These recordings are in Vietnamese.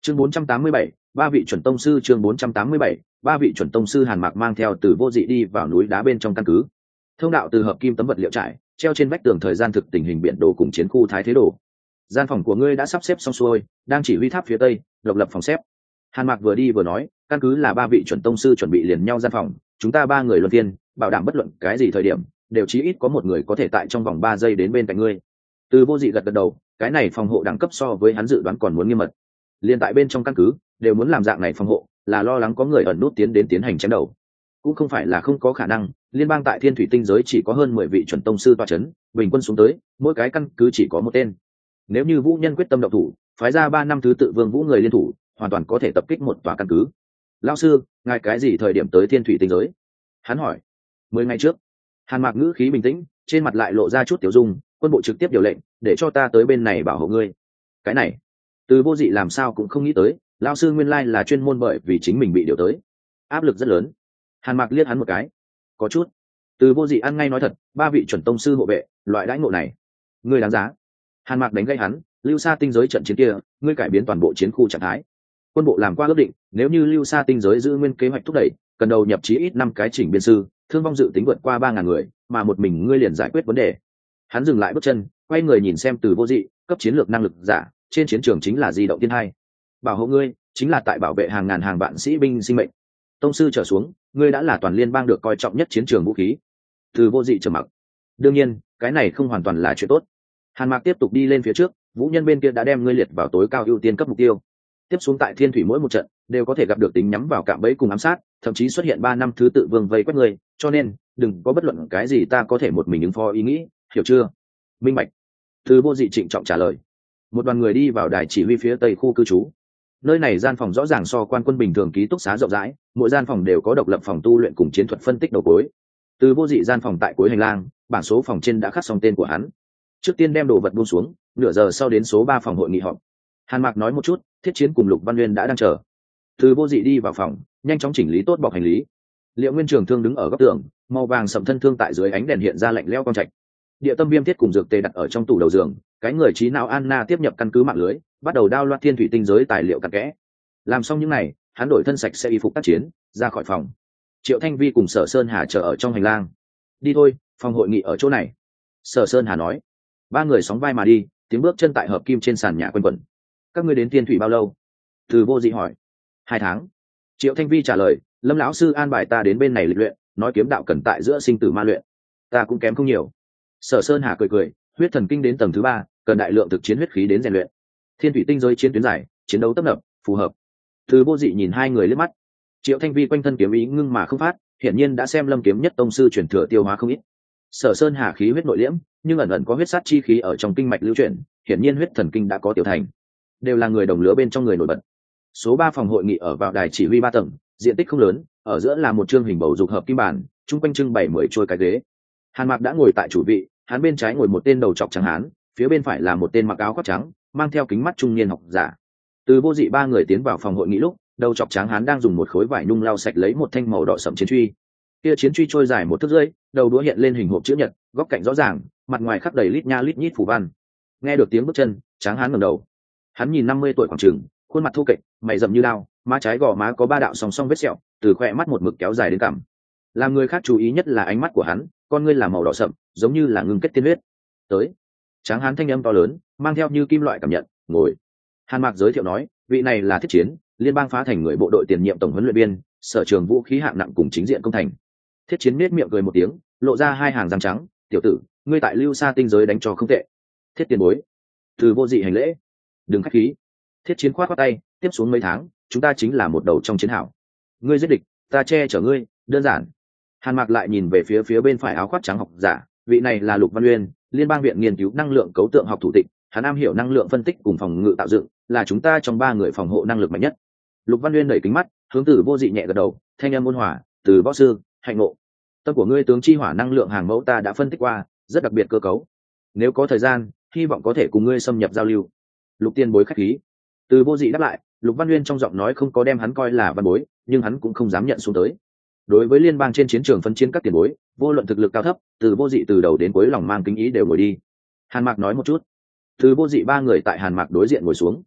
Chương 487, ba vị chuẩn tông sư. Chương 487, ba vị chuẩn tông sư. Hàn Mạc mang theo Từ Vô Dị đi vào núi đá bên trong căn cứ. Thông đạo từ hợp kim tấm vật liệu trải, treo trên vách tường thời gian thực tình hình biển đồ cùng chiến khu thái thế đồ. Gian phòng của ngươi đã sắp xếp xong xuôi, đang chỉ huy tháp phía tây, độc lập phòng xếp. Hàn Mạc vừa đi vừa nói, căn cứ là ba vị chuẩn tông sư chuẩn bị liền nhau gian phòng, chúng ta ba người luân phiên, bảo đảm bất luận cái gì thời điểm, đều chí ít có một người có thể tại trong vòng 3 giây đến bên cạnh ngươi. Từ Vô Dị gật gật đầu, cái này phòng hộ đẳng cấp so với hắn dự đoán còn muốn nghiêm mật. Liên tại bên trong căn cứ, đều muốn làm dạng này phòng hộ, là lo lắng có người ẩn nút tiến đến tiến hành chém đầu. Cũng không phải là không có khả năng, liên bang tại Thiên Thủy Tinh giới chỉ có hơn 10 vị chuẩn tông sư tọa chấn, bình quân xuống tới, mỗi cái căn cứ chỉ có một tên. Nếu như Vũ Nhân quyết tâm động thủ, phái ra 3 năm thứ tự Vương Vũ người liên thủ, hoàn toàn có thể tập kích một tòa căn cứ. Lão sư, ngài cái gì thời điểm tới Thiên Thủy Tinh giới? Hắn hỏi. 10 ngày trước. Hàn Mạc ngữ khí bình tĩnh, trên mặt lại lộ ra chút tiểu dung, quân bộ trực tiếp điều lệnh, để cho ta tới bên này bảo hộ ngươi. Cái này, Từ Vô Dị làm sao cũng không nghĩ tới, lão sư nguyên lai là chuyên môn bởi vì chính mình bị điều tới. Áp lực rất lớn. Hàn Mạc liếc hắn một cái. Có chút. Từ Vô Dị ăn ngay nói thật, 3 vị chuẩn tông sư hộ vệ, loại đãi ngộ này, ngươi đáng giá. Hàn Mạc đánh gây hắn, Lưu Sa tinh giới trận chiến kia, ngươi cải biến toàn bộ chiến khu trạng thái. Quân bộ làm qua ước định, nếu như Lưu Sa tinh giới giữ nguyên kế hoạch thúc đẩy, cần đầu nhập chí ít 5 cái chỉnh biên sư, thương vong dự tính vượt qua 3000 người, mà một mình ngươi liền giải quyết vấn đề. Hắn dừng lại bước chân, quay người nhìn xem Từ Vô Dị, cấp chiến lược năng lực giả, trên chiến trường chính là di động thiên hai. Bảo hộ ngươi, chính là tại bảo vệ hàng ngàn hàng vạn sĩ binh sinh mệnh. Tông sư trở xuống, ngươi đã là toàn liên bang được coi trọng nhất chiến trường vũ khí. Từ Vô Dị trầm mặc. Đương nhiên, cái này không hoàn toàn là chuyện tốt. Hàn Mạc tiếp tục đi lên phía trước, Vũ Nhân bên kia đã đem ngươi liệt vào tối cao ưu tiên cấp mục tiêu. Tiếp xuống tại Thiên Thủy mỗi một trận đều có thể gặp được tính nhắm vào cạm bẫy cùng ám sát, thậm chí xuất hiện 3 năm thứ tự vương vây quét ngươi, cho nên đừng có bất luận cái gì ta có thể một mình ứng phó ý nghĩ, hiểu chưa? Minh bạch. Từ Vô Dị trịnh trọng trả lời. Một đoàn người đi vào đài chỉ huy phía tây khu cư trú. Nơi này gian phòng rõ ràng so quan quân bình thường ký túc xá rộng rãi, mỗi gian phòng đều có độc lập phòng tu luyện cùng chiến thuật phân tích đầu cuối. Từ Vô Dị gian phòng tại cuối hành lang, bảng số phòng trên đã khắc xong tên của hắn. Trước tiên đem đồ vật buông xuống, nửa giờ sau đến số 3 phòng hội nghị họp. Hàn Mạc nói một chút, Thiết Chiến cùng Lục Văn Nguyên đã đang chờ. Từ Vô Dị đi vào phòng, nhanh chóng chỉnh lý tốt bọc hành lý. Liệu Nguyên Trường Thương đứng ở góc tường, màu vàng sẫm thân thương tại dưới ánh đèn hiện ra lạnh lẽo quang trạch. Địa tâm viêm thiết cùng dược tề đặt ở trong tủ đầu giường, cái người trí não Anna tiếp nhập căn cứ mạng lưới, bắt đầu đao loạt Thiên Thủy Tinh giới tài liệu cặn kẽ. Làm xong những này, hắn đổi thân sạch sẽ y phục tác chiến, ra khỏi phòng. Triệu Thanh Vi cùng Sở Sơn Hà chờ ở trong hành lang. Đi thôi, phòng hội nghị ở chỗ này. Sở Sơn Hà nói. 3 người sóng vai mà đi, tiếng bước chân tại hợp kim trên sàn nhà quanh quẩn. Các ngươi đến Thiên Thủy bao lâu? Từ Vô Dị hỏi. 2 tháng. Triệu Thanh Vi trả lời, Lâm lão sư an bài ta đến bên này lịch luyện, nói kiếm đạo cần tại giữa sinh tử ma luyện. Ta cũng kém không nhiều. Sở Sơn Hà cười cười, huyết thần kinh đến tầng thứ 3, cần đại lượng thực chiến huyết khí đến rèn luyện. Thiên Thủy Tinh giới chiến tuyến dài, chiến đấu tấp nập, phù hợp. Từ Vô Dị nhìn hai người liếc mắt. Triệu Thanh Vi quanh thân kiếm ý ngưng mà không phát, hiển nhiên đã xem Lâm kiếm nhất tông sư truyền thừa tiêu hóa không ít. Sở Sơn Hà khí huyết nội liễm, nhưng ẩn ẩn có huyết sát chi khí ở trong kinh mạch lưu chuyển, hiển nhiên huyết thần kinh đã có tiểu thành. Đều là người đồng lứa bên trong người nổi bật. Số 3 phòng hội nghị ở vào đài chỉ huy 3 tầng, diện tích không lớn, ở giữa là một chương hình bầu dục hợp kim bàn, trung quanh trưng bày 10 trôi cái ghế. Hàn Mạc đã ngồi tại chủ vị, hắn bên trái ngồi một tên đầu trọc trắng hán, phía bên phải là một tên mặc áo khoác trắng, mang theo kính mắt trung niên học giả. Từ Vô Dị 3 người tiến vào phòng hội nghị lúc, đầu trọc trắng hán đang dùng một khối vải nhung lau sạch lấy một thanh màu đỏ sẫm chiến truy. Kia chiến truy trôi dài 1 thước rưỡi, đầu đũa hiện lên hình hộp chữ nhật, góc cạnh rõ ràng, mặt ngoài khắc đầy lít nha lít nhít phù văn. Nghe được tiếng bước chân, trắng hán ngẩng đầu. Hắn nhìn 50 tuổi khoảng chừng, khuôn mặt thô kệch, mày rậm như dao, má trái gò má có 3 đạo song song vết sẹo, từ khóe mắt một mực kéo dài đến cằm. Làm người khác chú ý nhất là ánh mắt của hắn, con ngươi là màu đỏ sậm, giống như là ngưng kết tiên huyết. Tới. Tráng hán thanh âm to lớn, mang theo như kim loại cảm nhận, ngồi. Hàn Mạc giới thiệu nói, vị này là Thiết Chiến, liên bang phá thành người bộ đội tiền nhiệm tổng huấn luyện viên, sở trường vũ khí hạng nặng cùng chính diện công thành. Thiết Chiến nết miệng cười một tiếng, lộ ra 2 hàng răng trắng, tiểu tử, ngươi tại Lưu Sa tinh giới đánh cho không tệ. Thiết tiền bối. Từ Vô Dị hành lễ. Đừng khách khí. Thiết Chiến khoát tay, tiếp xuống mấy tháng, chúng ta chính là một đầu trong chiến hào. Ngươi giết địch, ta che chở ngươi, đơn giản. Hàn Mạc lại nhìn về phía bên phải áo khoác trắng học giả, vị này là Lục Văn Uyên, liên bang viện nghiên cứu năng lượng cấu tượng học thủ tịch, hắn am hiểu năng lượng phân tích cùng phòng ngự tạo dựng, là chúng ta trong 3 người phòng hộ năng lực mạnh nhất. Lục Văn Uyên đẩy kính mắt, hướng Từ Vô Dị nhẹ gật đầu, thanh âm ôn hòa, "Từ võ sư, hạnh ngộ. Tâm của ngươi tướng chi hỏa năng lượng hàng mẫu ta đã phân tích qua, rất đặc biệt cơ cấu. Nếu có thời gian, hy vọng có thể cùng ngươi xâm nhập giao lưu." Lục tiên bối khách khí. Từ Vô Dị đáp lại, Lục Văn Uyên trong giọng nói không có đem hắn coi là văn bối, nhưng hắn cũng không dám nhận xuống tới. Đối với liên bang trên chiến trường phân chiến các tiền bối, vô luận thực lực cao thấp, Từ Vô Dị từ đầu đến cuối lòng mang kính ý đều ngồi đi. Hàn Mạc nói một chút. Từ Vô Dị 3 người tại Hàn Mạc đối diện ngồi xuống.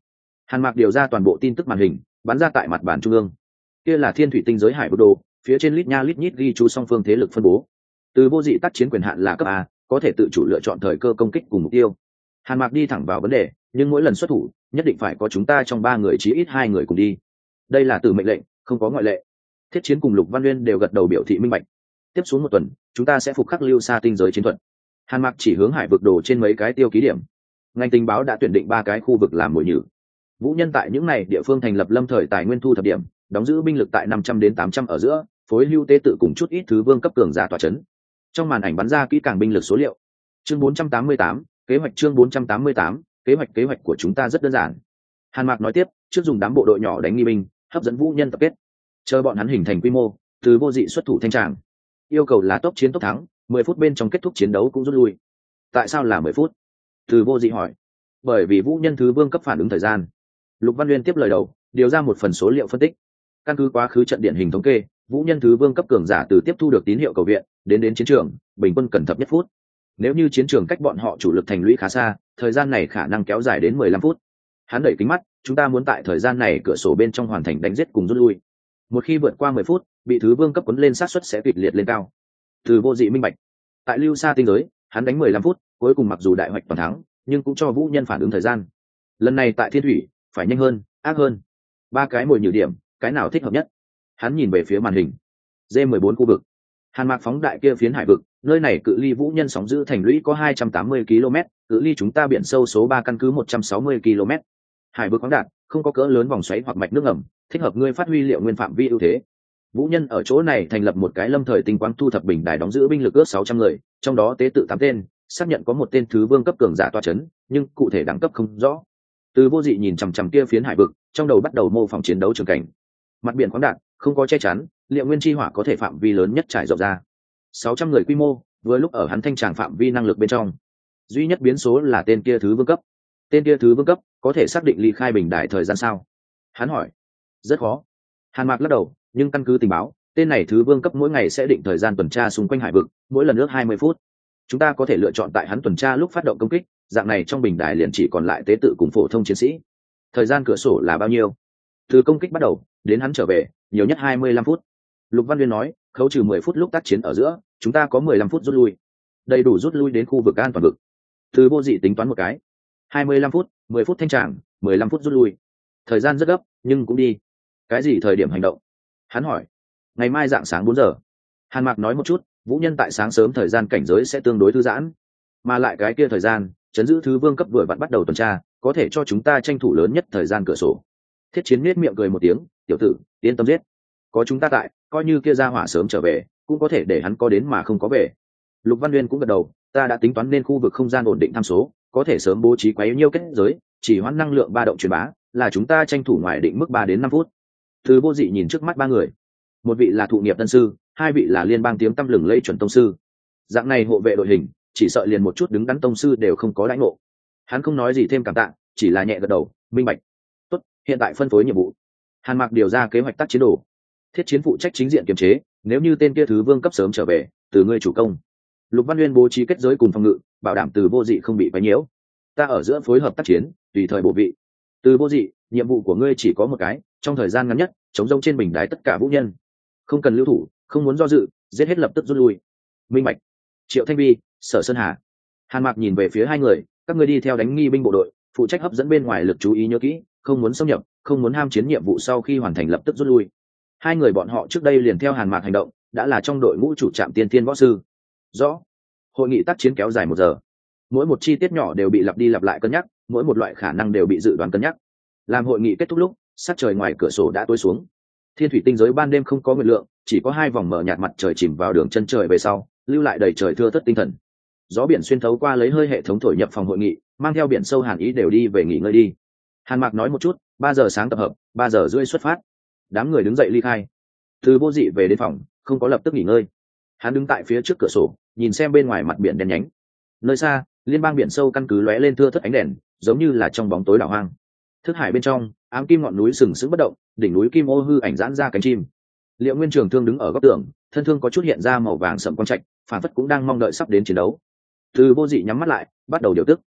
Hàn Mạc điều ra toàn bộ tin tức màn hình bắn ra tại mặt bàn trung ương. Kia là thiên thủy tinh giới hải vực đồ, phía trên lít nha lít nhít ghi chú song phương thế lực phân bố. Từ vô dị tác chiến quyền hạn là cấp A, có thể tự chủ lựa chọn thời cơ công kích cùng mục tiêu. Hàn Mạc đi thẳng vào vấn đề, nhưng mỗi lần xuất thủ nhất định phải có chúng ta trong 3 người chí ít 2 người cùng đi. Đây là từ mệnh lệnh, không có ngoại lệ. Thiết Chiến cùng Lục Văn Nguyên đều gật đầu biểu thị minh bạch. Tiếp xuống 1 tuần chúng ta sẽ phục khắc lưu xa tinh giới chiến thuật. Hàn Mạc chỉ hướng hải vực đồ trên mấy cái tiêu ký điểm. Ngành tình báo đã tuyển định 3 cái khu vực làm mồi nhử. Vũ Nhân tại những này địa phương thành lập lâm thời tài nguyên thu thập điểm, đóng giữ binh lực tại 500 đến 800 ở giữa, phối hưu tế tự cùng chút ít thứ vương cấp cường giả tọa chấn. Trong màn ảnh bắn ra kỹ càng binh lực số liệu. Chương 488, kế hoạch chương 488, kế hoạch của chúng ta rất đơn giản. Hàn Mạc nói tiếp, trước dùng đám bộ đội nhỏ đánh nghi binh, hấp dẫn Vũ Nhân tập kết. Chờ bọn hắn hình thành quy mô, từ vô dị xuất thủ thanh tràng. Yêu cầu là tốc chiến tốc thắng, 10 phút bên trong kết thúc chiến đấu cũng rút lui. Tại sao là 10 phút? Từ vô dị hỏi. Bởi vì Vũ Nhân thứ vương cấp phản ứng thời gian. Lục Văn Nguyên tiếp lời đầu, điều ra một phần số liệu phân tích. Căn cứ quá khứ trận điển hình thống kê, Vũ Nhân thứ vương cấp cường giả từ tiếp thu được tín hiệu cầu viện đến chiến trường, bình quân cần thập nhất phút. Nếu như chiến trường cách bọn họ chủ lực thành lũy khá xa, thời gian này khả năng kéo dài đến 15 phút. Hắn đẩy kính mắt, chúng ta muốn tại thời gian này cửa sổ bên trong hoàn thành đánh giết cùng rút lui. Một khi vượt qua 10 phút, bị thứ vương cấp cuốn lên sát suất sẽ kịch liệt lên cao. Từ vô dị minh bạch. Tại lưu xa tinh giới, hắn đánh 15 phút, cuối cùng mặc dù đại hoạch toàn thắng, nhưng cũng cho Vũ Nhân phản ứng thời gian. Lần này tại Thiên Thủy, phải nhanh hơn, ác hơn. 3 cái mồi nhử điểm, cái nào thích hợp nhất? Hắn nhìn về phía màn hình. D14 khu vực. Hàn Mạc phóng đại kia phiến hải vực, nơi này cự ly Vũ Nhân sóng giữ thành lũy có 280 km, cự ly chúng ta biển sâu số 3 căn cứ 160 km. Hải vực khoáng đạt, không có cỡ lớn vòng xoáy hoặc mạch nước ngầm, thích hợp ngươi phát huy liệu nguyên phạm vi ưu thế. Vũ Nhân ở chỗ này thành lập một cái lâm thời tinh quang thu thập bình đài đóng giữ binh lực ước 600 người, trong đó tế tự 8 tên, xác nhận có 1 tên thứ vương cấp cường giả tọa chấn, nhưng cụ thể đẳng cấp không rõ. Từ vô dị nhìn chằm chằm kia phiến hải vực, trong đầu bắt đầu mô phỏng chiến đấu trường cảnh. Mặt biển khoáng đạt, không có che chắn, liệu nguyên chi hỏa có thể phạm vi lớn nhất trải rộng ra. 600 người quy mô, vừa lúc ở hắn thanh tràng phạm vi năng lực bên trong. Duy nhất biến số là tên kia thứ vương cấp. Tên kia thứ vương cấp có thể xác định ly khai bình đài thời gian sao? Hắn hỏi. Rất khó. Hàn Mạc lắc đầu, nhưng căn cứ tình báo, tên này thứ vương cấp mỗi ngày sẽ định thời gian tuần tra xung quanh hải vực, mỗi lần ước 20 phút. Chúng ta có thể lựa chọn tại hắn tuần tra lúc phát động công kích, dạng này trong bình đài liền chỉ còn lại tế tự cùng phổ thông chiến sĩ. Thời gian cửa sổ là bao nhiêu? Từ công kích bắt đầu đến hắn trở về, nhiều nhất 25 phút. Lục Văn Nguyên nói, khấu trừ 10 phút lúc tác chiến ở giữa, chúng ta có 15 phút rút lui. Đầy đủ rút lui đến khu vực an toàn vực. Từ vô dị tính toán một cái. 25 phút, 10 phút thanh tràng, 15 phút rút lui. Thời gian rất gấp, nhưng cũng đi. Cái gì thời điểm hành động? Hắn hỏi. Ngày mai rạng sáng 4 giờ. Hàn Mạc nói một chút, Vũ Nhân tại sáng sớm thời gian cảnh giới sẽ tương đối thư giãn. Mà lại cái kia thời gian, chấn giữ thứ vương cấp vừa vặn bắt đầu tuần tra, có thể cho chúng ta tranh thủ lớn nhất thời gian cửa sổ. Thiết Chiến nết miệng cười một tiếng, tiểu tử, yên tâm giết. Có chúng ta tại, coi như kia ra hỏa sớm trở về, cũng có thể để hắn có đến mà không có về. Lục Văn Nguyên cũng gật đầu, ta đã tính toán nên khu vực không gian ổn định tham số, có thể sớm bố trí quấy nhiêu kết giới, chỉ hoãn năng lượng ba động truyền bá, là chúng ta tranh thủ ngoài định mức 3 đến 5 phút. Từ vô dị nhìn trước mắt 3 người. Một vị là thụ nghiệp tân sư, 2 vị là liên bang tiếng tăm lừng lẫy chuẩn tông sư. Dạng này hộ vệ đội hình, chỉ sợ liền một chút đứng đắn tông sư đều không có đãi ngộ. Hắn không nói gì thêm cảm tạ, chỉ là nhẹ gật đầu, minh bạch. Tốt, hiện tại phân phối nhiệm vụ. Hàn Mạc điều ra kế hoạch tác chiến đồ. Thiết Chiến phụ trách chính diện kiềm chế, nếu như tên kia thứ vương cấp sớm trở về, từ ngươi chủ công. Lục Văn Nguyên bố trí kết giới cùng phòng ngự, bảo đảm từ vô dị không bị quấy nhiễu. Ta ở giữa phối hợp tác chiến, tùy thời bổ vị. Từ vô dị, nhiệm vụ của ngươi chỉ có một cái, trong thời gian ngắn nhất, chống rông trên bình đài tất cả vũ nhân. Không cần lưu thủ, không muốn do dự, giết hết lập tức rút lui. Minh bạch. Triệu Thanh Vi, Sở Sơn Hà. Hàn Mạc nhìn về phía 2 người, các ngươi đi theo đánh nghi binh bộ đội, phụ trách hấp dẫn bên ngoài lực chú ý nhớ kỹ, không muốn xâm nhập, không muốn ham chiến nhiệm vụ sau khi hoàn thành lập tức rút lui. 2 người bọn họ trước đây liền theo Hàn Mạc hành động, đã là trong đội ngũ chủ trạm tiên tiên võ sư. Rõ. Hội nghị tác chiến kéo dài 1 giờ. Mỗi một chi tiết nhỏ đều bị lặp đi lặp lại cân nhắc, mỗi một loại khả năng đều bị dự đoán cân nhắc. Làm hội nghị kết thúc lúc, sát trời ngoài cửa sổ đã tối xuống. Thiên thủy tinh giới ban đêm không có nguyệt lượng, chỉ có 2 vòng mở nhạt mặt trời chìm vào đường chân trời về sau, lưu lại đầy trời thưa thớt tinh thần. Gió biển xuyên thấu qua lấy hơi hệ thống thổi nhập phòng hội nghị, mang theo biển sâu hàn ý đều đi về nghỉ ngơi đi. Hàn Mạc nói một chút, 3 giờ sáng tập hợp, 3 giờ rưỡi xuất phát. Đám người đứng dậy ly khai. Từ vô dị về đến phòng, không có lập tức nghỉ ngơi. Hắn đứng tại phía trước cửa sổ, nhìn xem bên ngoài mặt biển đen nhánh. Nơi xa, liên bang biển sâu căn cứ lóe lên thưa thớt ánh đèn, giống như là trong bóng tối đảo hoang. Thức hải bên trong, ám kim ngọn núi sừng sững bất động, đỉnh núi kim ô hư ảnh giãn ra cánh chim. Liệu Nguyên Trường Thương đứng ở góc tường, thân thương có chút hiện ra màu vàng sẫm quang trạch, phản phất cũng đang mong đợi sắp đến chiến đấu. Từ vô dị nhắm mắt lại, bắt đầu điều tức.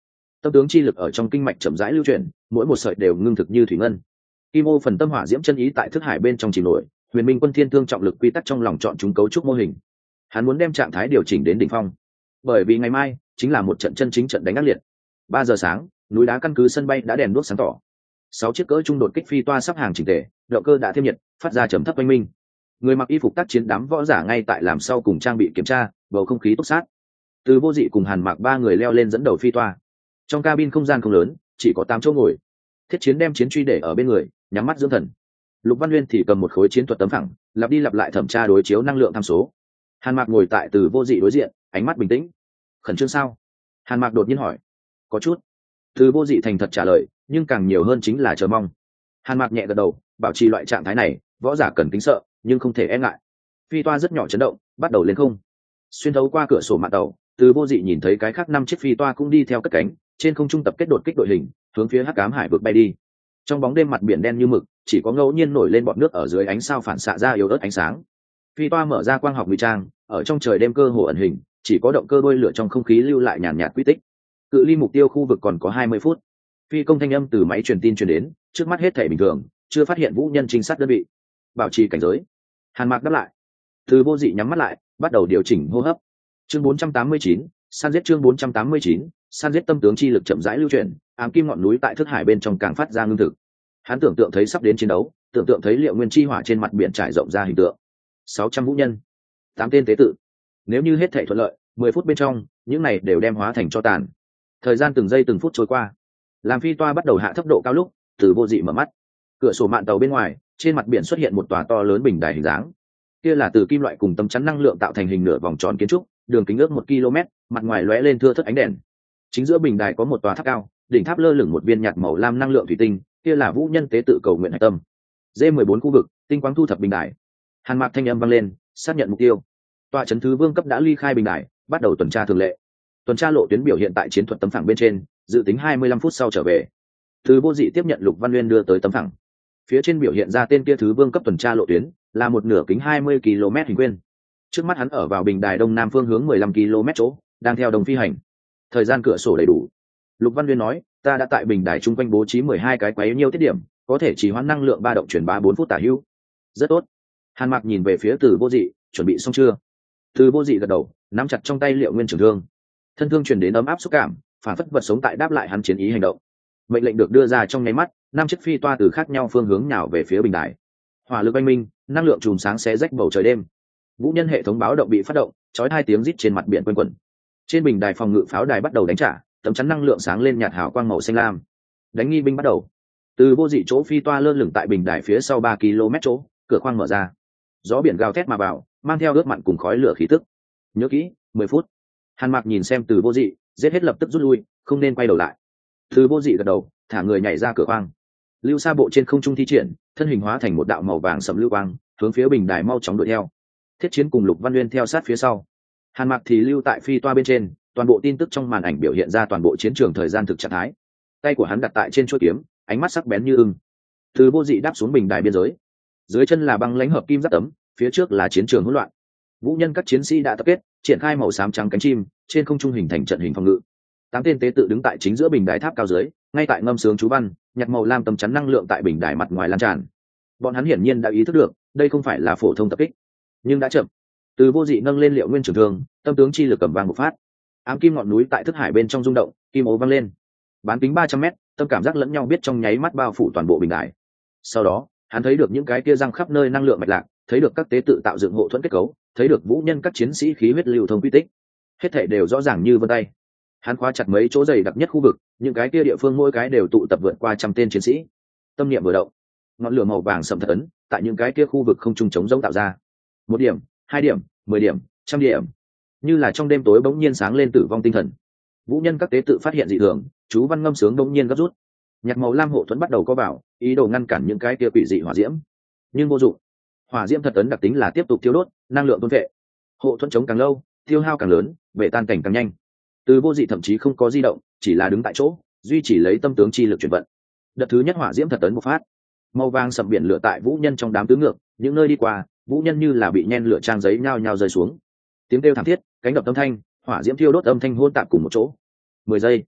tâm tướng chi lực ở trong kinh mạch chậm rãi lưu chuyển, mỗi một sợi đều ngưng thực như thủy ngân. Kim ô phần tâm hỏa diễm chân ý tại thức hải bên trong chìm nổi, huyền minh quân thiên thương trọng lực quy tắc trong lòng chọn chúng cấu trúc mô hình. Hắn muốn đem trạng thái điều chỉnh đến đỉnh phong, bởi vì ngày mai chính là một trận chân chính trận đánh ác liệt. 3 giờ sáng, núi đá căn cứ sân bay đã đèn đuốc sáng tỏ. 6 chiếc cỡ trung đột kích phi toa sắp hàng chỉnh tề, động cơ đã thêm nhiệt, phát ra trầm thấp oanh minh. Người mặc y phục tác chiến đám võ giả ngay tại làm sau cùng trang bị kiểm tra, bầu không khí túc sát. Từ Vô Dị cùng Hàn Mạc 3 người leo lên dẫn đầu phi toa. Trong cabin không gian không lớn, chỉ có 8 chỗ ngồi. Thiết Chiến đem chiến truy để ở bên người, nhắm mắt dưỡng thần. Lục Văn Nguyên thì cầm một khối chiến thuật tấm phẳng, lặp đi lặp lại thẩm tra đối chiếu năng lượng tham số. Hàn Mạc ngồi tại Từ Vô Dị đối diện, ánh mắt bình tĩnh. Khẩn trương sao? Hàn Mạc đột nhiên hỏi. Có chút. Từ Vô Dị thành thật trả lời, nhưng càng nhiều hơn chính là chờ mong. Hàn Mạc nhẹ gật đầu, bảo trì loại trạng thái này, võ giả cần kính sợ, nhưng không thể e ngại. Phi toa rất nhỏ chấn động, bắt đầu lên không. Xuyên thấu qua cửa sổ mạn tàu, Từ Vô Dị nhìn thấy cái khác 5 chiếc phi toa cũng đi theo cất cánh, trên không trung tập kết đột kích đội hình, hướng phía Hắc Ám Hải vực bay đi. Trong bóng đêm mặt biển đen như mực, chỉ có ngẫu nhiên nổi lên bọt nước ở dưới ánh sao phản xạ ra yếu ớt ánh sáng. Phi toa mở ra quang học ngụy trang, ở trong trời đêm cơ hồ ẩn hình, chỉ có động cơ đôi lửa trong không khí lưu lại nhàn nhạt quy tích. Cự ly mục tiêu khu vực còn có 20 phút. Phi công thanh âm từ máy truyền tin truyền đến, trước mắt hết thể bình thường, chưa phát hiện vũ nhân trinh sát đơn vị. Bảo trì cảnh giới. Hàn Mạc đáp lại. Từ Vô Dị nhắm mắt lại, bắt đầu điều chỉnh hô hấp. Chương 489, săn giết chương 489, săn giết tâm tướng chi lực chậm rãi lưu chuyển, ám kim ngọn núi tại thức hải bên trong càng phát ra ngưng thực. Hắn tưởng tượng thấy sắp đến chiến đấu, tưởng tượng thấy Liệu Nguyên chi hỏa trên mặt biển trải rộng ra hình tượng. 600 vũ nhân, 8 tên tế tự. Nếu như hết thảy thuận lợi, 10 phút bên trong, những này đều đem hóa thành tro tàn. Thời gian từng giây từng phút trôi qua. Làm phi toa bắt đầu hạ thấp độ cao lúc, Từ Vô Dị mở mắt. Cửa sổ mạn tàu bên ngoài, trên mặt biển xuất hiện một tòa to lớn bình đài hình dáng. Kia là từ kim loại cùng tấm chắn năng lượng tạo thành hình nửa vòng tròn kiến trúc, đường kính ước 1 km, mặt ngoài lóe lên thưa thớt ánh đèn. Chính giữa bình đài có một tòa tháp cao, đỉnh tháp lơ lửng một viên nhạt màu lam năng lượng thủy tinh, kia là vũ nhân tế tự cầu nguyện hạch tâm. D14 khu vực, tinh quang thu thập bình đài. Hàn Mạc thanh âm vang lên, xác nhận mục tiêu. Tòa chấn thứ vương cấp đã ly khai bình đài, bắt đầu tuần tra thường lệ. Tuần tra lộ tuyến biểu hiện tại chiến thuật tấm phẳng bên trên, dự tính 25 phút sau trở về. Từ Vô Dị tiếp nhận Lục Văn Nguyên đưa tới tấm phẳng. Phía trên biểu hiện ra tên kia thứ vương cấp tuần tra lộ tuyến, là một nửa kính 20 km hình quyên. Trước mắt hắn ở vào bình đài đông nam phương hướng 15 km chỗ, đang theo đồng phi hành. Thời gian cửa sổ đầy đủ. Lục Văn Nguyên nói, ta đã tại bình đài chung quanh bố trí 12 cái quấy nhiêu tiết điểm, có thể trì hoãn năng lượng ba động truyền bá 4 phút tả hữu. Rất tốt. Hàn Mạc nhìn về phía Từ Vô Dị, chuẩn bị xong chưa? Từ Vô Dị gật đầu, nắm chặt trong tay Liệu Nguyên trường thương. Thân thương truyền đến ấm áp xúc cảm, phản phất vật sống tại đáp lại hắn chiến ý hành động. Mệnh lệnh được đưa ra trong nháy mắt, 5 chiếc phi toa từ khác nhau phương hướng nhào về phía bình đài. Hỏa lực oanh minh, năng lượng chùm sáng xé rách bầu trời đêm. Vũ nhân hệ thống báo động bị phát động, chói 2 tiếng rít trên mặt biển quanh quẩn. Trên bình đài phòng ngự pháo đài bắt đầu đánh trả, tấm chắn năng lượng sáng lên nhạt hào quang màu xanh lam. Đánh nghi binh bắt đầu. Từ Vô Dị chỗ phi toa lơ lửng tại bình đài phía sau 3 km chỗ, cửa khoang mở ra. Gió biển gào thét mà vào, mang theo ướt mặn cùng khói lửa khí tức. Nhớ kỹ, 10 phút. Hàn Mạc nhìn xem Từ Vô Dị, giết hết lập tức rút lui, không nên quay đầu lại. Từ Vô Dị gật đầu, thả người nhảy ra cửa khoang. Lưu Sa bộ trên không trung thi triển, thân hình hóa thành một đạo màu vàng sẫm lưu quang, hướng phía bình đài mau chóng đuổi theo. Thiết Chiến cùng Lục Văn Nguyên theo sát phía sau. Hàn Mạc thì lưu tại phi toa bên trên, toàn bộ tin tức trong màn ảnh biểu hiện ra toàn bộ chiến trường thời gian thực trạng thái. Tay của hắn đặt tại trên chuôi kiếm, ánh mắt sắc bén như ưng. Từ Vô Dị đáp xuống bình đài biên giới. Dưới chân là băng lãnh hợp kim giáp tấm, phía trước là chiến trường hỗn loạn. Vũ nhân các chiến sĩ đã tập kết, triển khai màu xám trắng cánh chim, trên không trung hình thành trận hình phòng ngự. 8 tên tế tự đứng tại chính giữa bình đài tháp cao dưới, ngay tại ngâm sướng chú văn, nhặt màu lam tấm chắn năng lượng tại bình đài mặt ngoài lan tràn. Bọn hắn hiển nhiên đã ý thức được, đây không phải là phổ thông tập kích, nhưng đã chậm. Từ Vô Dị nâng lên Liệu Nguyên trường thương, tâm tướng chi lực cầm vang một phát. Ám kim ngọn núi tại thức hải bên trong rung động, kim ố vang lên. Bán kính 300m, tâm cảm giác lẫn nhau biết trong nháy mắt bao phủ toàn bộ bình đài. Sau đó, hắn thấy được những cái kia răng khắp nơi năng lượng mạch lạc, thấy được các tế tự tạo dựng hộ thuẫn kết cấu, thấy được vũ nhân các chiến sĩ khí huyết lưu thông quy tích. Hết thảy đều rõ ràng như vân tay. Hắn khóa chặt mấy chỗ dày đặc nhất khu vực, những cái kia địa phương mỗi cái đều tụ tập vượt qua 100 tên chiến sĩ. Tâm niệm vừa động, ngọn lửa màu vàng sậm thật ấn tại những cái kia khu vực không trung trống rỗng tạo ra. 1 điểm, 2 điểm, 10 điểm, 100 điểm. Như là trong đêm tối bỗng nhiên sáng lên tử vong tinh thần. Vũ nhân các tế tự phát hiện dị thường, chú văn ngâm sướng bỗng nhiên gấp rút. Nhạc màu lam hộ thuẫn bắt đầu có vào, ý đồ ngăn cản những cái kia quỷ dị hỏa diễm, nhưng vô dụng. Hỏa diễm thật ấn đặc tính là tiếp tục thiêu đốt, năng lượng tôn vệ. Hộ thuẫn chống càng lâu, tiêu hao càng lớn, bể tan cảnh càng nhanh. Từ Vô Dị thậm chí không có di động, chỉ là đứng tại chỗ, duy trì lấy tâm tướng chi lực chuyển vận. Đợt thứ nhất hỏa diễm thật ấn bộc phát, màu vàng sậm biển lửa tại vũ nhân trong đám tứ ngược, những nơi đi qua, vũ nhân như là bị nhen lửa trang giấy nhao nhao rơi xuống. Tiếng kêu thảm thiết, cánh đập âm thanh, hỏa diễm thiêu đốt âm thanh hỗn tạp cùng một chỗ. 10 giây,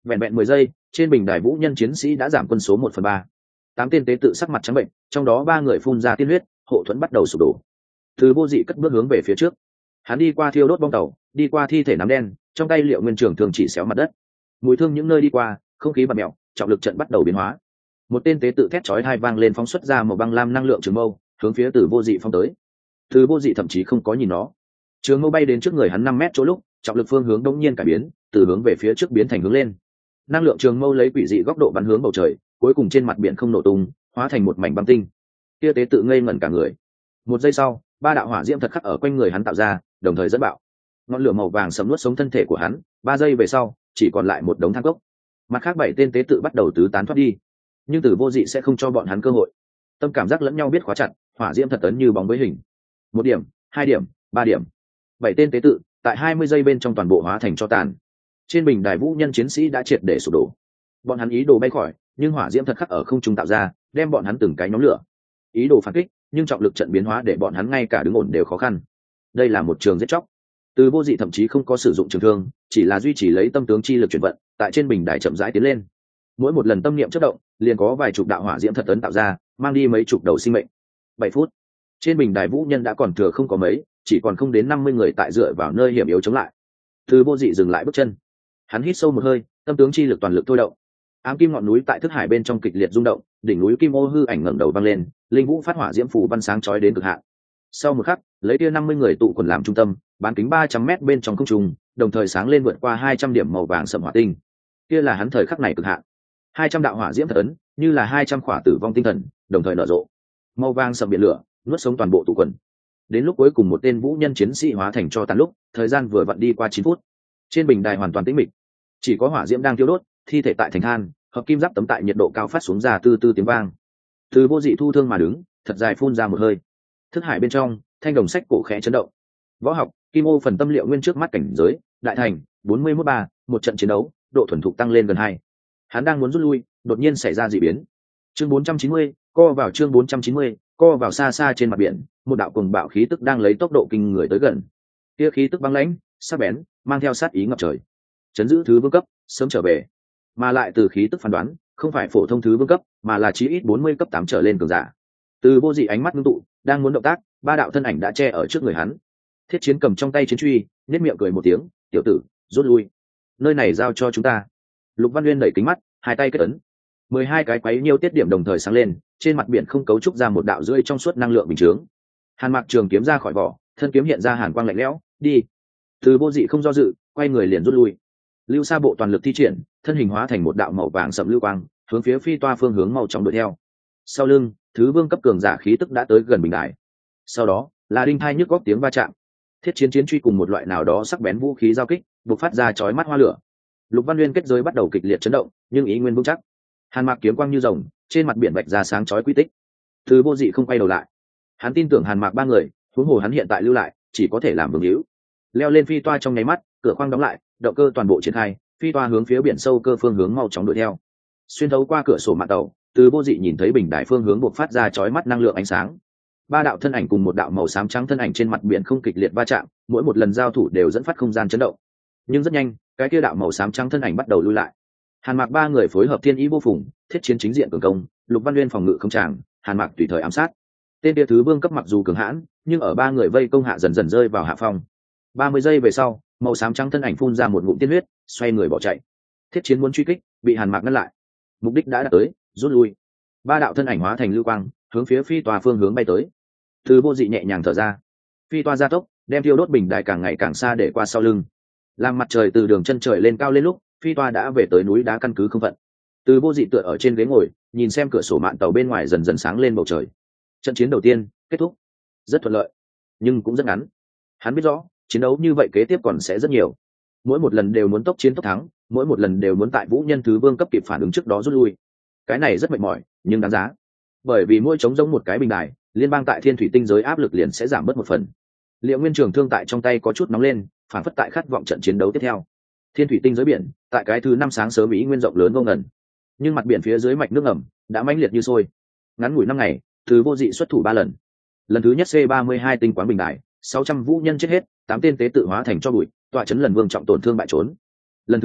Vẹn vẹn 10 giây, trên bình đài vũ nhân chiến sĩ đã giảm quân số 1/3. 8 tên tế tự sắc mặt trắng bệnh, trong đó 3 người phun ra tiên huyết, hộ thuẫn bắt đầu sụp đổ. Từ Vô Dị cất bước hướng về phía trước. Hắn đi qua thiêu đốt bong tàu, đi qua thi thể nám đen, trong tay Liệu Nguyên Trường thường chỉ xéo mặt đất. Mùi thương những nơi đi qua, không khí bạt mèo, trọng lực trận bắt đầu biến hóa. Một tên tế tự thét chói tai vang lên phóng xuất ra một băng lam năng lượng trường mâu, hướng phía Từ Vô Dị phóng tới. Từ Vô Dị thậm chí không có nhìn nó. Trường mâu bay đến trước người hắn 5 mét chỗ lúc, trọng lực phương hướng đột nhiên cải biến, từ hướng về phía trước biến thành hướng lên. Năng lượng trường mâu lấy quỷ dị góc độ bắn hướng bầu trời, cuối cùng trên mặt biển không nổ tung, hóa thành một mảnh băng tinh. Kia tế tự ngây ngẩn cả người. Một giây sau, 3 đạo hỏa diễm thật khắc ở quanh người hắn tạo ra, đồng thời dẫn bạo. Ngọn lửa màu vàng sẫm nuốt sống thân thể của hắn, 3 giây về sau, chỉ còn lại một đống than cốc. Mặt khác 7 tên tế tự bắt đầu tứ tán thoát đi, nhưng Từ Vô Dị sẽ không cho bọn hắn cơ hội. Tâm cảm giác lẫn nhau biết khóa chặt, hỏa diễm thật tấn như bóng với hình. 1 điểm, 2 điểm, 3 điểm. 7 tên tế tự, tại 20 giây bên trong toàn bộ hóa thành tro tàn. Trên bình đài vũ nhân chiến sĩ đã triệt để sụp đổ. Bọn hắn ý đồ bay khỏi, nhưng hỏa diễm thật khắc ở không trung tạo ra, đem bọn hắn từng cái nhóm lửa. Ý đồ phản kích, nhưng trọng lực trận biến hóa để bọn hắn ngay cả đứng ổn đều khó khăn. Đây là một trường giết chóc. Từ Vô Dị thậm chí không có sử dụng trường thương, chỉ là duy trì lấy tâm tướng chi lực chuyển vận, tại trên bình đài chậm rãi tiến lên. Mỗi một lần tâm niệm chớp động, liền có vài chục đạo hỏa diễm thật ấn tạo ra, mang đi mấy chục đầu sinh mệnh. 7 phút. Trên bình đài vũ nhân đã còn thừa không có mấy, chỉ còn không đến 50 người tại dựa vào nơi hiểm yếu chống lại. Từ Vô Dị dừng lại bước chân. Hắn hít sâu một hơi, tâm tướng chi lực toàn lực thôi động. Ám kim ngọn núi tại thức hải bên trong kịch liệt rung động, đỉnh núi kim ô hư ảnh ngẩng đầu vang lên, linh vũ phát hỏa diễm phù văn sáng chói đến cực hạn. Sau một khắc, lấy kia 50 người tụ quần làm trung tâm, bán kính 300m bên trong không trung, đồng thời sáng lên vượt qua 200 điểm màu vàng sẫm hỏa tinh. Kia là hắn thời khắc này cực hạn. 200 đạo hỏa diễm thật ấn, như là 200 khỏa tử vong tinh thần, đồng thời nở rộ. Màu vàng sẫm biển lửa, nuốt sống toàn bộ tụ quần. Đến lúc cuối cùng một tên vũ nhân chiến sĩ hóa thành tro tàn lúc, thời gian vừa vặn đi qua 9 phút. Trên bình đài hoàn toàn tĩnh mịch, chỉ có hỏa diễm đang thiêu đốt, thi thể tại thành than, hợp kim giáp tấm tại nhiệt độ cao phát xuống ra tư tư tiếng vang. Từ Vô Dị thu thương mà đứng, thật dài phun ra một hơi. Thức hải bên trong, thanh đồng sách cổ khẽ chấn động. Võ học, kim ô phần tâm liệu nguyên trước mắt cảnh giới, đại thành 41-3, một trận chiến đấu, độ thuần thục tăng lên gần 2. Hắn đang muốn rút lui, đột nhiên xảy ra dị biến. Chương 490, co vào chương 490, co vào xa xa trên mặt biển, một đạo cuồng bạo khí tức đang lấy tốc độ kinh người tới gần. Kia khí tức băng lãnh, sắc bén, mang theo sát ý ngập trời. Chấn giữ thứ vương cấp, sớm trở về. Mà lại từ khí tức phán đoán, không phải phổ thông thứ vương cấp, mà là chí ít 40 cấp 8 trở lên cường giả. Từ Vô Dị ánh mắt ngưng tụ, đang muốn động tác, 3 đạo thân ảnh đã che ở trước người hắn. Thiết Chiến cầm trong tay chiến truy, nhếch miệng cười một tiếng, "Tiểu tử, rút lui. Nơi này giao cho chúng ta." Lục Văn Nguyên đẩy kính mắt, hai tay kết ấn. 12 cái quấy nhiêu tiết điểm đồng thời sáng lên, trên mặt biển không cấu trúc ra một đạo rưỡi trong suốt năng lượng bình chướng. Hàn Mạc trường kiếm ra khỏi vỏ, thân kiếm hiện ra hàn quang lạnh lẽo, "Đi." Từ Vô Dị không do dự, quay người liền rút lui. Lưu Sa bộ toàn lực thi triển, thân hình hóa thành một đạo màu vàng sẫm lưu quang, hướng phía phi toa phương hướng mau chóng đuổi theo. Sau lưng, thứ vương cấp cường giả khí tức đã tới gần bình đài. Sau đó, là đinh thai nhức góc tiếng va chạm. Thiết chiến chiến truy cùng một loại nào đó sắc bén vũ khí giao kích, bộc phát ra chói mắt hoa lửa. Lục Văn Nguyên kết giới bắt đầu kịch liệt chấn động, nhưng ý nguyên vững chắc. Hàn Mạc kiếm quang như rồng, trên mặt biển vạch ra sáng chói quy tích. Từ Vô Dị không quay đầu lại. Hắn tin tưởng Hàn Mạc 3 người, huống hồ hắn hiện tại lưu lại, chỉ có thể làm vương hữu. Leo lên phi toa trong nháy mắt, cửa khoang đóng lại, động cơ toàn bộ triển khai, phi toa hướng phía biển sâu cơ phương hướng mau chóng đuổi theo. Xuyên thấu qua cửa sổ mạn tàu, Từ Vô Dị nhìn thấy bình đài phương hướng bộc phát ra chói mắt năng lượng ánh sáng. 3 đạo thân ảnh cùng một đạo màu xám trắng thân ảnh trên mặt biển không kịch liệt va chạm, mỗi một lần giao thủ đều dẫn phát không gian chấn động. Nhưng rất nhanh, cái kia đạo màu xám trắng thân ảnh bắt đầu lui lại. Hàn Mạc 3 người phối hợp thiên ý vô phùng, thiết chiến chính diện cường công, Lục Văn Nguyên phòng ngự không tràng, Hàn Mạc tùy thời ám sát. Tên kia thứ vương cấp mặc dù cường hãn, nhưng ở 3 người vây công hạ dần dần rơi vào hạ phong. 30 giây về sau, màu xám trắng thân ảnh phun ra một ngụm tiên huyết, xoay người bỏ chạy. Thiết chiến muốn truy kích, bị Hàn Mạc ngăn lại. Mục đích đã đạt tới, rút lui. 3 đạo thân ảnh hóa thành lưu quang, hướng phía phi tòa phương hướng bay tới. Từ Vô Dị nhẹ nhàng thở ra. Phi toa gia tốc, đem thiêu đốt bình đài càng ngày càng xa để qua sau lưng. Làm mặt trời từ đường chân trời lên cao lên lúc, phi toa đã về tới núi đá căn cứ không phận. Từ Vô Dị tựa ở trên ghế ngồi, nhìn xem cửa sổ mạn tàu bên ngoài dần dần sáng lên bầu trời. Trận chiến đầu tiên kết thúc, rất thuận lợi, nhưng cũng rất ngắn. Hắn biết rõ, chiến đấu như vậy kế tiếp còn sẽ rất nhiều. Mỗi một lần đều muốn tốc chiến tốc thắng, mỗi một lần đều muốn tại vũ nhân thứ vương cấp kịp phản ứng trước đó rút lui. Cái này rất mệt mỏi, nhưng đáng giá. Bởi vì mỗi chống giống một cái bình đài, liên bang tại thiên thủy tinh giới áp lực liền sẽ giảm bớt một phần. Liệu Nguyên trường thương tại trong tay có chút nóng lên, phản phất tại khát vọng trận chiến đấu tiếp theo. Thiên thủy tinh giới biển, tại cái thứ 5 sáng sớm ý nguyên rộng lớn vô ngần, nhưng mặt biển phía dưới mạch nước ngầm đã mãnh liệt như sôi. Ngắn ngủi 5 ngày, Từ Vô Dị xuất thủ 3 lần. Lần thứ nhất C32 tinh quán bình đài, 600 vũ nhân chết hết, 8 tên tế tự hóa thành cho bụi, tọa chấn lần vương trọng tổn thương bại trốn. Lần thứ 2,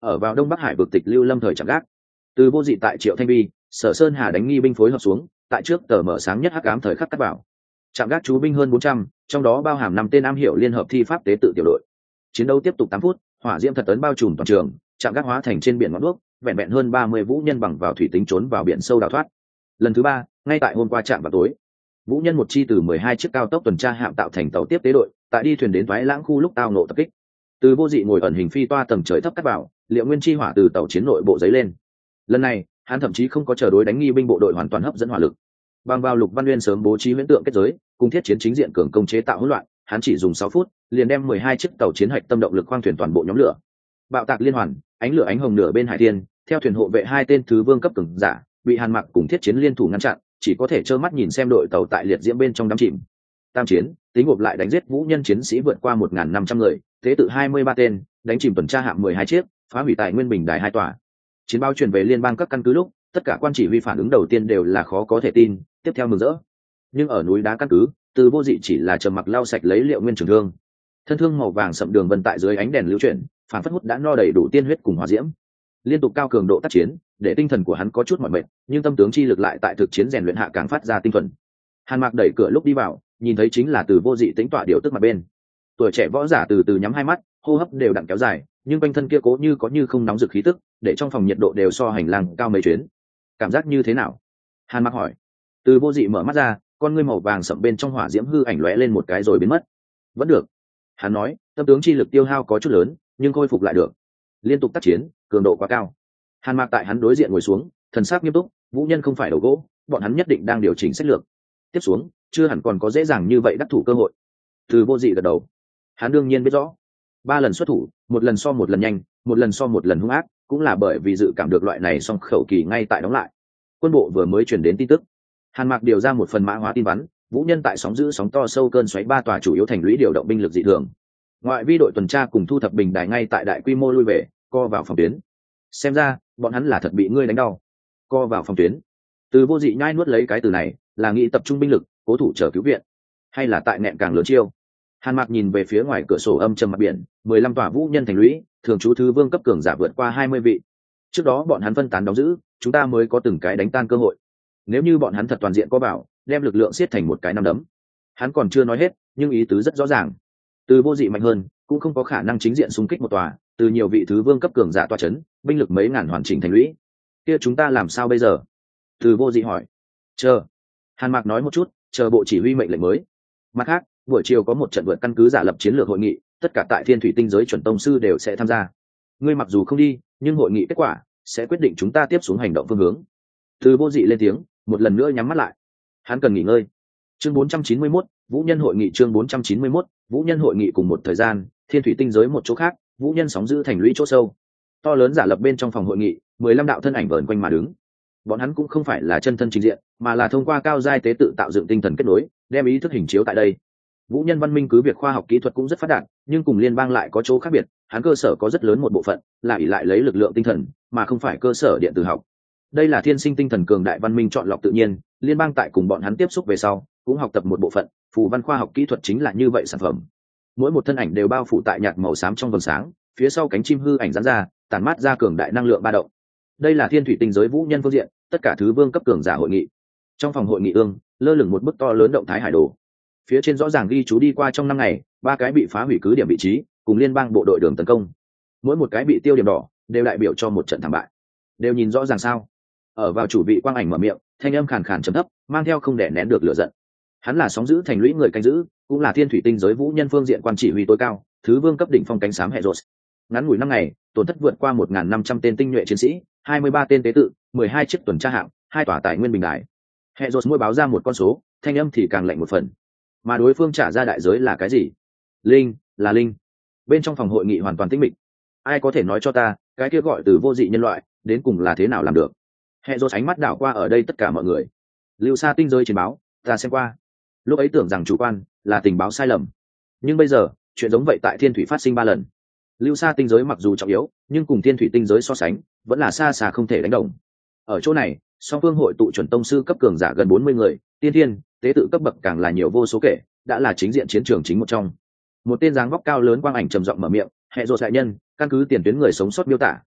ở vào đông bắc hải vực tịch lưu lâm thời chạm gác. Từ Vô Dị tại Triệu Thanh Vi, Sở Sơn Hà đánh nghi binh phối hợp xuống, tại trước tờ mở sáng nhất hắc ám thời khắc cắt bảo. Trạm gác chú binh hơn 400, trong đó bao hàm 5 tên am hiểu liên hợp thi pháp tế tự tiểu đội. Chiến đấu tiếp tục 8 phút, hỏa diễm thật tấn bao trùm toàn trường, trạm gác hóa thành trên biển ngọn đuốc, vẹn vẹn hơn 30 vũ nhân bằng vào thủy tính trốn vào biển sâu đào thoát. Lần thứ 3, ngay tại hôm qua trạm vào tối, vũ nhân một chi từ 12 chiếc cao tốc tuần tra hạm tạo thành tàu tiếp tế đội, tại đi thuyền đến Toái Lãng khu lúc tao ngộ tập kích. Từ Vô Dị ngồi ẩn hình phi toa tầng trời thấp cắt vào, Liệu Nguyên chi hỏa từ tàu chiến nội bộ giấy lên. Lần này, hắn thậm chí không có chờ đối đánh nghi binh bộ đội hoàn toàn hấp dẫn hỏa lực. Bằng vào Lục Văn Nguyên sớm bố trí huyễn tượng kết giới, cùng thiết chiến chính diện cường công chế tạo hỗn loạn, hắn chỉ dùng 6 phút, liền đem 12 chiếc tàu chiến hạch tâm động lực khoang thuyền toàn bộ nhóm lửa. Bạo tạc liên hoàn, ánh lửa ánh hồng nửa bên hải thiên, theo thuyền hộ vệ 2 tên thứ vương cấp cường giả, bị Hàn Mặc cùng thiết chiến liên thủ ngăn chặn, chỉ có thể trơ mắt nhìn xem đội tàu tại liệt diễm bên trong đắm chìm. Tam chiến, tính gộp lại đánh giết vũ nhân chiến sĩ vượt qua 1.500 người, tế tự 23 tên, đánh chìm tuần tra hạm 12 chiếc, phá hủy tài nguyên bình đài 2 tòa. Chiến báo truyền về liên bang các căn cứ lúc, tất cả quan chỉ huy phản ứng đầu tiên đều là khó có thể tin, tiếp theo mừng rỡ. Nhưng ở núi đá căn cứ, Từ Vô Dị chỉ là trầm mặc lau sạch lấy Liệu Nguyên trường thương. Thân thương màu vàng sậm đường vân tại dưới ánh đèn lưu chuyển, phản phất hút đã no đầy đủ tiên huyết cùng hỏa diễm. Liên tục cao cường độ tác chiến, để tinh thần của hắn có chút mỏi mệt, nhưng tâm tướng chi lực lại tại thực chiến rèn luyện hạ càng phát ra tinh thuần. Hàn Mạc đẩy cửa lúc đi vào, nhìn thấy chính là Từ Vô Dị tĩnh tọa điều tức mặt bên. Tuổi trẻ võ giả từ từ nhắm hai mắt, hô hấp đều đặn kéo dài, nhưng quanh thân kia cố như có như không nóng rực khí tức, để trong phòng nhiệt độ đều so hành lang cao mấy chuyến. Cảm giác như thế nào? Hàn Mạc hỏi. Từ Vô Dị mở mắt ra, con ngươi màu vàng sậm bên trong hỏa diễm hư ảnh lóe lên một cái rồi biến mất. Vẫn được. Hắn nói, tâm tướng chi lực tiêu hao có chút lớn, nhưng khôi phục lại được. Liên tục tác chiến, cường độ quá cao. Hàn Mạc tại hắn đối diện ngồi xuống, thần sắc nghiêm túc, vũ nhân không phải đầu gỗ, bọn hắn nhất định đang điều chỉnh sách lược. Tiếp xuống, chưa hẳn còn có dễ dàng như vậy đắc thủ cơ hội. Từ Vô Dị gật đầu. Hắn đương nhiên biết rõ, 3 lần xuất thủ, một lần so một lần nhanh, một lần so một lần hung ác, cũng là bởi vì dự cảm được loại này song khẩu kỳ ngay tại đóng lại. Quân bộ vừa mới truyền đến tin tức, Hàn Mạc điều ra một phần mã hóa tin vắn, vũ nhân tại sóng dữ sóng to sâu cơn xoáy 3 tòa chủ yếu thành lũy điều động binh lực dị thường. Ngoại vi đội tuần tra cùng thu thập bình đài ngay tại đại quy mô lui về, co vào phòng tuyến. Xem ra, bọn hắn là thật bị ngươi đánh đau. Co vào phòng tuyến. Từ Vô Dị nhai nuốt lấy cái từ này, là nghĩ tập trung binh lực, cố thủ chờ cứu viện, hay là tại nẹn càng lớn chiêu. Hàn Mạc nhìn về phía ngoài cửa sổ âm trầm mặt biển, 15 tòa vũ nhân thành lũy, thường trú thứ vương cấp cường giả vượt qua 20 vị. Trước đó bọn hắn phân tán đóng giữ, chúng ta mới có từng cái đánh tan cơ hội. Nếu như bọn hắn thật toàn diện có bảo, đem lực lượng siết thành một cái nắm đấm. Hắn còn chưa nói hết, nhưng ý tứ rất rõ ràng. Từ Vô Dị mạnh hơn, cũng không có khả năng chính diện xung kích một tòa, từ nhiều vị thứ vương cấp cường giả tọa chấn, binh lực mấy ngàn hoàn chỉnh thành lũy. Kia chúng ta làm sao bây giờ? Từ Vô Dị hỏi. Chờ. Hàn Mạc nói một chút, chờ bộ chỉ huy mệnh lệnh mới. Mặt khác, buổi chiều có một trận vượt căn cứ giả lập chiến lược hội nghị, tất cả tại Thiên Thủy Tinh giới chuẩn tông sư đều sẽ tham gia. Ngươi mặc dù không đi, nhưng hội nghị kết quả sẽ quyết định chúng ta tiếp xuống hành động phương hướng. Từ Vô Dị lên tiếng, một lần nữa nhắm mắt lại. Hắn cần nghỉ ngơi. Chương 491, Vũ nhân hội nghị. Chương 491, Vũ nhân hội nghị. Cùng một thời gian, Thiên Thủy Tinh giới một chỗ khác, vũ nhân sóng giữ thành lũy chỗ sâu. To lớn giả lập bên trong phòng hội nghị, 15 đạo thân ảnh vờn quanh mà đứng. Bọn hắn cũng không phải là chân thân trình diện, mà là thông qua cao giai tế tự tạo dựng tinh thần kết nối, đem ý thức hình chiếu tại đây. Vũ nhân văn minh cứ việc khoa học kỹ thuật cũng rất phát đạt, nhưng cùng liên bang lại có chỗ khác biệt, hắn cơ sở có rất lớn một bộ phận là ỷ lại lấy lực lượng tinh thần, mà không phải cơ sở điện tử học. Đây là thiên sinh tinh thần cường đại văn minh chọn lọc tự nhiên, liên bang tại cùng bọn hắn tiếp xúc về sau, cũng học tập một bộ phận, phù văn khoa học kỹ thuật chính là như vậy sản phẩm. Mỗi một thân ảnh đều bao phủ tại nhạt màu xám trong vầng sáng, phía sau cánh chim hư ảnh giãn ra, tản mát ra cường đại năng lượng ba động. Đây là Thiên Thủy Tinh giới vũ nhân phương diện, tất cả thứ vương cấp cường giả hội nghị. Trong phòng hội nghị lơ lửng một bức to lớn động thái hải đồ. Phía trên rõ ràng ghi chú đi qua trong 5 ngày, 3 cái bị phá hủy cứ điểm vị trí, cùng liên bang bộ đội đường tấn công. Mỗi một cái bị tiêu điểm đỏ, đều đại biểu cho một trận thảm bại. Đều nhìn rõ ràng sao? Ở vào chủ vị quang ảnh mở miệng, thanh âm khàn khàn trầm thấp, mang theo không đè nén được lửa giận. Hắn là sóng giữ thành lũy người canh giữ, cũng là Thiên Thủy Tinh giới vũ nhân phương diện quan chỉ huy tối cao, thứ vương cấp đỉnh phong cánh xám hệ rột. Ngắn ngủi 5 ngày, tổn thất vượt qua 1.500 tên tinh nhuệ chiến sĩ, 23 tên tế tự, 12 chiếc tuần tra hạm, 2 tòa tài nguyên bình đài. Hệ rột mỗi báo ra một con số, thanh âm thì càng lạnh một phần. Mà đối phương trả ra đại giới là cái gì? Linh, là linh. Bên trong phòng hội nghị hoàn toàn tĩnh mịch. Ai có thể nói cho ta, cái kia gọi từ vô dị nhân loại, đến cùng là thế nào làm được? Hệ rột ánh mắt đảo qua ở đây tất cả mọi người. Lưu Sa tinh giới chiến báo, ta xem qua. Lúc ấy tưởng rằng chủ quan là tình báo sai lầm, nhưng bây giờ chuyện giống vậy tại Thiên Thủy phát sinh 3 lần. Lưu Sa tinh giới mặc dù trọng yếu, nhưng cùng Thiên Thủy tinh giới so sánh, vẫn là xa xa không thể đánh đồng. Ở chỗ này, song phương hội tụ chuẩn tông sư cấp cường giả gần 40 người, tiên thiên, tế tự cấp bậc càng là nhiều vô số kể, đã là chính diện chiến trường chính một trong. Một tên dáng vóc cao lớn quang ảnh trầm giọng mở miệng, "Hệ rồ đại nhân, căn cứ tiền tuyến người sống sót miêu tả,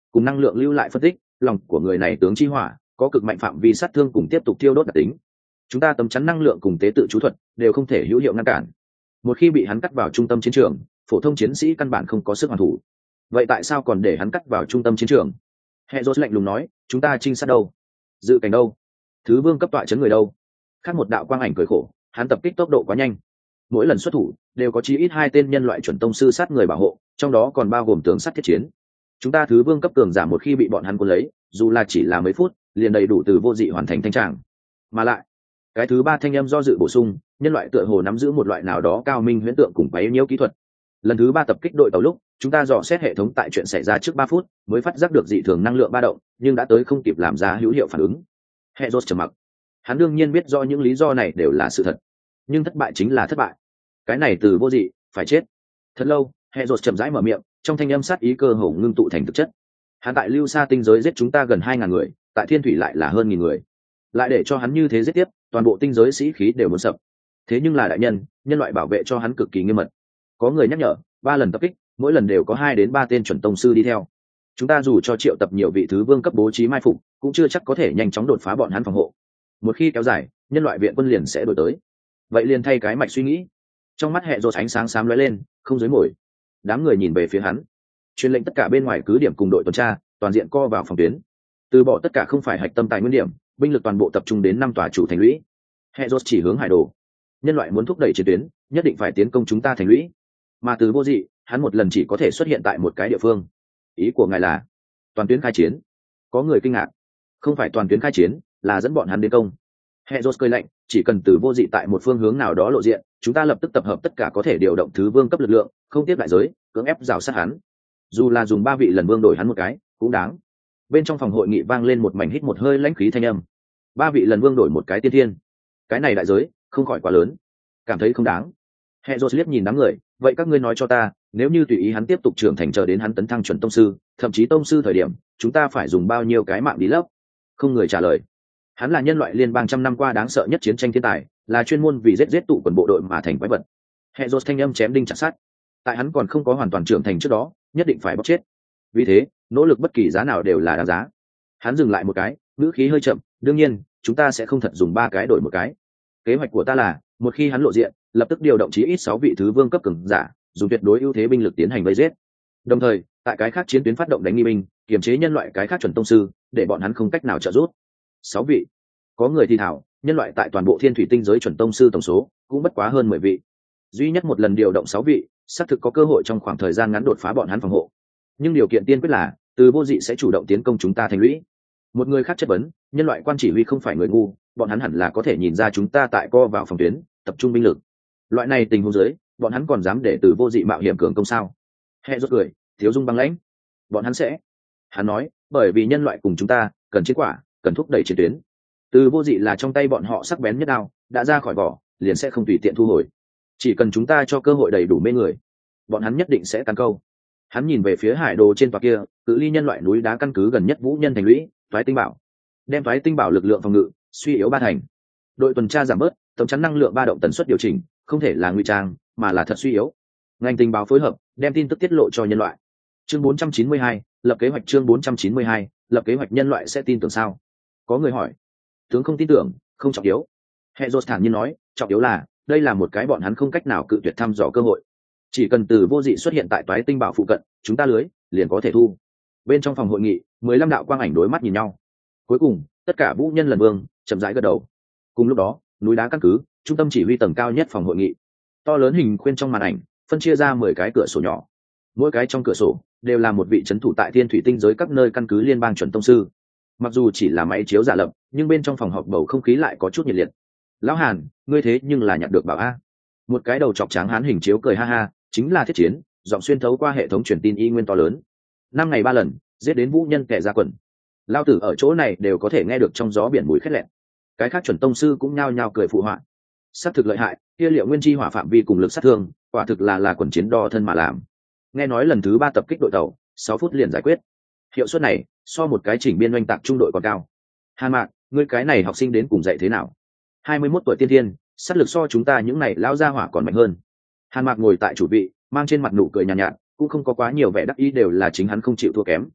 cùng năng lượng lưu lại phân tích, lòng của người này tướng chi hỏa có cực mạnh phạm vi sát thương cùng tiếp tục thiêu đốt đặc tính. Chúng ta tấm chắn năng lượng cùng tế tự chú thuật đều không thể hữu hiệu ngăn cản. Một khi bị hắn cắt vào trung tâm chiến trường, phổ thông chiến sĩ căn bản không có sức hoàn thủ. Vậy tại sao còn để hắn cắt vào trung tâm chiến trường? Heros lạnh lùng nói, chúng ta trinh sát đâu? Dự cảnh đâu? Thứ vương cấp tọa chấn người đâu? Khác một đạo quang ảnh cười khổ, hắn tập kích tốc độ quá nhanh, mỗi lần xuất thủ đều có chí ít 2 tên nhân loại chuẩn tông sư sát người bảo hộ, trong đó còn bao gồm tướng sắt thiết chiến. Chúng ta thứ vương cấp cường giả một khi bị bọn hắn cuốn lấy, dù là chỉ là mấy phút, liền đầy đủ từ vô dị hoàn thành thanh tràng. Mà lại, cái thứ ba thanh âm do dự bổ sung, nhân loại tựa hồ nắm giữ một loại nào đó cao minh huyễn tượng cùng quấy nhiễu kỹ thuật. Lần thứ 3 tập kích đội tàu lúc, chúng ta dò xét hệ thống tại chuyện xảy ra trước 3 phút, mới phát giác được dị thường năng lượng ba động, nhưng đã tới không kịp làm ra hữu hiệu phản ứng. Heros trầm mặc. Hắn đương nhiên biết do những lý do này đều là sự thật, nhưng thất bại chính là thất bại. Cái này từ vô dị phải chết. Thật lâu, Heros chậm rãi mở miệng, trong thanh âm sát ý cơ hồ ngưng tụ thành thực chất. Hắn tại lưu xa tinh giới giết chúng ta gần 2000 người, tại thiên thủy lại là hơn 1000 người. Lại để cho hắn như thế giết tiếp, toàn bộ tinh giới sĩ khí đều muốn sập. Thế nhưng là đại nhân, nhân loại bảo vệ cho hắn cực kỳ nghiêm mật. Có người nhắc nhở, 3 lần tập kích, mỗi lần đều có 2 đến 3 tên chuẩn tông sư đi theo. Chúng ta dù cho triệu tập nhiều vị thứ vương cấp bố trí mai phục, cũng chưa chắc có thể nhanh chóng đột phá bọn hắn phòng hộ. Một khi kéo dài, nhân loại viện quân liền sẽ đổi tới. Vậy liền thay cái mạch suy nghĩ. Trong mắt hệ rột ánh sáng xám lóe lên, không dưới mồi. Đám người nhìn về phía hắn, truyền lệnh tất cả bên ngoài cứ điểm cùng đội tuần tra toàn diện co vào phòng tuyến, từ bỏ tất cả không phải hạch tâm tài nguyên điểm, binh lực toàn bộ tập trung đến 5 tòa chủ thành lũy. Hệ rột chỉ hướng hải đồ. Nhân loại muốn thúc đẩy chiến tuyến, nhất định phải tiến công chúng ta thành lũy. Mà từ vô dị, hắn một lần chỉ có thể xuất hiện tại một cái địa phương. Ý của ngài là toàn tuyến khai chiến? Có người kinh ngạc. Không phải toàn tuyến khai chiến, là dẫn bọn hắn đến công. Heros cười lạnh, chỉ cần từ vô dị tại một phương hướng nào đó lộ diện, chúng ta lập tức tập hợp tất cả có thể điều động thứ vương cấp lực lượng, không tiếp đại giới, cưỡng ép rào sát hắn. Dù là dùng 3 vị lần vương đổi hắn một cái, cũng đáng. Bên trong phòng hội nghị vang lên một mảnh hít một hơi lãnh khí thanh âm. 3 vị lần vương đổi một cái tiên thiên, cái này đại giới không khỏi quá lớn, cảm thấy không đáng. Heros liếc nhìn đám người, vậy các ngươi nói cho ta, nếu như tùy ý hắn tiếp tục trưởng thành chờ đến hắn tấn thăng chuẩn tông sư, thậm chí tông sư thời điểm, chúng ta phải dùng bao nhiêu cái mạng đi lấp? Không người trả lời. Hắn là nhân loại liên bang trăm năm qua đáng sợ nhất chiến tranh thiên tài, là chuyên môn vì giết tụ quần bộ đội mà thành quái vật. Heros thanh âm chém đinh chặt sắt. Tại hắn còn không có hoàn toàn trưởng thành trước đó, nhất định phải bóc chết. Vì thế, nỗ lực bất kỳ giá nào đều là đáng giá. Hắn dừng lại một cái, ngữ khí hơi chậm, đương nhiên, chúng ta sẽ không thật dùng 3 cái đổi một cái. Kế hoạch của ta là, một khi hắn lộ diện, lập tức điều động chí ít 6 vị thứ vương cấp cường giả, dùng tuyệt đối ưu thế binh lực tiến hành vây giết. Đồng thời, tại cái khác chiến tuyến phát động đánh nghi binh, kiềm chế nhân loại cái khác chuẩn tông sư, để bọn hắn không cách nào trợ giúp. 6 vị. Có người thì thảo, nhân loại tại toàn bộ thiên thủy tinh giới chuẩn tông sư tổng số cũng bất quá hơn 10 vị. Duy nhất một lần điều động 6 vị, xác thực có cơ hội trong khoảng thời gian ngắn đột phá bọn hắn phòng hộ. Nhưng điều kiện tiên quyết là, từ vô dị sẽ chủ động tiến công chúng ta thành lũy. Một người khác chất vấn, nhân loại quan chỉ huy không phải người ngu, bọn hắn hẳn là có thể nhìn ra chúng ta tại co vào phòng tuyến, tập trung binh lực. Loại này tình huống dưới, bọn hắn còn dám để từ vô dị mạo hiểm cường công sao? Hệ rốt cười, thiếu dung băng lãnh. Bọn hắn sẽ. Hắn nói, bởi vì nhân loại cùng chúng ta cần chiến quả, cần thúc đẩy chiến tuyến. Từ vô dị là trong tay bọn họ sắc bén nhất đao, đã ra khỏi vỏ, liền sẽ không tùy tiện thu hồi. Chỉ cần chúng ta cho cơ hội đầy đủ mê người, bọn hắn nhất định sẽ tấn câu. Hắn nhìn về phía hải đồ trên tòa kia, cự ly nhân loại núi đá căn cứ gần nhất Vũ Nhân thành lũy, Toái Tinh Bảo. Đem Toái Tinh Bảo lực lượng phòng ngự suy yếu 3 thành. Đội tuần tra giảm bớt, tấm chắn năng lượng ba động tần suất điều chỉnh, không thể là ngụy trang, mà là thật suy yếu. Ngành tình báo phối hợp, đem tin tức tiết lộ cho nhân loại. Chương 492, lập kế hoạch. Chương 492, lập kế hoạch. Nhân loại sẽ tin tưởng sao? Có người hỏi. Tướng không tin tưởng, không trọng yếu. Heros thản nhiên nói, trọng yếu là, đây là một cái bọn hắn không cách nào cự tuyệt thăm dò cơ hội. Chỉ cần từ vô dị xuất hiện tại Toái Tinh Bảo phụ cận, chúng ta lưới liền có thể thu. Bên trong phòng hội nghị, 15 đạo quang ảnh đối mắt nhìn nhau. Cuối cùng, tất cả vũ nhân lần vương chậm rãi gật đầu. Cùng lúc đó, núi đá căn cứ, trung tâm chỉ huy tầng cao nhất phòng hội nghị. To lớn hình khuyên trong màn ảnh, phân chia ra 10 cái cửa sổ nhỏ. Mỗi cái trong cửa sổ đều là một vị trấn thủ tại thiên thủy tinh giới các nơi căn cứ liên bang chuẩn tông sư. Mặc dù chỉ là máy chiếu giả lập, nhưng bên trong phòng họp bầu không khí lại có chút nhiệt liệt. Lão Hàn, ngươi thế nhưng là nhặt được bảo a. Một cái đầu chọc trắng hán hình chiếu cười ha ha, chính là thiết chiến, giọng xuyên thấu qua hệ thống truyền tin y nguyên to lớn. 5 ngày 3 lần, giết đến vũ nhân kẻ ra quần. Lao tử ở chỗ này đều có thể nghe được trong gió biển mùi khét lẹn. Cái khác chuẩn tông sư cũng nhao nhao cười phụ họa. Sát thực lợi hại, kia liệu nguyên chi hỏa phạm vi cùng lực sát thương, quả thực là quần chiến đo thân mà làm. Nghe nói lần thứ 3 tập kích đội tàu, 6 phút liền giải quyết. Hiệu suất này, so một cái chỉnh biên oanh tạc trung đội còn cao. Hàn Mạc, ngươi cái này học sinh đến cùng dạy thế nào? 21 tuổi tiên thiên, sát lực so chúng ta những này lão gia hỏa còn mạnh hơn. Hàn Mạc ngồi tại chủ vị, mang trên mặt nụ cười nhàn nhạt, cũng không có quá nhiều vẻ đắc ý, đều là chính hắn không chịu thua kém.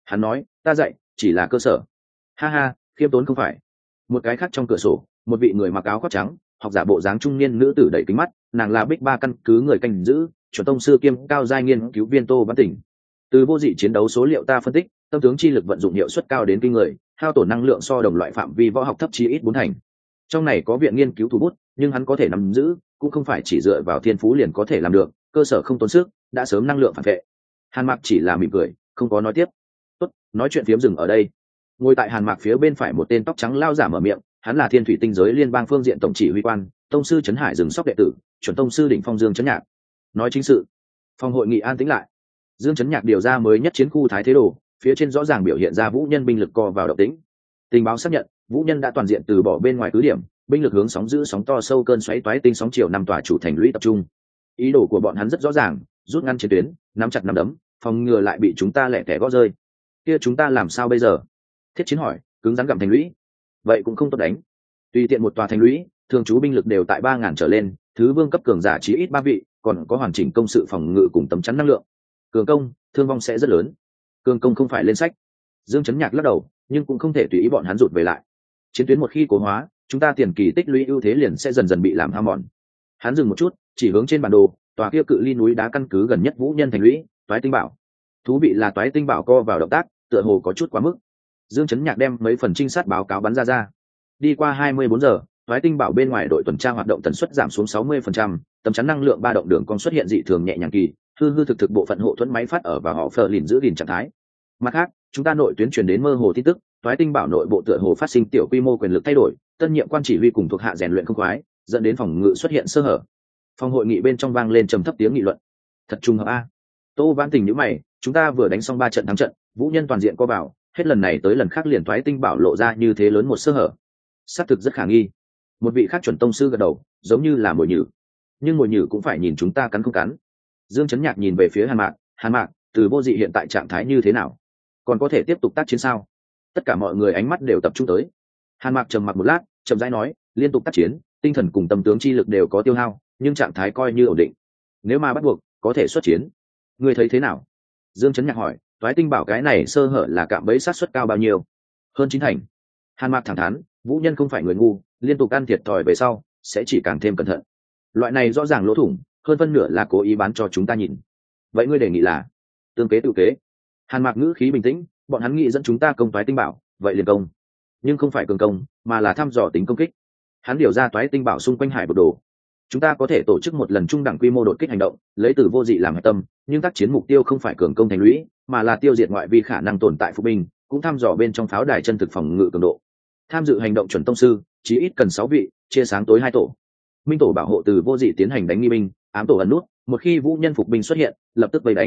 Hắn nói, ta dạy chỉ là cơ sở. Ha ha, khiêm tốn không phải. Một cái khác trong cửa sổ, một vị người mặc áo khoác trắng, học giả bộ dáng trung niên nữ tử đẩy kính mắt, nàng là Bích Ba căn cứ người canh giữ, chuẩn tông sư kiêm cao giai nghiên cứu viên Tô Văn Tỉnh. Từ vô dị chiến đấu số liệu ta phân tích, tâm tướng chi lực vận dụng hiệu suất cao đến kinh người, hao tổn năng lượng so đồng loại phạm vi võ học thấp chí ít 4 thành. Trong này có viện nghiên cứu thủ bút, nhưng hắn có thể nắm giữ, cũng không phải chỉ dựa vào thiên phú liền có thể làm được, cơ sở không tốn sức, đã sớm năng lượng phản vệ. Hàn Mạc chỉ là mỉm cười, không có nói tiếp. Tốt, nói chuyện phiếm dừng ở đây. Ngồi tại Hàn Mạc phía bên phải một tên tóc trắng lao giả mở miệng, hắn là Thiên Thủy Tinh giới liên bang phương diện tổng chỉ huy quan, tông sư Trấn Hải rừng sóc đệ tử, chuẩn tông sư đỉnh phong Dương Trấn Nhạc. Nói chính sự. Phòng hội nghị an tĩnh lại. Dương Trấn Nhạc điều ra mới nhất chiến khu Thái Thế Đồ, phía trên rõ ràng biểu hiện ra vũ nhân binh lực co vào động tĩnh. Tình báo xác nhận, vũ nhân đã toàn diện từ bỏ bên ngoài cứ điểm, binh lực hướng sóng giữ sóng to sâu cơn xoáy toái tinh sóng chiều năm tòa chủ thành lũy tập trung. Ý đồ của bọn hắn rất rõ ràng, rút ngăn chiến tuyến, nắm chặt nắm đấm, phòng ngừa lại bị chúng ta lẻ tẻ gõ rơi. Kia chúng ta làm sao bây giờ? Thiết Chiến hỏi, cứng rắn gặm thành lũy. Vậy cũng không tốt đánh. Tùy tiện một tòa thành lũy, thường trú binh lực đều tại 3.000 trở lên, thứ vương cấp cường giả chí ít 3 vị, còn có hoàn chỉnh công sự phòng ngự cùng tấm chắn năng lượng. Cường công, thương vong sẽ rất lớn. Cường công không phải lên sách. Dương Chấn Nhạc lắc đầu, nhưng cũng không thể tùy ý bọn hắn rụt về lại. Chiến tuyến một khi cố hóa, chúng ta tiền kỳ tích lũy ưu thế liền sẽ dần dần bị làm hao mòn. Hắn dừng một chút, chỉ hướng trên bản đồ, tòa kia cự ly núi đá căn cứ gần nhất vũ nhân thành lũy, Toái Tinh Bảo. Thú vị là Toái Tinh Bảo co vào động tác, tựa hồ có chút quá mức. Dương Chấn Nhạc đem mấy phần trinh sát báo cáo bắn ra. Đi qua 24 giờ, Toái Tinh Bảo bên ngoài đội tuần tra hoạt động tần suất giảm xuống 60%, tấm chắn năng lượng ba động đường cong xuất hiện dị thường nhẹ nhàng kỳ, hư thực bộ phận hộ thuẫn máy phát ở và họ phờ lìn giữ gìn trạng thái. Mặt khác, chúng ta nội tuyến truyền đến mơ hồ tin tức, Toái Tinh Bảo nội bộ tựa hồ phát sinh tiểu quy mô quyền lực thay đổi, tân nhiệm quan chỉ huy cùng thuộc hạ rèn luyện không khoái, dẫn đến phòng ngự xuất hiện sơ hở. Phòng hội nghị bên trong vang lên trầm thấp tiếng nghị luận. Thật trùng hợp a. Tô Vãn Tình nhíu mày, chúng ta vừa đánh xong 3 trận thắng trận, vũ nhân toàn diện co vào, hết lần này tới lần khác liền Toái Tinh Bảo lộ ra như thế lớn một sơ hở. Xác thực rất khả nghi. Một vị khác chuẩn tông sư gật đầu, giống như là mồi nhử. Nhưng mồi nhử cũng phải nhìn chúng ta cắn không cắn. Dương Chấn Nhạc nhìn về phía Hàn Mạc, từ vô dị hiện tại trạng thái như thế nào? Còn có thể tiếp tục tác chiến sao? Tất cả mọi người ánh mắt đều tập trung tới. Hàn Mạc trầm mặc một lát, chậm rãi nói, liên tục tác chiến, tinh thần cùng tâm tướng chi lực đều có tiêu hao, nhưng trạng thái coi như ổn định. Nếu mà bắt buộc, có thể xuất chiến. Ngươi thấy thế nào? Dương Chấn Nhạc hỏi, Toái Tinh Bảo cái này sơ hở là cạm bẫy sát suất cao bao nhiêu? Hơn 9 thành. Hàn Mạc thẳng thắn, vũ nhân không phải người ngu, liên tục ăn thiệt thòi về sau, sẽ chỉ càng thêm cẩn thận. Loại này rõ ràng lỗ thủng, hơn phân nửa là cố ý bán cho chúng ta nhìn. Vậy ngươi đề nghị là tương kế tự kế? Hàn Mạc ngữ khí bình tĩnh, bọn hắn nghĩ dẫn chúng ta công Toái Tinh Bảo, vậy liền công, nhưng không phải cường công, mà là thăm dò tính công kích. Hắn điều ra Toái Tinh Bảo xung quanh hải bộ đồ. Chúng ta có thể tổ chức một lần trung đẳng quy mô đột kích hành động, lấy từ vô dị làm hạch tâm, nhưng tác chiến mục tiêu không phải cường công thành lũy, mà là tiêu diệt ngoại vi khả năng tồn tại phục binh, cũng thăm dò bên trong pháo đài chân thực phòng ngự cường độ. Tham dự hành động chuẩn tông sư chí ít cần 6 vị, chia sáng tối 2 tổ. Minh tổ bảo hộ từ vô dị tiến hành đánh nghi binh, ám tổ ẩn nút, một khi vũ nhân phục binh xuất hiện, lập tức vây đánh.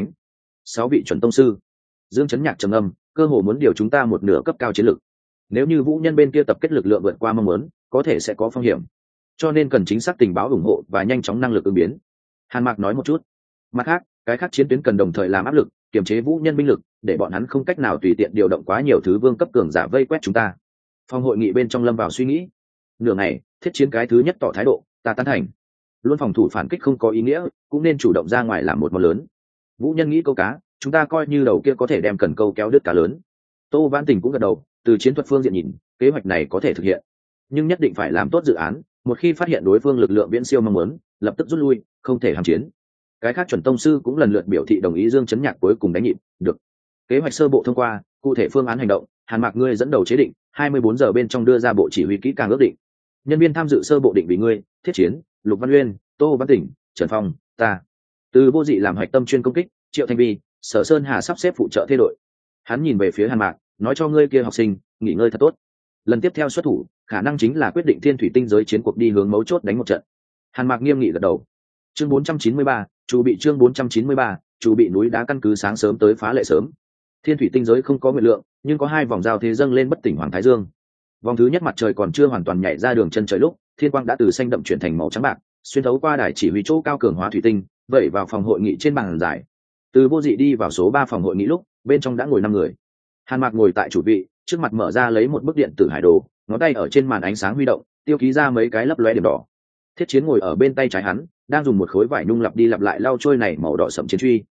6 vị chuẩn tông sư. Dương Chấn Nhạc trầm ngâm, cơ hồ muốn điều chúng ta một nửa cấp cao chiến lực. Nếu như vũ nhân bên kia tập kết lực lượng vượt qua mong muốn, có thể sẽ có phong hiểm. Cho nên cần chính xác tình báo ủng hộ và nhanh chóng năng lực ứng biến. Hàn Mạc nói một chút. Mặt khác, cái khác chiến tuyến cần đồng thời làm áp lực, kiềm chế vũ nhân binh lực, để bọn hắn không cách nào tùy tiện điều động quá nhiều thứ vương cấp cường giả vây quét chúng ta. Phòng hội nghị bên trong lâm vào suy nghĩ. Nửa ngày, Thiết Chiến cái thứ nhất tỏ thái độ, ta tán thành. Luôn phòng thủ phản kích không có ý nghĩa, cũng nên chủ động ra ngoài làm một món lớn. Vũ nhân nghĩ câu cá, chúng ta coi như đầu kia có thể đem cần câu kéo đứt cá lớn. Tô Vãn Tình cũng gật đầu, từ chiến thuật phương diện nhìn, kế hoạch này có thể thực hiện, nhưng nhất định phải làm tốt dự án. Một khi phát hiện đối phương lực lượng viễn siêu mong muốn, lập tức rút lui, không thể hàm chiến. Cái khác chuẩn tông sư cũng lần lượt biểu thị đồng ý. Dương Chấn Nhạc cuối cùng đánh nhịp, được. Kế hoạch sơ bộ thông qua, cụ thể phương án hành động, Hàn Mạc ngươi dẫn đầu chế định, 24 giờ bên trong đưa ra bộ chỉ huy kỹ càng ước định. Nhân viên tham dự sơ bộ định vị ngươi, Thiết Chiến, Lục Văn Uyên, Tô Văn Tỉnh, Trần Phong, ta. Từ vô dị làm hạch tâm chuyên công kích, Triệu Thanh Vi, Sở Sơn Hà sắp xếp phụ trợ thay đội. Hắn nhìn về phía Hàn Mạc, nói cho ngươi kia học sinh, nghỉ ngơi thật tốt. Lần tiếp theo xuất thủ, khả năng chính là quyết định Thiên Thủy Tinh giới chiến cuộc đi hướng mấu chốt đánh một trận. Hàn Mạc nghiêm nghị gật đầu. Chương 493, chủ bị chương 493, chủ bị núi đá căn cứ sáng sớm tới phá lệ sớm. Thiên Thủy Tinh giới không có nguyện lượng, nhưng có 2 vòng giao thế dâng lên bất tỉnh Hoàng Thái Dương. Vòng thứ nhất mặt trời còn chưa hoàn toàn nhảy ra đường chân trời lúc, thiên quang đã từ xanh đậm chuyển thành màu trắng bạc, xuyên thấu qua đài chỉ huy chỗ cao cường hóa thủy tinh, vẩy vào phòng hội nghị trên bàn giải. Từ vô dị đi vào số 3 phòng hội nghị lúc, bên trong đã ngồi 5 người. Hàn Mạc ngồi tại chủ vị, trước mặt mở ra lấy một bức điện tử hải đồ, ngón tay ở trên màn ánh sáng huy động, tiêu ký ra mấy cái lấp lóe điểm đỏ. Thiết Chiến ngồi ở bên tay trái hắn, đang dùng một khối vải nhung lặp đi lặp lại lau trôi này màu đỏ sẫm chiến truy.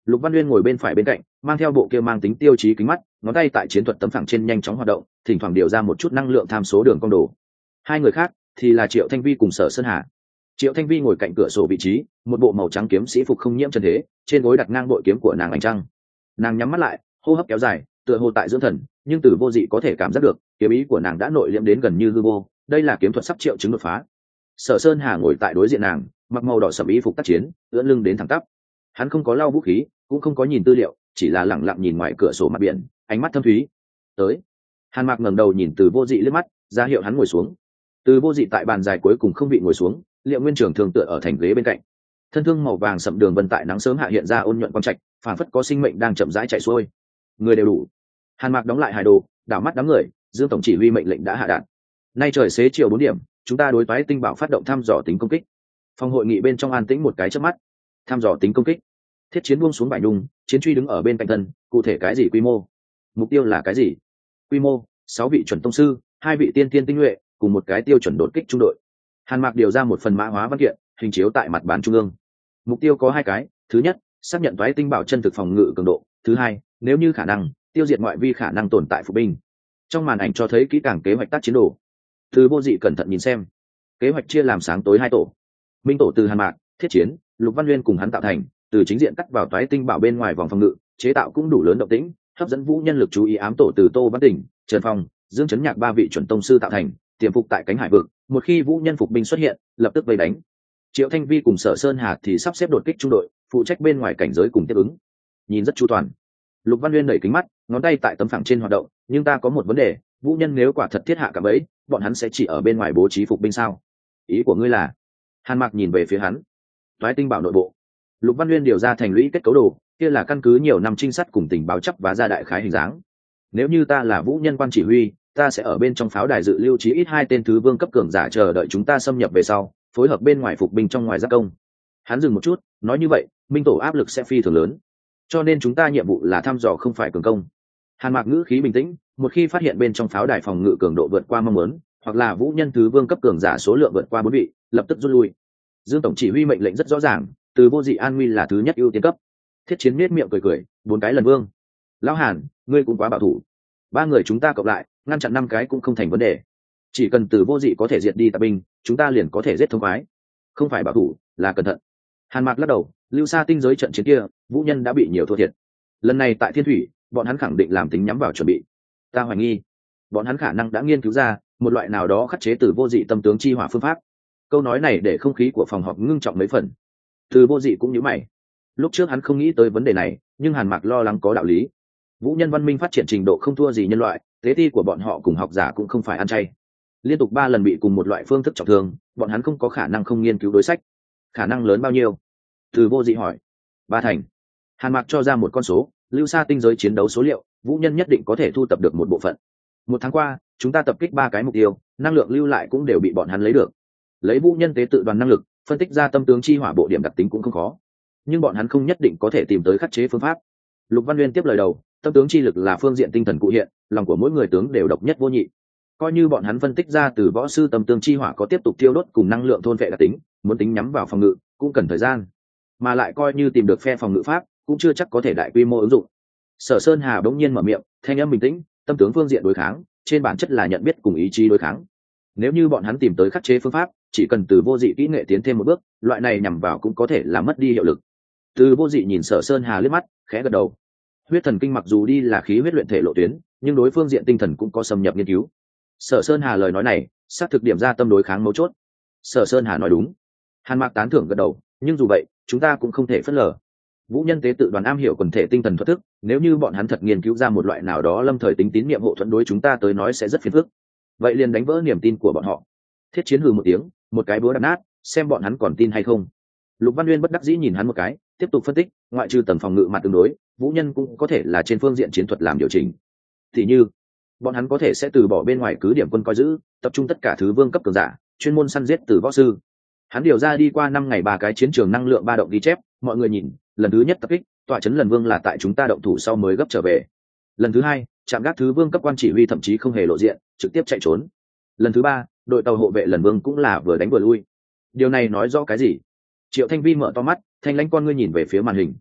Lục Văn Uyên ngồi bên phải bên cạnh, mang theo bộ kia mang tính tiêu chí kính mắt, ngón tay tại chiến thuật tấm phẳng trên nhanh chóng hoạt động, thỉnh thoảng điều ra một chút năng lượng tham số đường cong đồ. Hai người khác thì là Triệu Thanh Vi cùng Sở Sơn Hà. Triệu Thanh Vi ngồi cạnh cửa sổ vị trí, một bộ màu trắng kiếm sĩ phục không nhiễm trần thế, trên gối đặt ngang bội kiếm của nàng ánh trăng. Nàng nhắm mắt lại, hô hấp kéo dài, tựa hồ tại dưỡng thần, nhưng từ vô dị có thể cảm giác được, kiếm ý của nàng đã nội liễm đến gần như hư vô, đây là kiếm thuật sắp triệu chứng đột phá. Sở Sơn Hà ngồi tại đối diện nàng, mặc màu đỏ sẫm y phục tác chiến, ưỡn lưng đến thẳng tắp. Hắn không có lau vũ khí, cũng không có nhìn tư liệu, chỉ là lẳng lặng nhìn ngoài cửa sổ mặt biển, ánh mắt thâm thúy. Tới. Hàn Mạc ngẩng đầu nhìn Từ Vô Dị liếc mắt, ra hiệu hắn ngồi xuống. Từ Vô Dị tại bàn dài cuối cùng không bị ngồi xuống, Liệu Nguyên Trường thường tựa ở thành ghế bên cạnh. Thân thương màu vàng sậm đường vân tại nắng sớm hạ hiện ra ôn nhuận quang trạch, phảng phất có sinh mệnh đang chậm rãi chạy xuôi. Người đều đủ. Hàn Mạc đóng lại hài đồ, đảo mắt đám người, Dương tổng chỉ huy mệnh lệnh đã hạ đạt. Nay trời xế chiều 4 điểm, chúng ta đối toái tinh bảo phát động thăm dò tính công kích. Phòng hội nghị bên trong an tĩnh một cái chớp mắt. Thăm dò tính công kích. Thiết Chiến buông xuống bài nhung, Chiến Truy đứng ở bên cạnh thân, cụ thể cái gì quy mô? Mục tiêu là cái gì? Quy mô, 6 vị chuẩn tông sư, 2 vị tiên tiên tinh nhuệ, cùng một cái tiêu chuẩn đột kích trung đội. Hàn Mạc điều ra một phần mã hóa văn kiện, hình chiếu tại mặt bàn trung ương. Mục tiêu có 2 cái, thứ nhất, xác nhận toái tinh bảo chân thực phòng ngự cường độ, thứ hai, nếu như khả năng, tiêu diệt ngoại vi khả năng tồn tại phục binh. Trong màn ảnh cho thấy kỹ càng kế hoạch tác chiến đồ. Từ Vô Dị cẩn thận nhìn xem. Kế hoạch chia làm sáng tối 2 tổ. Minh tổ từ Hàn Mạc, Thiết Chiến, Lục Văn Nguyên cùng hắn tạo thành, từ chính diện cắt vào toái tinh bảo bên ngoài vòng phòng ngự, chế tạo cũng đủ lớn động tĩnh, hấp dẫn vũ nhân lực chú ý. Ám tổ từ Tô Văn Tỉnh, Trần Phong, Dương Chấn Nhạc 3 vị chuẩn tông sư tạo thành, tiềm phục tại cánh hải vực, một khi vũ nhân phục binh xuất hiện, lập tức vây đánh. Triệu Thanh Vi cùng Sở Sơn Hà thì sắp xếp đột kích trung đội, phụ trách bên ngoài cảnh giới cùng tiếp ứng. Nhìn rất chu toàn. Lục Văn Nguyên đẩy kính mắt, ngón tay tại tấm phẳng trên hoạt động, nhưng ta có một vấn đề, vũ nhân nếu quả thật thiết hạ cả bẫy, bọn hắn sẽ chỉ ở bên ngoài bố trí phục binh sao? Ý của ngươi là? Hàn Mạc nhìn về phía hắn. Toái tinh bảo nội bộ. Lục Văn Nguyên điều ra thành lũy kết cấu đồ, kia là căn cứ nhiều năm trinh sát cùng tình báo chấp và ra đại khái hình dáng. Nếu như ta là vũ nhân quan chỉ huy, ta sẽ ở bên trong pháo đài dự lưu chí ít 2 tên thứ vương cấp cường giả chờ đợi chúng ta xâm nhập về sau, phối hợp bên ngoài phục binh trong ngoài giáp công. Hắn dừng một chút, nói như vậy, Minh tổ áp lực sẽ phi thường lớn. Cho nên chúng ta nhiệm vụ là thăm dò không phải cường công. Hàn Mạc ngữ khí bình tĩnh, một khi phát hiện bên trong pháo đài phòng ngự cường độ vượt qua mong muốn, hoặc là vũ nhân thứ vương cấp cường giả số lượng vượt qua 4 vị, lập tức rút lui. Dương tổng chỉ huy mệnh lệnh rất rõ ràng, Từ Vô Dị an nguy là thứ nhất ưu tiên cấp. Thiết Chiến nhếch miệng cười cười, 4 cái lần vương. Lão Hàn, ngươi cũng quá bảo thủ. 3 người chúng ta cộng lại, ngăn chặn 5 cái cũng không thành vấn đề. Chỉ cần Từ Vô Dị có thể diệt đi tạp binh, chúng ta liền có thể giết thông khoái. Không phải bảo thủ, là cẩn thận. Hàn Mạc lắc đầu, lưu xa tinh giới trận chiến kia, vũ nhân đã bị nhiều thua thiệt. Lần này tại Thiên Thủy, bọn hắn khẳng định làm tính nhắm vào chuẩn bị. Ta hoài nghi, bọn hắn khả năng đã nghiên cứu ra một loại nào đó khắc chế Từ Vô Dị tâm tướng chi hỏa phương pháp. Câu nói này để không khí của phòng họp ngưng trọng mấy phần. Từ Vô Dị cũng nhíu mày. Lúc trước hắn không nghĩ tới vấn đề này, nhưng Hàn Mạc lo lắng có đạo lý. Vũ nhân văn minh phát triển trình độ không thua gì nhân loại, tế ti của bọn họ cùng học giả cũng không phải ăn chay. Liên tục 3 lần bị cùng một loại phương thức trọng thương, bọn hắn không có khả năng không nghiên cứu đối sách. Khả năng lớn bao nhiêu? Từ Vô Dị hỏi. 3 thành. Hàn Mạc cho ra một con số, lưu xa tinh giới chiến đấu số liệu, vũ nhân nhất định có thể thu tập được một bộ phận. 1 tháng qua, chúng ta tập kích 3 cái mục tiêu, năng lượng lưu lại cũng đều bị bọn hắn lấy được. Lấy vũ nhân tế tự đoàn năng lực, phân tích ra tâm tướng chi hỏa bộ điểm đặc tính cũng không khó. Nhưng bọn hắn không nhất định có thể tìm tới khắc chế phương pháp. Lục Văn Nguyên tiếp lời đầu, tâm tướng chi lực là phương diện tinh thần cụ hiện, lòng của mỗi người tướng đều độc nhất vô nhị. Coi như bọn hắn phân tích ra từ võ sư tâm tướng chi hỏa có tiếp tục tiêu đốt cùng năng lượng thôn vệ đặc tính, muốn tính nhắm vào phòng ngự cũng cần thời gian, mà lại coi như tìm được phe phòng ngự pháp cũng chưa chắc có thể đại quy mô ứng dụng. Sở Sơn Hà bỗng nhiên mở miệng, thanh âm bình tĩnh, tâm tướng phương diện đối kháng trên bản chất là nhận biết cùng ý chí đối kháng. Nếu như bọn hắn tìm tới khắc chế phương pháp, chỉ cần Từ Vô Dị kỹ nghệ tiến thêm một bước, loại này nhằm vào cũng có thể làm mất đi hiệu lực. Từ Vô Dị nhìn Sở Sơn Hà liếc mắt, khẽ gật đầu. Huyết thần kinh mặc dù đi là khí huyết luyện thể lộ tuyến, nhưng đối phương diện tinh thần cũng có xâm nhập nghiên cứu. Sở Sơn Hà lời nói này xác thực điểm ra tâm đối kháng mấu chốt. Sở Sơn Hà nói đúng. Hàn Mạc tán thưởng gật đầu, nhưng dù vậy chúng ta cũng không thể phớt lờ. Vũ nhân tế tự đoàn am hiểu quần thể tinh thần thuật thức, nếu như bọn hắn thật nghiên cứu ra một loại nào đó lâm thời tính tín niệm hộ thuẫn đối chúng ta tới nói sẽ rất phiền phức. Vậy liền đánh vỡ niềm tin của bọn họ. Thiết Chiến hừ một tiếng, một cái búa đập nát, xem bọn hắn còn tin hay không. Lục Văn Nguyên bất đắc dĩ nhìn hắn một cái, tiếp tục phân tích, ngoại trừ tầng phòng ngự mặt tương đối, vũ nhân cũng có thể là trên phương diện chiến thuật làm điều chỉnh. Thì như, bọn hắn có thể sẽ từ bỏ bên ngoài cứ điểm quân coi giữ, tập trung tất cả thứ vương cấp cường giả, chuyên môn săn giết từ võ sư. Hắn điều ra đi qua 5 ngày 3 cái chiến trường năng lượng ba động ghi chép, mọi người nhìn, lần thứ nhất tập kích, tọa trấn lần vương là tại chúng ta động thủ sau mới gấp trở về. Lần thứ 2, chạm gác thứ vương cấp quan chỉ huy thậm chí không hề lộ diện, trực tiếp chạy trốn. Lần thứ 3, đội tàu hộ vệ lần vương cũng là vừa đánh vừa lui. Điều này nói rõ cái gì? Triệu Thanh Vi mở to mắt, thanh lãnh con ngươi nhìn về phía màn hình.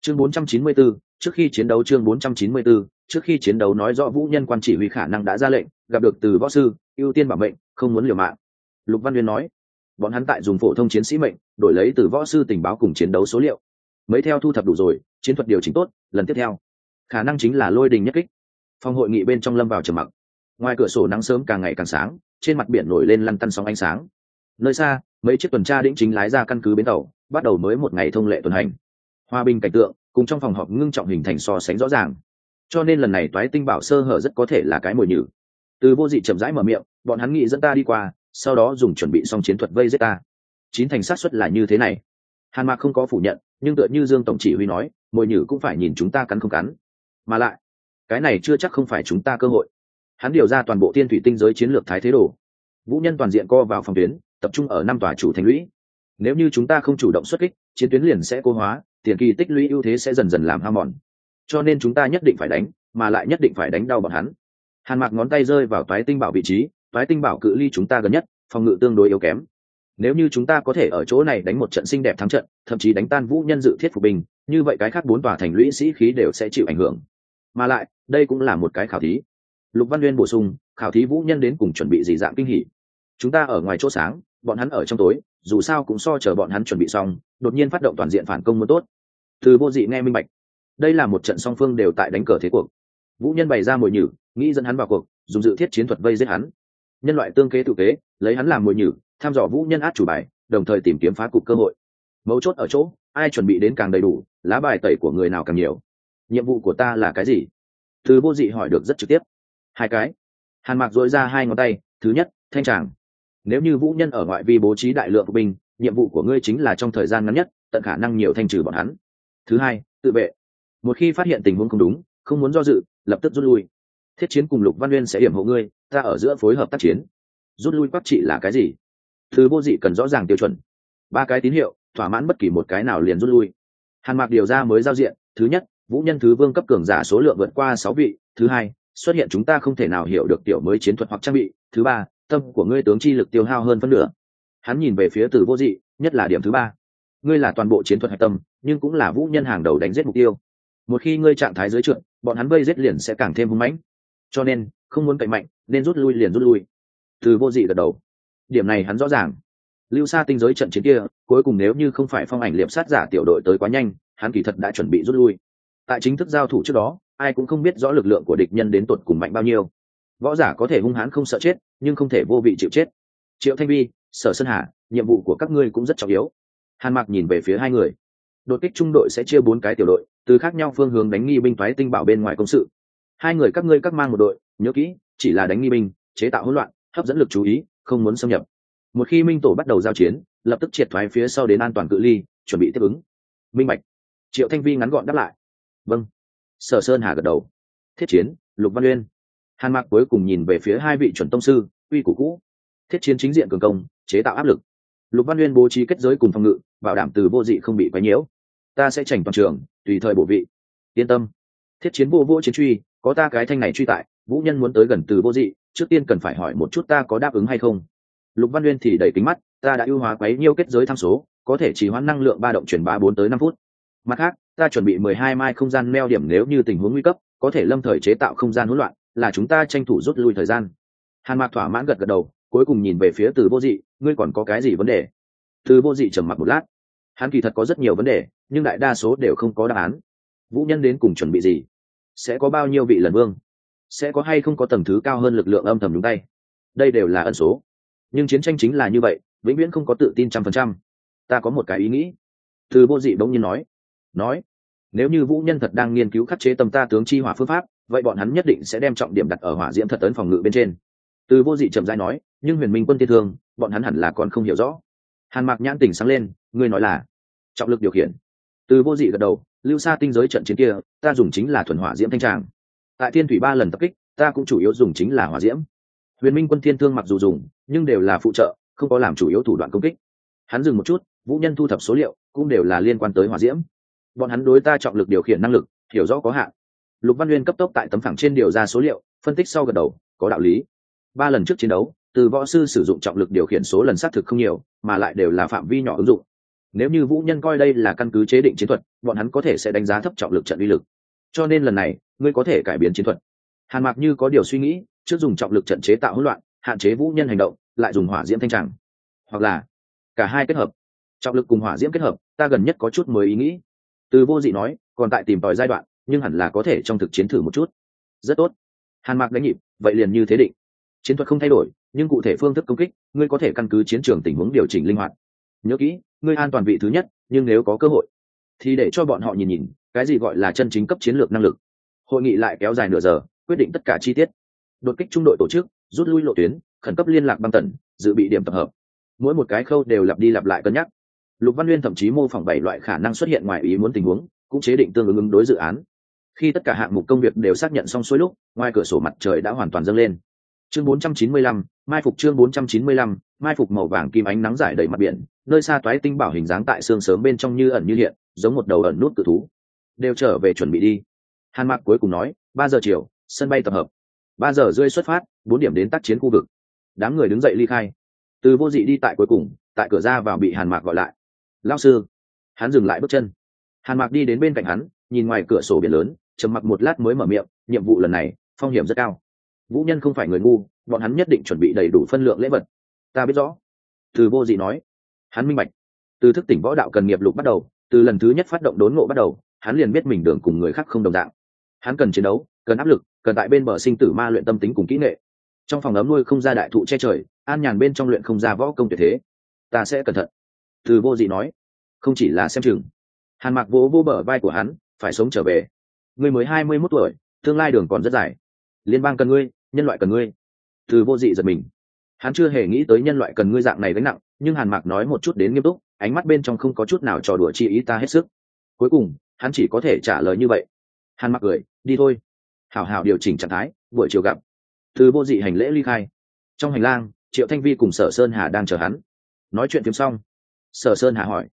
Chương 494, trước khi chiến đấu. Chương 494, trước khi chiến đấu nói rõ Vũ Nhân quan chỉ huy khả năng đã ra lệnh, gặp được từ võ sư, ưu tiên bảo mệnh, không muốn liều mạng. Lục Văn Uyên nói, bọn hắn tại dùng phổ thông chiến sĩ mệnh đổi lấy từ võ sư tình báo cùng chiến đấu số liệu. Mấy theo thu thập đủ rồi, chiến thuật điều chỉnh tốt, lần tiếp theo khả năng chính là lôi đình nhất kích. Phòng hội nghị bên trong lâm vào trầm mặc. Ngoài cửa sổ nắng sớm càng ngày càng sáng, trên mặt biển nổi lên lăn tăn sóng ánh sáng. Nơi xa, mấy chiếc tuần tra đĩnh chính lái ra căn cứ bến tàu, bắt đầu mới một ngày thông lệ tuần hành. Hòa bình cảnh tượng cùng trong phòng họp ngưng trọng hình thành so sánh rõ ràng, cho nên lần này toái tinh bảo sơ hở rất có thể là cái mồi nhử. Từ Vô Dị chậm rãi mở miệng, bọn hắn nghĩ dẫn ta đi qua, sau đó dùng chuẩn bị xong chiến thuật vây giết ta. Chín thành xác suất là như thế này. Hàn Mạc không có phủ nhận, nhưng tựa như Dương tổng chỉ huy nói, mồi nhử cũng phải nhìn chúng ta cắn không cắn, mà lại cái này chưa chắc không phải chúng ta cơ hội. Hắn điều ra toàn bộ Thiên Thủy Tinh giới chiến lược thái thế đồ. Vũ Nhân toàn diện co vào phòng tuyến, tập trung ở 5 tòa chủ thành lũy. Nếu như chúng ta không chủ động xuất kích, chiến tuyến liền sẽ cô hóa, tiền kỳ tích lũy ưu thế sẽ dần dần làm hao mòn. Cho nên chúng ta nhất định phải đánh, mà lại nhất định phải đánh đau bọn hắn. Hàn Mạc ngón tay rơi vào toái tinh bảo vị trí, toái tinh bảo cự ly chúng ta gần nhất, phòng ngự tương đối yếu kém. Nếu như chúng ta có thể ở chỗ này đánh một trận xinh đẹp thắng trận, thậm chí đánh tan Vũ Nhân dự thiết phục binh, như vậy cái khác 4 tòa thành lũy sĩ khí đều sẽ chịu ảnh hưởng. Mà lại, đây cũng là một cái khảo thí. Lục Văn Nguyên bổ sung, khảo thí Vũ Nhân đến cùng chuẩn bị gì dạng kinh hỉ. Chúng ta ở ngoài chỗ sáng, bọn hắn ở trong tối, dù sao cũng so chờ bọn hắn chuẩn bị xong, đột nhiên phát động toàn diện phản công mới tốt. Từ Vô Dị nghe minh bạch, đây là một trận song phương đều tại đánh cờ thế cuộc. Vũ Nhân bày ra mồi nhử, nghĩ dẫn hắn vào cuộc, dùng dự thiết chiến thuật vây giết hắn. Nhân loại tương kế tự kế, lấy hắn làm mồi nhử, tham dò Vũ Nhân át chủ bài, đồng thời tìm kiếm phá cục cơ hội. Mấu chốt ở chỗ, ai chuẩn bị đến càng đầy đủ, lá bài tẩy của người nào càng nhiều. Nhiệm vụ của ta là cái gì? Từ Vô Dị hỏi được rất trực tiếp. 2 cái. Hàn Mạc dội ra 2 ngón tay. Thứ nhất, thanh tràng. Nếu như Vũ Nhân ở ngoại vi bố trí đại lượng phục binh, nhiệm vụ của ngươi chính là trong thời gian ngắn nhất tận khả năng nhiều thanh trừ bọn hắn. Thứ hai, tự vệ. Một khi phát hiện tình huống không đúng, không muốn do dự, lập tức rút lui. Thiết Chiến cùng Lục Văn Nguyên sẽ hiểm hộ ngươi, ta ở giữa phối hợp tác chiến. Rút lui quắc trị là cái gì? Thứ Vô Dị cần rõ ràng tiêu chuẩn. 3 cái tín hiệu, thỏa mãn bất kỳ một cái nào liền rút lui. Hàn Mạc điều ra mới giao diện. Thứ nhất, Vũ Nhân thứ vương cấp cường giả số lượng vượt qua 6 vị. Thứ hai, xuất hiện chúng ta không thể nào hiểu được tiểu mới chiến thuật hoặc trang bị. Thứ ba, tâm của ngươi tướng chi lực tiêu hao hơn phân nửa. Hắn nhìn về phía Từ Vô Dị, nhất là điểm thứ 3. Ngươi là toàn bộ chiến thuật hạch tâm, nhưng cũng là Vũ Nhân hàng đầu đánh giết mục tiêu. Một khi ngươi trạng thái dưới trượt, bọn hắn vây giết liền sẽ càng thêm hung mãnh. Cho nên, không muốn cậy mạnh, nên rút lui liền rút lui. Từ Vô Dị gật đầu. Điểm này hắn rõ ràng. Lưu Sa tinh giới trận chiến kia, cuối cùng nếu như không phải Phong Ảnh liệp sát giả tiểu đội tới quá nhanh, hắn kỳ thật đã chuẩn bị rút lui. Tại chính thức giao thủ trước đó, ai cũng không biết rõ lực lượng của địch nhân đến tột cùng mạnh bao nhiêu. Võ giả có thể hung hãn không sợ chết, nhưng không thể vô vị chịu chết. Triệu Thanh Vi, Sở Sơn Hà, nhiệm vụ của các ngươi cũng rất trọng yếu. Hàn Mạc nhìn về phía 2 người. Đột kích trung đội sẽ chia 4 cái tiểu đội, từ khác nhau phương hướng đánh nghi binh toái tinh bảo bên ngoài công sự. 2 người các ngươi các mang một đội, nhớ kỹ, chỉ là đánh nghi binh, chế tạo hỗn loạn, hấp dẫn lực chú ý, không muốn xâm nhập. Một khi minh tổ bắt đầu giao chiến, lập tức triệt thoái phía sau đến an toàn cự ly, chuẩn bị tiếp ứng. Minh bạch. Triệu Thanh Vi ngắn gọn đáp lại. Vâng. Sở Sơn Hà gật đầu. Thiết Chiến, Lục Văn Uyên. Hàn Mạc cuối cùng nhìn về phía 2 vị chuẩn tông sư, uy củ cũ. Thiết Chiến chính diện cường công, chế tạo áp lực. Lục Văn Uyên bố trí kết giới cùng phòng ngự, bảo đảm Từ Vô Dị không bị quấy nhiễu. Ta sẽ chỉnh toàn trường, tùy thời bổ vị. Yên tâm. Thiết Chiến vô chiến truy, có ta cái thanh này truy tại, Vũ Nhân muốn tới gần Từ Vô Dị, trước tiên cần phải hỏi một chút ta có đáp ứng hay không. Lục Văn Uyên thì đẩy kính mắt, ta đã ưu hóa quấy nhiễu kết giới tham số, có thể trì hoãn năng lượng ba động truyền bá 4 tới 5 phút. Mặt khác, ta chuẩn bị 12 mai không gian neo điểm, nếu như tình huống nguy cấp, có thể lâm thời chế tạo không gian hỗn loạn, là chúng ta tranh thủ rút lui thời gian. Hàn Mạc thỏa mãn gật đầu, cuối cùng nhìn về phía Từ Vô Dị, ngươi còn có cái gì vấn đề? Từ Vô Dị trầm mặc một lát. Hắn kỳ thật có rất nhiều vấn đề, nhưng đại đa số đều không có đáp án. Vũ Nhân đến cùng chuẩn bị gì? Sẽ có bao nhiêu vị lần vương? Sẽ có hay không có tầng thứ cao hơn lực lượng âm thầm nhúng tay? Đây đều là ẩn số. Nhưng chiến tranh chính là như vậy, vĩnh viễn không có tự tin 100%. Ta có một cái ý nghĩ. Từ Vô Dị bỗng nhiên nói, nếu như Vũ Nhân thật đang nghiên cứu khắc chế tâm ta tướng chi hỏa phương pháp, vậy bọn hắn nhất định sẽ đem trọng điểm đặt ở hỏa diễm thật ấn phòng ngự bên trên. Từ Vô Dị chậm rãi nói, nhưng Huyền Minh quân tiên thương, bọn hắn hẳn là còn không hiểu rõ. Hàn Mạc nhãn tỉnh sáng lên, ngươi nói là trọng lực điều khiển. Từ Vô Dị gật đầu, Lưu Sa tinh giới trận chiến kia, ta dùng chính là thuần hỏa diễm thanh tràng. Tại Thiên Thủy 3 lần tập kích, ta cũng chủ yếu dùng chính là hỏa diễm. Huyền Minh quân thiên thương mặc dù dùng, nhưng đều là phụ trợ, không có làm chủ yếu thủ đoạn công kích. Hắn dừng một chút, Vũ Nhân thu thập số liệu, cũng đều là liên quan tới hỏa diễm. Bọn hắn đối ta trọng lực điều khiển năng lực hiểu rõ có hạn. Lục Văn Nguyên cấp tốc tại tấm phẳng trên điều ra số liệu, phân tích sau gật đầu, có đạo lý. 3 lần trước chiến đấu, Từ võ sư sử dụng trọng lực điều khiển số lần xác thực không nhiều, mà lại đều là phạm vi nhỏ ứng dụng. Nếu như vũ nhân coi đây là căn cứ chế định chiến thuật, bọn hắn có thể sẽ đánh giá thấp trọng lực trận uy lực. Cho nên lần này ngươi có thể cải biến chiến thuật. Hàn Mạc như có điều suy nghĩ, trước dùng trọng lực trận chế tạo hỗn loạn, hạn chế vũ nhân hành động, lại dùng hỏa diễm thanh tràng, hoặc là cả hai kết hợp. Trọng lực cùng hỏa diễm kết hợp, ta gần nhất có chút mới ý nghĩ. Từ Vô Dị nói, còn tại tìm tòi giai đoạn, nhưng hẳn là có thể trong thực chiến thử một chút. Rất tốt. Hàn Mạc đánh nhịp, vậy liền như thế định. Chiến thuật không thay đổi, nhưng cụ thể phương thức công kích, ngươi có thể căn cứ chiến trường tình huống điều chỉnh linh hoạt. Nhớ kỹ, ngươi an toàn vị thứ nhất, nhưng nếu có cơ hội, thì để cho bọn họ nhìn nhìn, cái gì gọi là chân chính cấp chiến lược năng lực. Hội nghị lại kéo dài nửa giờ, quyết định tất cả chi tiết. Đột kích trung đội tổ chức, rút lui lộ tuyến, khẩn cấp liên lạc băng tần, dự bị điểm tập hợp. Mỗi một cái khâu đều lặp đi lặp lại cân nhắc. Lục Văn Nguyên thậm chí mô phỏng 7 loại khả năng xuất hiện ngoài ý muốn tình huống, cũng chế định tương ứng đối dự án. Khi tất cả hạng mục công việc đều xác nhận xong xuôi lúc, ngoài cửa sổ mặt trời đã hoàn toàn dâng lên. Chương 495, mai phục chương 495, mai phục màu vàng kim ánh nắng rải đầy mặt biển, nơi xa toái tinh bảo hình dáng tại sương sớm bên trong như ẩn như hiện, giống một đầu ẩn nút cự thú. Đều trở về chuẩn bị đi. Hàn Mạc cuối cùng nói, 3 giờ chiều, sân bay tập hợp. 3 giờ rưỡi xuất phát, 4 điểm đến tác chiến khu vực. Đám người đứng dậy ly khai. Từ Vô Dị đi tại cuối cùng, tại cửa ra vào bị Hàn Mạc gọi lại. Lão sư. Hắn dừng lại bước chân. Hàn Mạc đi đến bên cạnh hắn, nhìn ngoài cửa sổ biển lớn, trầm mặc một lát mới mở miệng, nhiệm vụ lần này, phong hiểm rất cao. Vũ nhân không phải người ngu, bọn hắn nhất định chuẩn bị đầy đủ phân lượng lễ vật. Ta biết rõ. Từ Vô Dị nói. Hắn minh bạch. Từ thức tỉnh võ đạo cần nghiệp lục bắt đầu, từ lần thứ nhất phát động đốn ngộ bắt đầu, hắn liền biết mình đường cùng người khác không đồng dạng. Hắn cần chiến đấu, cần áp lực, cần tại bên bờ sinh tử ma luyện tâm tính cùng kỹ nghệ. Trong phòng ấm nuôi không ra đại thụ che trời, an nhàn bên trong luyện không ra võ công tuyệt thế. Ta sẽ cẩn thận. Từ Vô Dị nói. Không chỉ là xem chừng. Hàn Mạc vỗ vô bờ vai của hắn, phải sống trở về. Ngươi mới 21 tuổi, tương lai đường còn rất dài. Liên bang cần ngươi, nhân loại cần ngươi. Từ Vô Dị giật mình. Hắn chưa hề nghĩ tới nhân loại cần ngươi dạng này gánh nặng, nhưng Hàn Mạc nói một chút đến nghiêm túc, ánh mắt bên trong không có chút nào trò đùa chi ý, ta hết sức. Cuối cùng, hắn chỉ có thể trả lời như vậy. Hàn Mạc cười, đi thôi. Hảo hảo điều chỉnh trạng thái, buổi chiều gặp. Từ Vô Dị hành lễ ly khai. Trong hành lang, Triệu Thanh Vi cùng Sở Sơn Hà đang chờ hắn. Nói chuyện phiếm xong, Sở Sơn Hà hỏi,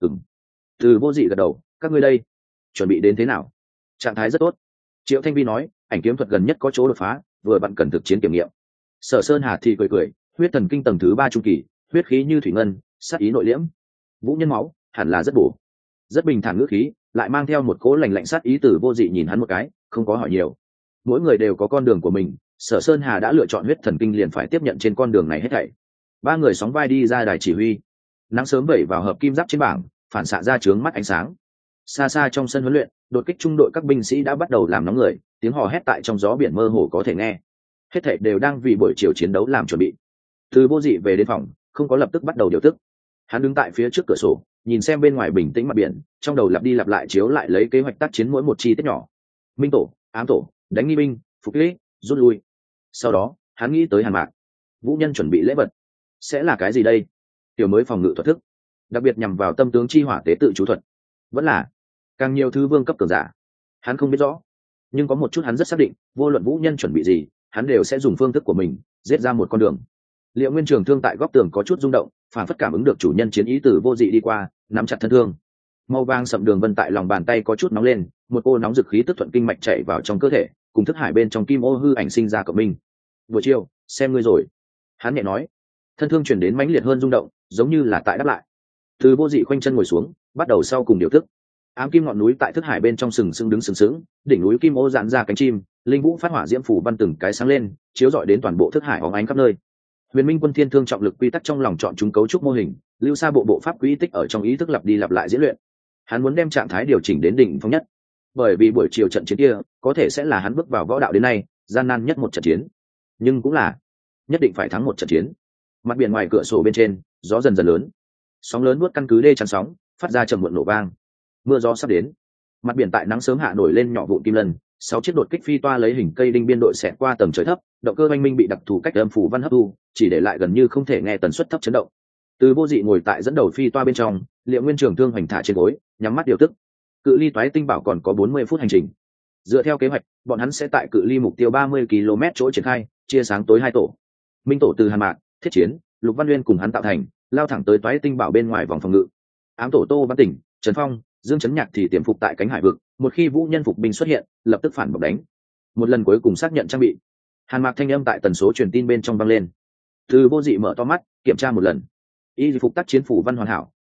Từ Vô Dị gật đầu, các ngươi đây chuẩn bị đến thế nào? Trạng thái rất tốt. Triệu Thanh Vi nói, ảnh kiếm thuật gần nhất có chỗ đột phá, vừa bạn cần thực chiến kiểm nghiệm. Sở Sơn Hà thì cười cười, huyết thần kinh tầng thứ 3 trung kỳ, huyết khí như thủy ngân, sát ý nội liễm. Vũ nhân máu hẳn là rất bổ. Rất bình thản ngữ khí, lại mang theo một cỗ lạnh lạnh sát ý. Từ Vô Dị nhìn hắn một cái, không có hỏi nhiều. Mỗi người đều có con đường của mình, Sở Sơn Hà đã lựa chọn huyết thần kinh liền phải tiếp nhận trên con đường này hết thảy. Ba người sóng vai đi ra đài chỉ huy. Nắng sớm vẩy vào hợp kim giáp trên bảng, phản xạ ra chướng mắt ánh sáng. Xa xa trong sân huấn luyện, đột kích trung đội các binh sĩ đã bắt đầu làm nóng người, tiếng hò hét tại trong gió biển mơ hồ có thể nghe. Hết thảy đều đang vì buổi chiều chiến đấu làm chuẩn bị. Từ Vô Dị về đến phòng, không có lập tức bắt đầu điều tức. Hắn đứng tại phía trước cửa sổ, nhìn xem bên ngoài bình tĩnh mặt biển, trong đầu lặp đi lặp lại chiếu lại lấy kế hoạch tác chiến mỗi một chi tiết nhỏ. Minh tổ, ám tổ, đánh nghi binh, phục kích, rút lui. Sau đó, hắn nghĩ tới Hàn Mạc. Vũ nhân chuẩn bị lễ vật, sẽ là cái gì đây? Tiểu mới phòng ngự thuật thức, đặc biệt nhằm vào tâm tướng chi hỏa tế tự chú thuật, vẫn là càng nhiều thứ vương cấp cường giả. Hắn không biết rõ, nhưng có một chút hắn rất xác định, vô luận vũ nhân chuẩn bị gì, hắn đều sẽ dùng phương thức của mình giết ra một con đường. Liệu Nguyên Trường Thương tại góc tường có chút rung động, phản phất cảm ứng được chủ nhân chiến ý. Từ Vô Dị đi qua, nắm chặt thân thương. Màu vàng sậm đường vân tại lòng bàn tay có chút nóng lên, một cô nóng dực khí tức thuận kinh mạch chảy vào trong cơ thể, cùng thức hải bên trong kim ô hư ảnh sinh ra cộng minh. Buổi chiều, xem ngươi rồi. Hắn nhẹ nói. Thân thương chuyển đến mãnh liệt hơn rung động, giống như là tại đáp lại. Từ Vô Dị khoanh chân ngồi xuống, bắt đầu sau cùng điều tức. Ám kim ngọn núi tại thức hải bên trong sừng sững đứng sừng sững, đỉnh núi kim ô giãn ra cánh chim, linh vũ phát hỏa diễm phủ văn từng cái sáng lên, chiếu rọi đến toàn bộ thức hải óng ánh khắp nơi. Huyền Minh Quân Thiên Thương trọng lực quy tắc trong lòng chọn chúng cấu trúc mô hình, lưu xa bộ pháp quy tích ở trong ý thức lặp đi lặp lại diễn luyện. Hắn muốn đem trạng thái điều chỉnh đến đỉnh phong nhất, bởi vì buổi chiều trận chiến kia có thể sẽ là hắn bước vào võ đạo đến nay gian nan nhất một trận chiến, nhưng cũng là nhất định phải thắng một trận chiến. Mặt biển ngoài cửa sổ bên trên, gió dần dần lớn, sóng lớn nuốt căn cứ đê chắn sóng, phát ra trầm muộn nổ vang. Mưa gió sắp đến, mặt biển tại nắng sớm hạ nổi lên nhỏ vụn kim lân. 6 chiếc đột kích phi toa lấy hình cây đinh biên đội xẹt qua tầng trời thấp, động cơ oanh minh bị đặc thù cách âm phủ văn hấp thu, chỉ để lại gần như không thể nghe tần suất thấp chấn động. Từ Vô Dị ngồi tại dẫn đầu phi toa bên trong, Liệu Nguyên Trường Thương hoành thả trên gối, nhắm mắt điều tức. Cự ly toái tinh bảo còn có 40 phút hành trình. Dựa theo kế hoạch, bọn hắn sẽ tại cự ly mục tiêu 30 km chỗ triển khai, chia sáng tối 2 tổ. Minh tổ từ Hàn Mạc, Thiết Chiến, Lục Văn Nguyên cùng hắn tạo thành, lao thẳng tới toái tinh bảo bên ngoài vòng phòng ngự. Ám tổ Tô Văn Tỉnh, Trần Phong, Dương Chấn Nhạc thì tiềm phục tại cánh hải vực, một khi vũ nhân phục binh xuất hiện, lập tức phản bọc đánh. Một lần cuối cùng xác nhận trang bị. Hàn Mạc thanh âm tại tần số truyền tin bên trong vang lên. Từ Vô Dị mở to mắt, kiểm tra một lần. Y phục tác chiến phủ văn hoàn hảo,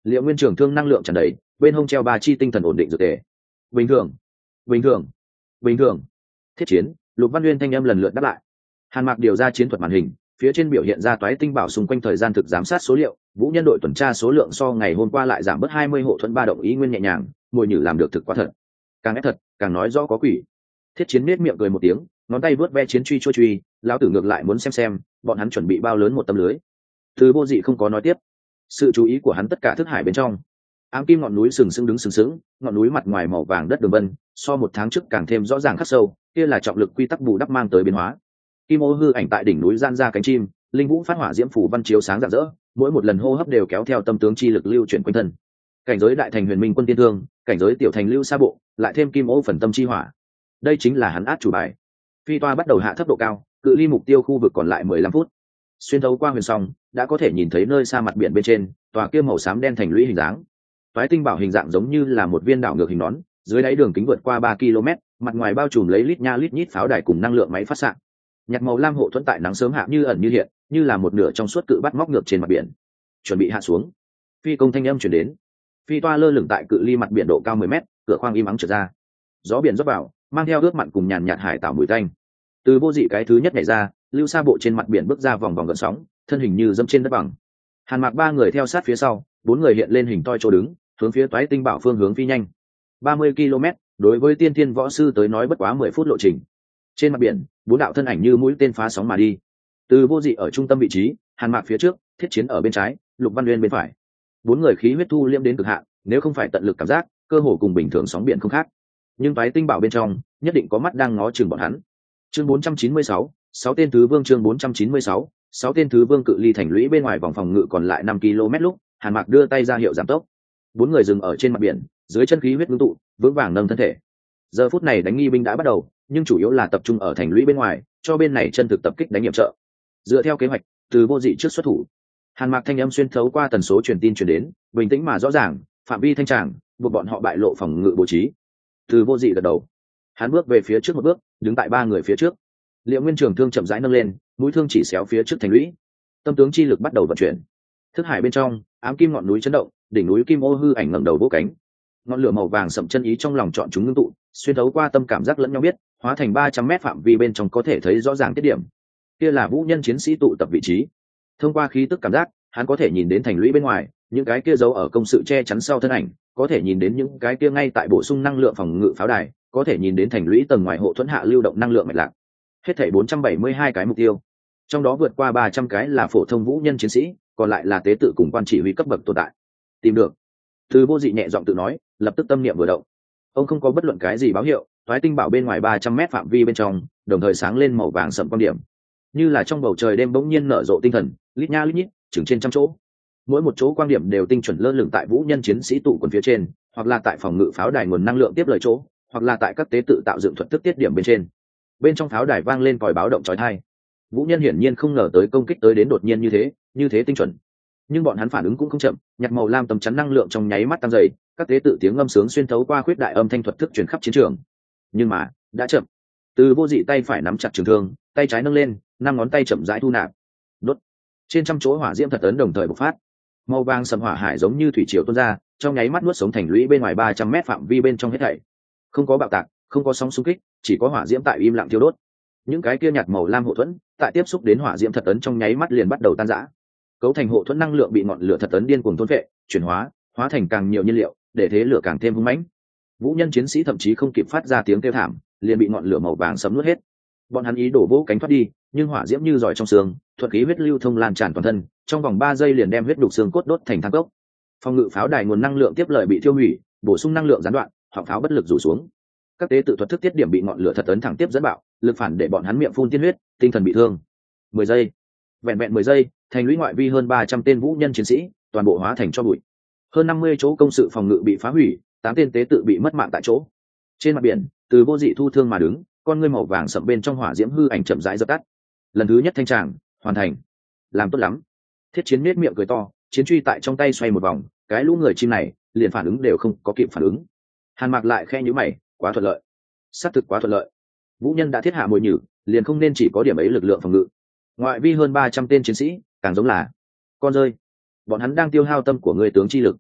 Liệu Nguyên trường thương năng lượng tràn đầy, bên hông treo 3 chi tinh thần ổn định dược tề. Bình thường, bình thường, bình thường. Thiết chiến, Lục Văn Uyên thanh âm lần lượt đáp lại. Hàn Mạc điều ra chiến thuật màn hình, phía trên biểu hiện ra toái tinh bảo xung quanh thời gian thực giám sát số liệu, vũ nhân đội tuần tra số lượng so ngày hôm qua lại giảm bớt 20 hộ thuẫn ba động ý nguyên nhẹ nhàng, mùi nhử làm được thực quá thật. Càng ép thật, càng nói rõ có quỷ. Thiết chiến nết miệng cười một tiếng, ngón tay vớt ve chiến truy chua truy, lão tử ngược lại muốn xem bọn hắn chuẩn bị bao lớn một tấm lưới. Từ Vô Dị không có nói tiếp, sự chú ý của hắn tất cả thức hải bên trong. Ám kim ngọn núi sừng sững, ngọn núi mặt ngoài màu vàng đất đường vân, so một tháng trước càng thêm rõ ràng khắc sâu, kia là trọng lực quy tắc bù đắp mang tới biến hóa. Kim ô hư ảnh tại đỉnh núi gian ra cánh chim, linh vũ phát hỏa diễm phủ văn chiếu sáng rạng rỡ, mỗi một lần hô hấp đều kéo theo tâm tướng chi lực lưu chuyển quanh thân. Cảnh giới đại thành huyền minh quân tiên thương, cảnh giới tiểu thành lưu sa bộ, lại thêm kim ô phần tâm chi hỏa. Đây chính là hắn át chủ bài. Phi toa bắt đầu hạ thấp độ cao, cự ly mục tiêu khu vực còn lại 15 phút. Xuyên thấu qua huyền song, đã có thể nhìn thấy nơi xa mặt biển bên trên, tòa kia màu xám đen thành lũy hình dáng. Toái tinh bảo hình dạng giống như là một viên đảo ngược hình nón, dưới đáy đường kính vượt qua 3 km, mặt ngoài bao trùm lấy lít nha lít nhít pháo đài cùng năng lượng máy phát xạ. Nhạt màu lam hộ thuẫn tại nắng sớm hạ như ẩn như hiện, như là một nửa trong suốt cự bắt móc ngược trên mặt biển. Chuẩn bị hạ xuống. Phi công thanh âm truyền đến. Phi toa lơ lửng tại cự ly mặt biển độ cao 10 mét, cửa khoang im ắng trượt ra. Gió biển rót vào, mang theo ướt mặn cùng nhàn nhạt hải tảo mùi tanh. Từ Vô Dị cái thứ nhất nhảy ra, lưu sa bộ trên mặt biển bước ra vòng vòng gợn sóng, thân hình như dẫm trên đất bằng. Hàn Mạc ba người theo sát phía sau, bốn người hiện lên hình toi chỗ đứng, hướng phía toái tinh bảo phương hướng phi nhanh. 30 km, đối với tiên thiên võ sư tới nói bất quá 10 phút lộ trình. Trên mặt biển, bốn đạo thân ảnh như mũi tên phá sóng mà đi. Từ Vô Dị ở trung tâm vị trí, Hàn Mạc phía trước, Thiết Chiến ở bên trái, Lục Văn Uyên bên phải. Bốn người khí huyết thu liêm đến cực hạn, nếu không phải tận lực cảm giác, cơ hồ cùng bình thường sóng biển không khác. Nhưng toái tinh bảo bên trong, nhất định có mắt đang ngó chừng bọn hắn. Chương 496, 6 tên thứ vương. Chương 496, 6 tên thứ vương. Cự ly thành lũy bên ngoài vòng phòng ngự còn lại 5 km lúc, Hàn Mạc đưa tay ra hiệu giảm tốc. Bốn người dừng ở trên mặt biển, dưới chân khí huyết ngưng tụ, vững vàng nâng thân thể. Giờ phút này đánh nghi binh đã bắt đầu, nhưng chủ yếu là tập trung ở thành lũy bên ngoài, cho bên này chân thực tập kích đánh nhiệm trợ. Dựa theo kế hoạch, Từ Vô Dị trước xuất thủ. Hàn Mạc thanh âm xuyên thấu qua tần số truyền tin truyền đến, bình tĩnh mà rõ ràng, phạm vi thanh tràng, buộc bọn họ bại lộ phòng ngự bố trí. Từ Vô Dị gật đầu. Hắn bước về phía trước một bước, đứng tại ba người phía trước. Liệu Nguyên trường thương chậm rãi nâng lên, mũi thương chỉ xéo phía trước thành lũy. Tâm tướng chi lực bắt đầu vận chuyển. Thức hải bên trong, ám kim ngọn núi chấn động, đỉnh núi kim ô hư ảnh ngẩng đầu vỗ cánh. Ngọn lửa màu vàng sậm chân ý trong lòng chọn chúng ngưng tụ, xuyên thấu qua tâm cảm giác lẫn nhau biết, hóa thành 300 mét phạm vi bên trong có thể thấy rõ ràng tiết điểm. Kia là vũ nhân chiến sĩ tụ tập vị trí. Thông qua khí tức cảm giác, hắn có thể nhìn đến thành lũy bên ngoài, những cái kia giấu ở công sự che chắn sau thân ảnh, có thể nhìn đến những cái kia ngay tại bổ sung năng lượng phòng ngự pháo đài, có thể nhìn đến thành lũy tầng ngoài hộ thuẫn hạ lưu động năng lượng mạch lạc. Hết thảy 472 cái mục tiêu, trong đó vượt qua 300 cái là phổ thông vũ nhân chiến sĩ, còn lại là tế tự cùng quan chỉ huy cấp bậc tồn tại. Tìm được. Từ Vô Dị nhẹ giọng tự nói, lập tức tâm niệm vừa động. Ông không có bất luận cái gì báo hiệu, toái tinh bảo bên ngoài 300 mét phạm vi bên trong, đồng thời sáng lên màu vàng sẫm quan điểm. Như là trong bầu trời đêm bỗng nhiên nở rộ tinh thần, lít nha lít nhít, chừng trên trăm chỗ. Mỗi một chỗ quan điểm đều tinh chuẩn lơ lửng tại vũ nhân chiến sĩ tụ quần phía trên, hoặc là tại phòng ngự pháo đài nguồn năng lượng tiếp lời chỗ, hoặc là tại các tế tự tạo dựng thuật thức tiết điểm bên trên. Bên trong pháo đài vang lên còi báo động chói tai. Vũ nhân hiển nhiên không ngờ tới công kích tới đến đột nhiên như thế tinh chuẩn. Nhưng bọn hắn phản ứng cũng không chậm, nhặt màu lam tấm chắn năng lượng trong nháy mắt tăng dày, các tế tự tiếng ngâm sướng xuyên thấu qua khuyết đại âm thanh thuật thức truyền khắp chiến trường. Nhưng mà đã chậm. Từ Vô Dị tay phải nắm chặt trường thương, tay trái nâng lên, năm ngón tay chậm rãi thu nạp. Đốt. Trên trăm chỗ hỏa diễm thật ấn đồng thời bộc phát. Màu vàng sầm hỏa hải giống như thủy triều tuôn ra, trong nháy mắt nuốt sống thành lũy bên ngoài 300 mét phạm vi bên trong hết thảy. Không có bạo tạc, không có sóng xung kích, chỉ có hỏa diễm tại im lặng thiêu đốt. Những cái kia nhạt màu lam hộ thuẫn, tại tiếp xúc đến hỏa diễm thật ấn trong nháy mắt liền bắt đầu tan rã. Cấu thành hộ thuẫn năng lượng bị ngọn lửa thật ấn điên cuồng thôn phệ, chuyển hóa thành càng nhiều nhiên liệu, để thế lửa càng thêm hung mãnh. Vũ nhân chiến sĩ thậm chí không kịp phát ra tiếng kêu thảm, liền bị ngọn lửa màu vàng sẫm nuốt hết. Bọn hắn ý đổ vỗ cánh thoát đi, nhưng hỏa diễm như giỏi trong xương, thuật khí huyết lưu thông lan tràn toàn thân, trong vòng 3 giây liền đem huyết đục xương cốt đốt thành than cốc. Phòng ngự pháo đài nguồn năng lượng tiếp lời bị tiêu hủy, bổ sung năng lượng gián đoạn, họng pháo bất lực rủ xuống. Các tế tự thuật thức tiết điểm bị ngọn lửa thật ấn thẳng tiếp dẫn bạo, lực phản để bọn hắn miệng phun tiên huyết, tinh thần bị thương. 10 giây, vẹn vẹn 10 giây, thành lũy ngoại vi hơn 300 tên vũ nhân chiến sĩ, toàn bộ hóa thành tro bụi. Hơn 50 chỗ công sự phòng ngự bị phá hủy, 8 tên tế tự bị mất mạng tại chỗ. Trên mặt biển, Từ Vô Dị thu thương mà đứng, con ngươi màu vàng sậm bên trong hỏa diễm hư ảnh chậm rãi dập tắt. Lần thứ nhất thanh tràng hoàn thành, làm tốt lắm. Thiết Chiến nết miệng cười to, chiến truy tại trong tay xoay một vòng, cái lũ người chim này liền phản ứng đều không có kịp phản ứng. Hàn Mạc lại khe nhíu mày, quá thuận lợi, xác thực quá thuận lợi. Vũ nhân đã thiết hạ mồi nhử, liền không nên chỉ có điểm ấy lực lượng phòng ngự. Ngoại vi hơn 300 tên chiến sĩ, càng giống là con rơi. Bọn hắn đang tiêu hao tâm của ngươi tướng chi lực.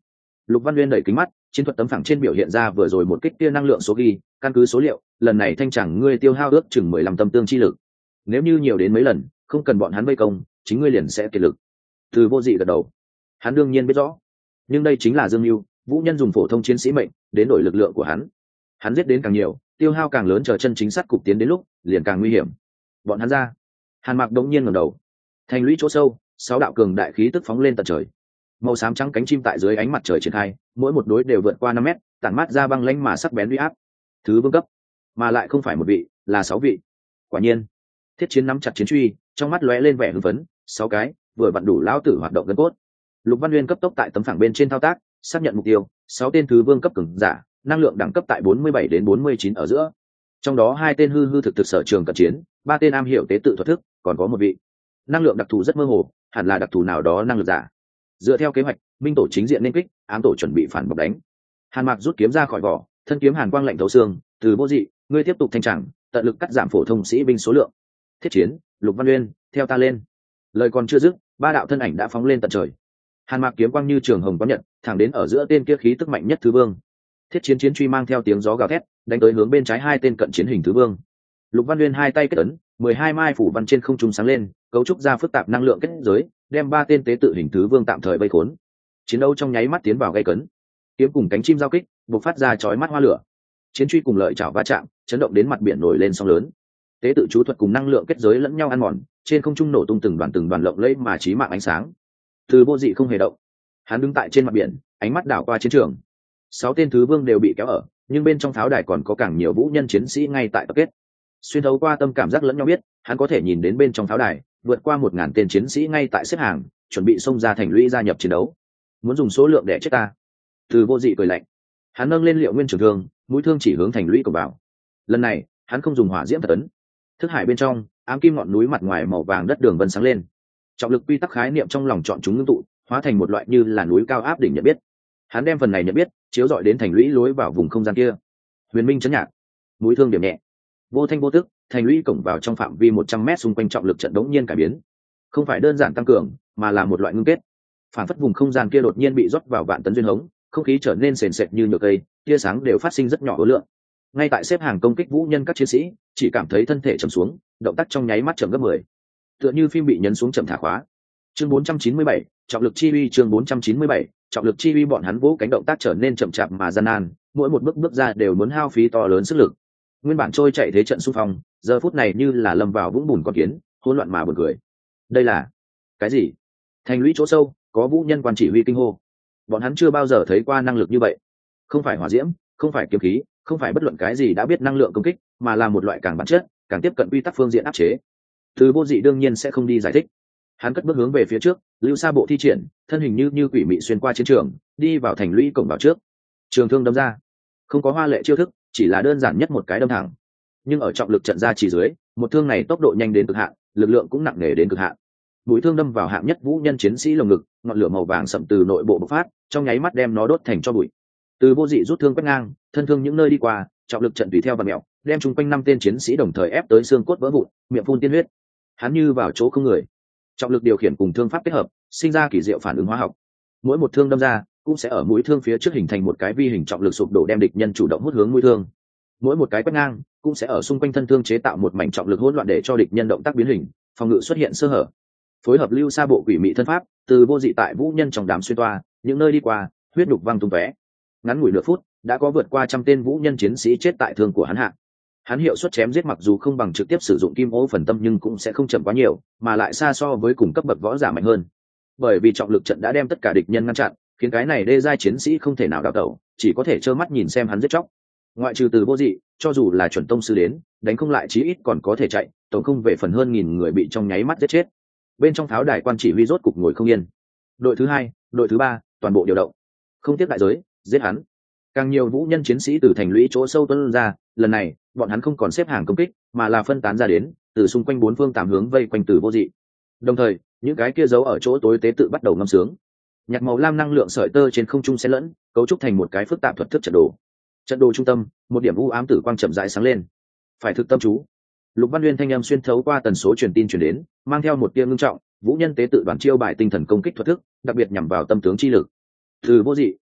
Lục Văn Nguyên đẩy kính mắt, chiến thuật tấm phẳng trên biểu hiện ra vừa rồi một kích tia năng lượng số ghi, căn cứ số liệu, lần này thanh chẳng ngươi tiêu hao ước chừng 15 tâm tương chi lực. Nếu như nhiều đến mấy lần, không cần bọn hắn vây công, chính ngươi liền sẽ kiệt lực. Từ Vô Dị gật đầu. Hắn đương nhiên biết rõ, nhưng đây chính là Dương Nưu, vũ nhân dùng phổ thông chiến sĩ mệnh đến đổi lực lượng của hắn. Hắn giết đến càng nhiều, tiêu hao càng lớn, chờ chân chính sát cục tiến đến lúc, liền càng nguy hiểm. Bọn hắn ra. Hàn Mạc đống nhiên ngẩng đầu. Thành lũy chỗ sâu, 6 đạo cường đại khí tức phóng lên tận trời. Màu xám trắng cánh chim tại dưới ánh mặt trời triển khai, mỗi một đối đều vượt qua 5 mét, tản mát ra băng lãnh mà sắc bén uy áp. Thứ vương cấp, mà lại không phải một vị, là 6 vị. Quả nhiên. Thiết Chiến nắm chặt chiến truy, trong mắt lóe lên vẻ hưng phấn, 6 cái, vừa vặn đủ lão tử hoạt động gân cốt. Lục Văn Nguyên cấp tốc tại tấm phẳng bên trên thao tác, xác nhận mục tiêu, 6 tên thứ vương cấp cường giả, năng lượng đẳng cấp tại 47 đến 49 ở giữa. Trong đó 2 tên hư thực sở trường cận chiến, 3 tên am hiểu tế tự thuật thức, còn có một vị năng lượng đặc thù rất mơ hồ, hẳn là đặc thù nào đó năng lực giả. Dựa theo kế hoạch, minh tổ chính diện nên kích, ám tổ chuẩn bị phản bọc đánh. Hàn Mạc rút kiếm ra khỏi vỏ, thân kiếm hàn quang lạnh thấu xương, Từ Vô Dị, ngươi tiếp tục thanh tràng, tận lực cắt giảm phổ thông sĩ binh số lượng. Thiết Chiến, Lục Văn Nguyên, theo ta lên. Lời còn chưa dứt, 3 đạo thân ảnh đã phóng lên tận trời. Hàn Mạc kiếm quang như trường hồng quang nhật, thẳng đến ở giữa tên kia khí tức mạnh nhất thứ vương. Thiết Chiến chiến truy mang theo tiếng gió gào thét, đánh tới hướng bên trái 2 tên cận chiến hình thứ vương. Lục Văn Nguyên 2 tay kết ấn, 12 mai phủ văn trên không trung sáng lên, cấu trúc ra phức tạp năng lượng kết giới, đem 3 tên tế tự hình thứ vương tạm thời vây khốn. Chiến đấu trong nháy mắt tiến vào gay cấn. Kiếm cùng cánh chim giao kích, bộc phát ra chói mắt hoa lửa. Chiến truy cùng lợi chảo va chạm, chấn động đến mặt biển nổi lên sóng lớn. Tế tự chú thuật cùng năng lượng kết giới lẫn nhau ăn mòn, trên không trung nổ tung từng đoàn lộng lẫy mà chí mạng ánh sáng. Từ Vô Dị không hề động, hắn đứng tại trên mặt biển, ánh mắt đảo qua chiến trường. 6 tên thứ vương đều bị kéo ở, nhưng bên trong pháo đài còn có càng nhiều vũ nhân chiến sĩ ngay tại tập kết. Xuyên thấu qua tâm cảm giác lẫn nhau biết, hắn có thể nhìn đến bên trong pháo đài, vượt qua 1000 tên chiến sĩ ngay tại xếp hàng, chuẩn bị xông ra thành lũy gia nhập chiến đấu. Muốn dùng số lượng để chết ta? Từ Vô Dị cười lạnh. Hắn nâng lên Liệu Nguyên trường thương, mũi thương chỉ hướng thành lũy của vào. Lần này, hắn không dùng hỏa diễm thật ấn. Thức hải bên trong, ám kim ngọn núi mặt ngoài màu vàng đất đường vân sáng lên. Trọng lực quy tắc khái niệm trong lòng chọn chúng ngưng tụ, hóa thành một loại như là núi cao áp đỉnh nhận biết. Hắn đem phần này nhận biết chiếu dọi đến thành lũy lối vào vùng không gian kia. Huyền minh chấn nhạc, mũi thương điểm nhẹ, vô thanh vô tức, thành lũy cổng vào trong phạm vi 100 m xung quanh trọng lực trận đống nhiên cải biến. Không phải đơn giản tăng cường, mà là một loại ngưng kết. Phản phất vùng không gian kia đột nhiên bị rót vào vạn tấn duyên hống, không khí trở nên sền sệt như nhựa cây, tia sáng đều phát sinh rất nhỏ ứ lượng. Ngay tại xếp hàng công kích vũ nhân các chiến sĩ, chỉ cảm thấy thân thể trầm xuống, động tác trong nháy mắt chậm gấp 10. Tựa như phim bị nhấn xuống chậm thả khóa. Chương 497, trọng lực chi uy. Chương 497, trọng lực chi uy. Bọn hắn vỗ cánh động tác trở nên chậm chạp mà gian nan, mỗi một bước ra đều muốn hao phí to lớn sức lực. Nguyên bản trôi chạy thế trận xung phong, giờ phút này như là lâm vào vũng bùn con kiến, hỗn loạn mà buồn cười. Đây là cái gì? Thành lũy chỗ sâu, có vũ nhân quan chỉ huy kinh hô. Bọn hắn chưa bao giờ thấy qua năng lực như vậy. Không phải hỏa diễm, không phải kiếm khí, không phải bất luận cái gì đã biết năng lượng công kích, mà là một loại càng bản chất, càng tiếp cận quy tắc phương diện áp chế. Từ Vô Dị đương nhiên sẽ không đi giải thích. Hắn cất bước hướng về phía trước, lưu xa bộ thi triển, thân hình như quỷ mị xuyên qua chiến trường, đi vào thành lũy cổng vào trước. Trường thương đâm ra, không có hoa lệ chiêu thức, chỉ là đơn giản nhất một cái đâm thẳng. Nhưng ở trọng lực trận ra chỉ dưới, một thương này tốc độ nhanh đến cực hạn, lực lượng cũng nặng nề đến cực hạn. Mũi thương đâm vào hạng nhất vũ nhân chiến sĩ lồng ngực, ngọn lửa màu vàng sậm từ nội bộ bộc phát, trong nháy mắt đem nó đốt thành tro bụi. Từ Vô Dị rút thương quét ngang, thân thương những nơi đi qua, trọng lực trận tùy theo vặn mèo, đem chung quanh 5 tên chiến sĩ đồng thời ép tới xương cốt vỡ vụn, miệng phun tiên huyết. Hắn như vào chỗ không người. Trọng lực điều khiển cùng thương pháp kết hợp, sinh ra kỳ diệu phản ứng hóa học. Mỗi một thương đâm ra, cũng sẽ ở mũi thương phía trước hình thành một cái vi hình trọng lực sụp đổ, đem địch nhân chủ động hút hướng mũi thương. Mỗi một cái quét ngang, cũng sẽ ở xung quanh thân thương chế tạo một mảnh trọng lực hỗn loạn để cho địch nhân động tác biến hình, phòng ngự xuất hiện sơ hở. Phối hợp lưu xa bộ quỷ mị thân pháp, Từ Vô Dị tại vũ nhân trong đám xuyên toa, những nơi đi qua, huyết đục văng tung tóe. Ngắn ngủi nửa phút, đã có vượt qua 100 tên vũ nhân chiến sĩ chết tại thương của hắn hạ. Hắn hiệu suất chém giết mặc dù không bằng trực tiếp sử dụng kim ô phần tâm, nhưng cũng sẽ không chậm quá nhiều, mà lại xa so với cùng cấp bậc võ giả mạnh hơn. Bởi vì trọng lực trận đã đem tất cả địch nhân ngăn chặn, khiến cái này đê giai chiến sĩ không thể nào đào tẩu, chỉ có thể trơ mắt nhìn xem hắn giết chóc. Ngoại trừ Từ Vô Dị, cho dù là chuẩn tông sư đến, đánh không lại chí ít còn có thể chạy, tổng không về phần hơn 1000 người bị trong nháy mắt giết chết. Bên trong pháo đài quan chỉ huy rốt cục ngồi không yên. Đội thứ 2, đội thứ 3, toàn bộ điều động. Không tiếc đại giới, giết hắn. Càng nhiều vũ nhân chiến sĩ từ thành lũy chỗ sâu tuôn ra, lần này, bọn hắn không còn xếp hàng công kích, mà là phân tán ra đến, từ xung quanh 4 phương 8 hướng vây quanh Từ Vô Dị. Đồng thời, những cái kia giấu ở chỗ tối tế tự bắt đầu ngâm sướng. Nhạc màu lam năng lượng sợi tơ trên không trung xen lẫn, cấu trúc thành một cái phức tạp thuật thức trận đồ. Trận đồ trung tâm, một điểm u ám tử quang chậm rãi sáng lên. Phải thực tâm chú. Lục Văn Nguyên thanh âm xuyên thấu qua tần số truyền tin truyền đến, mang theo một tia ngưng trọng, vũ nhân tế tự đoàn chiêu bài tinh thần công kích thuật thức, đặc biệt nhằm vào tâm tướng chi lực. Từ Vô Dị,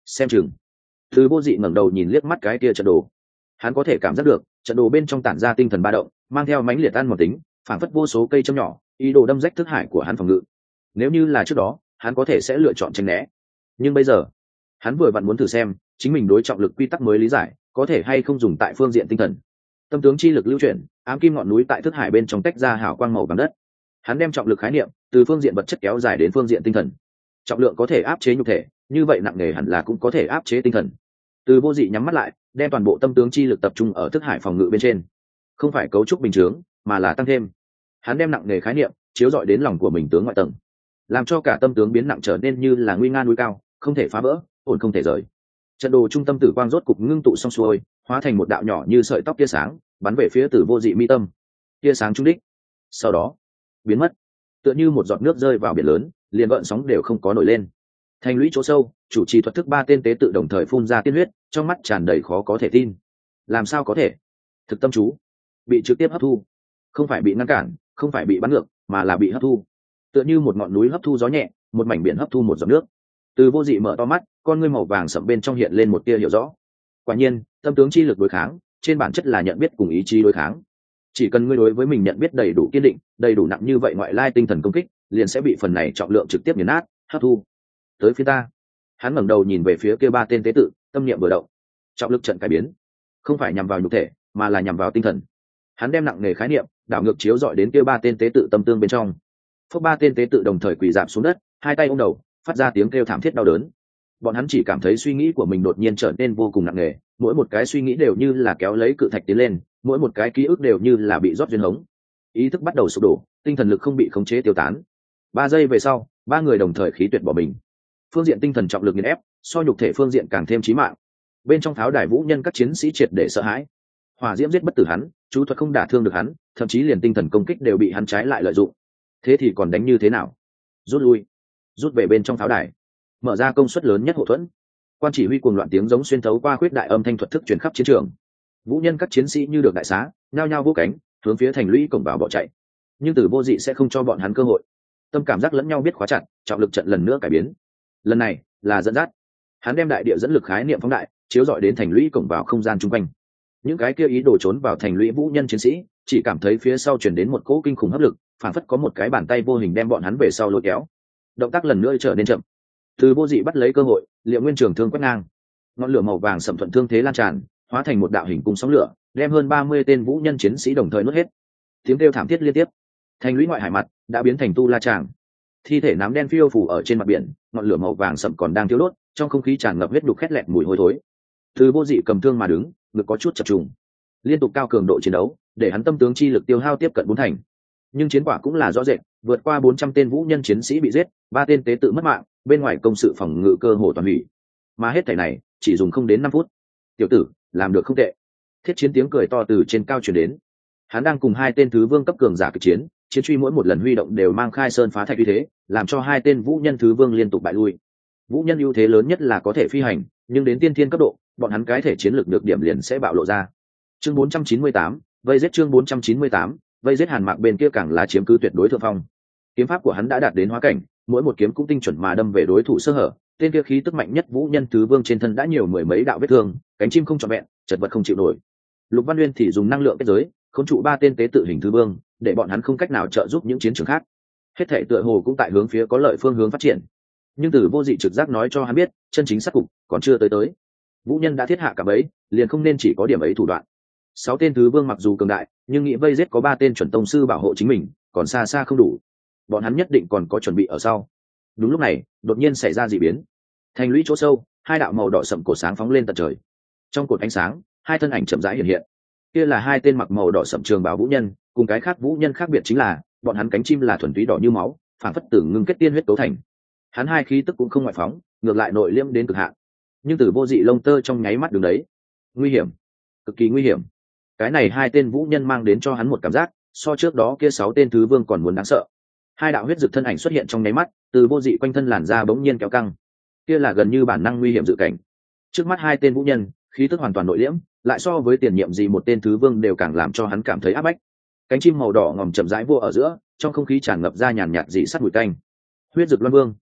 xem chừng. Từ Vô Dị ngẩng đầu nhìn liếc mắt cái kia trận đồ, hắn có thể cảm giác được trận đồ bên trong tản ra tinh thần ba động, mang theo mãnh liệt ăn một tính, phảng phất vô số cây châm nhỏ, ý đồ đâm rách thức hải của hắn phòng ngự. Nếu như là trước đó, hắn có thể sẽ lựa chọn tránh né, nhưng bây giờ, hắn vừa vặn muốn thử xem chính mình đối trọng lực quy tắc mới lý giải có thể hay không dùng tại phương diện tinh thần. Tâm tướng chi lực lưu chuyển, ám kim ngọn núi tại thức hải bên trong tách ra hào quang màu vàng đất. Hắn đem trọng lực khái niệm từ phương diện vật chất kéo dài đến phương diện tinh thần. Trọng lượng có thể áp chế nhục thể, như vậy nặng nề hẳn là cũng có thể áp chế tinh thần. Từ Vô Dị nhắm mắt lại, đem toàn bộ tâm tướng chi lực tập trung ở thức hải phòng ngự bên trên, không phải cấu trúc bình thường, mà là tăng thêm. Hắn đem nặng nề khái niệm chiếu rọi đến lòng của mình tướng ngoại tầng, làm cho cả tâm tướng biến nặng trở nên như là nguy nga núi cao, không thể phá vỡ, ổn không thể rời. Trận đồ trung tâm tử quang rốt cục ngưng tụ xong xuôi, hóa thành một đạo nhỏ như sợi tóc tia sáng, bắn về phía Từ Vô Dị mi tâm. Tia sáng trúng đích, sau đó biến mất, tựa như một giọt nước rơi vào biển lớn, liền gợn sóng đều không có nổi lên. Thành lũy chỗ sâu, chủ trì thuật thức ba tên tế tự đồng thời phun ra tiên huyết, trong mắt tràn đầy khó có thể tin. Làm sao có thể? Thực tâm chú bị trực tiếp hấp thu, không phải bị ngăn cản, không phải bị bắn ngược, mà là bị hấp thu, tựa như một ngọn núi hấp thu gió nhẹ, một mảnh biển hấp thu một giọt nước. Từ Vô Dị mở to mắt, con ngươi màu vàng sẫm bên trong hiện lên một tia hiểu rõ. Quả nhiên, tâm tướng chi lực đối kháng, trên bản chất là nhận biết cùng ý chí đối kháng. Chỉ cần ngươi đối với mình nhận biết đầy đủ kiên định, đầy đủ nặng như vậy, ngoại lai tinh thần công kích liền sẽ bị phần này trọng lượng trực tiếp nghiền nát, hấp thu. Tới phía ta. Hắn ngẩng đầu nhìn về phía kia ba tên tế tự, tâm niệm vừa động, trọng lực trận cải biến, không phải nhằm vào nhục thể, mà là nhằm vào tinh thần. Hắn đem nặng nề khái niệm đảo ngược chiếu dọi đến kia ba tên tế tự tâm tương bên trong. Phước ba tên tế tự đồng thời quỳ rạp xuống đất, hai tay ôm đầu, phát ra tiếng kêu thảm thiết đau đớn. Bọn hắn chỉ cảm thấy suy nghĩ của mình đột nhiên trở nên vô cùng nặng nề, mỗi một cái suy nghĩ đều như là kéo lấy cự thạch tiến lên, mỗi một cái ký ức đều như là bị rót duyên hống. Ý thức bắt đầu sụp đổ, tinh thần lực không bị khống chế tiêu tán. 3 giây về sau, ba người đồng thời khí tuyệt bỏ mình. Phương diện tinh thần trọng lực nghiền ép, so nhục thể phương diện càng thêm chí mạng. Bên trong pháo đài vũ nhân các chiến sĩ triệt để sợ hãi. Hỏa diễm giết bất tử hắn, chú thuật không đả thương được hắn, thậm chí liền tinh thần công kích đều bị hắn trái lại lợi dụng. Thế thì còn đánh như thế nào? Rút lui, rút về bên trong pháo đài, mở ra công suất lớn nhất hộ thuẫn. Quan chỉ huy cuồng loạn tiếng giống xuyên thấu qua khuyết đại âm thanh thuật thức truyền khắp chiến trường. Vũ nhân các chiến sĩ như được đại xá, nhao nhao vỗ cánh, hướng phía thành lũy cổng vào bỏ chạy. Nhưng Từ Vô Dị sẽ không cho bọn hắn cơ hội. Tâm cảm giác lẫn nhau biết khóa chặt, trọng lực trận lần nữa cải biến. Lần này là dẫn dắt. Hắn đem đại địa dẫn lực khái niệm phóng đại, chiếu rọi đến thành lũy cổng vào không gian chung quanh. Những cái kia ý đồ trốn vào thành lũy vũ nhân chiến sĩ chỉ cảm thấy phía sau truyền đến một cỗ kinh khủng hấp lực, phản phất có một cái bàn tay vô hình đem bọn hắn về sau lôi kéo. Động tác lần nữa trở nên chậm. Từ Vô Dị bắt lấy cơ hội, Liệu Nguyên trường thương quét ngang, ngọn lửa màu vàng sậm thuận thương thế lan tràn, hóa thành một đạo hình cung sóng lửa, đem hơn 30 tên vũ nhân chiến sĩ đồng thời nuốt hết. Tiếng kêu thảm thiết liên tiếp. Thành lũy ngoại hải mặt đã biến thành tu la tràng. Thi thể nám đen phiêu phù ở trên mặt biển, ngọn lửa màu vàng sậm còn đang thiêu đốt, trong không khí tràn ngập huyết đục khét lẹt mùi hôi thối. Từ Vô Dị cầm thương mà đứng, ngực có chút chập trùng. Liên tục cao cường độ chiến đấu, để hắn tâm tướng chi lực tiêu hao tiếp cận 4 thành. Nhưng chiến quả cũng là rõ rệt, vượt qua 400 tên vũ nhân chiến sĩ bị giết, 3 tên tế tự mất mạng, bên ngoài công sự phòng ngự cơ hồ toàn hủy. Mà hết thảy này, chỉ dùng không đến 5 phút. Tiểu tử, làm được không tệ. Thiết Chiến tiếng cười to từ trên cao truyền đến. Hắn đang cùng 2 tên thứ vương cấp cường giả kịch chiến, chiến truy mỗi một lần huy động đều mang khai sơn phá thạch uy thế, làm cho 2 tên vũ nhân thứ vương liên tục bại lui. Vũ nhân ưu thế lớn nhất là có thể phi hành, nhưng đến tiên thiên cấp độ, bọn hắn cái thể chiến lược được điểm liền sẽ bạo lộ ra. Chương 498, vây giết chương 498, vây giết Hàn Mạc bên kia càng là chiếm cứ tuyệt đối thượng phong. Kiếm pháp của hắn đã đạt đến hóa cảnh, mỗi một kiếm cũng tinh chuẩn mà đâm về đối thủ sơ hở. Tên kia khí tức mạnh nhất vũ nhân thứ vương trên thân đã nhiều mười mấy đạo vết thương, cánh chim không trọn vẹn, chật vật không chịu nổi. Lục Văn Nguyên thì dùng năng lượng kết giới, khống trụ 3 tên tế tự hình thứ vương, để bọn hắn không cách nào trợ giúp những chiến trường khác. Hết thảy tựa hồ cũng tại hướng phía có lợi phương hướng phát triển. Nhưng Từ Vô Dị trực giác nói cho hắn biết, chân chính sát cục còn chưa tới. Vũ nhân đã thiết hạ cả bẫy, liền không nên chỉ có điểm ấy thủ đoạn. 6 tên thứ vương mặc dù cường đại, nhưng nghĩ vây giết có 3 tên chuẩn tông sư bảo hộ chính mình, còn xa xa không đủ. Bọn hắn nhất định còn có chuẩn bị ở sau. Đúng lúc này, đột nhiên xảy ra dị biến. Thành lũy chỗ sâu, 2 đạo màu đỏ sậm cột sáng phóng lên tận trời. Trong cột ánh sáng, 2 thân ảnh chậm rãi hiện hiện. Kia là 2 tên mặc màu đỏ sậm trường bào vũ nhân, cùng cái khác vũ nhân khác biệt chính là, bọn hắn cánh chim là thuần túy đỏ như máu, phản phất tử ngưng kết tiên huyết cấu thành. Hắn 2 khí tức cũng không ngoại phóng, ngược lại nội liễm đến cực hạn. Nhưng Từ Vô Dị lông tơ trong nháy mắt đứng đấy. Nguy hiểm, cực kỳ nguy hiểm. Cái này 2 tên vũ nhân mang đến cho hắn một cảm giác, so trước đó kia 6 tên thứ vương còn muốn đáng sợ. 2 đạo huyết dực thân ảnh xuất hiện trong nháy mắt, Từ Vô Dị quanh thân làn da bỗng nhiên kéo căng. Kia là gần như bản năng nguy hiểm dự cảnh. Trước mắt 2 tên vũ nhân, khí tức hoàn toàn nội liễm, lại so với tiền nhiệm gì một tên thứ vương đều càng làm cho hắn cảm thấy áp bách. Cánh chim màu đỏ ngòm chậm rãi vô ở giữa, trong không khí tràn ngập ra nhàn nhạt dị sắt mùi tanh. Huyết dực luân vương.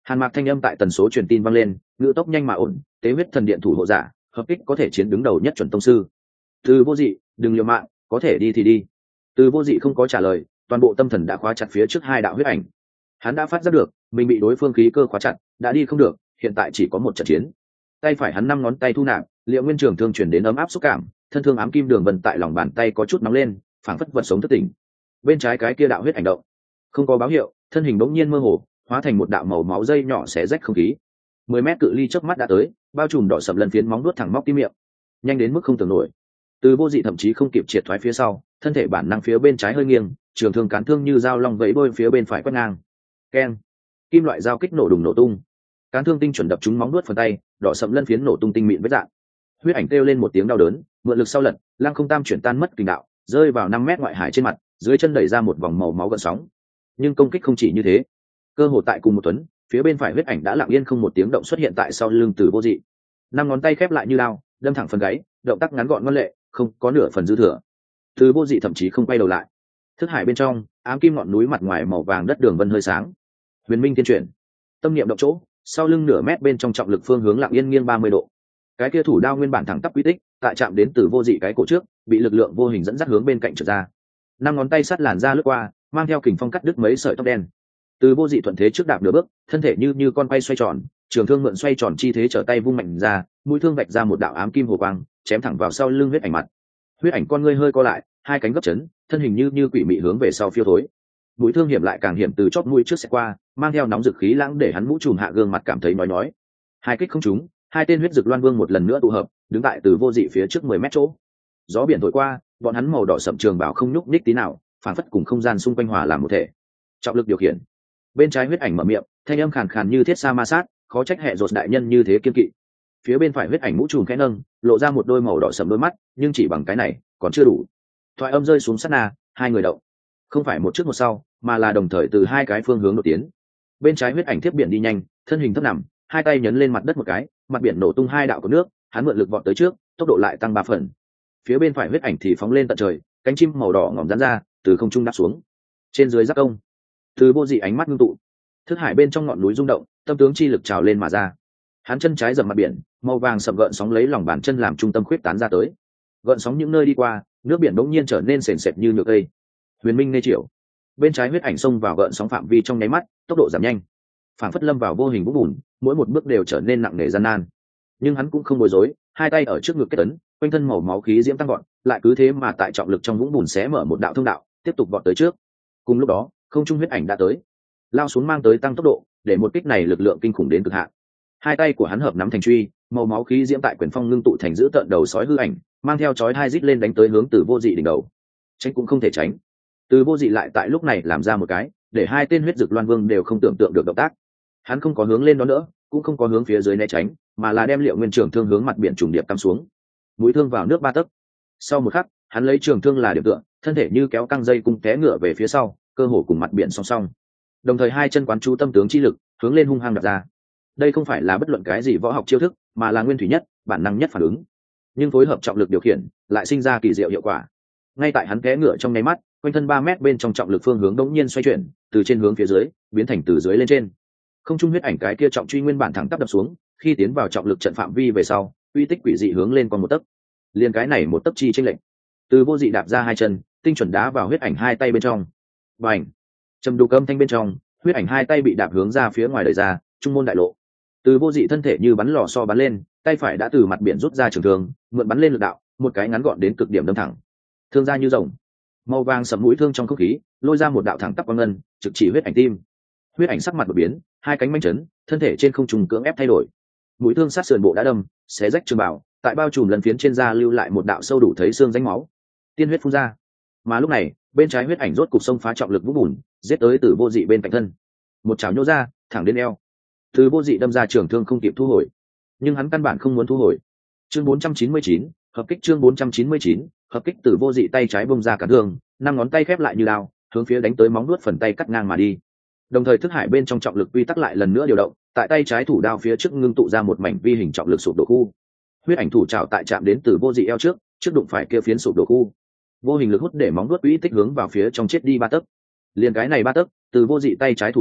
Hàn Mạc thanh âm tại tần số truyền tin vang lên, ngữ tốc nhanh mà ổn, tế huyết thần điện thủ hộ giả, hợp kích có thể chiến đứng đầu nhất chuẩn tông sư. Từ Vô Dị, đừng liều mạng, có thể đi thì đi. Từ Vô Dị không có trả lời, toàn bộ tâm thần đã khóa chặt phía trước hai đạo huyết ảnh. Hắn đã phát giác được mình bị đối phương khí cơ khóa chặt, đã đi không được, hiện tại chỉ có một trận chiến. Tay phải hắn 5 ngón tay thu nạp, Liệu Nguyên Trường thương chuyển đến ấm áp xúc cảm, thân thương ám kim đường vân tại lòng bàn tay có chút nóng lên, phảng phất vật sống thức tỉnh. Bên trái cái kia đạo huyết ảnh động, không có báo hiệu, thân hình bỗng nhiên mơ hồ, hóa thành một đạo màu máu dây nhỏ xé rách không khí. 10 mét cự ly chớp mắt đã tới, bao trùm đỏ sầm lần phiến móng nuốt thẳng móc tim miệng, nhanh đến mức không tưởng nổi. Từ Vô Dị thậm chí không kịp triệt thoái phía sau, thân thể bản năng phía bên trái hơi nghiêng, trường thương cán thương như dao long vẫy đôi phía bên phải quét ngang. Keng, kim loại dao kích nổ đùng nổ tung, cán thương tinh chuẩn đập trúng móng nuốt phần tay, đỏ sầm lân phiến nổ tung tinh mịn vết dạn. Huyết ảnh kêu lên một tiếng đau đớn, mượn lực sau lật, lăng không tam chuyển tan mất kình đạo, rơi vào 5 mét ngoại hải trên mặt, dưới chân đẩy ra một vòng màu máu gợn sóng. Nhưng công kích không chỉ như thế, cơ hồ tại cùng một tuấn, phía bên phải huyết ảnh đã lặng yên không một tiếng động xuất hiện tại sau lưng Từ Vô Dị. 5 ngón tay khép lại như đao, đâm thẳng phần gáy, động tác ngắn gọn ngoan lệ, không có nửa phần dư thừa. Từ Vô Dị thậm chí không quay đầu lại. Thức hải bên trong, ám kim ngọn núi mặt ngoài màu vàng đất đường vân hơi sáng. Huyền Minh thiên chuyển, tâm niệm động chỗ, sau lưng nửa mét bên trong trọng lực phương hướng lặng yên nghiêng 30 độ. Cái kia thủ đao nguyên bản thẳng tắp quy tích, tại chạm đến Từ Vô Dị cái cổ trước, bị lực lượng vô hình dẫn dắt hướng bên cạnh trượt ra. 5 ngón tay sắt làn ra lướt qua, mang theo kình phong cắt đứt mấy sợi tóc đen. Từ Vô Dị thuận thế trước đạp nửa bước, thân thể như con quay xoay tròn, trường thương mượn xoay tròn chi thế trở tay vung mạnh ra, mũi thương vạch ra một đạo ám kim hồ quang, chém thẳng vào sau lưng huyết ảnh mặt. Huyết ảnh con ngươi hơi co lại, hai cánh gấp chấn, thân hình như quỷ mị hướng về sau phiêu thối. Mũi thương hiểm lại càng hiểm từ chóp mũi trước sẽ qua, mang theo nóng dực khí lãng để hắn mũ trùm hạ gương mặt cảm thấy nói. Hai kích không trúng, hai tên huyết dực loan vương một lần nữa tụ hợp, đứng tại Từ Vô Dị phía trước 10 mét chỗ. Gió biển thổi qua, bọn hắn màu đỏ sậm trường bảo không nhúc nhích tí nào, phản phất cùng không gian xung quanh hòa làm một thể. Trọng lực điều khiển. Bên trái huyết ảnh mở miệng, thanh âm khàn khàn như thiết sa ma sát, khó trách hệ rột đại nhân như thế kiên kỵ. Phía bên phải huyết ảnh mũ trùm khẽ nâng, lộ ra một đôi màu đỏ sậm đôi mắt, nhưng chỉ bằng cái này còn chưa đủ. Thoại âm rơi xuống sát na, hai người động, không phải một trước một sau, mà là đồng thời từ hai cái phương hướng đột tiến. Bên trái huyết ảnh tiếp biển đi nhanh, thân hình thấp nằm, hai tay nhấn lên mặt đất một cái, mặt biển nổ tung hai đạo của nước, hắn mượn lực vọt tới trước, tốc độ lại tăng 3 phần. Phía bên phải huyết ảnh thì phóng lên tận trời, cánh chim màu đỏ ngỏm rán ra, từ không trung đáp xuống. Trên dưới giáp công, Từ Vô Dị ánh mắt ngưng tụ, thức hải bên trong ngọn núi rung động, tâm tướng chi lực trào lên mà ra. Hắn chân trái dầm mặt biển, màu vàng sậm gợn sóng lấy lòng bàn chân làm trung tâm khuyết tán ra tới. Gợn sóng những nơi đi qua, nước biển bỗng nhiên trở nên sền sệt như nhựa cây. Huyền Minh nê triệu, bên trái huyết ảnh xông vào gợn sóng phạm vi trong nháy mắt, tốc độ giảm nhanh, phảng phất lâm vào vô hình vũng bùn, mỗi một bước đều trở nên nặng nề gian nan. Nhưng hắn cũng không bối rối, hai tay ở trước ngực kết ấn, quanh thân màu máu khí diễm tăng gọn, lại cứ thế mà tại trọng lực trong vũng bùn xé mở một đạo thông đạo, tiếp tục vọt tới trước. Cùng lúc đó, không trung huyết ảnh đã tới, lao xuống mang tới tăng tốc độ, để một kích này lực lượng kinh khủng đến cực hạn. Hai tay của hắn hợp nắm thành truy, màu máu khí diễm tại quyền phong ngưng tụ thành giữ tợn đầu sói hư ảnh, mang theo chói hai rít lên đánh tới hướng Từ Vô Dị đỉnh đầu. Tránh cũng không thể tránh. Từ Vô Dị lại tại lúc này làm ra một cái, để hai tên huyết dực loan vương đều không tưởng tượng được động tác. Hắn không có hướng lên đó nữa, cũng không có hướng phía dưới né tránh, mà là đem Liệu Nguyên Trường thương hướng mặt biển trùng điệp cắm xuống, mũi thương vào nước 3 tấc. Sau một khắc, hắn lấy trường thương là điểm tựa, thân thể như kéo căng dây cung té ngựa về phía sau, cơ hồ cùng mặt biển song song. Đồng thời hai chân quán chú tâm tướng chi lực, hướng lên hung hăng đập ra. Đây không phải là bất luận cái gì võ học chiêu thức, mà là nguyên thủy nhất, bản năng nhất phản ứng. Nhưng phối hợp trọng lực điều khiển, lại sinh ra kỳ diệu hiệu quả. Ngay tại hắn té ngựa trong nháy mắt, quanh thân 3 mét bên trong trọng lực phương hướng đống nhiên xoay chuyển, từ trên hướng phía dưới, biến thành từ dưới lên trên. Không trung huyết ảnh cái kia trọng truy nguyên bản thẳng tắp đập xuống, khi tiến vào trọng lực trận phạm vi về sau, uy tích quỷ dị hướng lên còn 1 tấc. Liên cái này 1 tấc chi chênh lệnh. Từ Vô Dị đạp ra hai chân, tinh chuẩn đá vào huyết ảnh hai tay bên trong. Bành! Trầm đục âm thanh bên trong, huyết ảnh hai tay bị đạp hướng ra phía ngoài đẩy ra, trung môn đại lộ. Từ Vô Dị thân thể như bắn lò xo bắn lên, tay phải đã từ mặt biển rút ra trường thương, mượn bắn lên lực đạo, một cái ngắn gọn đến cực điểm đâm thẳng. Thương ra như rồng, màu vàng sẫm mũi thương trong không khí, lôi ra một đạo thẳng tắp quang ngân, trực chỉ huyết ảnh tim. Huyết ảnh sắc mặt đột biến, hai cánh manh chấn, thân thể trên không trung cưỡng ép thay đổi. Mũi thương sát sườn bộ đã đâm, xé rách trường bảo, tại bao trùm lần phiến trên da lưu lại một đạo sâu đủ thấy xương rãnh máu. Tiên huyết phun ra. Mà lúc này, bên trái huyết ảnh rốt cục xông phá trọng lực vũng bùn, giết tới Từ Vô Dị bên cạnh thân. Một chảo nhô ra, thẳng đến eo. Từ Vô Dị đâm ra trường thương không kịp thu hồi, nhưng hắn căn bản không muốn thu hồi. Chương 499, hợp kích chương 499, hợp kích. Từ Vô Dị tay trái bung ra cả thương, 5 ngón tay khép lại như đao, hướng phía đánh tới móng vuốt phần tay cắt ngang mà đi. Đồng thời thức hải bên trong trọng lực quy tắc lại lần nữa điều động, tại tay trái thủ đao phía trước ngưng tụ ra một mảnh vi hình trọng lực sụp đổ khu. Huyết ảnh thủ trảo tại chạm đến Từ Vô Dị eo trước đụng phải kia phiến sụp đổ khu. Vô hình lực hút để móng vuốt quỹ tích hướng vào phía trong chết đi 3 tấc. Liền cái này 3 tấc, Từ Vô Dị tay trái thủ đao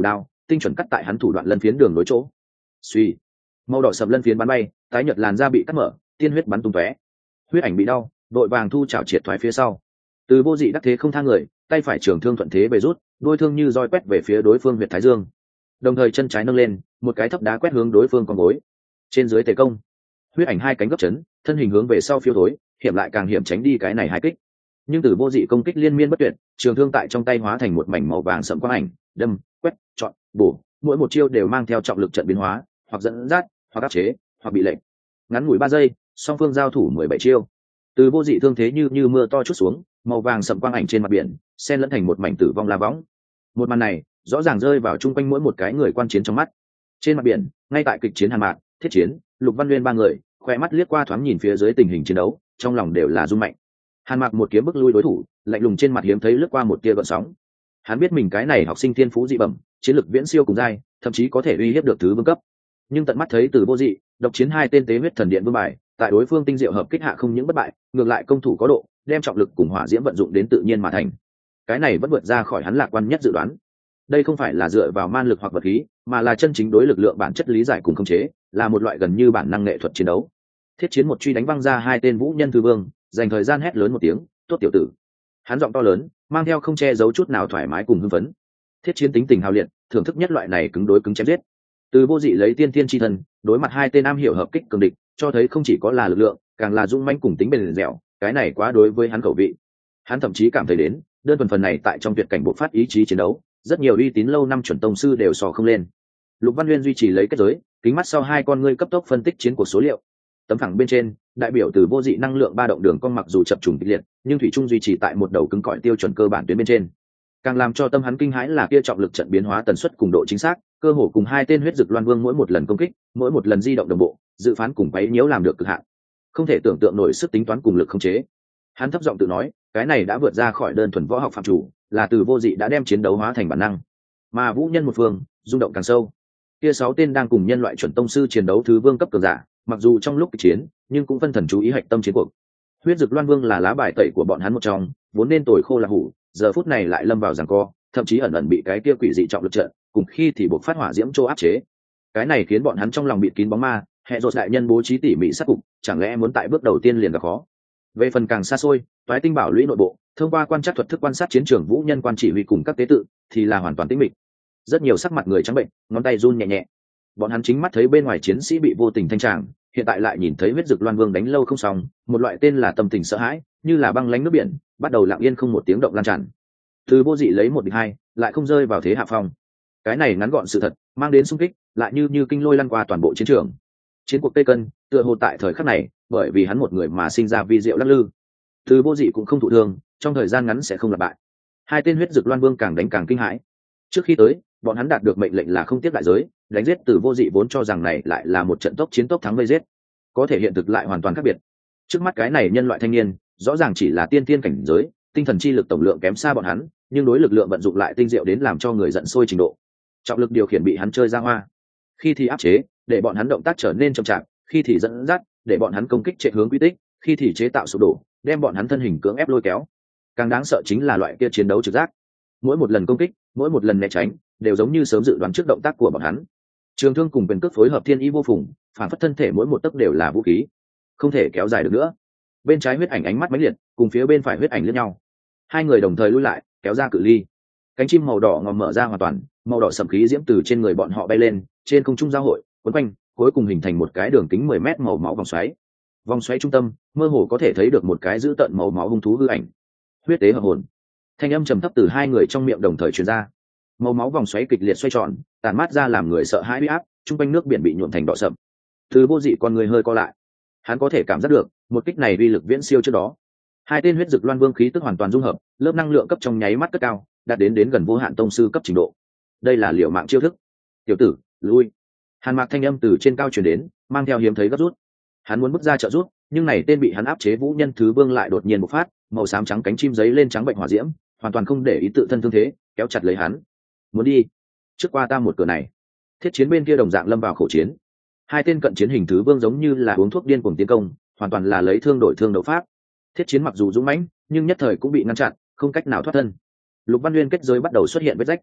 tinh chuẩn cắt tại hắn thủ đoạn lân phiến đường nối chỗ. Suy, màu đỏ sậm lân phiến bắn bay, tái nhợt làn da bị cắt mở, tiên huyết bắn tung tóe. Huyết ảnh bị đau, đội vàng thu chảo triệt thoái phía sau. Từ Vô Dị đắc thế không tha người, tay phải trường thương thuận thế về rút, đôi thương như roi quét về phía đối phương huyệt thái dương, đồng thời chân trái nâng lên, một cái thấp đá quét hướng đối phương con gối. Trên dưới tề công, huyết ảnh hai cánh gấp chấn, thân hình hướng về sau phiêu thối, hiểm lại càng hiểm tránh đi cái này hai kích. Nhưng Từ Vô Dị công kích liên miên bất tuyệt, trường thương tại trong tay hóa thành một mảnh màu vàng sẫm quang ảnh, đâm, quét, chọn, bổ, mỗi một chiêu đều mang theo trọng lực trận biến hóa, hoặc dẫn dắt, hoặc áp chế, hoặc bị lệnh. Ngắn ngủi 3 giây, song phương giao thủ 17 chiêu. Từ Vô Dị thương thế như mưa to chút xuống, màu vàng sẫm quang ảnh trên mặt biển, xen lẫn thành một mảnh tử vong la võng. Một màn này, rõ ràng rơi vào chung quanh mỗi một cái người quan chiến trong mắt. Trên mặt biển, ngay tại kịch chiến Hàn Mạc, Thiết Chiến, Lục Văn Nguyên ba người, khoe mắt liếc qua thoáng nhìn phía dưới tình hình chiến đấu, trong lòng đều là rung mạnh. Hàn Mạc một kiếm bức lui đối thủ, lạnh lùng trên mặt hiếm thấy lướt qua một tia gợn sóng. Hắn biết mình cái này học sinh thiên phú dị bẩm, chiến lực viễn siêu cùng giai, thậm chí có thể uy hiếp được thứ vương cấp. Nhưng tận mắt thấy Từ Vô Dị độc chiến hai tên tế huyết thần điện vương bài, tại đối phương tinh diệu hợp kích hạ không những bất bại, ngược lại công thủ có độ, đem trọng lực cùng hỏa diễm vận dụng đến tự nhiên mà thành. Cái này vẫn vượt ra khỏi hắn lạc quan nhất dự đoán. Đây không phải là dựa vào man lực hoặc vật khí, mà là chân chính đối lực lượng bản chất lý giải cùng khống chế, là một loại gần như bản năng nghệ thuật chiến đấu. Thiết Chiến một truy đánh văng ra hai tên vũ nhân thư vương, dành thời gian hét lớn một tiếng, "Tốt tiểu tử!" Hắn giọng to lớn, mang theo không che giấu chút nào thoải mái cùng hưng phấn. Thiết Chiến tính tình hào liệt, thưởng thức nhất loại này cứng đối cứng chém giết. Từ Vô Dị lấy tiên tiên chi thân, đối mặt hai tên am hiểu hợp kích cường địch, cho thấy không chỉ có là lực lượng, càng là dũng mãnh cùng tính bền dẻo, cái này quá đối với hắn khẩu vị. Hắn thậm chí cảm thấy đến, đơn thuần phần này tại trong tuyệt cảnh bộc phát ý chí chiến đấu, rất nhiều uy tín lâu năm chuẩn tông sư đều sò không lên. Lục Văn Nguyên duy trì lấy kết giới, kính mắt sau hai con ngươi cấp tốc phân tích chiến cuộc số liệu. Tấm phẳng bên trên, đại biểu Từ Vô Dị năng lượng ba động đường cong mặc dù chập trùng kịch liệt, nhưng thủy chung duy trì tại một đầu cứng cỏi tiêu chuẩn cơ bản tuyến bên trên. Càng làm cho tâm hắn kinh hãi là kia trọng lực trận biến hóa tần suất cùng độ chính xác, cơ hồ cùng hai tên huyết dực loan vương mỗi một lần công kích, mỗi một lần di động đồng bộ, dự phán cùng quấy nhiễu làm được cực hạn. Không thể tưởng tượng nổi sức tính toán cùng lực khống chế. Hắn thấp giọng tự nói, cái này đã vượt ra khỏi đơn thuần võ học phạm chủ, là Từ Vô Dị đã đem chiến đấu hóa thành bản năng. Mà vũ nhân một phương, rung động càng sâu. Kia 6 tên đang cùng nhân loại chuẩn tông sư chiến đấu thứ vương cấp cường giả, mặc dù trong lúc chiến, nhưng cũng phân thần chú ý hạch tâm chiến cuộc. Huyết dực loan vương là lá bài tẩy của bọn hắn một trong, vốn nên tồi khô là hủ, giờ phút này lại lâm vào giằng co, thậm chí ẩn ẩn bị cái kia quỷ dị trọng lực trận, cùng khi thì buộc phát hỏa diễm trô áp chế. Cái này khiến bọn hắn trong lòng bịt kín bóng ma, hệ rốt đại nhân bố trí tỉ mỉ sát cục, chẳng lẽ muốn tại bước đầu tiên liền gặp khó. Về phần càng xa xôi, toái tinh bảo lũy nội bộ, thông qua quan trắc thuật thức quan sát chiến trường vũ nhân quan chỉ huy cùng các tế tự, thì là hoàn toàn tĩnh mịch. Rất nhiều sắc mặt người trắng bệnh, ngón tay run nhẹ nhẹ. Bọn hắn chính mắt thấy bên ngoài chiến sĩ bị vô tình thanh tràng, hiện tại lại nhìn thấy huyết dực loan vương đánh lâu không xong, một loại tên là tâm tình sợ hãi, như là băng lánh nước biển, bắt đầu lặng yên không một tiếng động lan tràn. Từ Vô Dị lấy 1 địch 2, lại không rơi vào thế hạ phong. Cái này ngắn gọn sự thật, mang đến xung kích, lại như kinh lôi lăn qua toàn bộ chiến trường. Chiến cuộc Tây Cân, tựa hồ tại thời khắc này, bởi vì hắn một người mà sinh ra vi diệu lắc lư. Từ Vô Dị cũng không thụ thương, trong thời gian ngắn sẽ không lặp bại. Hai tên huyết dực loan vương càng đánh càng kinh hãi. Trước khi tới, bọn hắn đạt được mệnh lệnh là không tiếc đại giới, đánh giết Từ Vô Dị vốn cho rằng này lại là một trận tốc chiến tốc thắng vây giết. Có thể hiện thực lại hoàn toàn khác biệt. Trước mắt cái này nhân loại thanh niên, rõ ràng chỉ là tiên tiên cảnh giới, tinh thần chi lực tổng lượng kém xa bọn hắn, nhưng đối lực lượng vận dụng lại tinh diệu đến làm cho người giận sôi trình độ. Trọng lực điều khiển bị hắn chơi ra hoa. Khi thì áp chế, để bọn hắn động tác trở nên chậm chạp, khi thì dẫn dắt, để bọn hắn công kích chạy hướng quy tích, khi thì chế tạo sụp đổ, đem bọn hắn thân hình cưỡng ép lôi kéo. Càng đáng sợ chính là loại kia chiến đấu trực giác. Mỗi một lần công kích, mỗi một lần né tránh, đều giống như sớm dự đoán trước động tác của bọn hắn. Trường thương cùng quyền cước phối hợp thiên ý vô phùng, phản phất thân thể mỗi một tấc đều là vũ khí, không thể kéo dài được nữa. Bên trái huyết ảnh ánh mắt mãnh liệt, cùng phía bên phải huyết ảnh liếc nhau. Hai người đồng thời lui lại, kéo ra cự ly. Cánh chim màu đỏ ngòm mở ra hoàn toàn, màu đỏ sẫm khí diễm từ trên người bọn họ bay lên, trên không trung giao hội, quấn quanh, cuối cùng hình thành một cái đường kính 10 mét màu máu vòng xoáy. Vòng xoáy trung tâm, mơ hồ có thể thấy được một cái dữ tợn màu máu hung thú hư ảnh. Huyết tế hợp hồn. Thanh âm trầm thấp từ hai người trong miệng đồng thời truyền ra. Màu máu vòng xoáy kịch liệt xoay tròn, tàn mát ra làm người sợ hãi uy áp, trung quanh nước biển bị nhuộm thành đỏ sậm. Từ Vô Dị con người hơi co lại. Hắn có thể cảm giác được, một kích này uy lực viễn siêu trước đó. Hai tên huyết dực loan vương khí tức hoàn toàn dung hợp, lớp năng lượng cấp trong nháy mắt cất cao, đạt đến gần vô hạn tông sư cấp trình độ. Đây là liều mạng chiêu thức. Tiểu tử, lui. Hàn Mạc thanh âm từ trên cao truyền đến, mang theo hiếm thấy gấp rút. Hắn muốn bước ra trợ rút, nhưng này tên bị hắn áp chế vũ nhân thứ vương lại đột nhiên bộc phát, màu xám trắng cánh chim giấy lên trắng bệnh hỏa diễm, hoàn toàn không để ý tự thân thương thế, kéo chặt lấy hắn. Muốn đi? Trước qua ta một cửa này. Thiết Chiến bên kia đồng dạng lâm vào khổ chiến. Hai tên cận chiến hình thứ vương giống như là uống thuốc điên cuồng tiến công, hoàn toàn là lấy thương đổi thương đấu pháp. Thiết Chiến mặc dù dũng mãnh, nhưng nhất thời cũng bị ngăn chặn, không cách nào thoát thân. Lục Văn Nguyên kết giới bắt đầu xuất hiện vết rách.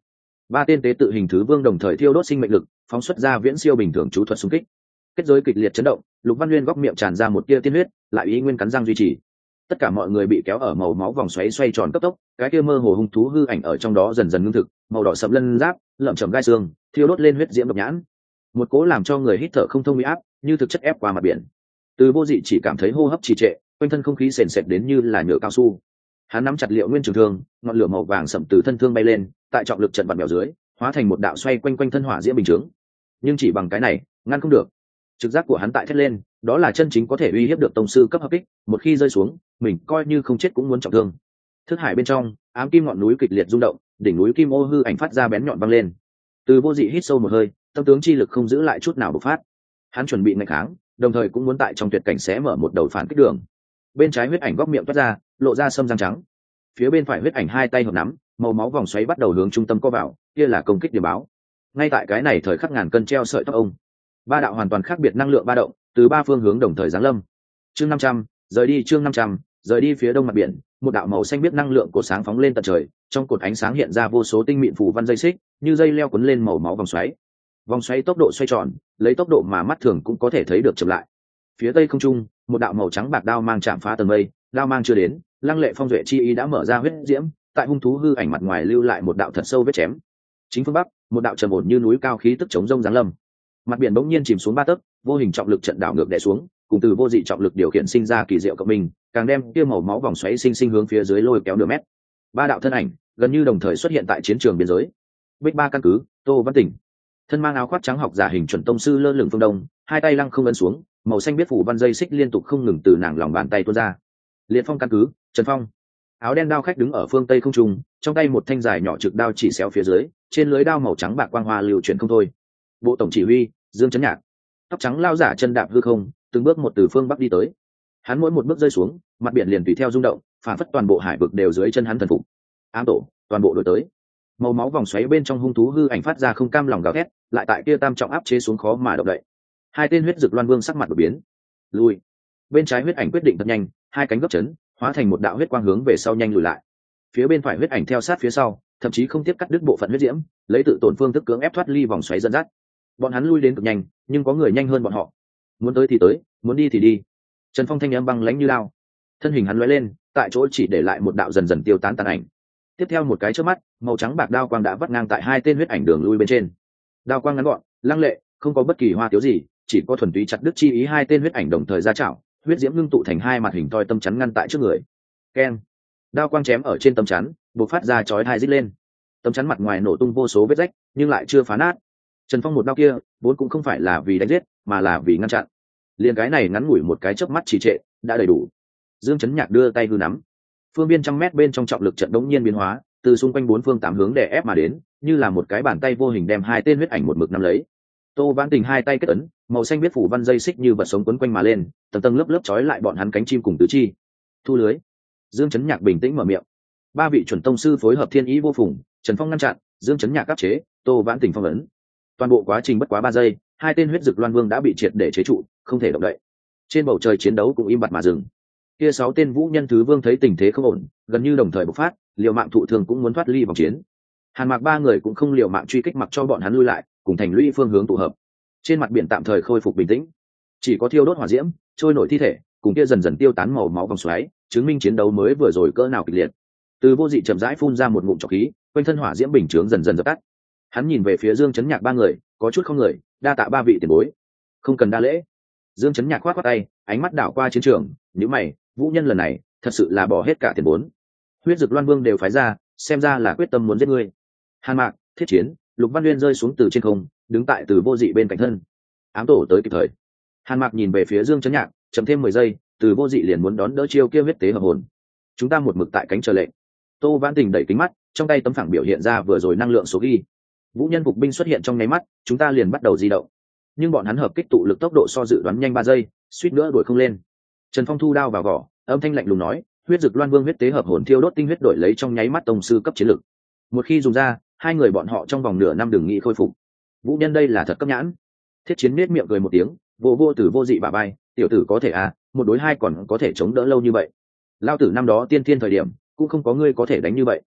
Ba tên tế tự hình thứ vương đồng thời thiêu đốt sinh mệnh lực, phóng xuất ra viễn siêu bình thường chú thuật xung kích. Kết giới kịch liệt chấn động, Lục Văn Nguyên góc miệng tràn ra một tia tiên huyết, lại ý nguyên cắn răng duy trì. Tất cả mọi người bị kéo ở màu máu vòng xoáy xoay tròn cấp tốc, cái kia mơ hồ hung thú hư ảnh ở trong đó dần dần ngưng thực, màu đỏ sẫm lân giáp, lợm chởm gai xương, thiêu đốt lên huyết diễm độc nhãn. Một cỗ làm cho người hít thở không thông uy áp, như thực chất ép qua mặt biển. Từ Vô Dị chỉ cảm thấy hô hấp trì trệ, quanh thân không khí sền sệt đến như là nhựa cao su. Hắn nắm chặt Liệu Nguyên trường thương, ngọn lửa màu vàng sẫm từ thân thương bay lên, tại trọng lực trận vặn bèo dưới, hóa thành một đạo xoay quanh quanh thân hỏa diễm bình chướng. Nhưng chỉ bằng cái này, ngăn không được. Trực giác của hắn tại thét lên, đó là chân chính có thể uy hiếp được tông sư cấp hợp kích, một khi rơi xuống, mình coi như không chết cũng muốn trọng thương. Thức hải bên trong, ám kim ngọn núi kịch liệt rung động, đỉnh núi kim ô hư ảnh phát ra bén nhọn văng lên. Từ Vô Dị hít sâu một hơi, tâm tướng chi lực không giữ lại chút nào bộc phát. Hắn chuẩn bị nghênh kháng, đồng thời cũng muốn tại trong tuyệt cảnh xé mở một đầu phản kích đường. Bên trái huyết ảnh góc miệng toát ra, lộ ra sâm răng trắng. Phía bên phải huyết ảnh hai tay hợp nắm, màu máu vòng xoáy bắt đầu hướng trung tâm co vào, kia là công kích điểm báo. Ngay tại cái này thời khắc ngàn cân treo sợi tóc ông, ba đạo hoàn toàn khác biệt năng lượng ba động từ ba phương hướng đồng thời giáng lâm. Chương 500, rời đi. Chương 500, rời đi. Phía đông mặt biển, một đạo màu xanh biết năng lượng của sáng phóng lên tận trời, trong cột ánh sáng hiện ra vô số tinh mịn phù văn dây xích, như dây leo cuốn lên màu máu vòng xoáy. Vòng xoáy tốc độ xoay tròn, lấy tốc độ mà mắt thường cũng có thể thấy được chậm lại. Phía tây không trung, một đạo màu trắng bạc đao mang chạm phá tầng mây, đao mang chưa đến, lăng lệ phong duệ chi ý đã mở ra huyết diễm, tại hung thú hư ảnh mặt ngoài lưu lại một đạo thật sâu vết chém. Chính phương bắc, một đạo trầm ổn như núi cao khí tức chống rông giáng lâm. Mặt biển bỗng nhiên chìm xuống ba tấc, vô hình trọng lực trận đảo ngược đè xuống, cùng từ vô dị trọng lực điều khiển sinh ra kỳ diệu cộng minh, càng đem kia màu máu vòng xoáy sinh sinh hướng phía dưới lôi kéo nửa mét. Ba đạo thân ảnh gần như đồng thời xuất hiện tại chiến trường biên giới. Bích Ba căn cứ, Tô Văn Tỉnh, thân mang áo khoác trắng học giả hình chuẩn tông sư lơ lửng phương đông, hai tay lăng không ấn xuống, màu xanh biết phủ văn dây xích liên tục không ngừng từ nàng lòng bàn tay tuôn ra. Liệt Phong căn cứ, Trần Phong, áo đen đao khách đứng ở phương tây không trung, trong tay một thanh dài nhỏ trực đao chỉ xéo phía dưới, trên lưới đao màu trắng bạc quang hoa lưu chuyển không thôi. Bộ tổng chỉ huy Dương Chấn Nhạc, tóc trắng lao giả chân đạp hư không, từng bước một từ phương bắc đi tới. Hắn mỗi một bước rơi xuống, mặt biển liền tùy theo rung động, phản phất toàn bộ hải vực đều dưới chân hắn thần phục. Ám tổ, toàn bộ đổi tới. Màu máu vòng xoáy bên trong hung thú hư ảnh phát ra không cam lòng gào thét, lại tại kia tam trọng áp chế xuống khó mà động đậy. Hai tên huyết dực loan vương sắc mặt đổi biến. Lùi. Bên trái huyết ảnh quyết định thật nhanh, hai cánh gấp chấn, hóa thành một đạo huyết quang hướng về sau nhanh lùi lại. Phía bên phải huyết ảnh theo sát phía sau, thậm chí không tiếp cắt đứt bộ phận huyết diễm, lấy tự tổn phương thức cưỡng ép thoát ly vòng xoáy dẫn dắt. Bọn hắn lui đến cực nhanh, nhưng có người nhanh hơn bọn họ. Muốn tới thì tới, muốn đi thì đi. Trần Phong thanh âm băng lãnh như lao, thân hình hắn lóe lên, tại chỗ chỉ để lại một đạo dần dần tiêu tán tàn ảnh. Tiếp theo một cái chớp mắt, màu trắng bạc đao quang đã vắt ngang tại hai tên huyết ảnh đường lui bên trên. Đao quang ngắn gọn, lăng lệ, không có bất kỳ hoa tiếu gì, chỉ có thuần túy chặt đứt chi ý. Hai tên huyết ảnh đồng thời ra chảo, huyết diễm ngưng tụ thành hai mặt hình toi tâm chắn ngăn tại trước người. Keng, đao quang chém ở trên tâm chắn, bộc phát ra chói tai rít lên. Tâm chắn mặt ngoài nổ tung vô số vết rách, nhưng lại chưa phá nát. Trần Phong một đao kia, vốn cũng không phải là vì đánh giết, mà là vì ngăn chặn. Liên cái này ngắn ngủi một cái chớp mắt trì trệ, đã đầy đủ. Dương Chấn Nhạc đưa tay hư nắm, phương biên trăm mét bên trong trọng lực trận đống nhiên biến hóa, từ xung quanh bốn phương tám hướng đè ép mà đến, như là một cái bàn tay vô hình đem hai tên huyết ảnh một mực nắm lấy. Tô Vãn Tình hai tay kết ấn, màu xanh biết phủ văn dây xích như vật sống quấn quanh mà lên, tầng tầng lớp lớp trói lại bọn hắn cánh chim cùng tứ chi. Thu lưới. Dương Chấn Nhạc bình tĩnh mở miệng. Ba vị chuẩn tông sư phối hợp thiên ý vô phùng, Trần Phong ngăn chặn, Dương Chấn Nhạc áp chế, Tô Vãn Tình phong ấn. Toàn bộ quá trình bất quá 3 giây, hai tên huyết dực loan vương đã bị triệt để chế trụ, không thể động đậy. Trên bầu trời chiến đấu cũng im bặt mà dừng. Kia 6 tên vũ nhân thứ vương thấy tình thế không ổn, gần như đồng thời bộc phát, liều mạng thụ thương cũng muốn thoát ly vòng chiến. Hàn Mạc ba người cũng không liều mạng truy kích, mặc cho bọn hắn lui lại, cùng thành lũy phương hướng tụ hợp. Trên mặt biển tạm thời khôi phục bình tĩnh, chỉ có thiêu đốt hỏa diễm, trôi nổi thi thể, cùng kia dần dần tiêu tán màu máu vòng xoáy, chứng minh chiến đấu mới vừa rồi cỡ nào kịch liệt. Từ Vô Dị chậm rãi phun ra một ngụm trọc khí, quanh thân hỏa diễm bình chướng dần dần dập tắt. Hắn nhìn về phía Dương Chấn Nhạc ba người, có chút không người, đa tạ ba vị tiền bối. Không cần đa lễ. Dương Chấn Nhạc khoát khoát tay, ánh mắt đảo qua chiến trường, nhíu mày, vũ nhân lần này thật sự là bỏ hết cả tiền vốn. Huyết dực loan vương đều phái ra, xem ra là quyết tâm muốn giết ngươi. Hàn Mạc, Thiết Chiến, Lục Văn Nguyên rơi xuống từ trên không, đứng tại Từ Vô Dị bên cạnh thân. Ám tổ tới kịp thời. Hàn Mạc nhìn về phía Dương Chấn Nhạc, chậm thêm 10 giây, Từ Vô Dị liền muốn đón đỡ chiêu kia huyết tế hợp hồn. Chúng ta một mực tại cánh chờ lệnh. Tô Vãn Tình đẩy kính mắt, trong tay tấm phẳng biểu hiện ra vừa rồi năng lượng số ghi. Vũ nhân phục binh xuất hiện trong nháy mắt, chúng ta liền bắt đầu di động. Nhưng bọn hắn hợp kích tụ lực tốc độ so dự đoán nhanh 3 giây, suýt nữa đuổi không lên. Trần Phong thu đao vào vỏ, âm thanh lạnh lùng nói, huyết dực loan vương huyết tế hợp hồn thiêu đốt tinh huyết đổi lấy trong nháy mắt tông sư cấp chiến lực. Một khi dùng ra, hai người bọn họ trong vòng nửa năm đừng nghĩ khôi phục. Vũ nhân đây là thật cấp nhãn. Thiết Chiến nết miệng cười một tiếng, vô Từ Vô Dị bả vai, tiểu tử có thể à, một đối hai còn có thể chống đỡ lâu như vậy. Lao tử năm đó tiên thiên thời điểm, cũng không có ngươi có thể đánh như vậy.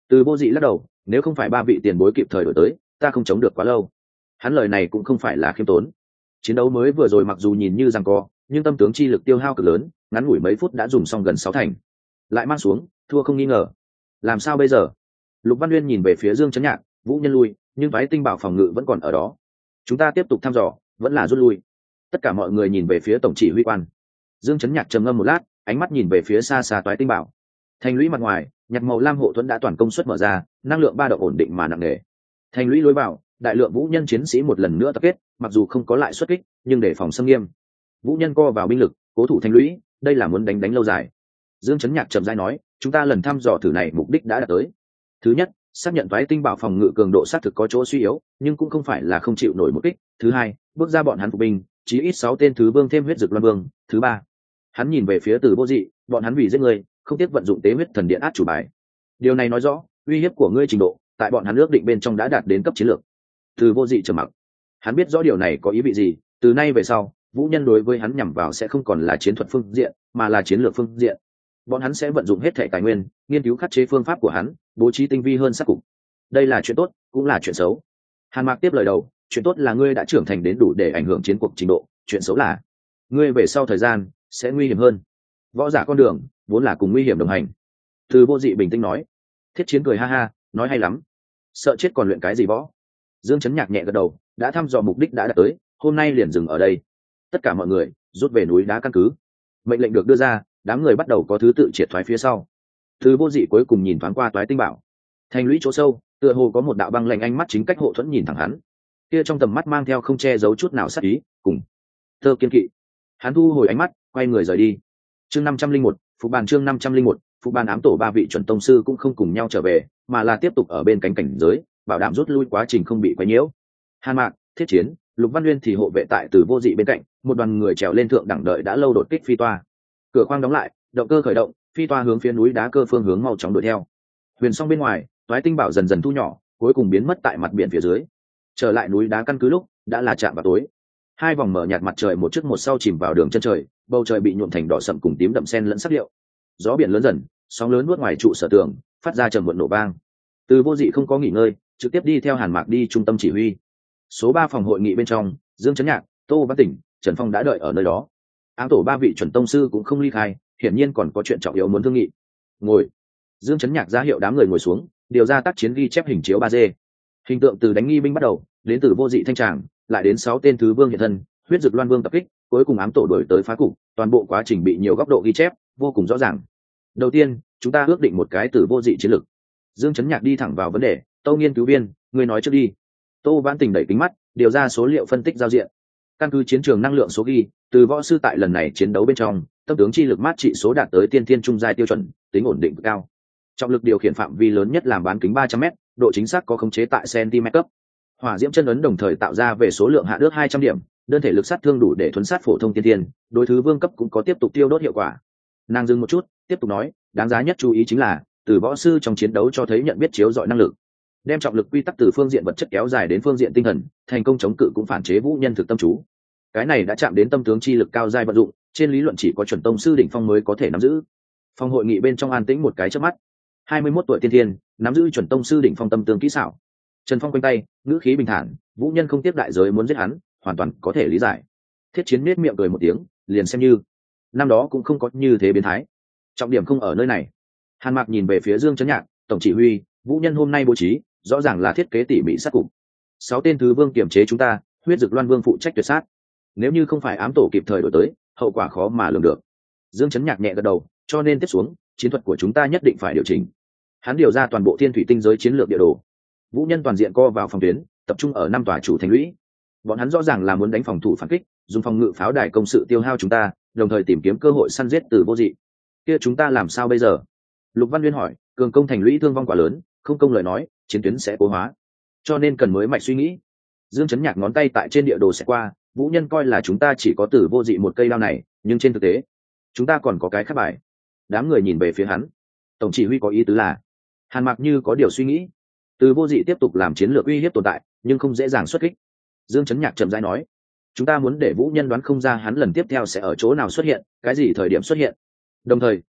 Từ Vô Dị lắc đầu, nếu không phải ba vị tiền bối kịp thời đổi tới, ta không chống được quá lâu. Hắn lời này cũng không phải là khiêm tốn. Chiến đấu mới vừa rồi mặc dù nhìn như giằng co, nhưng tâm tướng chi lực tiêu hao cực lớn, ngắn ngủi mấy phút đã dùng xong gần 6 thành. Lại mang xuống, thua không nghi ngờ. Làm sao bây giờ? Lục Văn Uyên nhìn về phía Dương Chấn Nhạc, Vũ Nhân lui, nhưng phái tinh bảo phòng ngự vẫn còn ở đó. Chúng ta tiếp tục thăm dò, vẫn là rút lui. Tất cả mọi người nhìn về phía tổng chỉ huy quan. Dương Chấn Nhạc trầm ngâm một lát, ánh mắt nhìn về phía xa xa toái tinh bảo. Thành lũy mặt ngoài, nhạc màu lam hộ thuẫn đã toàn công suất mở ra, năng lượng ba động ổn định mà nặng nề. Thành lũy lối vào, đại lượng vũ nhân chiến sĩ một lần nữa tập kết, mặc dù không có lại xuất kích, nhưng để phòng xâm nghiêm. Vũ nhân co vào binh lực, cố thủ thành lũy, đây là muốn đánh lâu dài. Dương Chấn Nhạc trầm rãi nói, chúng ta lần thăm dò thử này mục đích đã đạt tới. Thứ nhất, xác nhận toái tinh bảo phòng ngự cường độ xác thực có chỗ suy yếu, nhưng cũng không phải là không chịu nổi một kích. Thứ hai, bước ra bọn hắn phục binh, chí ít 6 tên thứ vương thêm huyết dực loan vương. Thứ ba, hắn nhìn về phía Từ Vô Dị, bọn hắn vì giết người, không tiếc vận dụng tế huyết thần điện át chủ bài. Điều này nói rõ, uy hiếp của ngươi trình độ, tại bọn hắn ước định bên trong đã đạt đến cấp chiến lược. Từ Vô Dị trầm mặc. Hắn biết rõ điều này có ý vị gì, từ nay về sau, vũ nhân đối với hắn nhằm vào sẽ không còn là chiến thuật phương diện, mà là chiến lược phương diện. Bọn hắn sẽ vận dụng hết thể tài nguyên, nghiên cứu khắc chế phương pháp của hắn, bố trí tinh vi hơn sát cục. Đây là chuyện tốt, cũng là chuyện xấu. Hàn Mạc tiếp lời đầu, chuyện tốt là ngươi đã trưởng thành đến đủ để ảnh hưởng chiến cuộc trình độ, chuyện xấu là ngươi về sau thời gian sẽ nguy hiểm hơn. Võ giả con đường vốn là cùng nguy hiểm đồng hành. Từ Vô Dị bình tĩnh nói. Thiết Chiến cười ha ha, nói hay lắm. Sợ chết còn luyện cái gì võ? Dương Chấn Nhạc nhẹ gật đầu, đã thăm dò mục đích đã đạt tới, hôm nay liền dừng ở đây. Tất cả mọi người rút về núi đá căn cứ. Mệnh lệnh được đưa ra, đám người bắt đầu có thứ tự triệt thoái phía sau. Từ Vô Dị cuối cùng nhìn thoáng qua toái tinh bảo. Thành lũy chỗ sâu, tựa hồ có một đạo băng lạnh ánh mắt chính cách hộ thuẫn nhìn thẳng hắn. Kia trong tầm mắt mang theo không che giấu chút nào sát ý, cùng tơ kiên kỵ. Hắn thu hồi ánh mắt, quay người rời đi. Chương 501, phục bàn chương 501, phục bàn ám tổ ba vị chuẩn tông sư cũng không cùng nhau trở về, mà là tiếp tục ở bên cánh cảnh giới, bảo đảm rút lui quá trình không bị quấy nhiễu. Hàn Mạc, Thiết Chiến, Lục Văn Uyên thì hộ vệ tại Từ Vô Dị bên cạnh, một đoàn người trèo lên thượng đẳng đợi đã lâu đột kích phi toa. Cửa khoang đóng lại, động cơ khởi động, phi toa hướng phía núi đá cơ phương hướng mau chóng đuổi theo. Huyền Song bên ngoài, toái tinh bảo dần dần thu nhỏ, cuối cùng biến mất tại mặt biển phía dưới. Trở lại núi đá căn cứ lúc đã là chạm vào tối. Hai vòng mở nhạt mặt trời một trước một sau chìm vào đường chân trời, bầu trời bị nhuộm thành đỏ sậm cùng tím đậm xen lẫn sắc liệu. Gió biển lớn dần, sóng lớn nuốt ngoài trụ sở tường, phát ra trầm muộn nổ vang. Từ Vô Dị không có nghỉ ngơi, trực tiếp đi theo Hàn Mạc đi trung tâm chỉ huy. Số 3 phòng hội nghị bên trong, Dương Chấn Nhạc, Tô Văn Tỉnh, Trần Phong đã đợi ở nơi đó. Ám tổ ba vị chuẩn tông sư cũng không ly khai, hiển nhiên còn có chuyện trọng yếu muốn thương nghị. Ngồi. Dương Chấn Nhạc ra hiệu đám người ngồi xuống, điều ra tác chiến ghi chép hình chiếu 3D. Hình tượng từ đánh nghi binh bắt đầu, đến từ Vô Dị thanh tràng, lại đến 6 tên thứ vương hiện thân, huyết dực loan vương tập kích, cuối cùng ám tổ đuổi tới phá cục, toàn bộ quá trình bị nhiều góc độ ghi chép, vô cùng rõ ràng. Đầu tiên, chúng ta ước định một cái từ Vô Dị chiến lược. Dương Chấn Nhạc đi thẳng vào vấn đề, Tô nghiên cứu viên, ngươi nói trước đi. Tô Vãn Tình đẩy kính mắt, điều ra số liệu phân tích giao diện. Căn cứ chiến trường năng lượng số ghi, từ võ sư tại lần này chiến đấu bên trong, tâm tướng chi lực mát trị số đạt tới tiên thiên trung giai tiêu chuẩn, tính ổn định cao. Trọng lực điều khiển phạm vi lớn nhất làm bán kính 300m, độ chính xác có khống chế tại cm cấp. Hỏa diễm chân ấn đồng thời tạo ra về số lượng hạ ước 200 điểm, đơn thể lực sát thương đủ để thuấn sát phổ thông tiên thiên, đối thứ vương cấp cũng có tiếp tục tiêu đốt hiệu quả. Nàng dừng một chút, tiếp tục nói, đáng giá nhất chú ý chính là, từ võ sư trong chiến đấu cho thấy nhận biết chiếu dọi năng lực, đem trọng lực quy tắc từ phương diện vật chất kéo dài đến phương diện tinh thần, thành công chống cự cũng phản chế vũ nhân thực tâm chú. Cái này đã chạm đến tâm tướng chi lực cao giai vận dụng, trên lý luận chỉ có chuẩn tông sư đỉnh phong mới có thể nắm giữ. Phòng hội nghị bên trong an tĩnh một cái chớp mắt. 21 tuổi tiên thiên, nắm giữ chuẩn tông sư đỉnh phong tâm tướng kỹ xảo. Trần Phong quanh tay, ngữ khí bình thản, vũ nhân không tiếp đại giới muốn giết hắn, hoàn toàn có thể lý giải. Thiết Chiến nết miệng cười một tiếng, liền xem như năm đó cũng không có như thế biến thái. Trọng điểm không ở nơi này. Hàn Mạc nhìn về phía Dương Chấn Nhạc, tổng chỉ huy, vũ nhân hôm nay bố trí, rõ ràng là thiết kế tỉ mỉ sát cục. 6 tên thứ vương kiểm chế chúng ta, huyết dực loan vương phụ trách tuyệt sát. Nếu như không phải ám tổ kịp thời đổi tới, hậu quả khó mà lường được. Dương Chấn Nhạc nhẹ gật đầu, cho nên tiếp xuống, chiến thuật của chúng ta nhất định phải điều chỉnh. Hắn điều ra toàn bộ thiên thủy tinh giới chiến lược địa đồ. Vũ nhân toàn diện co vào phòng tuyến, tập trung ở 5 tòa chủ thành lũy. Bọn hắn rõ ràng là muốn đánh phòng thủ phản kích, dùng phòng ngự pháo đài công sự tiêu hao chúng ta, đồng thời tìm kiếm cơ hội săn giết Từ Vô Dị. Kia chúng ta làm sao bây giờ? Lục Văn Uyên hỏi, cường công thành lũy thương vong quá lớn, không công lời nói, chiến tuyến sẽ cố hóa, cho nên cần mới mạch suy nghĩ. Dương Chấn Nhạc ngón tay tại trên địa đồ sẽ qua, vũ nhân coi là chúng ta chỉ có Từ Vô Dị một cây đao này, nhưng trên thực tế, chúng ta còn có cái khác bài. Đám người nhìn về phía hắn. Tổng chỉ huy có ý tứ là, Hàn Mạc như có điều suy nghĩ. Từ Vô Dị tiếp tục làm chiến lược uy hiếp tồn tại, nhưng không dễ dàng xuất kích. Dương Chấn Nhạc chậm rãi nói, chúng ta muốn để vũ nhân đoán không ra hắn lần tiếp theo sẽ ở chỗ nào xuất hiện, cái gì thời điểm xuất hiện. Đồng thời,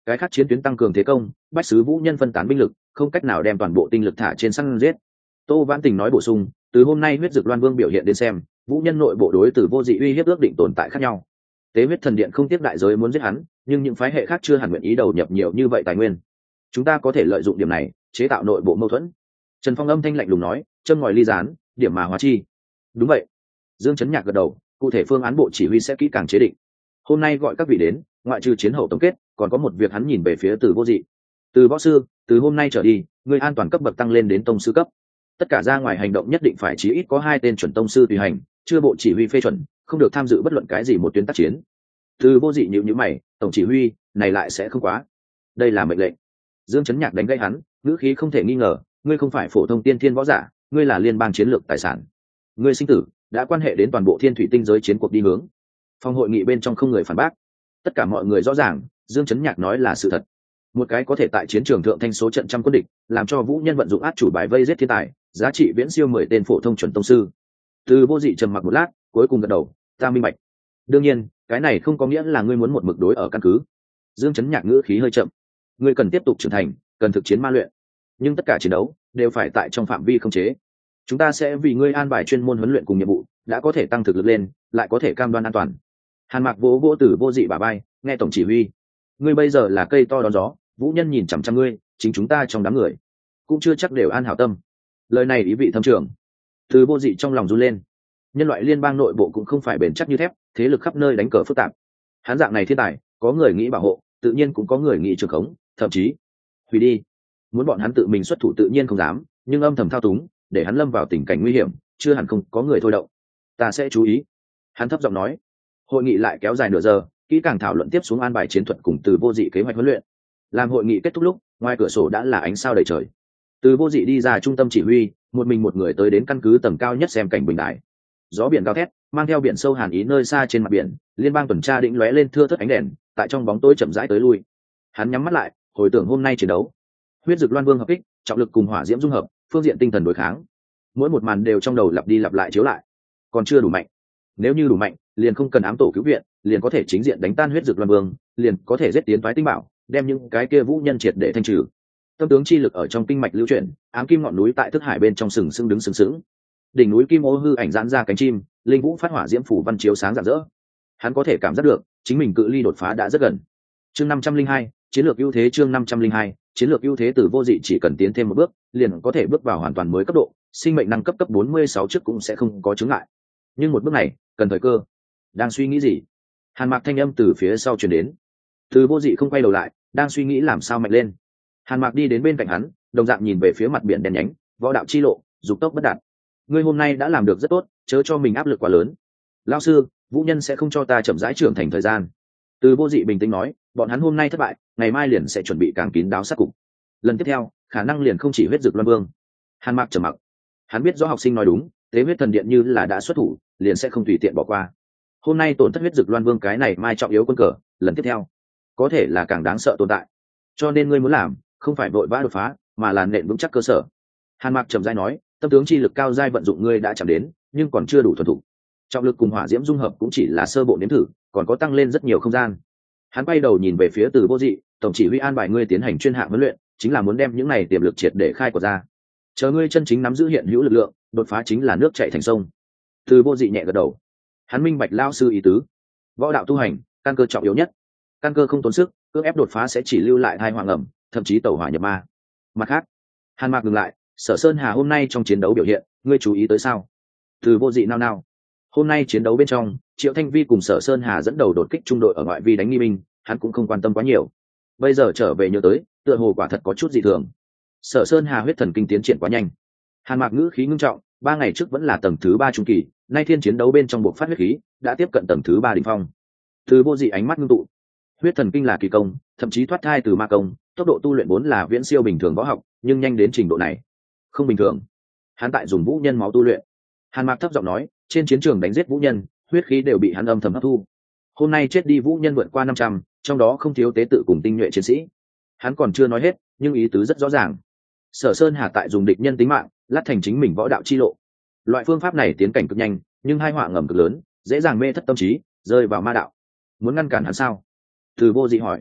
cái khác chiến tuyến tăng cường thế công, bách sứ vũ nhân phân tán binh lực, không cách nào đem toàn bộ tinh lực thả trên săn giết. Tô Vãn Tình nói bổ sung, từ hôm nay huyết dực loan vương biểu hiện đến xem, vũ nhân nội bộ đối từ vô dị uy hiếp ước định tồn tại khác nhau. Tế huyết thần điện không tiếp đại giới muốn giết hắn, nhưng những phái hệ khác chưa hẳn nguyện ý đầu nhập nhiều như vậy tài nguyên. Chúng ta có thể lợi dụng điểm này chế tạo nội bộ mâu thuẫn. Trần Phong âm thanh lạnh lùng nói, châm ngòi ly gián, điểm mà hóa chi. Đúng vậy. Dương Chấn Nhạc gật đầu, cụ thể phương án bộ chỉ huy sẽ kỹ càng chế định. Hôm nay gọi các vị đến, ngoại trừ chiến hậu tổng kết, còn có một việc hắn nhìn về phía Từ Vô Dị. Từ võ sư, từ hôm nay trở đi, người an toàn cấp bậc tăng lên đến tông sư cấp. Tất cả ra ngoài hành động nhất định phải chí ít có 2 tên chuẩn tông sư tùy hành, chưa bộ chỉ huy phê chuẩn, không được tham dự bất luận cái gì một tuyến tác chiến. Từ Vô Dị nhíu nhíu mày, tổng chỉ huy, này lại sẽ không quá. Đây là mệnh lệnh. Dương Chấn Nhạc đánh gãy hắn, ngữ khí không thể nghi ngờ, ngươi không phải phổ thông tiên thiên võ giả, ngươi là liên bang chiến lược tài sản. Ngươi sinh tử đã quan hệ đến toàn bộ thiên thủy tinh giới chiến cuộc đi hướng. Phòng hội nghị bên trong không người phản bác, tất cả mọi người rõ ràng, Dương Chấn Nhạc nói là sự thật. Một cái có thể tại chiến trường thượng thanh số trận trăm quân địch, làm cho vũ nhân vận dụng át chủ bài vây giết thiên tài, giá trị viễn siêu 10 tên phổ thông chuẩn tông sư. Từ Vô Dị trầm mặc một lát, cuối cùng gật đầu, ta minh bạch. Đương nhiên, cái này không có nghĩa là ngươi muốn một mực đối ở căn cứ. Dương Chấn Nhạc ngữ khí hơi chậm. Ngươi cần tiếp tục trưởng thành, cần thực chiến ma luyện, nhưng tất cả chiến đấu đều phải tại trong phạm vi khống chế. Chúng ta sẽ vì ngươi an bài chuyên môn huấn luyện cùng nhiệm vụ, đã có thể tăng thực lực lên, lại có thể cam đoan an toàn. Hàn Mạc vỗ vỗ Từ Vô Dị bả vai, nghe tổng chỉ huy, ngươi bây giờ là cây to đón gió, vũ nhân nhìn chằm chằm ngươi, chính chúng ta trong đám người cũng chưa chắc đều an hảo tâm. Lời này ý vị thâm trường. Từ Vô Dị trong lòng run lên. Nhân loại liên bang nội bộ cũng không phải bền chắc như thép, thế lực khắp nơi đánh cờ phức tạp. Hắn dạng này thiên tài, có người nghĩ bảo hộ, tự nhiên cũng có người nghĩ trường khống, thậm chí hủy đi. Muốn bọn hắn tự mình xuất thủ tự nhiên không dám, nhưng âm thầm thao túng, để hắn lâm vào tình cảnh nguy hiểm, chưa hẳn không có người thôi động. Ta sẽ chú ý. Hắn thấp giọng nói. Hội nghị lại kéo dài nửa giờ, kỹ càng thảo luận tiếp xuống an bài chiến thuật cùng Từ Vô Dị kế hoạch huấn luyện. Làm hội nghị kết thúc lúc, ngoài cửa sổ đã là ánh sao đầy trời. Từ Vô Dị đi ra trung tâm chỉ huy, một mình một người tới đến căn cứ tầng cao nhất xem cảnh bình đại. Gió biển cao thét, mang theo biển sâu hàn ý nơi xa trên mặt biển, liên bang tuần tra đĩnh lóe lên thưa thớt ánh đèn, tại trong bóng tối chậm rãi tới lui. Hắn nhắm mắt lại, hồi tưởng hôm nay chiến đấu. Huyết Dực Loan Vương hợp kích, trọng lực cùng hỏa diễm dung hợp, phương diện tinh thần đối kháng. Mỗi một màn đều trong đầu lặp đi lặp lại chiếu lại. Còn chưa đủ mạnh. Nếu như đủ mạnh, liền không cần ám tổ cứu viện, liền có thể chính diện đánh tan Huyết Dực Loan Vương, liền có thể giết tiến toái tinh bảo, đem những cái kia vũ nhân triệt để thanh trừ. Tâm tướng chi lực ở trong kinh mạch lưu chuyển, ám kim ngọn núi tại thức hải bên trong sừng sững đứng sừng sững. Đỉnh núi kim ô hư ảnh giãn ra cánh chim, linh vũ phát hỏa diễm phủ văn chiếu sáng rạng rỡ. Hắn có thể cảm giác được, chính mình cự ly đột phá đã rất gần. Chương 502, chiến lược ưu thế. Chương 502, chiến lược ưu thế. Từ Vô Dị chỉ cần tiến thêm một bước, liền có thể bước vào hoàn toàn mới cấp độ, sinh mệnh năng cấp cấp 46 trước cũng sẽ không có chướng ngại. Nhưng một bước này, cần thời cơ. Đang suy nghĩ gì? Hàn Mạc thanh âm từ phía sau truyền đến. Từ Vô Dị không quay đầu lại, đang suy nghĩ làm sao mạnh lên. Hàn Mạc đi đến bên cạnh hắn, đồng dạng nhìn về phía mặt biển đen nhánh, võ đạo chi lộ, dục tốc bất đạt. Ngươi hôm nay đã làm được rất tốt, chớ cho mình áp lực quá lớn. Lão sư, vũ nhân sẽ không cho ta chậm rãi trưởng thành thời gian. Từ Vô Dị bình tĩnh nói, bọn hắn hôm nay thất bại, ngày mai liền sẽ chuẩn bị càng kín đáo sát cục. Lần tiếp theo, khả năng liền không chỉ Huyết Dực Loan Vương. Hàn Mạc trầm mặc. Hắn biết rõ học sinh nói đúng, tế huyết thần điện như là đã xuất thủ, liền sẽ không tùy tiện bỏ qua. Hôm nay tổn thất Huyết Dực Loan Vương cái này mai trọng yếu quân cờ, lần tiếp theo có thể là càng đáng sợ tồn tại. Cho nên ngươi muốn làm, không phải vội vã đột phá, mà là nện vững chắc cơ sở. Hàn Mạc trầm rãi nói, tâm tướng chi lực cao giai vận dụng ngươi đã chạm đến, nhưng còn chưa đủ thuần thục. Trọng lực cùng hỏa diễm dung hợp cũng chỉ là sơ bộ nếm thử, còn có tăng lên rất nhiều không gian. Hắn quay đầu nhìn về phía Từ Vô Dị, tổng chỉ huy an bài ngươi tiến hành chuyên hạng huấn luyện, chính là muốn đem những này tiềm lực triệt để khai quật ra. Chờ ngươi chân chính nắm giữ hiện hữu lực lượng, đột phá chính là nước chảy thành sông. Từ Vô Dị nhẹ gật đầu. Hắn minh bạch lao sư ý tứ. Võ đạo tu hành, căn cơ trọng yếu nhất. Căn cơ không tốn sức, cưỡng ép đột phá sẽ chỉ lưu lại thai hoàng ẩm, thậm chí tẩu hỏa nhập ma. Mặt khác, Hàn Mạc ngừng lại, Sở Sơn Hà hôm nay trong chiến đấu biểu hiện, ngươi chú ý tới sao? Từ Vô Dị nao nao. Hôm nay chiến đấu bên trong, Triệu Thanh Vi cùng Sở Sơn Hà dẫn đầu đột kích trung đội ở ngoại vi đánh nghi binh, hắn cũng không quan tâm quá nhiều. Bây giờ trở về nhớ tới, tựa hồ quả thật có chút dị thường. Sở Sơn Hà huyết thần kinh tiến triển quá nhanh. Hàn Mạc ngữ khí ngưng trọng, 3 ngày trước vẫn là tầng thứ 3 trung kỳ, nay thiên chiến đấu bên trong buộc phát huyết khí, đã tiếp cận tầng thứ 3 đỉnh phong. Từ Vô Dị ánh mắt ngưng tụ. Huyết thần kinh là kỳ công, thậm chí thoát thai từ ma công, tốc độ tu luyện vốn là viễn siêu bình thường võ học, nhưng nhanh đến trình độ này, không bình thường. Hắn tại dùng vũ nhân máu tu luyện. Hàn Mạc thấp giọng nói, trên chiến trường đánh giết vũ nhân, huyết khí đều bị hắn âm thầm hấp thu. Hôm nay chết đi vũ nhân vượt qua 500, trong đó không thiếu tế tự cùng tinh nhuệ chiến sĩ. Hắn còn chưa nói hết, nhưng ý tứ rất rõ ràng. Sở Sơn Hà tại dùng địch nhân tính mạng, lát thành chính mình võ đạo chi lộ. Loại phương pháp này tiến cảnh cực nhanh, nhưng hai họa ngầm cực lớn, dễ dàng mê thất tâm trí, rơi vào ma đạo. Muốn ngăn cản hắn sao? Từ Vô Dị hỏi.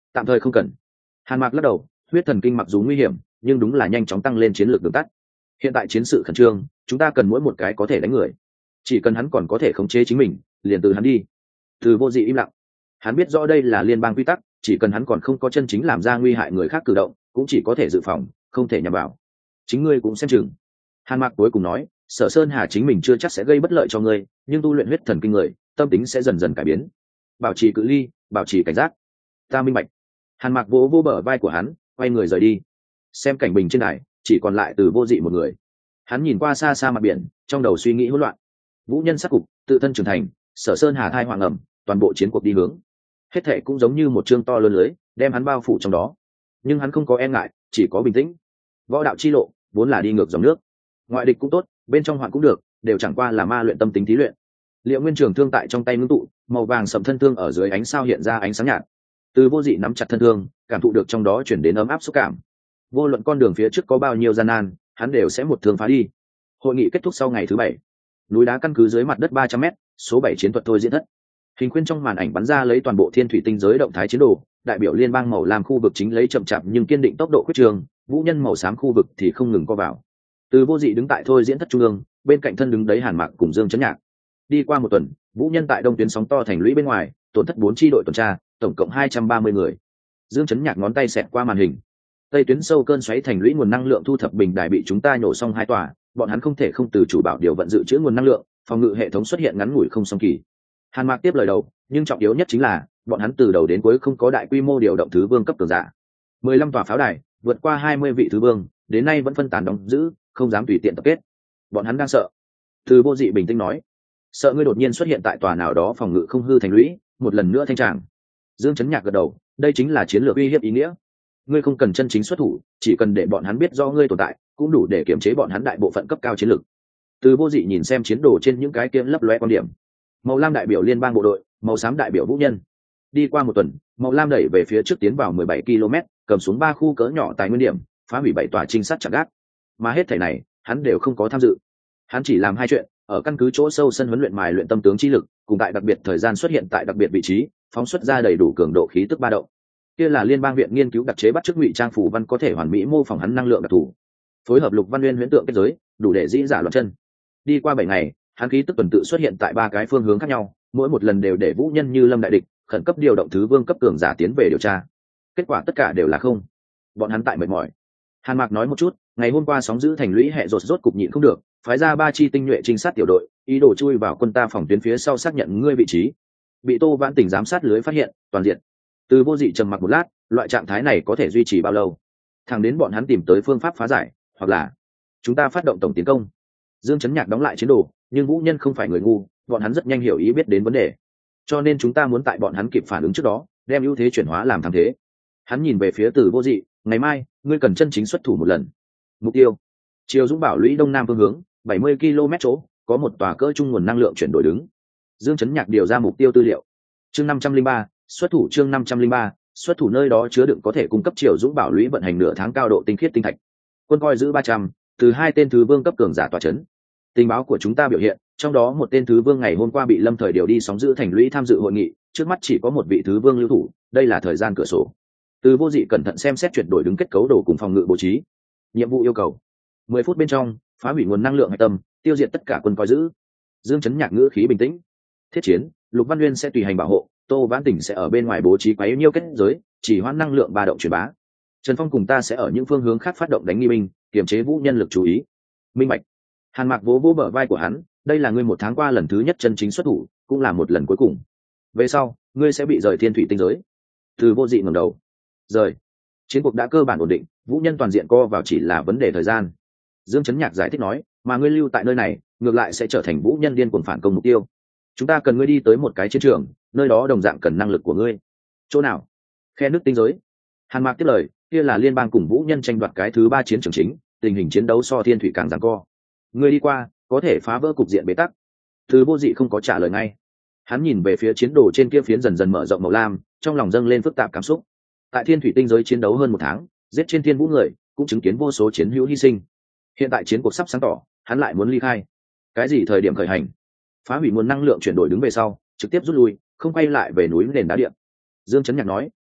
Tạm thời không cần. Hàn Mạc lắc đầu, huyết thần kinh mặc dù nguy hiểm nhưng đúng là nhanh chóng tăng lên chiến lược đường tắt. Hiện tại chiến sự khẩn trương, chúng ta cần mỗi một cái có thể đánh người, chỉ cần hắn còn có thể khống chế chính mình liền từ hắn đi. Từ Vô Dị im lặng. Hắn biết rõ đây là liên bang quy tắc, chỉ cần hắn còn không có chân chính làm ra nguy hại người khác cử động cũng chỉ có thể dự phòng, không thể nhằm vào. Chính ngươi cũng xem chừng. Hàn Mạc cuối cùng nói, Sở Sơn Hà chính mình chưa chắc sẽ gây bất lợi cho ngươi, nhưng tu luyện huyết thần kinh người tâm tính sẽ dần dần cải biến. Bảo trì cự ly, bảo trì cảnh giác. Ta minh bạch. Hàn Mạc vỗ vô bờ vai của hắn, quay người rời đi. Xem cảnh bình trên đài chỉ còn lại Từ Vô Dị một người. Hắn nhìn qua xa xa mặt biển, trong đầu suy nghĩ hỗn loạn. Vũ nhân sắc cục, tự thân trưởng thành, Sở Sơn Hà thai hoàng ẩm, toàn bộ chiến cuộc đi hướng hết thệ cũng giống như một chương to lớn lưới đem hắn bao phủ trong đó. Nhưng hắn không có e ngại, chỉ có bình tĩnh. Võ đạo chi lộ vốn là đi ngược dòng nước, ngoại địch cũng tốt, bên trong hoạn cũng được, đều chẳng qua là ma luyện tâm tính thí luyện. Liệu Nguyên Trường thương tại trong tay ngưng tụ, màu vàng sẫm thân thương ở dưới ánh sao hiện ra ánh sáng nhạt. Từ Vô Dị nắm chặt thân thương, cảm thụ được trong đó chuyển đến ấm áp xúc cảm. Vô luận con đường phía trước có bao nhiêu gian nan, hắn đều sẽ một thương phá đi. Hội nghị kết thúc sau ngày thứ 7. Núi đá căn cứ dưới mặt đất 300m, số 7 chiến thuật thôi diễn thất. Hình khuyên trong màn ảnh bắn ra lấy toàn bộ thiên thủy tinh giới động thái chiến đồ, đại biểu liên bang màu lam khu vực chính lấy chậm chạp nhưng kiên định tốc độ quyết trường, vũ nhân màu xám khu vực thì không ngừng co vào. Từ Vô Dị đứng tại thôi diễn thất trung ương, bên cạnh thân đứng đấy Hàn Mạc cùng Dương Chấn Nhạc. Đi qua một tuần, vũ nhân tại đông tuyến sóng to thành lũy bên ngoài, tổn thất 4 chi đội tuần tra, tổng cộng 230 người. Dương Chấn Nhạc ngón tay xẹt qua màn hình. Tây tuyến sâu cơn xoáy thành lũy nguồn năng lượng thu thập bình đài bị chúng ta nhổ xong 2 tòa, bọn hắn không thể không từ chủ bảo điều vận dự trữ nguồn năng lượng, phòng ngự hệ thống xuất hiện ngắn ngủi không song kỳ. Hàn Mạc tiếp lời đầu, nhưng trọng yếu nhất chính là bọn hắn từ đầu đến cuối không có đại quy mô điều động thứ vương cấp cường giả. 15 tòa pháo đài, vượt qua 20 vị thứ vương, đến nay vẫn phân tán đóng giữ, không dám tùy tiện tập kết. Bọn hắn đang sợ. Từ Vô Dị bình tĩnh nói, sợ ngươi đột nhiên xuất hiện tại tòa nào đó phòng ngự không hư thành lũy, một lần nữa thanh tràng. Dương Chấn Nhạc gật đầu, đây chính là chiến lược uy hiếp ý nghĩa. Ngươi không cần chân chính xuất thủ, chỉ cần để bọn hắn biết do ngươi tồn tại, cũng đủ để kiểm chế bọn hắn đại bộ phận cấp cao chiến lược. Từ Vô Dị nhìn xem chiến đồ trên những cái kia lấp lóe quan điểm. Màu lam đại biểu liên bang bộ đội, màu xám đại biểu vũ nhân. Đi qua một tuần, màu lam đẩy về phía trước tiến vào 17 km, cầm xuống 3 khu cỡ nhỏ tài nguyên điểm, phá hủy 7 tòa trinh sát chạm gác. Mà hết thảy này, hắn đều không có tham dự. Hắn chỉ làm 2 chuyện, ở căn cứ chỗ sâu sân huấn luyện mài luyện tâm tướng chi lực, cùng tại đặc biệt thời gian xuất hiện tại đặc biệt vị trí, phóng xuất ra đầy đủ cường độ khí tức ba động. Kia là liên bang viện nghiên cứu đặc chế bắt chước ngụy trang phù văn có thể hoàn mỹ mô phỏng hắn năng lượng đặc thù. Phối hợp lục văn nguyên huyễn tượng kết giới, đủ để dĩ giả loạn chân. Đi qua 7 ngày, hắn khí tức tuần tự xuất hiện tại 3 cái phương hướng khác nhau, mỗi một lần đều để vũ nhân như lâm đại địch, khẩn cấp điều động thứ vương cấp cường giả tiến về điều tra. Kết quả tất cả đều là không. Bọn hắn tại mệt mỏi. Hàn Mạc nói một chút, ngày hôm qua sóng giữ thành lũy hệ rốt cục nhịn không được, phái ra 3 chi tinh nhuệ trinh sát tiểu đội, ý đồ chui vào quân ta phòng tuyến phía sau xác nhận ngươi vị trí. Bị Tô Vãn Tình giám sát lưới phát hiện, toàn diện. Từ Vô Dị trầm mặc một lát, loại trạng thái này có thể duy trì bao lâu? Thẳng đến bọn hắn tìm tới phương pháp phá giải, hoặc là chúng ta phát động tổng tiến công. Dương Chấn Nhạc đóng lại chiến đồ, nhưng vũ nhân không phải người ngu, bọn hắn rất nhanh hiểu ý biết đến vấn đề. Cho nên chúng ta muốn tại bọn hắn kịp phản ứng trước đó, đem ưu thế chuyển hóa làm thắng thế. Hắn nhìn về phía Từ Vô Dị, ngày mai, ngươi cần chân chính xuất thủ một lần. Mục tiêu: Triều Dũng Bảo lũy đông nam phương hướng, 70 km chỗ, có một tòa cỡ trung nguồn năng lượng chuyển đổi đứng. Dương Chấn Nhạc điều ra mục tiêu tư liệu. Chương 503, xuất thủ chương 503, xuất thủ nơi đó chứa đựng có thể cung cấp Triều Dũng Bảo lũy vận hành nửa tháng cao độ tinh khiết tinh thạch. Quân coi giữ 300, từ 2 tên thứ vương cấp cường giả tọa chấn. Tình báo của chúng ta biểu hiện, trong đó một tên thứ vương ngày hôm qua bị lâm thời điều đi sóng giữ thành lũy tham dự hội nghị, trước mắt chỉ có một vị thứ vương lưu thủ, đây là thời gian cửa sổ. Từ Vô Dị cẩn thận xem xét chuyển đổi đứng kết cấu đồ cùng phòng ngự bố trí. Nhiệm vụ yêu cầu: 10 phút bên trong, phá hủy nguồn năng lượng hạch tâm, tiêu diệt tất cả quân coi giữ. Dương Chấn Nhạc ngữ khí bình tĩnh. Thiết chiến, Lục Văn Nguyên sẽ tùy hành bảo hộ, Tô Vãn Tình sẽ ở bên ngoài bố trí quấy nhiêu kết giới, chỉ hoãn năng lượng ba động truyền bá. Trần Phong cùng ta sẽ ở những phương hướng khác phát động đánh nghi binh, kiềm chế vũ nhân lực chú ý. Minh bạch. Hàn Mạc vỗ vỗ bờ vai của hắn, đây là ngươi 1 tháng qua lần thứ nhất chân chính xuất thủ, cũng là một lần cuối cùng. Về sau, ngươi sẽ bị rời thiên thủy tinh giới. Từ Vô Dị ngẩng đầu. Rời. Chiến cuộc đã cơ bản ổn định, vũ nhân toàn diện co vào chỉ là vấn đề thời gian. Dương Chấn Nhạc giải thích nói, mà ngươi lưu tại nơi này, ngược lại sẽ trở thành vũ nhân điên cuồng phản công mục tiêu. Chúng ta cần ngươi đi tới một cái chiến trường, nơi đó đồng dạng cần năng lực của ngươi. Chỗ nào? Khe nước tinh giới. Hàn Mạc tiếp lời, kia là liên bang cùng vũ nhân tranh đoạt cái thứ 3 chiến trường chính, tình hình chiến đấu so thiên thủy càng giằng co. Ngươi đi qua, có thể phá vỡ cục diện bế tắc. Từ Vô Dị không có trả lời ngay. Hắn nhìn về phía chiến đồ trên kia phiến dần dần mở rộng màu lam, trong lòng dâng lên phức tạp cảm xúc. Tại thiên thủy tinh giới chiến đấu hơn 1 tháng, giết trên thiên vũ người, cũng chứng kiến vô số chiến hữu hy sinh. Hiện tại chiến cuộc sắp sáng tỏ, hắn lại muốn ly khai. Cái gì thời điểm khởi hành? Phá hủy nguồn năng lượng chuyển đổi đứng về sau, trực tiếp rút lui, không quay lại về núi nền đá điện. Dương Chấn Nhạc nói,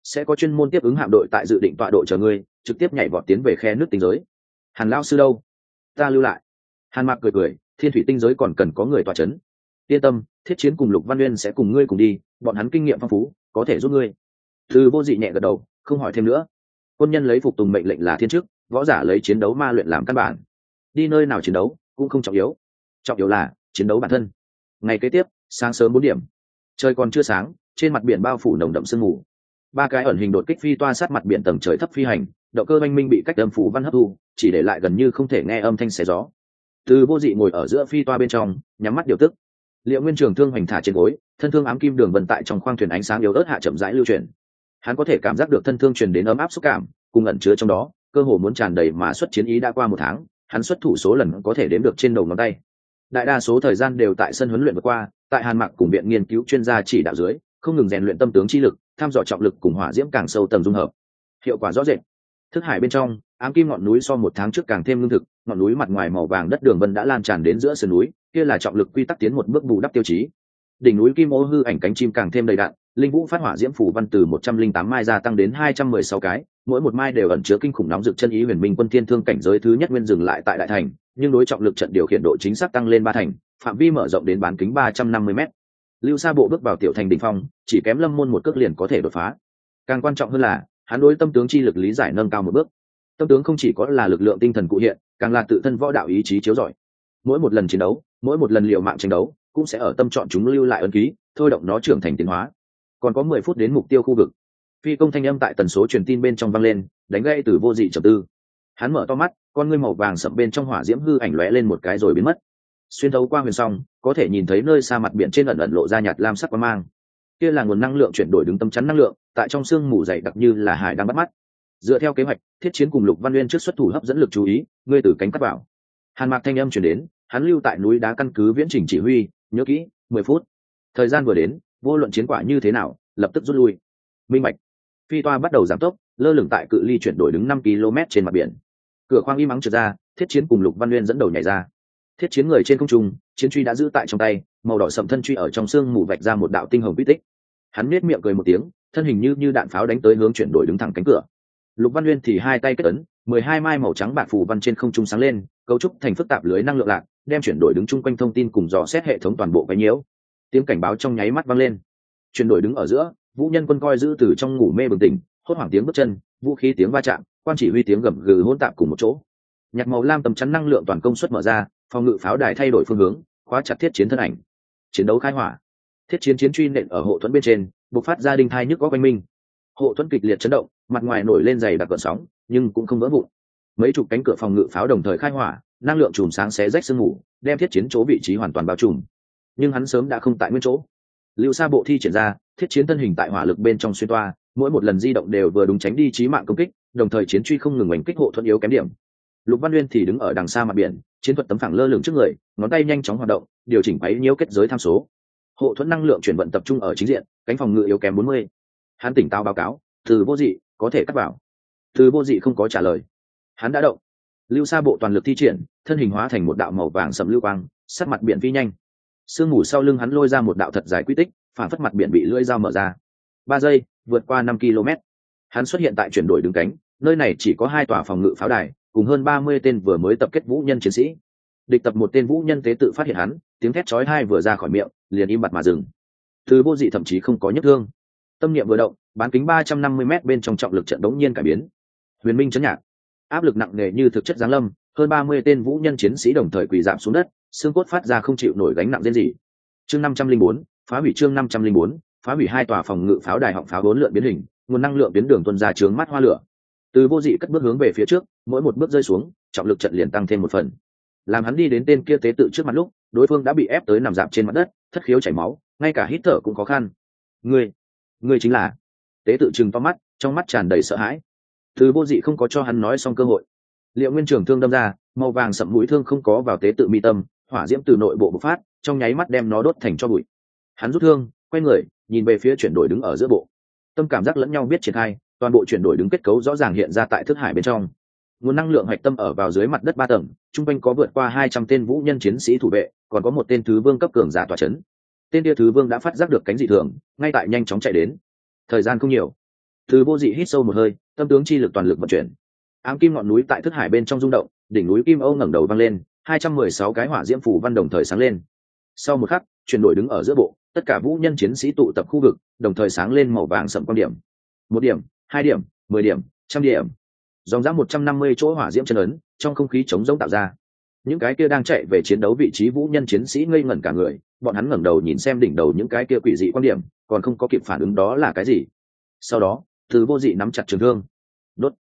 sẽ có chuyên môn tiếp ứng hạm đội tại dự định tọa độ chờ ngươi, trực tiếp nhảy vọt tiến về khe nước tinh giới. Hàn lão sư đâu? Ta lưu lại. Hàn Mạc cười cười, thiên thủy tinh giới còn cần có người tọa chấn. Yên tâm, Thiết Chiến cùng Lục Văn Nguyên sẽ cùng ngươi cùng đi, bọn hắn kinh nghiệm phong phú, có thể giúp ngươi. Từ Vô Dị nhẹ gật đầu, không hỏi thêm nữa. Quân nhân lấy phục tùng mệnh lệnh là thiên chức, võ giả lấy chiến đấu ma luyện làm căn bản. Đi nơi nào chiến đấu cũng không trọng yếu, trọng yếu là chiến đấu bản thân. Ngày kế tiếp, sáng sớm 4 điểm, trời còn chưa sáng, trên mặt biển bao phủ nồng đậm sương mù. 3 cái ẩn hình đột kích phi toa sát mặt biển tầng trời thấp phi hành, động cơ oanh minh bị cách âm phủ văn hấp thu, chỉ để lại gần như không thể nghe âm thanh xé gió. Từ Vô Dị ngồi ở giữa phi toa bên trong, nhắm mắt điều tức. Liệu Nguyên Trường thương hoành thả trên gối, thân thương ám kim đường vân tại trong khoang thuyền ánh sáng yếu ớt hạ chậm rãi lưu chuyển. Hắn có thể cảm giác được thân thương truyền đến ấm áp xúc cảm, cùng ẩn chứa trong đó, cơ hồ muốn tràn đầy mà xuất chiến ý đã qua 1 tháng, hắn xuất thủ số lần có thể đếm được trên đầu ngón tay. Đại đa số thời gian đều tại sân huấn luyện vừa qua, tại Hàn Mạc cùng viện nghiên cứu chuyên gia chỉ đạo dưới, không ngừng rèn luyện tâm tướng chi lực, tham dò trọng lực cùng hỏa diễm càng sâu tầng dung hợp. Hiệu quả rõ rệt. Thức hải bên trong, ám kim ngọn núi so 1 tháng trước càng thêm lương thực, ngọn núi mặt ngoài màu vàng đất đường vân đã lan tràn đến giữa sườn núi, kia là trọng lực quy tắc tiến một bước bù đắp tiêu chí. Đỉnh núi kim ô hư ảnh cánh chim càng thêm đầy đặn, linh vũ phát hỏa diễm phủ văn từ 108 mai gia tăng đến 216 cái, mỗi một mai đều ẩn chứa kinh khủng nóng rực chân ý huyền minh quân thiên thương cảnh giới thứ nhất nguyên dừng lại tại đại thành, nhưng đối trọng lực trận điều khiển độ chính xác tăng lên 3 thành, phạm vi mở rộng đến bán kính 350 m. Lưu Sa Bộ bước vào tiểu thành đỉnh phong, chỉ kém Lâm Môn một cước liền có thể đột phá. Càng quan trọng hơn là, hắn đối tâm tướng chi lực lý giải nâng cao một bước. Tâm tướng không chỉ có là lực lượng tinh thần cụ hiện, càng là tự thân võ đạo ý chí chiếu rọi. Mỗi một lần chiến đấu, mỗi một lần liều mạng tranh đấu, cũng sẽ ở tâm chọn chúng lưu lại ấn ký, thôi động nó trưởng thành tiến hóa. Còn có 10 phút đến mục tiêu khu vực. Phi công thanh âm tại tần số truyền tin bên trong vang lên, đánh gây từ Vô Dị trầm tư. Hắn mở to mắt, con ngươi màu vàng sậm bên trong hỏa diễm hư ảnh lóe lên một cái rồi biến mất. Xuyên thấu qua huyền song, có thể nhìn thấy nơi xa mặt biển trên ẩn ẩn lộ ra nhạt lam sắc quang mang. Kia là nguồn năng lượng chuyển đổi đứng tâm chắn năng lượng, tại trong sương mù dày đặc như là hải đang bắt mắt. Dựa theo kế hoạch, Thiết Chiến cùng Lục Văn Nguyên trước xuất thủ hấp dẫn lực chú ý, ngươi từ cánh cắt vào. Hàn Mạc thanh âm truyền đến, hắn lưu tại núi đá căn cứ viễn trình chỉ huy, nhớ kỹ, 10 phút. Thời gian vừa đến, vô luận chiến quả như thế nào, lập tức rút lui. Minh bạch. Phi toa bắt đầu giảm tốc, lơ lửng tại cự ly chuyển đổi đứng 5 km trên mặt biển. Cửa khoang im ắng trượt ra, Thiết Chiến cùng Lục Văn Nguyên dẫn đầu nhảy ra. Thiết Chiến người trên không trung, chiến truy đã giữ tại trong tay, màu đỏ sậm thân truy ở trong xương mù vạch ra một đạo tinh hồng vết tích. Hắn nhếch miệng cười một tiếng, thân hình như đạn pháo đánh tới hướng chuyển đổi đứng thẳng cánh cửa. Lục Văn Nguyên thì hai tay kết ấn, 12 mai màu trắng bạc phù văn trên không trung sáng lên, cấu trúc thành phức tạp lưới năng lượng lạc, đem chuyển đổi đứng chung quanh thông tin cùng dò xét hệ thống toàn bộ cái nhiễu. Tiếng cảnh báo trong nháy mắt vang lên. Chuyển đổi đứng ở giữa, Vũ Nhân Quân coi giữ từ trong ngủ mê bừng tỉnh, hốt hoảng tiếng bước chân, vũ khí tiếng va chạm, quan chỉ huy tiếng gầm gừ hỗn tạp cùng một chỗ. Nhạc màu lam tầm chắn năng lượng toàn công suất mở ra, phòng ngự pháo đài thay đổi phương hướng, khóa chặt Thiết Chiến thân ảnh. Chiến đấu khai hỏa. Thiết Chiến chiến truy nện ở hộ thuẫn bên trên, bộc phát ra đinh thai nhức góc quanh minh. Hộ thuẫn kịch liệt chấn động, mặt ngoài nổi lên dày đặc gợn sóng, nhưng cũng không vỡ vụn. Mấy chục cánh cửa phòng ngự pháo đồng thời khai hỏa, năng lượng chùm sáng xé rách sương mù, đem Thiết Chiến chỗ vị trí hoàn toàn bao trùm. Nhưng hắn sớm đã không tại nguyên chỗ. Lưu Sa Bộ thi triển ra, Thiết Chiến thân hình tại hỏa lực bên trong xuyên toa, mỗi một lần di động đều vừa đúng tránh đi chí mạng công kích, đồng thời chiến truy không ngừng đánh kích hộ thuẫn yếu kém điểm. Lục Văn Nguyên thì đứng ở đằng xa mặt biển, chiến thuật tấm phẳng lơ lửng trước người, ngón tay nhanh chóng hoạt động, điều chỉnh quấy nhiễu kết giới tham số. Hộ thuẫn năng lượng chuyển vận tập trung ở chính diện, cánh phòng ngự yếu kém 40. Hắn tỉnh táo báo cáo, Từ Vô Dị có thể cắt vào. Từ Vô Dị không có trả lời. Hắn đã động. Lưu Sa Bộ toàn lực thi triển, thân hình hóa thành một đạo màu vàng sẫm lưu quang, sát mặt biển phi nhanh. Sương mù sau lưng hắn lôi ra một đạo thật dài quy tích, phản phất mặt biển bị lưỡi dao mở ra. 3 giây, vượt qua 5 km. Hắn xuất hiện tại chuyển đổi đứng cánh, nơi này chỉ có 2 tòa phòng ngự pháo đài, cùng hơn 30 tên vừa mới tập kết vũ nhân chiến sĩ. Địch tập một tên vũ nhân tế tự phát hiện hắn, tiếng thét chói tai vừa ra khỏi miệng, liền im bặt mà dừng. Từ Vô Dị thậm chí không có nhấc thương. Tâm niệm vừa động, bán kính 350 m bên trong trọng lực trận đống nhiên cải biến. Huyền minh chấn nhạc, áp lực nặng nề như thực chất giáng lâm, hơn 30 tên vũ nhân chiến sĩ đồng thời quỳ rạp xuống đất, xương cốt phát ra không chịu nổi gánh nặng rên rỉ. Chương 504, phá hủy chương 504, phá hủy 2 tòa phòng ngự pháo đài họng pháo 4 lượn biến hình, nguồn năng lượng biến đường tuôn ra chướng mắt hoa lửa. Từ Vô Dị cất bước hướng về phía trước, mỗi một bước rơi xuống, trọng lực trận liền tăng thêm một phần. Làm hắn đi đến tên kia tế tự trước mặt lúc, đối phương đã bị ép tới nằm rạp trên mặt đất, thất khiếu chảy máu, ngay cả hít thở cũng khó khăn. Ngươi chính là? Tế tự trừng to mắt, trong mắt tràn đầy sợ hãi. Từ Vô Dị không có cho hắn nói xong cơ hội. Liệu Nguyên trường thương đâm ra, màu vàng sậm mũi thương không có vào tế tự mi tâm, hỏa diễm từ nội bộ bộc phát, trong nháy mắt đem nó đốt thành tro bụi. Hắn rút thương, quay người, nhìn về phía chuyển đổi đứng ở giữa bộ. Tâm cảm giác lẫn nhau biết triển khai, toàn bộ chuyển đổi đứng kết cấu rõ ràng hiện ra tại thức hải bên trong. Nguồn năng lượng hạch tâm ở vào dưới mặt đất 3 tầng, trung quanh có vượt qua 200 tên vũ nhân chiến sĩ thủ vệ, còn có một tên thứ vương cấp cường giả tọa chấn. Tên kia thứ vương đã phát giác được cánh dị thường, ngay tại nhanh chóng chạy đến. Thời gian không nhiều. Từ Vô Dị hít sâu một hơi, tâm tướng chi lực toàn lực vận chuyển. Ám kim ngọn núi tại thức hải bên trong rung động, đỉnh núi Kim Âu ngẩng đầu vang lên, 216 cái hỏa diễm phủ văn đồng thời sáng lên. Sau một khắc, chuyển đổi đứng ở giữa bộ, tất cả vũ nhân chiến sĩ tụ tập khu vực, đồng thời sáng lên màu vàng sẫm quang điểm. 1 điểm, 2 điểm, 10 điểm, 100 điểm. Dòng dã 150 chỗ hỏa diễm chân ấn, trong không khí trống rỗng tạo ra. Những cái kia đang chạy về chiến đấu vị trí vũ nhân chiến sĩ ngây ngẩn cả người, bọn hắn ngẩng đầu nhìn xem đỉnh đầu những cái kia quỷ dị quan điểm, còn không có kịp phản ứng đó là cái gì. Sau đó, Từ Vô Dị nắm chặt trường thương, đốt.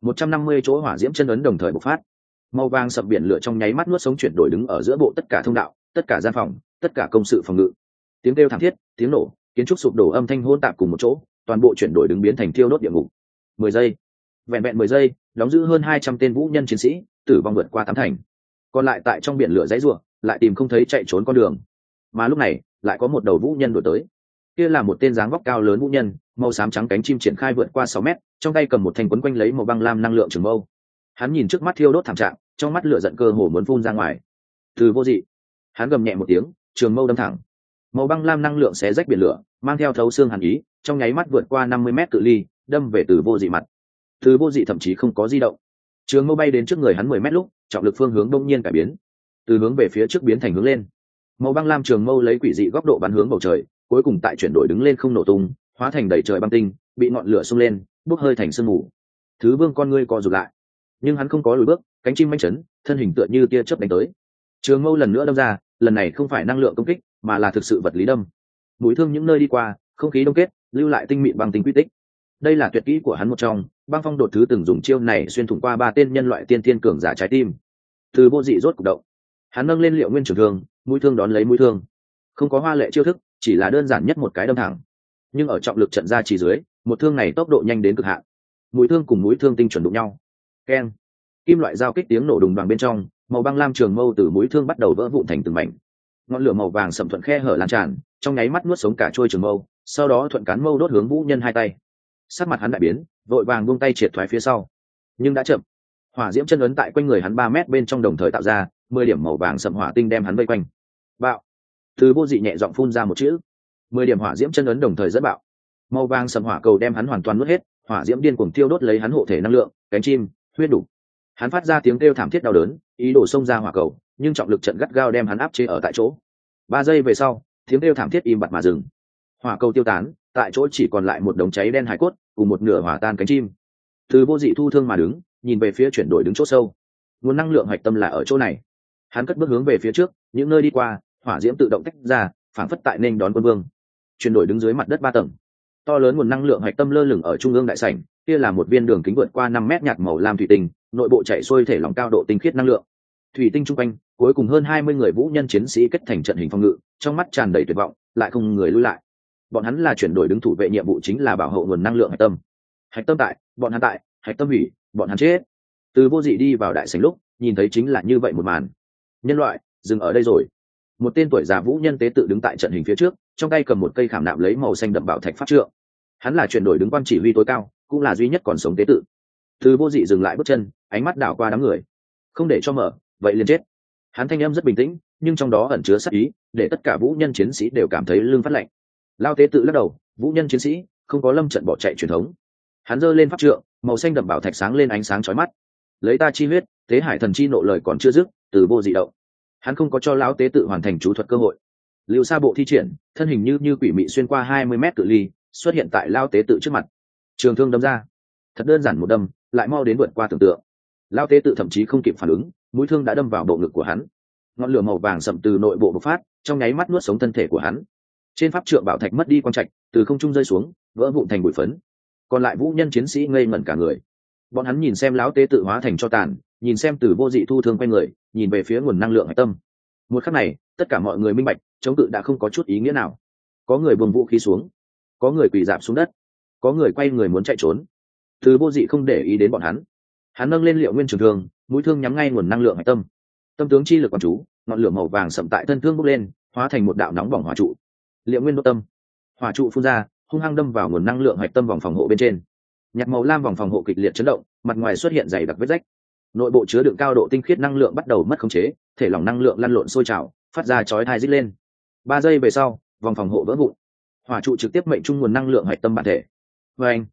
150 chỗ hỏa diễm chân ấn đồng thời bộc phát. Màu vàng sậm biển lửa trong nháy mắt nuốt sống chuyển đổi đứng ở giữa bộ tất cả thông đạo, tất cả gian phòng, tất cả công sự phòng ngự. Tiếng kêu thảm thiết, tiếng nổ, kiến trúc sụp đổ âm thanh hỗn tạp cùng một chỗ, toàn bộ chuyển đổi đứng biến thành thiêu đốt địa ngục. 10 giây, vẹn vẹn 10 giây, đóng giữ hơn 200 tên vũ nhân chiến sĩ, tử vong vượt qua 8 thành. Còn lại tại trong biển lửa giãy giụa, lại tìm không thấy chạy trốn con đường. Mà lúc này, lại có một đầu vũ nhân đuổi tới. Kia là một tên dáng vóc cao lớn vũ nhân, màu xám trắng cánh chim triển khai vượt qua 6 mét, trong tay cầm một thanh quấn quanh lấy màu băng lam năng lượng trường mâu. Hắn nhìn trước mắt thiêu đốt thảm trạng, trong mắt lửa giận cơ hồ muốn phun ra ngoài. Từ Vô Dị, hắn gầm nhẹ một tiếng, trường mâu đâm thẳng. Màu băng lam năng lượng xé rách biển lửa, mang theo thấu xương hàn ý, trong nháy mắt vượt qua 50 mét cự ly, đâm về Từ Vô Dị mặt. Từ Vô Dị thậm chí không có di động. Trường mâu bay đến trước người hắn 10 mét lúc, trọng lực phương hướng đông nhiên cải biến, từ hướng về phía trước biến thành hướng lên. Màu băng lam trường mâu lấy quỷ dị góc độ bắn hướng bầu trời, cuối cùng tại chuyển đổi đứng lên không nổ tung, hóa thành đầy trời băng tinh, bị ngọn lửa xông lên, bốc hơi thành sương mù. Thứ Vương con ngươi co rụt lại, nhưng hắn không có lùi bước, cánh chim manh chấn, thân hình tựa như tia chớp đánh tới. Trường mâu lần nữa đâm ra, lần này không phải năng lượng công kích, mà là thực sự vật lý đâm. Mũi thương những nơi đi qua, không khí đông kết, lưu lại tinh mịn băng tinh quy tích. Đây là tuyệt kỹ của hắn một trong, băng phong đột thứ từng dùng chiêu này xuyên thủng qua 3 tên nhân loại tiên thiên cường giả trái tim. Từ Vô Dị rốt cục động, hắn nâng lên Liệu Nguyên trường thương, mũi thương đón lấy mũi thương, không có hoa lệ chiêu thức, chỉ là đơn giản nhất một cái đâm thẳng. Nhưng ở trọng lực trận ra chỉ dưới, một thương này tốc độ nhanh đến cực hạn. Mũi thương cùng mũi thương tinh chuẩn đụng nhau. Keng, kim loại giao kích tiếng nổ đùng đoàng bên trong, màu băng lam trường mâu từ mũi thương bắt đầu vỡ vụn thành từng mảnh. Ngọn lửa màu vàng sậm thuận khe hở lan tràn, trong nháy mắt nuốt sống cả trôi trường mâu, sau đó thuận cán mâu đốt hướng vũ nhân hai tay. Sắc mặt hắn đại biến, vội vàng buông tay triệt thoái phía sau. Nhưng đã chậm. Hỏa diễm chân ấn tại quanh người hắn 3 mét bên trong đồng thời tạo ra 10 điểm màu vàng sậm hỏa tinh đem hắn vây quanh. Bạo. Từ Vô Dị nhẹ giọng phun ra một chữ. 10 điểm hỏa diễm chân ấn đồng thời dẫn bạo. Màu vàng sậm hỏa cầu đem hắn hoàn toàn nuốt hết, hỏa diễm điên cuồng thiêu đốt lấy hắn hộ thể năng lượng, cánh chim, huyết đủ. Hắn phát ra tiếng kêu thảm thiết đau đớn, ý đồ xông ra hỏa cầu, nhưng trọng lực trận gắt gao đem hắn áp chế ở tại chỗ. 3 giây về sau, tiếng kêu thảm thiết im bặt mà dừng. Hỏa cầu tiêu tán, tại chỗ chỉ còn lại một đống cháy đen hải cốt, cùng một nửa hỏa tan cánh chim. Từ Vô Dị thu thương mà đứng, nhìn về phía chuyển đổi đứng chỗ sâu. Nguồn năng lượng hạch tâm là ở chỗ này. Hắn cất bước hướng về phía trước, những nơi đi qua, hỏa diễm tự động tách ra, phảng phất tại nên đón quân vương. Chuyển đổi đứng dưới mặt đất 3 tầng. To lớn nguồn năng lượng hạch tâm lơ lửng ở trung ương đại sảnh, kia là một viên đường kính vượt qua 5 mét nhạt màu lam thủy tinh, nội bộ chảy xuôi thể lỏng cao độ tinh khiết năng lượng. Thủy tinh trung quanh, cuối cùng hơn 20 người vũ nhân chiến sĩ kết thành trận hình phòng ngự, trong mắt tràn đầy tuyệt vọng, lại không người lui lại. Bọn hắn là chuyển đổi đứng thủ vệ nhiệm vụ chính là bảo hộ nguồn năng lượng hạch tâm. Hạch tâm tại, bọn hắn tại, hạch tâm hủy, bọn hắn chết. Từ Vô Dị đi vào đại sảnh lúc, nhìn thấy chính là như vậy một màn. Nhân loại, dừng ở đây rồi. Một tên tuổi già vũ nhân tế tự đứng tại trận hình phía trước, trong tay cầm một cây khảm nạm lấy màu xanh đậm bảo thạch pháp trượng. Hắn là chuyển đổi đứng quan chỉ huy tối cao, cũng là duy nhất còn sống tế tự. Từ Vô Dị dừng lại bước chân, ánh mắt đảo qua đám người. Không để cho mở, vậy liền chết. Hắn thanh âm rất bình tĩnh, nhưng trong đó ẩn chứa sát ý, để tất cả vũ nhân chiến sĩ đều cảm thấy lưng phát lạnh. Lao tế tự lắc đầu, vũ nhân chiến sĩ không có lâm trận bỏ chạy truyền thống. Hắn giơ lên pháp trượng, màu xanh đậm bảo thạch sáng lên ánh sáng chói mắt. Lấy ta chi huyết, thế hải thần chi nộ lời còn chưa dứt, Từ Vô Dị động. Hắn không có cho lão tế tự hoàn thành chú thuật cơ hội. Lưu Sa bộ thi triển, thân hình như quỷ mị xuyên qua 20 mét cự ly, xuất hiện tại lao tế tự trước mặt. Trường thương đâm ra, thật đơn giản một đâm, lại mau đến vượt qua tưởng tượng. Lao tế tự thậm chí không kịp phản ứng, mũi thương đã đâm vào bộ ngực của hắn. Ngọn lửa màu vàng sậm từ nội bộ bộc phát, trong nháy mắt nuốt sống thân thể của hắn. Trên pháp trượng bảo thạch mất đi quang trạch, từ không trung rơi xuống, vỡ vụn thành bụi phấn. Còn lại vũ nhân chiến sĩ ngây ngẩn cả người. Bọn hắn nhìn xem lão tế tự hóa thành cho tàn, nhìn xem Từ Vô Dị thu thương quanh người, nhìn về phía nguồn năng lượng hạch tâm. Một khắc này, tất cả mọi người minh bạch, chống cự đã không có chút ý nghĩa nào. Có người buông vũ khí xuống, có người quỳ rạp xuống đất, có người quay người muốn chạy trốn. Từ Vô Dị không để ý đến bọn hắn. Hắn nâng lên Liệu Nguyên trường thương, mũi thương nhắm ngay nguồn năng lượng hạch tâm. Tâm tướng chi lực quán chú, ngọn lửa màu vàng sậm tại thân thương bốc lên, hóa thành một đạo nóng bỏng hỏa trụ. Liệu Nguyên đốt tâm, hỏa trụ phun ra, hung hăng đâm vào nguồn năng lượng hạch tâm vòng phòng hộ bên trên. Nhạt màu lam vòng phòng hộ kịch liệt chấn động, mặt ngoài xuất hiện dày đặc vết rách. Nội bộ chứa đựng cao độ tinh khiết năng lượng bắt đầu mất khống chế, thể lỏng năng lượng lăn lộn sôi trào, phát ra chói tai rít lên. 3 giây về sau, vòng phòng hộ vỡ vụn. Hỏa trụ trực tiếp mệnh trung nguồn năng lượng hạch tâm bản thể. Vâng,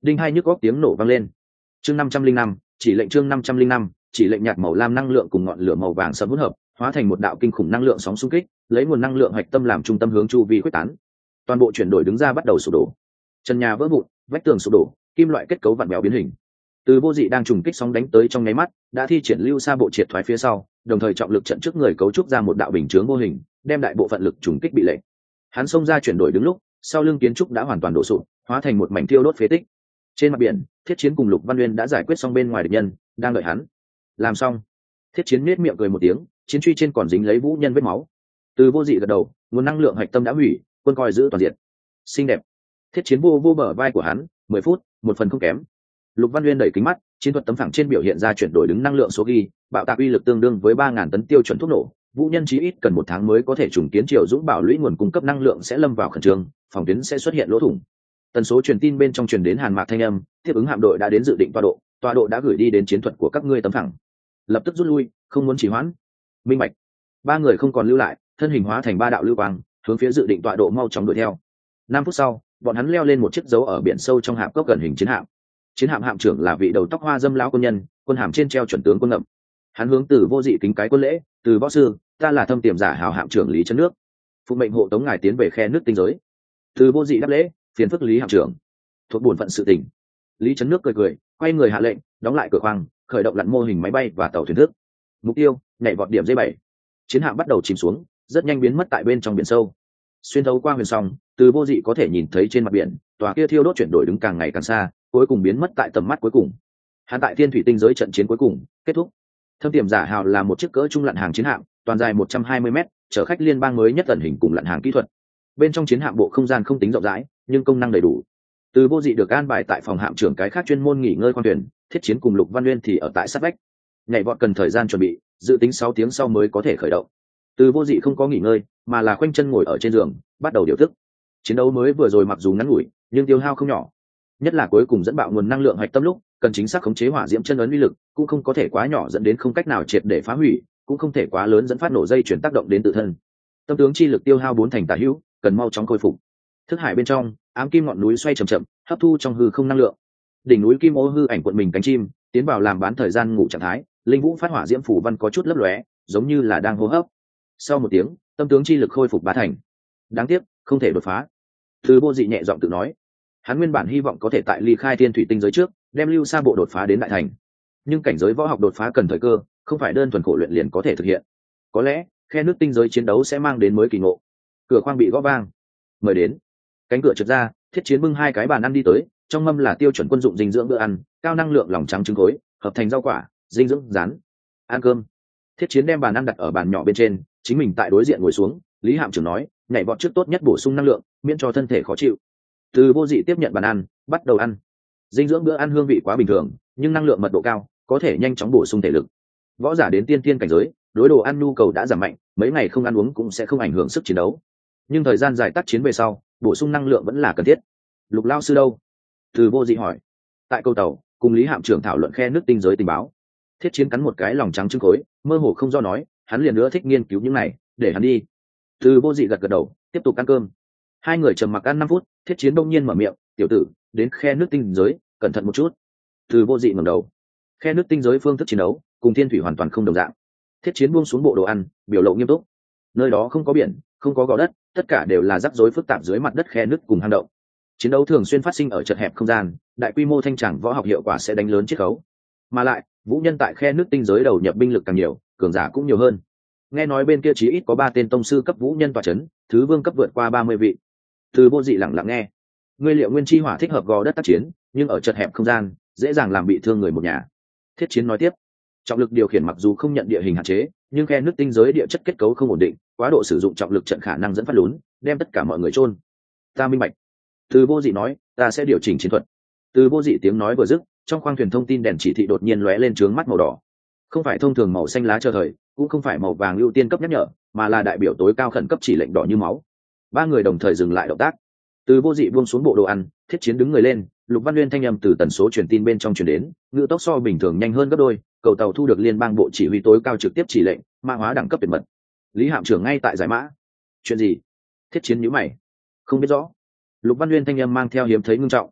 đinh hai nhức góc tiếng nổ vang lên. Chương 505, chỉ lệnh chương 505, chỉ lệnh nhạt màu lam năng lượng cùng ngọn lửa màu vàng sẫm hỗn hợp, hóa thành một đạo kinh khủng năng lượng sóng xung kích, lấy nguồn năng lượng hạch tâm làm trung tâm hướng chu vi khuếch tán. Toàn bộ chuyển đổi đứng ra bắt đầu sụp đổ. Trần nhà vỡ vụn, vách tường sụp đổ, kim loại kết cấu vặn vẹo biến hình. Từ vô dị đang trùng kích sóng đánh tới trong nháy mắt, đã thi triển lưu xa bộ triệt thoái phía sau, đồng thời trọng lực trận trước người cấu trúc ra một đạo bình chướng vô hình, đem đại bộ phận lực trùng kích bị lệnh. Hắn xông ra chuyển đổi đứng lúc, sau lưng kiến trúc đã hoàn toàn đổ sụp, hóa thành một mảnh thiêu đốt phế tích. Trên mặt biển, Thiết Chiến cùng Lục Văn Uyên đã giải quyết xong bên ngoài địch nhân, đang đợi hắn. Làm xong, Thiết Chiến nhếch miệng cười một tiếng, chiến truy trên còn dính lấy vũ nhân vết máu. Từ vô dị gật đầu, nguồn năng lượng hạch tâm đã hủy, quân coi giữ toàn diện. Xinh đẹp. Thiết Chiến vô bờ vai của hắn, 10 phút, một phần không kém. Lục Văn Uyên đẩy kính mắt, chiến thuật tấm phẳng trên biểu hiện ra chuyển đổi đứng năng lượng số ghi, bạo tạc uy lực tương đương với 3000 tấn tiêu chuẩn thuốc nổ, vũ nhân chí ít cần 1 tháng mới có thể trùng kiến Triều Dũng bảo lũy nguồn cung cấp năng lượng sẽ lâm vào khẩn trương, phòng tuyến sẽ xuất hiện lỗ thủng. Tần số truyền tin bên trong truyền đến Hàn Mạc thanh âm, tiếp ứng hạm đội đã đến dự định tọa độ đã gửi đi đến chiến thuật của các ngươi tấm phẳng. Lập tức rút lui, không muốn trì hoãn. Minh bạch. Ba người không còn lưu lại, thân hình hóa thành 3 đạo lưu quang, hướng phía dự định tọa độ mau chóng đuổi theo. 5 phút sau, bọn hắn leo lên một chiếc dấu ở biển sâu trong hạp cốc gần hình chiến hạm. Chiến hạm hạm trưởng là vị đầu tóc hoa dâm lão quân nhân, quân hàm trên treo chuẩn tướng quân ngậm. Hắn hướng Từ vô dị kính cái quân lễ, Từ võ sư, ta là thâm tiềm giả hào hạm trưởng Lý Trấn Nước, phụ mệnh hộ tống ngài tiến về khe nước tinh giới. Từ vô dị đáp lễ, phiền phức Lý hạm trưởng, thuộc bổn phận sự tình. Lý Trấn Nước cười, quay người hạ lệnh, đóng lại cửa khoang, khởi động lặn mô hình máy bay và tàu thuyền thức. Mục tiêu, nhảy vọt điểm D7. Chiến hạm bắt đầu chìm xuống, rất nhanh biến mất tại bên trong biển sâu. Xuyên thấu qua huyền song, Từ vô dị có thể nhìn thấy trên mặt biển, tòa kia thiêu đốt chuyển đổi đứng càng ngày càng xa, cuối cùng biến mất tại tầm mắt cuối cùng. Hắn tại thiên thủy tinh giới trận chiến cuối cùng kết thúc. Thâm tiềm giả hào là một chiếc cỡ trung lặn hàng chiến hạm, toàn dài 120 mét, chở khách liên bang mới nhất ẩn hình cùng lặn hàng kỹ thuật. Bên trong chiến hạm bộ không gian không tính rộng rãi, nhưng công năng đầy đủ. Từ vô dị được an bài tại phòng hạm trưởng cái khác chuyên môn nghỉ ngơi khoang thuyền, Thiết Chiến cùng Lục Văn Uyên thì ở tại sát vách. Nhảy vọt cần thời gian chuẩn bị, dự tính 6 tiếng sau mới có thể khởi động. Từ vô dị không có nghỉ ngơi, mà là khoanh chân ngồi ở trên giường, bắt đầu điều tức. Chiến đấu mới vừa rồi mặc dù ngắn ngủi, nhưng tiêu hao không nhỏ. Nhất là cuối cùng dẫn bạo nguồn năng lượng hạch tâm lúc, cần chính xác khống chế hỏa diễm chân ấn uy lực, cũng không có thể quá nhỏ dẫn đến không cách nào triệt để phá hủy, cũng không thể quá lớn dẫn phát nổ dây chuyển tác động đến tự thân. Tâm tướng chi lực tiêu hao 4 thành tả hữu, cần mau chóng khôi phục. Thức hải bên trong, ám kim ngọn núi xoay chậm chậm, hấp thu trong hư không năng lượng. Đỉnh núi kim ô hư ảnh cuộn mình cánh chim, tiến vào làm bán thời gian ngủ trạng thái, linh vũ phát hỏa diễm phủ văn có chút lấp lóe, giống như là đang hô hấp. Sau một tiếng, tâm tướng chi lực khôi phục 3 thành. Đáng tiếc, không thể đột phá. Từ vô dị nhẹ giọng tự nói. Hắn nguyên bản hy vọng có thể tại ly khai thiên thủy tinh giới trước, đem lưu sa bộ đột phá đến đại thành. Nhưng cảnh giới võ học đột phá cần thời cơ, không phải đơn thuần khổ luyện liền có thể thực hiện. Có lẽ, khe nước tinh giới chiến đấu sẽ mang đến mới kỳ ngộ. Cửa khoang bị gõ vang. Mời đến. Cánh cửa trượt ra, Thiết Chiến bưng 2 cái bàn ăn đi tới, trong mâm là tiêu chuẩn quân dụng dinh dưỡng bữa ăn, cao năng lượng lòng trắng trứng khối, hợp thành rau quả, dinh dưỡng rán. Ăn cơm. Thiết Chiến đem bàn ăn đặt ở bàn nhỏ bên trên, chính mình tại đối diện ngồi xuống. Lý hạm trưởng nói, nhảy vọt trước tốt nhất bổ sung năng lượng, miễn cho thân thể khó chịu. Từ vô dị tiếp nhận bàn ăn, bắt đầu ăn. Dinh dưỡng bữa ăn hương vị quá bình thường, nhưng năng lượng mật độ cao, có thể nhanh chóng bổ sung thể lực. Võ giả đến tiên thiên cảnh giới, đối đồ ăn nhu cầu đã giảm mạnh, mấy ngày không ăn uống cũng sẽ không ảnh hưởng sức chiến đấu. Nhưng thời gian dài tác chiến về sau, bổ sung năng lượng vẫn là cần thiết. Lục lao sư đâu? Từ vô dị hỏi. Tại câu tàu, cùng Lý hạm trưởng thảo luận khe nước tinh giới tình báo. Thiết Chiến cắn một cái lòng trắng trứng khối, mơ hồ không do nói, hắn liền nữa thích nghiên cứu những này, để hắn đi. Từ vô dị gật gật đầu, tiếp tục ăn cơm. Hai người trầm mặc ăn 5 phút, Thiết Chiến đông nhiên mở miệng, tiểu tử, đến khe nước tinh giới, cẩn thận một chút. Từ vô dị ngẩng đầu. Khe nước tinh giới phương thức chiến đấu cùng thiên thủy hoàn toàn không đồng dạng. Thiết Chiến buông xuống bộ đồ ăn, biểu lộ nghiêm túc. Nơi đó không có biển, không có gò đất, tất cả đều là rắc rối phức tạp dưới mặt đất khe nước cùng hang động. Chiến đấu thường xuyên phát sinh ở chật hẹp không gian, đại quy mô thanh tràng võ học hiệu quả sẽ đánh lớn chiết khấu. Mà lại, vũ nhân tại khe nước tinh giới đầu nhập binh lực càng nhiều, cường giả cũng nhiều hơn. Nghe nói bên kia chí ít có 3 tên tông sư cấp vũ nhân tọa chấn, thứ vương cấp vượt qua 30 vị. Từ vô dị lặng lặng nghe. Ngươi liệu nguyên chi hỏa thích hợp gò đất tác chiến, nhưng ở chật hẹp không gian, dễ dàng làm bị thương người một nhà. Thiết Chiến nói tiếp. Trọng lực điều khiển mặc dù không nhận địa hình hạn chế, nhưng khe nước tinh giới địa chất kết cấu không ổn định, quá độ sử dụng trọng lực trận khả năng dẫn phát lún, đem tất cả mọi người chôn. Ta minh bạch. Từ vô dị nói, ta sẽ điều chỉnh chiến thuật. Từ vô dị tiếng nói vừa dứt, trong khoang thuyền thông tin đèn chỉ thị đột nhiên lóe lên chướng mắt màu đỏ. Không phải thông thường màu xanh lá chờ thời, cũng không phải màu vàng ưu tiên cấp nhắc nhở, mà là đại biểu tối cao khẩn cấp chỉ lệnh đỏ như máu. 3 người đồng thời dừng lại động tác. Từ vô dị buông xuống bộ đồ ăn, Thiết Chiến đứng người lên, Lục Văn Uyên thanh âm từ tần số truyền tin bên trong truyền đến, ngữ tốc so bình thường nhanh hơn gấp đôi, cầu tàu thu được liên bang bộ chỉ huy tối cao trực tiếp chỉ lệnh, mã hóa đẳng cấp tuyệt mật. Lý hạm trưởng ngay tại giải mã. Chuyện gì? Thiết Chiến nhíu mày. Không biết rõ. Lục Văn Uyên thanh âm mang theo hiếm thấy ngưng trọng.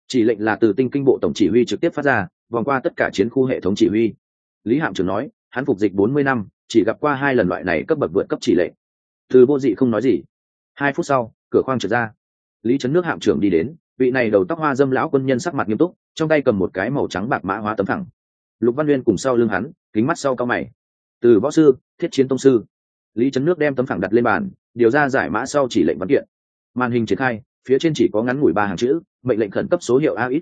Chỉ lệnh là từ tinh kinh bộ tổng chỉ huy trực tiếp phát ra, vòng qua tất cả chiến khu hệ thống chỉ huy. Lý Hạm trưởng nói, hắn phục dịch 40 năm, chỉ gặp qua 2 lần loại này cấp bậc vượt cấp chỉ lệnh. Từ Vô Dị không nói gì. 2 phút sau, cửa khoang trượt ra. Lý Chấn Nước hạm trưởng đi đến, vị này đầu tóc hoa dâm lão quân nhân sắc mặt nghiêm túc, trong tay cầm một cái màu trắng bạc mã hóa tấm thẳng. Lục Văn Nguyên cùng sau lưng hắn, kính mắt sau cao mày. Từ võ sư, thiết chiến tông sư. Lý Chấn Nước đem tấm phẳng đặt lên bàn, điều ra giải mã sau chỉ lệnh văn kiện. Màn hình triển khai, phía trên chỉ có ngắn ngủi 3 hàng chữ, mệnh lệnh khẩn cấp số hiệu AX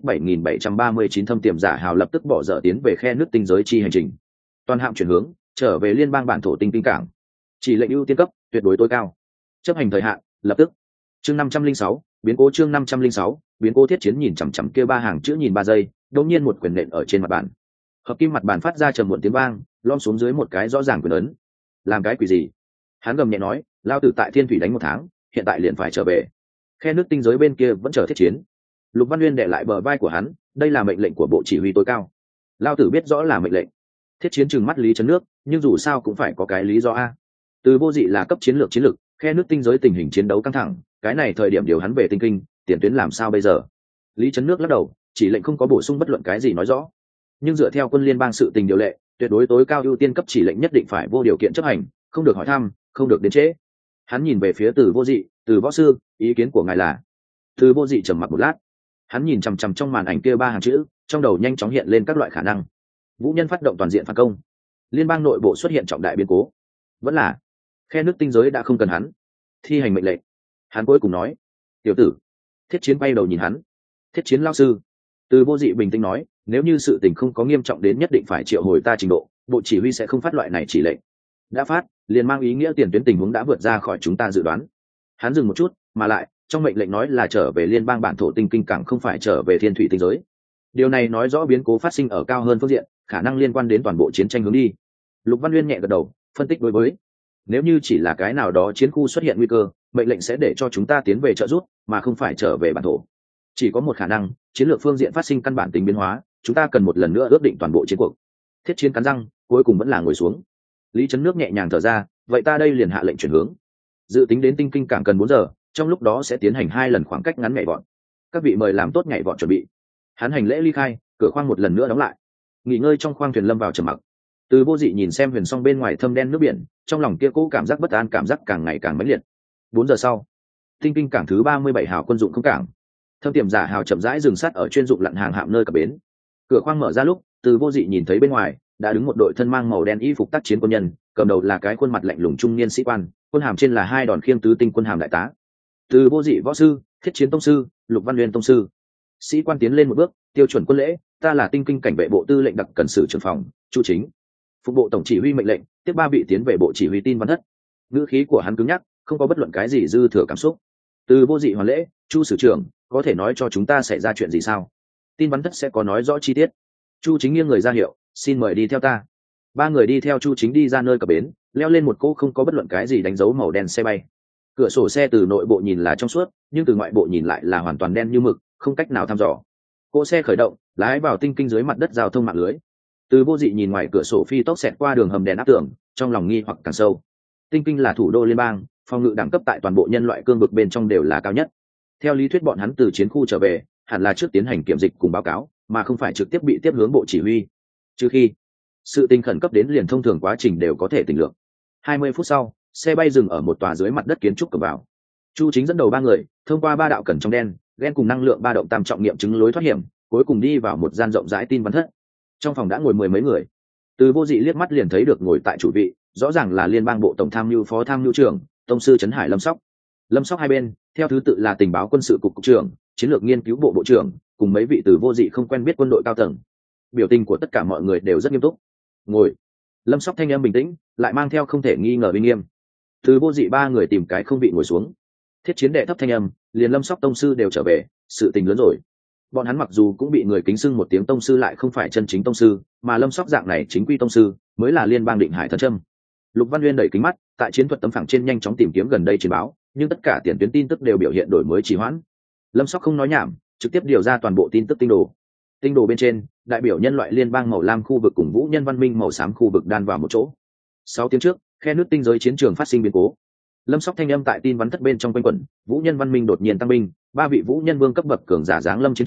7739 thâm tiềm giả hào lập tức bỏ dở tiến về khe nước tinh giới chi hành trình. Toàn hạm chuyển hướng, trở về liên bang bản thổ tinh kinh cảng. Chỉ lệnh ưu tiên cấp, tuyệt đối tối cao. Chấp hành thời hạn, lập tức. Chương 506, biến cố chương 506, biến cố thiết chiến nhìn chằm chằm kia 3 hàng chữ nhìn 3 giây, đột nhiên một quyền nện ở trên mặt bàn. Hợp kim mặt bàn phát ra trầm muộn tiếng vang, lom xuống dưới một cái rõ ràng quyền ấn. Làm cái quỷ gì? Hắn gầm nhẹ nói, lao tử tại Thiên Thủy đánh 1 tháng, hiện tại liền phải trở về. Khe nước tinh giới bên kia vẫn chờ thiết chiến. Lục Văn Nguyên đè lại bờ vai của hắn, đây là mệnh lệnh của bộ chỉ huy tối cao. Lao tử biết rõ là mệnh lệnh. Thiết chiến trừng mắt Lý Chấn Nước, nhưng dù sao cũng phải có cái lý do a. Từ Vô Dị là cấp chiến lược, khe nước tinh giới tình hình chiến đấu căng thẳng, cái này thời điểm điều hắn về tinh kinh, tiền tuyến làm sao bây giờ? Lý Chấn Nước lắc đầu, chỉ lệnh không có bổ sung bất luận cái gì nói rõ. Nhưng dựa theo quân liên bang sự tình điều lệ, tuyệt đối tối cao ưu tiên cấp chỉ lệnh nhất định phải vô điều kiện chấp hành, không được hỏi thăm, không được đến trễ. Hắn nhìn về phía Từ Vô Dị, Từ võ sư, ý kiến của ngài là? Từ Vô Dị trầm mặc một lát, hắn nhìn chằm chằm trong màn ảnh kia 3 hàng chữ, trong đầu nhanh chóng hiện lên các loại khả năng. Vũ Nhân phát động toàn diện phản công, liên bang nội bộ xuất hiện trọng đại biến cố, vẫn là khe nước tinh giới đã không cần hắn thi hành mệnh lệnh. Hắn cuối cùng nói, tiểu tử. Thiết chiến bay đầu nhìn hắn, thiết chiến lao sư. Từ Vô Dị bình tĩnh nói, nếu như sự tình không có nghiêm trọng đến nhất định phải triệu hồi ta trình độ, bộ chỉ huy sẽ không phát loại này chỉ lệnh. Đã phát, liền mang ý nghĩa tiền tuyến tình huống đã vượt ra khỏi chúng ta dự đoán. Hắn dừng một chút, mà lại trong mệnh lệnh nói là trở về liên bang bản thổ tinh kinh cảng, không phải trở về Thiên Thủy tinh giới. Điều này nói rõ biến cố phát sinh ở cao hơn phương diện, khả năng liên quan đến toàn bộ chiến tranh hướng đi. Lục Văn Nguyên nhẹ gật đầu, phân tích đối với, nếu như chỉ là cái nào đó chiến khu xuất hiện nguy cơ, mệnh lệnh sẽ để cho chúng ta tiến về trợ giúp, mà không phải trở về bản thổ. Chỉ có một khả năng, chiến lược phương diện phát sinh căn bản tính biến hóa, chúng ta cần một lần nữa ước định toàn bộ chiến cuộc. Thiết chiến cắn răng, cuối cùng vẫn là ngồi xuống. Lý Chấn Nước nhẹ nhàng thở ra, vậy ta đây liền hạ lệnh chuyển hướng. Dự tính đến tinh kinh cảng cần 4 giờ, trong lúc đó sẽ tiến hành 2 lần khoảng cách ngắn nhảy vọt. Các vị mời làm tốt nhảy vọt chuẩn bị. Hắn hành lễ ly khai, cửa khoang một lần nữa đóng lại. Nghỉ ngơi trong khoang thuyền lâm vào trầm mặc. Từ Vô Dị nhìn xem huyền song bên ngoài thâm đen nước biển, trong lòng kia cố cảm giác bất an, cảm giác càng ngày càng mãnh liệt. 4 giờ sau, tinh kinh cảng thứ 37 hào quân dụng không cảng. Thâm tiềm giả hào chậm rãi dừng sát ở chuyên dụng lặn hàng hạm nơi cập bến. Cửa khoang mở ra lúc, Từ Vô Dị nhìn thấy bên ngoài đã đứng một đội thân mang màu đen y phục tác chiến quân nhân, cầm đầu là cái khuôn mặt lạnh lùng trung niên sĩ quan, quân hàm trên là 2 đòn khiêng tứ tinh quân hàm đại tá. Từ Vô Dị võ sư, thiết chiến tông sư, Lục Văn Nguyên tông sư. Sĩ quan tiến lên một bước, tiêu chuẩn quân lễ, ta là tinh kinh cảnh vệ bộ tư lệnh đặc cần sử trưởng phòng, Chu Chính. Phục bộ tổng chỉ huy mệnh lệnh, tiếp 3 vị tiến về bộ chỉ huy tin văn thất. Ngữ khí của hắn cứng nhắc, không có bất luận cái gì dư thừa cảm xúc. Từ Vô Dị hoàn lễ, Chu sử trưởng, có thể nói cho chúng ta xảy ra chuyện gì sao? Tin văn thất sẽ có nói rõ chi tiết. Chu Chính nghiêng người ra hiệu, xin mời đi theo ta. 3 người đi theo Chu Chính đi ra nơi cập bến, leo lên một cỗ không có bất luận cái gì đánh dấu màu đen xe bay. Cửa sổ xe từ nội bộ nhìn là trong suốt, nhưng từ ngoại bộ nhìn lại là hoàn toàn đen như mực, không cách nào thăm dò. Cỗ xe khởi động, lái vào tinh kinh dưới mặt đất giao thông mạng lưới. Từ Vô Dị nhìn ngoài cửa sổ phi tốc xẹt qua đường hầm đèn áp tường, trong lòng nghi hoặc càng sâu. Tinh kinh là thủ đô liên bang, phòng ngự đẳng cấp tại toàn bộ nhân loại cương vực bên trong đều là cao nhất. Theo lý thuyết bọn hắn từ chiến khu trở về, hẳn là trước tiến hành kiểm dịch cùng báo cáo, mà không phải trực tiếp bị tiếp hướng bộ chỉ huy. Trừ khi sự tình khẩn cấp đến liền thông thường quá trình đều có thể tỉnh lượng. 20 phút sau, xe bay dừng ở một tòa dưới mặt đất kiến trúc cửa vào. Chu Chính dẫn đầu 3 người thông qua 3 đạo cẩn trong đen, ghen cùng năng lượng 3 động tam trọng nghiệm chứng lối thoát hiểm, cuối cùng đi vào một gian rộng rãi tin văn thất. Trong phòng đã ngồi 10 mấy người. Từ Vô Dị liếc mắt liền thấy được ngồi tại chủ vị, rõ ràng là liên bang bộ tổng tham mưu phó tham mưu trưởng, tông sư Trấn Hải Lâm Sóc. Lâm Sóc hai bên, theo thứ tự là tình báo quân sự cục cục trưởng, chiến lược nghiên cứu bộ bộ trưởng, cùng mấy vị Từ Vô Dị không quen biết quân đội cao tầng. Biểu tình của tất cả mọi người đều rất nghiêm túc. Ngồi. Lâm Sóc thanh âm bình tĩnh, lại mang theo không thể nghi ngờ uy nghiêm. Từ Vô Dị 3 người tìm cái không vị ngồi xuống. Thiết chiến đệ thấp thanh âm, liền Lâm Sóc tông sư đều trở về, sự tình lớn rồi. Bọn hắn mặc dù cũng bị người kính xưng một tiếng tông sư, lại không phải chân chính tông sư, mà Lâm Sóc dạng này chính quy tông sư mới là liên bang định hải thần châm. Lục Văn Nguyên đẩy kính mắt, tại chiến thuật tấm phẳng trên nhanh chóng tìm kiếm gần đây chiến báo, nhưng tất cả tiền tuyến tin tức đều biểu hiện đổi mới trì hoãn. Lâm Sóc không nói nhảm, trực tiếp điều ra toàn bộ tin tức tinh đồ. Tinh đồ bên trên, đại biểu nhân loại liên bang màu lam khu vực cùng vũ nhân văn minh màu xám khu vực đan vào một chỗ. 6 tiếng trước, khe nước tinh giới chiến trường phát sinh biến cố. Lâm Sóc thanh âm tại tin vắn thất bên trong quanh quẩn, vũ nhân văn minh đột nhiên tăng binh, 3 vị vũ nhân vương cấp bậc cường giả giáng lâm chiến trường,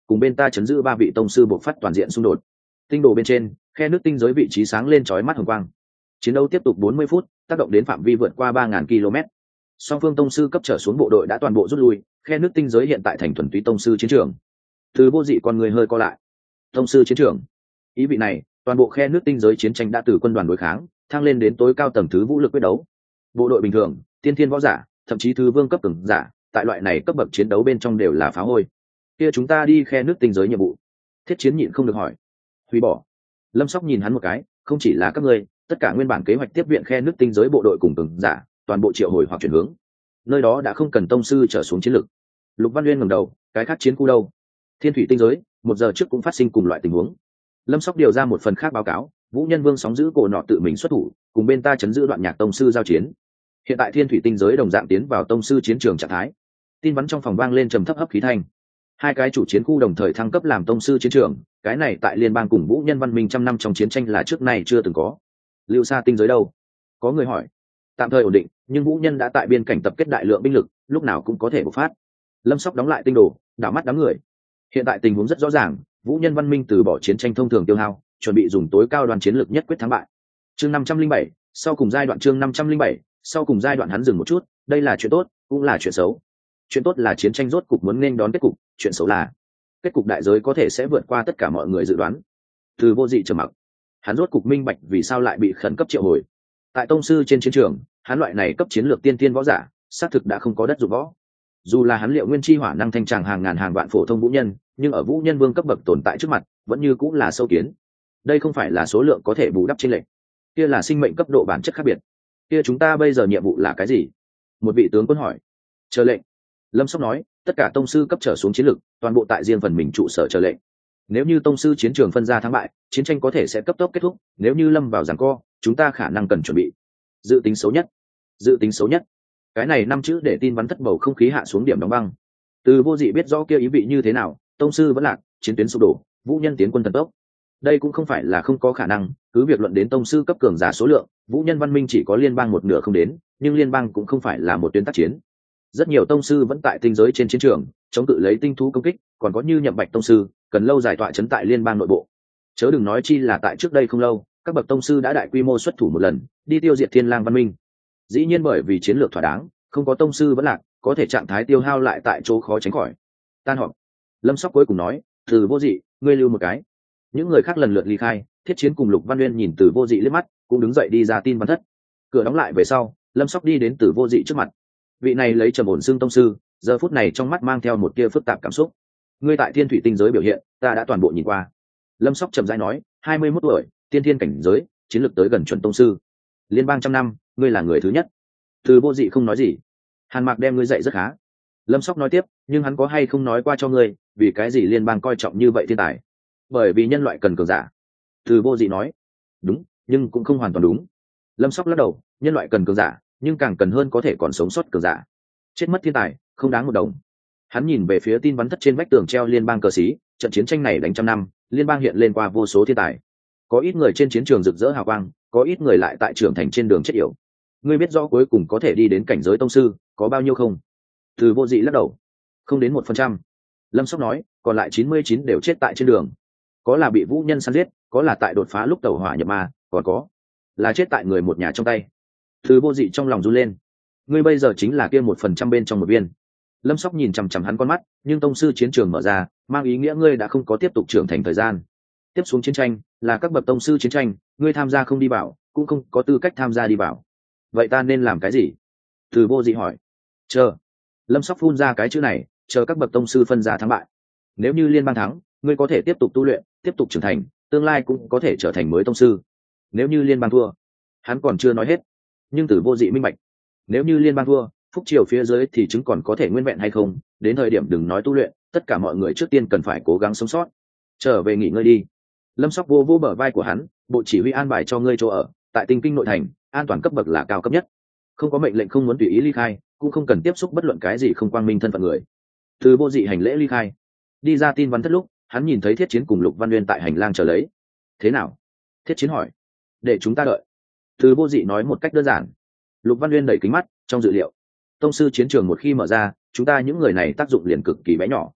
cùng bên ta chấn giữ 3 vị tông sư buộc phát toàn diện xung đột. Tinh đồ bên trên, khe nước tinh giới vị trí sáng lên chói mắt hồng quang. Chiến đấu tiếp tục 40 phút, tác động đến phạm vi vượt qua 3000 km. Song phương tông sư cấp trở xuống bộ đội đã toàn bộ rút lui, khe nước tinh giới hiện tại thành thuần túy tông sư chiến trường. Từ Vô Dị con người hơi co lại. Tông sư chiến trường. Ý vị này, toàn bộ khe nước tinh giới chiến tranh đã từ quân đoàn đối kháng, thăng lên đến tối cao tầng thứ vũ lực quyết đấu. Bộ đội bình thường, tiên thiên võ giả, thậm chí thứ vương cấp cường giả, tại loại này cấp bậc chiến đấu bên trong đều là phá hôi. Kia chúng ta đi khe nước tinh giới nhiệm vụ. Thiết Chiến nhịn không được hỏi. Hủy bỏ. Lâm Sóc nhìn hắn một cái, không chỉ là các ngươi, tất cả nguyên bản kế hoạch tiếp viện khe nước tinh giới bộ đội cùng cường giả, toàn bộ triệu hồi hoặc chuyển hướng. Nơi đó đã không cần tông sư trở xuống chiến lực. Lục Văn Uyên ngẩng đầu, cái khác chiến khu đâu? Thiên thủy tinh giới, 1 giờ trước cũng phát sinh cùng loại tình huống. Lâm Sóc điều ra một phần khác báo cáo, Vũ Nhân Vương sóng giữ cổ nọ tự mình xuất thủ, cùng bên ta chấn giữ đoạn nhạc tông sư giao chiến. Hiện tại thiên thủy tinh giới đồng dạng tiến vào tông sư chiến trường trạng thái. Tin vắn trong phòng vang lên trầm thấp hấp khí thanh. 2 cái chủ chiến khu đồng thời thăng cấp làm tông sư chiến trường, cái này tại liên bang cùng Vũ Nhân văn minh trăm năm trong chiến tranh là trước nay chưa từng có. Lưu Sa tinh giới đâu? Có người hỏi. Tạm thời ổn định, nhưng Vũ Nhân đã tại biên cảnh tập kết đại lượng binh lực, lúc nào cũng có thể bộc phát. Lâm Sóc đóng lại tinh đồ, đảo mắt đám người. Hiện tại tình huống rất rõ ràng, Vũ Nhân văn minh từ bỏ chiến tranh thông thường tiêu hao, chuẩn bị dùng tối cao đoàn chiến lược nhất quyết thắng bại. Chương 507, sau cùng giai đoạn chương 507, sau cùng giai đoạn hắn dừng một chút, đây là chuyện tốt, cũng là chuyện xấu. Chuyện tốt là chiến tranh rốt cục muốn nên đón kết cục, chuyện xấu là kết cục đại giới có thể sẽ vượt qua tất cả mọi người dự đoán. Từ Vô Dị trầm mặc, hắn rốt cục minh bạch vì sao lại bị khẩn cấp triệu hồi. Tại tông sư trên chiến trường, hắn loại này cấp chiến lược tiên tiên võ giả, xác thực đã không có đất dụng võ. Dù là hắn liệu nguyên chi hỏa năng thanh tràng hàng ngàn hàng vạn phổ thông vũ nhân, nhưng ở Vũ Nhân Vương cấp bậc tồn tại trước mặt, vẫn như cũng là sâu kiến. Đây không phải là số lượng có thể bù đắp chênh lệch, kia là sinh mệnh cấp độ bản chất khác biệt. Kia chúng ta bây giờ nhiệm vụ là cái gì? Một vị tướng quân hỏi. Chờ lệnh. Lâm Sóc nói, tất cả tông sư cấp trở xuống chiến lược, toàn bộ tại riêng phần mình trụ sở chờ lệnh. Nếu như tông sư chiến trường phân ra thắng bại, chiến tranh có thể sẽ cấp tốc kết thúc, nếu như lâm vào giằng co, chúng ta khả năng cần chuẩn bị. Dự tính xấu nhất. Dự tính xấu nhất. Cái này 5 chữ để tin vắn thất bầu không khí hạ xuống điểm đóng băng. Từ Vô Dị biết rõ kia ý vị như thế nào, tông sư vẫn lạc, chiến tuyến sụp đổ, Vũ Nhân tiến quân thần tốc. Đây cũng không phải là không có khả năng, cứ việc luận đến tông sư cấp cường giả số lượng, Vũ Nhân văn minh chỉ có liên bang một nửa không đến, nhưng liên bang cũng không phải là một tuyến tác chiến. Rất nhiều tông sư vẫn tại tinh giới trên chiến trường, chống cự lấy tinh thú công kích, còn có như Nhậm Bạch tông sư, cần lâu dài tọa trấn tại liên bang nội bộ. Chớ đừng nói chi là tại trước đây không lâu, các bậc tông sư đã đại quy mô xuất thủ một lần, đi tiêu diệt Thiên Lang văn minh. Dĩ nhiên bởi vì chiến lược thỏa đáng, không có tông sư vẫn lạc, có thể trạng thái tiêu hao lại tại chỗ khó tránh khỏi. Tan họp. Lâm Sóc cuối cùng nói, Từ Vô Dị, ngươi lưu một cái. Những người khác lần lượt ly khai. Thiết Chiến cùng Lục Văn Uyên nhìn Từ Vô Dị liếc mắt, cũng đứng dậy đi ra tin vắn thất. Cửa đóng lại về sau, Lâm Sóc đi đến Từ Vô Dị trước mặt. Vị này lấy trầm ổn xương tông sư, giờ phút này trong mắt mang theo một tia phức tạp cảm xúc. Ngươi tại thiên thủy tinh giới biểu hiện, ta đã toàn bộ nhìn qua. Lâm Sóc trầm rãi nói, 21 tuổi, tiên thiên cảnh giới, chiến lược tới gần chuẩn tông sư. Liên bang trăm năm, ngươi là người thứ nhất. Từ Vô Dị không nói gì. Hàn Mạc đem ngươi dạy rất khá. Lâm Sóc nói tiếp, nhưng hắn có hay không nói qua cho ngươi, vì cái gì liên bang coi trọng như vậy thiên tài? Bởi vì nhân loại cần cường giả. Từ Vô Dị nói, đúng, nhưng cũng không hoàn toàn đúng. Lâm Sóc lắc đầu, nhân loại cần cường giả, nhưng càng cần hơn có thể còn sống sót cường giả. Chết mất thiên tài, không đáng một đồng. Hắn nhìn về phía tin vắn thất trên vách tường treo liên bang cờ xí, trận chiến tranh này đánh trăm năm, liên bang hiện lên qua vô số thiên tài. Có ít người trên chiến trường rực rỡ hào quang, có ít người lại tại trưởng thành trên đường chết yểu. Ngươi biết rõ cuối cùng có thể đi đến cảnh giới tông sư có bao nhiêu không? Từ Vô Dị lắc đầu, không đến 1%. Lâm Sóc nói, còn lại 99 đều chết tại trên đường. Có là bị vũ nhân săn giết, có là tại đột phá lúc tẩu hỏa nhập ma, còn có là chết tại người một nhà trong tay. Từ Vô Dị trong lòng run lên. Ngươi bây giờ chính là kia 1% bên trong một viên. Lâm Sóc nhìn chằm chằm hắn con mắt, nhưng tông sư chiến trường mở ra, mang ý nghĩa ngươi đã không có tiếp tục trưởng thành thời gian. Tiếp xuống chiến tranh là các bậc tông sư chiến tranh, ngươi tham gia không đi vào, cũng không có tư cách tham gia đi vào. Vậy ta nên làm cái gì? Từ Vô Dị hỏi. Chờ. Lâm Sóc phun ra cái chữ này, chờ các bậc tông sư phân ra thắng bại. Nếu như liên bang thắng, ngươi có thể tiếp tục tu luyện, tiếp tục trưởng thành, tương lai cũng có thể trở thành mới tông sư. Nếu như liên bang thua, hắn còn chưa nói hết, nhưng Từ Vô Dị minh bạch, nếu như liên bang thua, phúc triều phía dưới thì chứng còn có thể nguyên vẹn hay không, đến thời điểm đừng nói tu luyện, tất cả mọi người trước tiên cần phải cố gắng sống sót. Trở về nghỉ ngơi đi. Lâm Sóc vô vô bờ vai của hắn, bộ chỉ huy an bài cho ngươi chỗ ở, tại Tinh Kinh nội thành, an toàn cấp bậc là cao cấp nhất. Không có mệnh lệnh không muốn tùy ý ly khai, cũng không cần tiếp xúc bất luận cái gì không quang minh thân phận người. Từ Vô Dị hành lễ ly khai. Đi ra tin vắn thất lúc, hắn nhìn thấy Thiết Chiến cùng Lục Văn Uyên tại hành lang chờ lấy. Thế nào? Thiết Chiến hỏi. Để chúng ta đợi. Từ Vô Dị nói một cách đơn giản. Lục Văn Uyên đẩy kính mắt, trong dự liệu, tông sư chiến trường một khi mở ra, chúng ta những người này tác dụng liền cực kỳ bé nhỏ.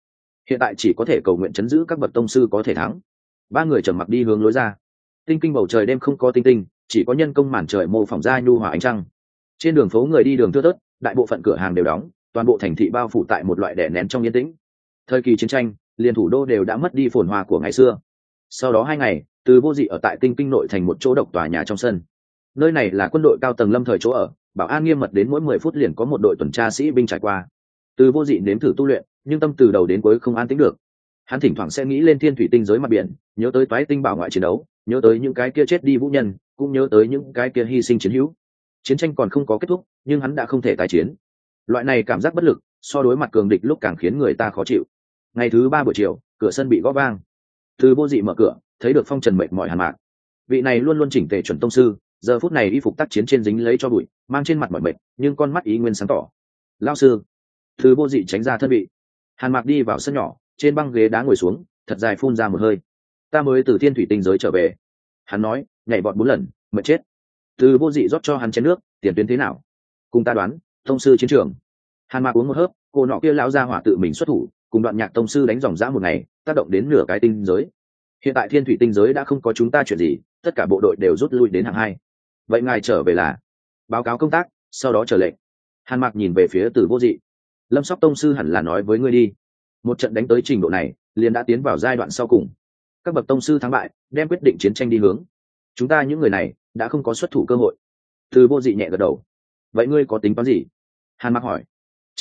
hiện tại chỉ có thể cầu nguyện chấn giữ các bậc tông sư có thể thắng. Ba người trầm mặc đi hướng lối ra. Tinh kinh bầu trời đêm không có tinh tinh, chỉ có nhân công màn trời mô phỏng ra nhu hòa ánh trăng. Trên đường phố người đi đường thưa thớt, đại bộ phận cửa hàng đều đóng, toàn bộ thành thị bao phủ tại một loại đè nén trong yên tĩnh. Thời kỳ chiến tranh, liền thủ đô đều đã mất đi phồn hoa của ngày xưa. Sau đó 2 ngày, Từ Vô Dị ở tại Tinh kinh nội thành một chỗ độc tòa nhà trong sân. Nơi này là quân đội cao tầng lâm thời chỗ ở, bảo an nghiêm mật đến mỗi 10 phút liền có một đội tuần tra sĩ binh trải qua. Từ Vô Dị nếm thử tu luyện, nhưng tâm từ đầu đến cuối không an tĩnh được. Hắn thỉnh thoảng sẽ nghĩ lên thiên thủy tinh giới mặt biển, nhớ tới toái tinh bảo ngoại chiến đấu, nhớ tới những cái kia chết đi vũ nhân, cũng nhớ tới những cái kia hy sinh chiến hữu. Chiến tranh còn không có kết thúc, nhưng hắn đã không thể tái chiến. Loại này cảm giác bất lực, so đối mặt cường địch lúc càng khiến người ta khó chịu. Ngày thứ 3 buổi chiều, cửa sân bị gõ vang. Từ Vô Dị mở cửa, thấy được phong trần mệt mỏi Hàn Mạc. Vị này luôn luôn chỉnh tề chuẩn tông sư, giờ phút này y phục tác chiến trên dính lấy cho bụi, mang trên mặt mỏi mệt, nhưng con mắt ý nguyên sáng tỏ. Lão sư. Từ Vô Dị tránh ra thân vị. Hàn Mạc đi vào sân nhỏ, trên băng ghế đá ngồi xuống, thật dài phun ra một hơi. Ta mới từ thiên thủy tinh giới trở về. Hắn nói, nhảy vọt 4 lần, mệt chết. Từ Vô Dị rót cho hắn chén nước, tiền tuyến thế nào? Cùng ta đoán, tông sư chiến trường. Hàn Mạc uống một hớp, cô nọ kia lão gia hỏa tự mình xuất thủ, cùng Đoạn Nhạc tông sư đánh dòng dã một ngày, tác động đến nửa cái tinh giới. Hiện tại thiên thủy tinh giới đã không có chúng ta chuyện gì, tất cả bộ đội đều rút lui đến hạng 2. Vậy ngài trở về là báo cáo công tác, sau đó chờ lệnh. Hàn Mạc nhìn về phía Từ Vô Dị. Lâm Sóc tông sư hẳn là nói với ngươi đi. Một trận đánh tới trình độ này, liền đã tiến vào giai đoạn sau cùng. Các bậc tông sư thắng bại, đem quyết định chiến tranh đi hướng. Chúng ta những người này đã không có xuất thủ cơ hội. Từ Vô Dị nhẹ gật đầu. Vậy ngươi có tính toán gì? Hàn Mạc hỏi.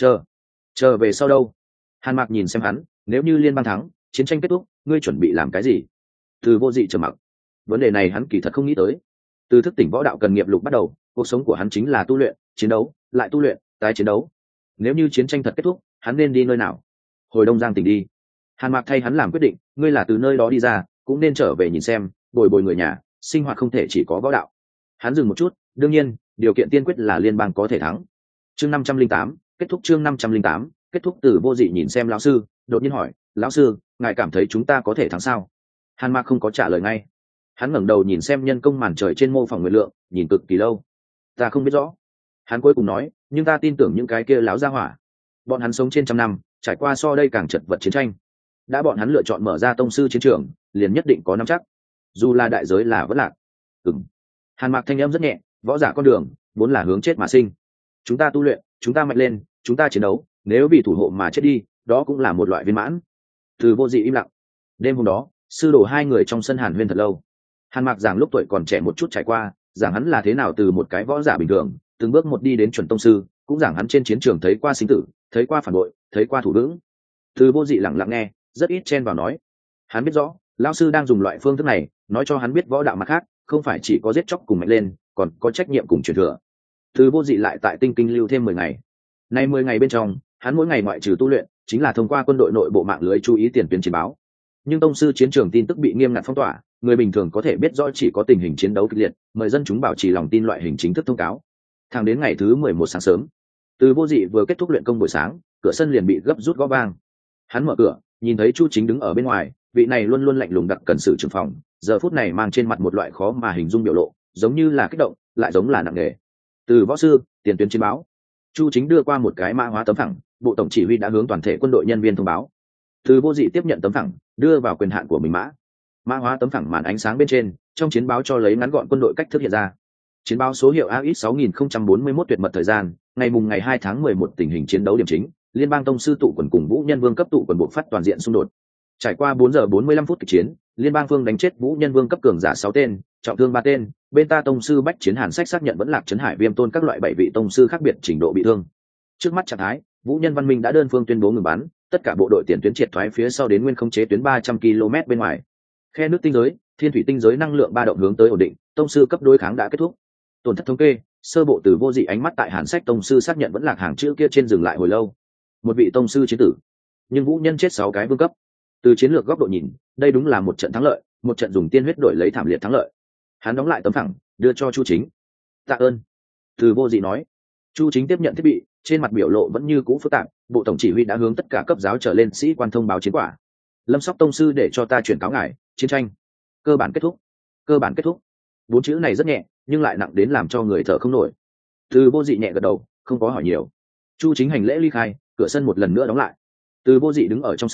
Chờ về sau đâu? Hàn Mạc nhìn xem hắn, nếu như liên bang thắng, chiến tranh kết thúc, ngươi chuẩn bị làm cái gì? Từ Vô Dị trầm mặc. Vấn đề này hắn kỳ thật không nghĩ tới. Từ thức tỉnh võ đạo cần nghiệp lục bắt đầu, cuộc sống của hắn chính là tu luyện, chiến đấu, lại tu luyện, tái chiến đấu. Nếu như chiến tranh thật kết thúc, hắn nên đi nơi nào? Hồi Đông Giang tỉnh đi. Hàn Mạc thay hắn làm quyết định, ngươi là từ nơi đó đi ra, cũng nên trở về nhìn xem, bồi bồi người nhà, sinh hoạt không thể chỉ có võ đạo. Hắn dừng một chút, đương nhiên, điều kiện tiên quyết là liên bang có thể thắng. Chương 508, kết thúc chương 508, kết thúc. Từ Vô Dị nhìn xem lão sư, đột nhiên hỏi, lão sư, ngài cảm thấy chúng ta có thể thắng sao? Hàn Mạc không có trả lời ngay. Hắn ngẩng đầu nhìn xem nhân công màn trời trên mô phỏng nguyệt lượng, nhìn cực kỳ lâu. Ta không biết rõ. Hắn cuối cùng nói, nhưng ta tin tưởng những cái kia láo ra hỏa. Bọn hắn sống trên 100 năm, trải qua so đây càng chật vật chiến tranh. Đã bọn hắn lựa chọn mở ra tông sư chiến trường, liền nhất định có nắm chắc. Dù là đại giới là vất lạc. Ừm. Hàn Mạc thanh âm rất nhẹ, võ giả con đường, vốn là hướng chết mà sinh. Chúng ta tu luyện, chúng ta mạnh lên, chúng ta chiến đấu, nếu vì thủ hộ mà chết đi, đó cũng là một loại viên mãn. Từ Vô Dị im lặng. Đêm hôm đó, sư đồ 2 người trong sân hàn huyên thật lâu. Hàn Mạc giảng lúc tuổi còn trẻ một chút trải qua, giảng hắn là thế nào từ một cái võ giả bình thường, từng bước một đi đến chuẩn tông sư, cũng giảng hắn trên chiến trường thấy qua sinh tử, thấy qua phản bội, thấy qua thủ vững. Từ Vô Dị lặng lặng nghe, rất ít chen vào nói. Hắn biết rõ, lão sư đang dùng loại phương thức này, nói cho hắn biết võ đạo mặt khác, không phải chỉ có giết chóc cùng mạnh lên, còn có trách nhiệm cùng truyền thừa. Từ Vô Dị lại tại Tinh Kinh lưu thêm 10 ngày. Nay 10 ngày bên trong, hắn mỗi ngày ngoại trừ tu luyện, chính là thông qua quân đội nội bộ mạng lưới chú ý tiền tuyến chiến báo. Nhưng tông sư chiến trường tin tức bị nghiêm ngặt phong tỏa, người bình thường có thể biết rõ chỉ có tình hình chiến đấu kịch liệt, mời dân chúng bảo trì lòng tin loại hình chính thức thông cáo. Thẳng đến ngày thứ 11 sáng sớm, Từ Vô Dị vừa kết thúc luyện công buổi sáng, cửa sân liền bị gấp rút gõ vang. Hắn mở cửa, nhìn thấy Chu Chính đứng ở bên ngoài, vị này luôn luôn lạnh lùng đặc cẩn sự trưởng phòng, giờ phút này mang trên mặt một loại khó mà hình dung biểu lộ, giống như là kích động, lại giống là nặng nề. Từ võ sư, tiền tuyến chiến báo. Chu Chính đưa qua một cái mã hóa tấm phẳng, bộ tổng chỉ huy đã hướng toàn thể quân đội nhân viên thông báo. Từ Vô Dị tiếp nhận tấm phẳng, đưa vào quyền hạn của mình mã hóa tấm phẳng màn ánh sáng bên trên, trong chiến báo cho lấy ngắn gọn quân đội cách thức hiện ra. Chiến báo số hiệu AX 6041 tuyệt mật thời gian, ngày 2 tháng 11 tình hình chiến đấu điểm chính, liên bang tông sư tụ quần cùng vũ nhân vương cấp tụ quần buộc phát toàn diện xung đột. Trải qua 4 giờ 45 phút kịch chiến, liên bang phương đánh chết vũ nhân vương cấp cường giả 6 tên, trọng thương 3 tên, bên ta tông sư bách chiến Hàn Sách xác nhận vẫn lạc trấn hải viêm tôn các loại 7 vị tông sư khác biệt trình độ bị thương. Trước mắt trạng thái, vũ nhân văn minh đã đơn phương tuyên bố ngừng bắn, tất cả bộ đội tiền tuyến triệt thoái phía sau đến nguyên khống chế tuyến 300 km bên ngoài. Khe nước tinh giới, thiên thủy tinh giới năng lượng ba động hướng tới ổn định, tông sư cấp đối kháng đã kết thúc. Tổn thất thống kê, sơ bộ Từ Vô Dị ánh mắt tại Hàn Sách tông sư xác nhận vẫn lạc hàng chữ kia trên dừng lại hồi lâu. Một vị tông sư chiến tử, nhưng vũ nhân chết 6 cái vương cấp. Từ chiến lược góc độ nhìn, đây đúng là một trận thắng lợi, một trận dùng tiên huyết đổi lấy thảm liệt thắng lợi. Hắn đóng lại tấm phẳng, đưa cho Chu Chính. Tạ ơn. Từ Vô Dị nói. Chu Chính tiếp nhận thiết bị, trên mặt biểu lộ vẫn như cũ phức tạp. Bộ tổng chỉ huy đã hướng tất cả cấp giáo trở lên sĩ quan thông báo chiến quả. Lâm Sóc tông sư để cho ta chuyển cáo ngài, chiến tranh cơ bản kết thúc. Cơ bản kết thúc. 4 chữ này rất nhẹ, nhưng lại nặng đến làm cho người thở không nổi. Từ Vô Dị nhẹ gật đầu, không có hỏi nhiều. Chu Chính hành lễ ly khai, cửa sân một lần nữa đóng lại. Từ Vô Dị đứng ở trong sân,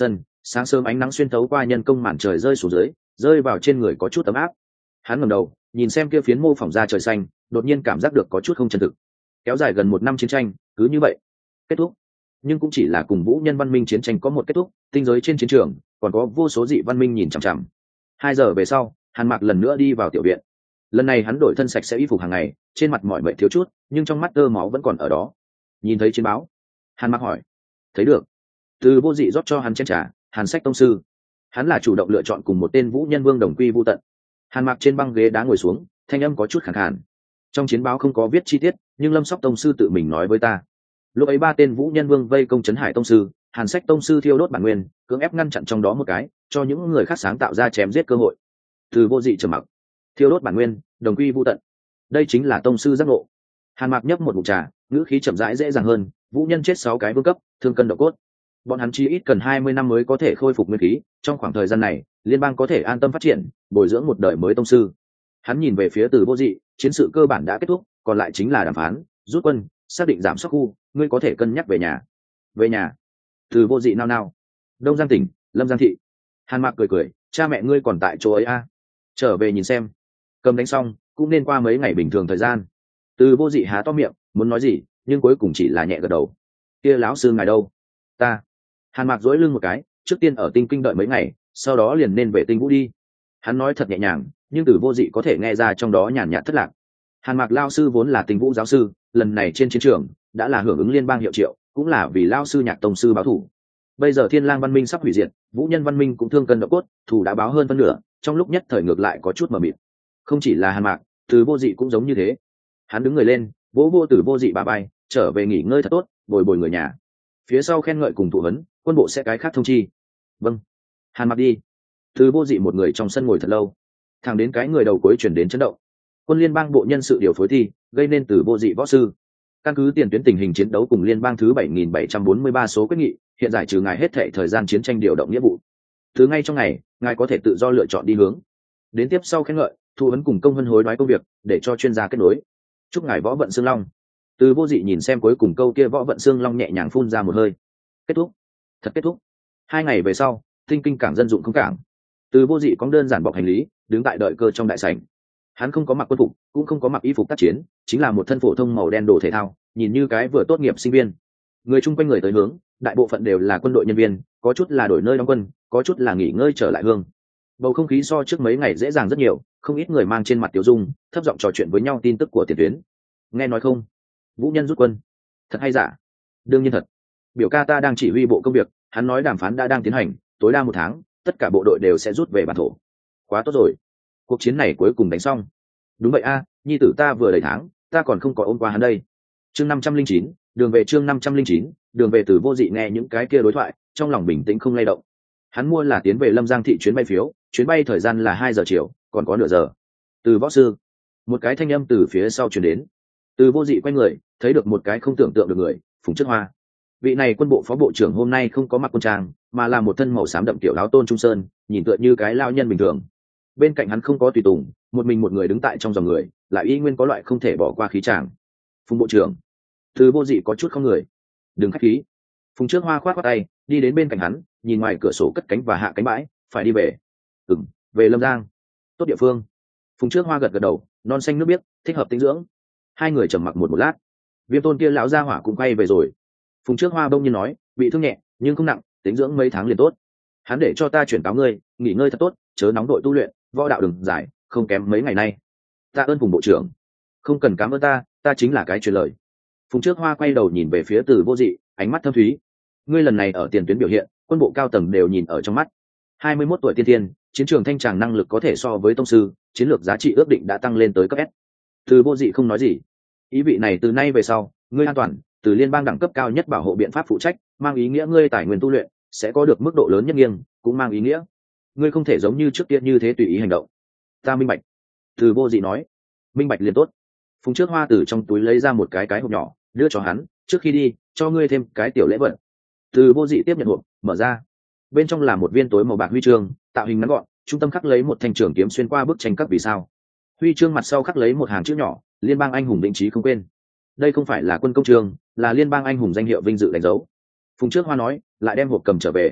Sáng sớm ánh nắng xuyên thấu qua nhân công màn trời rơi xuống dưới, rơi vào trên người có chút ấm áp. Hắn ngẩng đầu nhìn xem kia phiến mô phỏng ra trời xanh, đột nhiên cảm giác được có chút không chân thực. Kéo dài gần 1 năm chiến tranh cứ như vậy kết thúc, nhưng cũng chỉ là cùng vũ nhân văn minh chiến tranh có một kết thúc. Tinh giới trên chiến trường còn có vô số dị văn minh nhìn chằm chằm. 2 giờ về sau, Hàn Mạc lần nữa đi vào tiểu viện. Lần này hắn đổi thân sạch sẽ y phục hàng ngày, trên mặt mỏi mệt thiếu chút, nhưng trong mắt tơ máu vẫn còn ở đó. Nhìn thấy chiến báo, Hàn Mạc hỏi. Thấy được. Từ Vô Dị rót cho hắn chén trà. Hàn Sách tông sư, hắn là chủ động lựa chọn cùng một tên vũ nhân vương đồng quy vu tận. Hàn Mạc trên băng ghế đá ngồi xuống, thanh âm có chút khàn khàn. Trong chiến báo không có viết chi tiết, nhưng Lâm Sóc tông sư tự mình nói với ta, lúc ấy 3 tên vũ nhân vương vây công trấn Hải tông sư, Hàn Sách tông sư thiêu đốt bản nguyên, cưỡng ép ngăn chặn trong đó một cái, cho những người khác sáng tạo ra chém giết cơ hội. Từ Vô Dị trầm mặc. Thiêu đốt bản nguyên, đồng quy vu tận, đây chính là tông sư giác ngộ. Hàn Mạc nhấp một ngụm trà, ngữ khí chậm rãi dễ dàng hơn. Vũ nhân chết 6 cái vương cấp, thương cân độ cốt, bọn hắn chỉ ít cần 20 năm mới có thể khôi phục nguyên khí. Trong khoảng thời gian này, liên bang có thể an tâm phát triển, bồi dưỡng một đời mới tông sư. Hắn nhìn về phía Từ Vô Dị, chiến sự cơ bản đã kết thúc, còn lại chính là đàm phán, rút quân, xác định giảm sóc khu. Ngươi có thể cân nhắc về nhà. Về nhà? Từ Vô Dị nao nao. Đông Giang tỉnh, Lâm Giang thị. Hàn Mạc cười cười, cha mẹ ngươi còn tại chỗ ấy à? Trở về nhìn xem. Cầm đánh xong cũng nên qua mấy ngày bình thường thời gian. Từ Vô Dị há to miệng muốn nói gì, nhưng cuối cùng chỉ là nhẹ gật đầu. Kia lão sư ngài đâu? Ta. Hàn Mạc duỗi lưng một cái, trước tiên ở Tinh Kinh đợi mấy ngày, sau đó liền nên về Tinh Vũ đi. Hắn nói thật nhẹ nhàng, nhưng Từ Vô Dị có thể nghe ra trong đó nhàn nhạt thất lạc. Hàn Mạc lao sư vốn là Tinh Vũ giáo sư, lần này trên chiến trường đã là hưởng ứng liên bang hiệu triệu, cũng là vì lao sư Nhạc tông sư báo thù. Bây giờ Thiên Lang văn minh sắp hủy diệt, vũ nhân văn minh cũng thương cân độ cốt, thù đã báo hơn phân nửa, trong lúc nhất thời ngược lại có chút mờ mịt. Không chỉ là Hàn Mạc, Từ Vô Dị cũng giống như thế. Hắn đứng người lên, vỗ vô Từ Vô Dị bà bay, trở về nghỉ ngơi thật tốt, bồi bồi người nhà. Phía sau khen ngợi cùng thụ vấn, quân bộ sẽ cái khác thông chi. Vâng. Hàn Mạc đi. Từ Vô Dị một người trong sân ngồi thật lâu, thẳng đến cái người đầu cuối chuyển đến chấn động. Quân liên bang bộ nhân sự điều phối thi, gây nên Từ Vô Dị võ sư. Căn cứ tiền tuyến tình hình chiến đấu cùng liên bang thứ 7743 số quyết nghị, hiện giải trừ ngài hết thệ thời gian chiến tranh điều động nghĩa vụ. Thứ ngay trong ngày, ngài có thể tự do lựa chọn đi hướng. Đến tiếp sau khen ngợi, thu vấn cùng công vân hối đoái công việc, để cho chuyên gia kết nối. Chúc ngài võ vận xương long. Từ Vô Dị nhìn xem cuối cùng câu kia võ vận xương long nhẹ nhàng phun ra một hơi. Kết thúc. Thật kết thúc. 2 ngày về sau, Tinh Kinh cảng dân dụng không cảng. Từ Vô Dị có đơn giản bọc hành lý, đứng tại đợi cơ trong đại sảnh. Hắn không có mặc quân phục, cũng không có mặc y phục tác chiến, chính là một thân phổ thông màu đen đồ thể thao, nhìn như cái vừa tốt nghiệp sinh viên. Người chung quanh người tới hướng, đại bộ phận đều là quân đội nhân viên, có chút là đổi nơi đóng quân, có chút là nghỉ ngơi trở lại hương. Bầu không khí so trước mấy ngày dễ dàng rất nhiều, không ít người mang trên mặt tiểu dung, thấp giọng trò chuyện với nhau tin tức của tiền tuyến. Nghe nói không? Vũ nhân rút quân. Thật hay giả? Đương nhiên thật. Biểu ca ta đang chỉ huy bộ công việc, hắn nói đàm phán đã đang tiến hành, tối đa 1 tháng, tất cả bộ đội đều sẽ rút về bản thổ. Quá tốt rồi. Cuộc chiến này cuối cùng đánh xong. Đúng vậy a, nhi tử ta vừa đầy tháng, ta còn không có ôm qua hắn đây. Chương 509, đường về chương 509, đường về. Từ Vô Dị nghe những cái kia đối thoại, trong lòng bình tĩnh không lay động. Hắn mua là tiến về Lâm Giang thị chuyến bay phiếu, chuyến bay thời gian là 2 giờ chiều, còn có nửa giờ. Từ võ sư. Một cái thanh âm từ phía sau truyền đến. Từ Vô Dị quay người, thấy được một cái không tưởng tượng được người, Phùng Trước Hoa. Vị này quân bộ phó bộ trưởng hôm nay không có mặc quân trang, mà là một thân màu xám đậm tiểu áo tôn trung sơn, nhìn tựa như cái lao nhân bình thường. Bên cạnh hắn không có tùy tùng, một mình một người đứng tại trong dòng người, lại y nguyên có loại không thể bỏ qua khí tràng. Phùng bộ trưởng. Từ Vô Dị có chút không người. Đừng khách khí. Phùng Trước Hoa khoát khoát tay, đi đến bên cạnh hắn, nhìn ngoài cửa sổ cất cánh và hạ cánh bãi, phải đi về. Về Lâm Giang. Tốt địa phương. Phùng Trước Hoa gật gật đầu, non xanh nước biếc, thích hợp tĩnh dưỡng. Hai người trầm mặc một lát. Viêm Tôn kia lão gia hỏa cũng quay về rồi. Phùng Trước Hoa bỗng nhiên nói, bị thương nhẹ nhưng không nặng, tĩnh dưỡng mấy tháng liền tốt. Hắn để cho ta chuyển cáo ngươi, nghỉ ngơi thật tốt, chớ nóng đội tu luyện, võ đạo đừng giải, không kém mấy ngày nay. Tạ ơn Phùng bộ trưởng. Không cần cảm ơn ta chính là cái truyền lời. Phùng Trước Hoa quay đầu nhìn về phía Từ Vô Dị, ánh mắt thâm thúy. Ngươi lần này ở tiền tuyến biểu hiện, quân bộ cao tầng đều nhìn ở trong mắt. 21 tuổi tiên thiên, chiến trường thanh tràng năng lực có thể so với tông sư, chiến lược giá trị ước định đã tăng lên tới cấp S. Từ Vô Dị không nói gì. Ý vị này từ nay về sau, ngươi an toàn, từ liên bang đẳng cấp cao nhất bảo hộ biện pháp phụ trách, mang ý nghĩa ngươi tài nguyên tu luyện sẽ có được mức độ lớn nhất nghiêng, cũng mang ý nghĩa ngươi không thể giống như trước kia như thế tùy ý hành động. Ta minh bạch. Từ Vô Dị nói. Minh bạch liền tốt. Phùng Trước Hoa từ trong túi lấy ra một cái hộp nhỏ, đưa cho hắn, trước khi đi, cho ngươi thêm cái tiểu lễ vật. Từ Vô Dị tiếp nhận hộp, mở ra. Bên trong là một viên tối màu bạc huy chương, tạo hình ngắn gọn, trung tâm khắc lấy một thanh trường kiếm xuyên qua bức tranh các vì sao. Huy chương mặt sau khắc lấy một hàng chữ nhỏ, liên bang anh hùng vĩnh trí không quên. Đây không phải là quân công trường, là liên bang anh hùng danh hiệu vinh dự đánh dấu. Phùng Trước Hoa nói, lại đem hộp cầm trở về.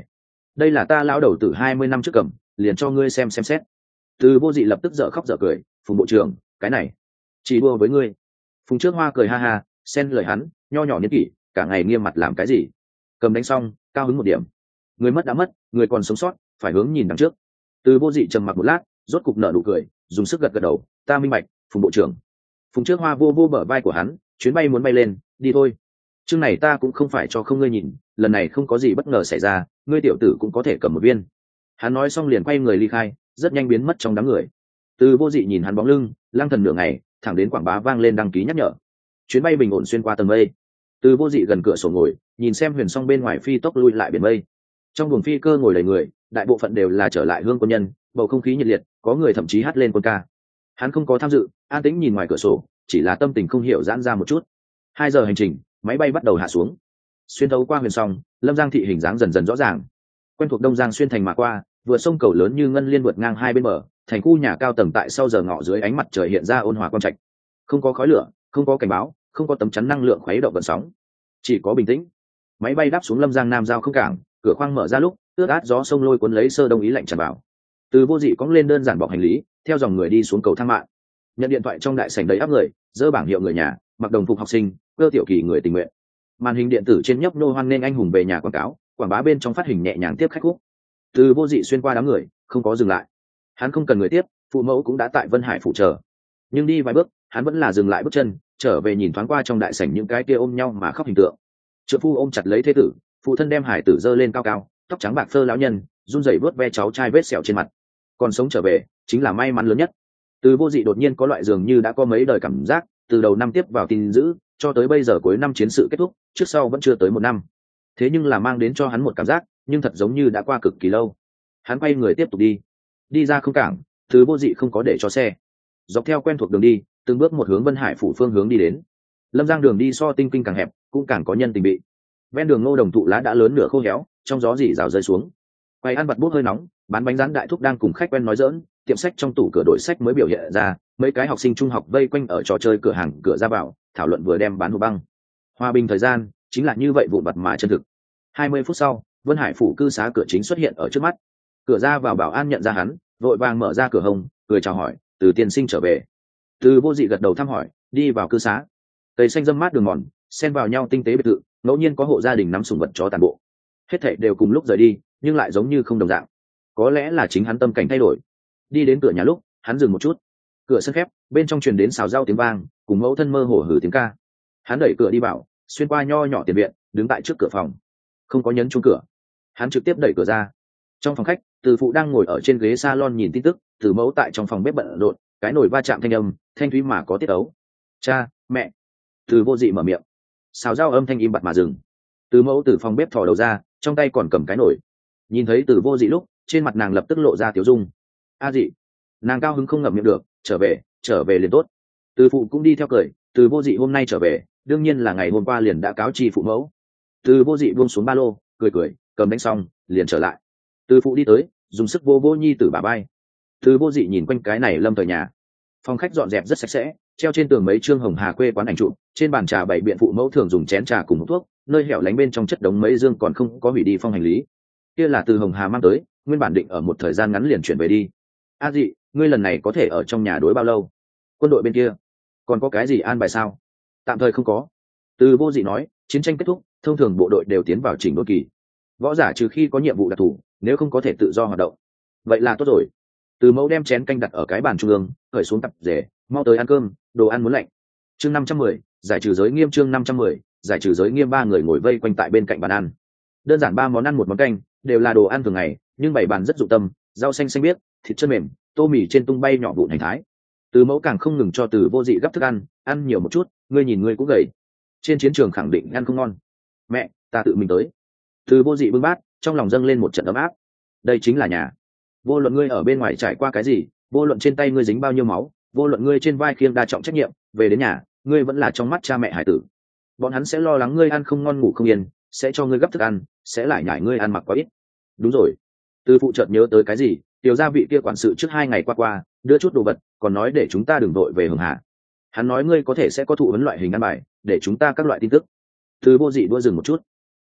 đây là ta lão đầu tử 20 năm trước cầm, liền cho ngươi xem xét. Từ Vô Dị lập tức dở khóc dở cười, Phùng bộ trưởng, cái này chỉ đùa với ngươi. Phùng Trước Hoa cười ha ha, xen lời hắn, nho nhỏ niên kỷ, cả ngày nghiêm mặt làm cái gì? Cầm đánh xong, cao hứng một điểm. Người mất đã mất, người còn sống sót, phải hướng nhìn đằng trước. Từ Vô Dị trầm mặc một lát, rốt cục nở nụ cười, dùng sức gật gật đầu, ta minh bạch, Phùng bộ trưởng. Phùng Trước Hoa vô vô bờ vai của hắn, chuyến bay muốn bay lên, đi thôi. Chương này ta cũng không phải cho không ngươi nhìn, lần này không có gì bất ngờ xảy ra, ngươi tiểu tử cũng có thể cầm một viên. Hắn nói xong liền quay người ly khai, rất nhanh biến mất trong đám người. Từ Vô Dị nhìn hắn bóng lưng, lang thần nửa ngày, thẳng đến quảng bá vang lên đăng ký nhắc nhở. Chuyến bay bình ổn xuyên qua tầng mây. Từ Vô Dị gần cửa sổ ngồi, nhìn xem Huyền Song bên ngoài phi tốc lui lại biển mây. Trong buồng phi cơ ngồi đầy người, đại bộ phận đều là trở lại hương quân nhân, bầu không khí nhiệt liệt, có người thậm chí hát lên quân ca. Hắn không có tham dự, an tĩnh nhìn ngoài cửa sổ, chỉ là tâm tình không hiểu giãn ra một chút. 2 giờ hành trình, máy bay bắt đầu hạ xuống. Xuyên thấu qua Huyền Song, Lâm Giang thị hình dáng dần dần rõ ràng. Quen thuộc Đông Giang xuyên thành mà qua, vượt sông cầu lớn như ngân liên vượt ngang hai bên bờ, thành khu nhà cao tầng tại sau giờ ngọ dưới ánh mặt trời hiện ra ôn hòa quang trạch. Không có khói lửa, không có cảnh báo, không có tấm chắn năng lượng khuấy động vận sóng, chỉ có bình tĩnh. Máy bay đáp xuống Lâm Giang Nam giao không cảng, cửa khoang mở ra lúc, ướt át gió sông lôi cuốn lấy sơ đông ý lạnh tràn vào. Từ Vô Dị cõng lên đơn giản bọc hành lý, theo dòng người đi xuống cầu thang mạng. Nhận điện thoại trong đại sảnh đầy áp người, dơ bảng hiệu người nhà, mặc đồng phục học sinh, cơ tiểu kỳ người tình nguyện. Màn hình điện tử trên nhấp nô hoan nên anh hùng về nhà quảng cáo, quảng bá bên trong phát hình nhẹ nhàng tiếp khách khúc. Từ Vô Dị xuyên qua đám người, không có dừng lại. Hắn không cần người tiếp, phụ mẫu cũng đã tại Vân Hải phụ chờ. Nhưng đi vài bước, hắn vẫn là dừng lại bước chân, trở về nhìn thoáng qua trong đại sảnh những cái kia ôm nhau mà khóc hình tượng. Trượng phu ôm chặt lấy thế tử, phụ thân đem hải tử giơ lên cao cao, tóc trắng bạc phơ lão nhân, run rẩy vuốt ve cháu trai vết sẹo trên mặt. Còn sống trở về, chính là may mắn lớn nhất. Từ Vô Dị đột nhiên có loại dường như đã có mấy đời cảm giác, từ đầu năm tiếp vào tin dữ, cho tới bây giờ cuối năm chiến sự kết thúc, trước sau vẫn chưa tới 1 năm. Thế nhưng là mang đến cho hắn một cảm giác, nhưng thật giống như đã qua cực kỳ lâu. Hắn quay người tiếp tục đi ra không cảng, Từ Vô Dị không có để cho xe, dọc theo quen thuộc đường đi, từng bước một hướng Vân Hải phủ phương hướng đi đến. Lâm Giang đường đi so Tinh Kinh càng hẹp, cũng càng có nhân tình bị. Ven đường ngô đồng thụ lá đã lớn nửa khô héo, trong gió rỉ rào rơi xuống. Quầy ăn vặt bút hơi nóng, bán bánh rán đại thúc đang cùng khách quen nói giỡn, tiệm sách trong tủ cửa đổi sách mới biểu hiện ra, mấy cái học sinh trung học vây quanh ở trò chơi cửa hàng cửa ra vào, thảo luận vừa đem bán hộp băng. Hòa bình thời gian chính là như vậy vụn vặt mà chân thực. 20 phút sau, Vân Hải phủ cư xá cửa chính xuất hiện ở trước mắt. Cửa ra vào bảo an nhận ra hắn, vội vàng mở ra cửa hông, cười chào hỏi, Từ tiên sinh trở về. Từ Vô Dị gật đầu thăm hỏi, đi vào cư xá. Cây xanh râm mát đường mòn, xen vào nhau tinh tế biệt thự, ngẫu nhiên có hộ gia đình nắm sủng vật chó tàn bộ. Hết thảy đều cùng lúc rời đi, nhưng lại giống như không đồng dạng. Có lẽ là chính hắn tâm cảnh thay đổi. Đi đến cửa nhà lúc, hắn dừng một chút. Cửa sân khép, bên trong truyền đến xào rau tiếng vang, cùng mẫu thân mơ hồ hử tiếng ca. Hắn đẩy cửa đi vào, xuyên qua nho nhỏ tiền viện, đứng tại trước cửa phòng. Không có nhấn chuông cửa, hắn trực tiếp đẩy cửa ra. Trong phòng khách, Từ phụ đang ngồi ở trên ghế salon nhìn tin tức, Từ mẫu tại trong phòng bếp bận rộn, cái nồi va chạm thanh âm, thanh thúy mà có tiết ấu. Cha, mẹ. Từ Vô Dị mở miệng. Xào rau âm thanh im bặt mà dừng. Từ mẫu từ phòng bếp thò đầu ra, trong tay còn cầm cái nồi. Nhìn thấy Từ Vô Dị lúc, trên mặt nàng lập tức lộ ra tiếu dung. A Dị. Nàng cao hứng không ngậm miệng được, trở về liền tốt. Từ phụ cũng đi theo cười, Từ Vô Dị hôm nay trở về, đương nhiên là ngày hôm qua liền đã cáo chi phụ mẫu. Từ Vô Dị buông xuống ba lô, cười, cầm đánh xong, liền trở lại. Từ phụ đi tới, dùng sức vô vô nhi tử bà bay. Từ Vô Dị nhìn quanh cái này lâm thời nhà. Phòng khách dọn dẹp rất sạch sẽ, treo trên tường mấy chương Hồng Hà quê quán ảnh trụ, trên bàn trà bày biện phụ mẫu thường dùng chén trà cùng hút thuốc, nơi hẻo lánh bên trong chất đống mấy dương còn không có hủy đi phong hành lý. Kia là từ Hồng Hà mang tới, nguyên bản định ở một thời gian ngắn liền chuyển về đi. A Dị, ngươi lần này có thể ở trong nhà đối bao lâu? Quân đội bên kia còn có cái gì an bài sao? Tạm thời không có. Từ Vô Dị nói, chiến tranh kết thúc, thông thường bộ đội đều tiến vào chỉnh đốn kỳ. Võ giả trừ khi có nhiệm vụ đặc thù, nếu không có thể tự do hoạt động. Vậy là tốt rồi. Từ mẫu đem chén canh đặt ở cái bàn trung ương, cởi xuống tập rể, mau tới ăn cơm, đồ ăn muốn lạnh. Chương 510, giải trừ giới nghiêm. Chương 510, giải trừ giới nghiêm. 3 người ngồi vây quanh tại bên cạnh bàn ăn. Đơn giản 3 món ăn một món canh, đều là đồ ăn thường ngày, nhưng bày bàn rất dụng tâm, rau xanh xanh biếc, thịt chân mềm, tô mì trên tung bay nhỏ vụn hành thái. Từ mẫu càng không ngừng cho Từ Vô Dị gấp thức ăn nhiều một chút, ngươi nhìn ngươi cũng gầy. Trên chiến trường khẳng định ăn không ngon. Mẹ, ta tự mình tới. Từ Vô Dị bưng bát, trong lòng dâng lên một trận ấm áp. Đây chính là nhà. Vô luận ngươi ở bên ngoài trải qua cái gì, vô luận trên tay ngươi dính bao nhiêu máu, vô luận ngươi trên vai khiêng đa trọng trách nhiệm, về đến nhà, ngươi vẫn là trong mắt cha mẹ hải tử. Bọn hắn sẽ lo lắng ngươi ăn không ngon ngủ không yên, sẽ cho ngươi gấp thức ăn, sẽ lại nhải ngươi ăn mặc quá ít. Đúng rồi. Từ phụ chợt nhớ tới cái gì, tiểu gia vị kia quản sự trước 2 ngày qua, đưa chút đồ vật, còn nói để chúng ta đừng vội về Hường Hà. Hắn nói ngươi có thể sẽ có thụ huấn loại hình ăn bài, để chúng ta các loại tin tức. Từ Vô Dị đua dừng một chút.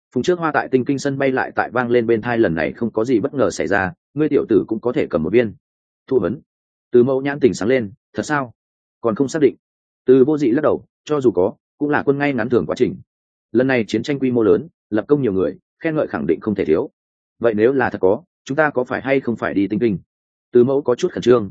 Phùng Trước Hoa tại Tinh Kinh sân bay lại tại vang lên bên thai, lần này không có gì bất ngờ xảy ra, ngươi tiểu tử cũng có thể cầm một viên. Thụ vấn. Từ Mẫu nhãn tỉnh sáng lên, thật sao? Còn không xác định. Từ Vô Dị lắc đầu, cho dù có, cũng là quân ngay ngắn thường quá trình. Lần này chiến tranh quy mô lớn, lập công nhiều người, khen ngợi khẳng định không thể thiếu. Vậy nếu là thật có, chúng ta có phải hay không phải đi Tinh Kinh? Từ Mẫu có chút khẩn trương,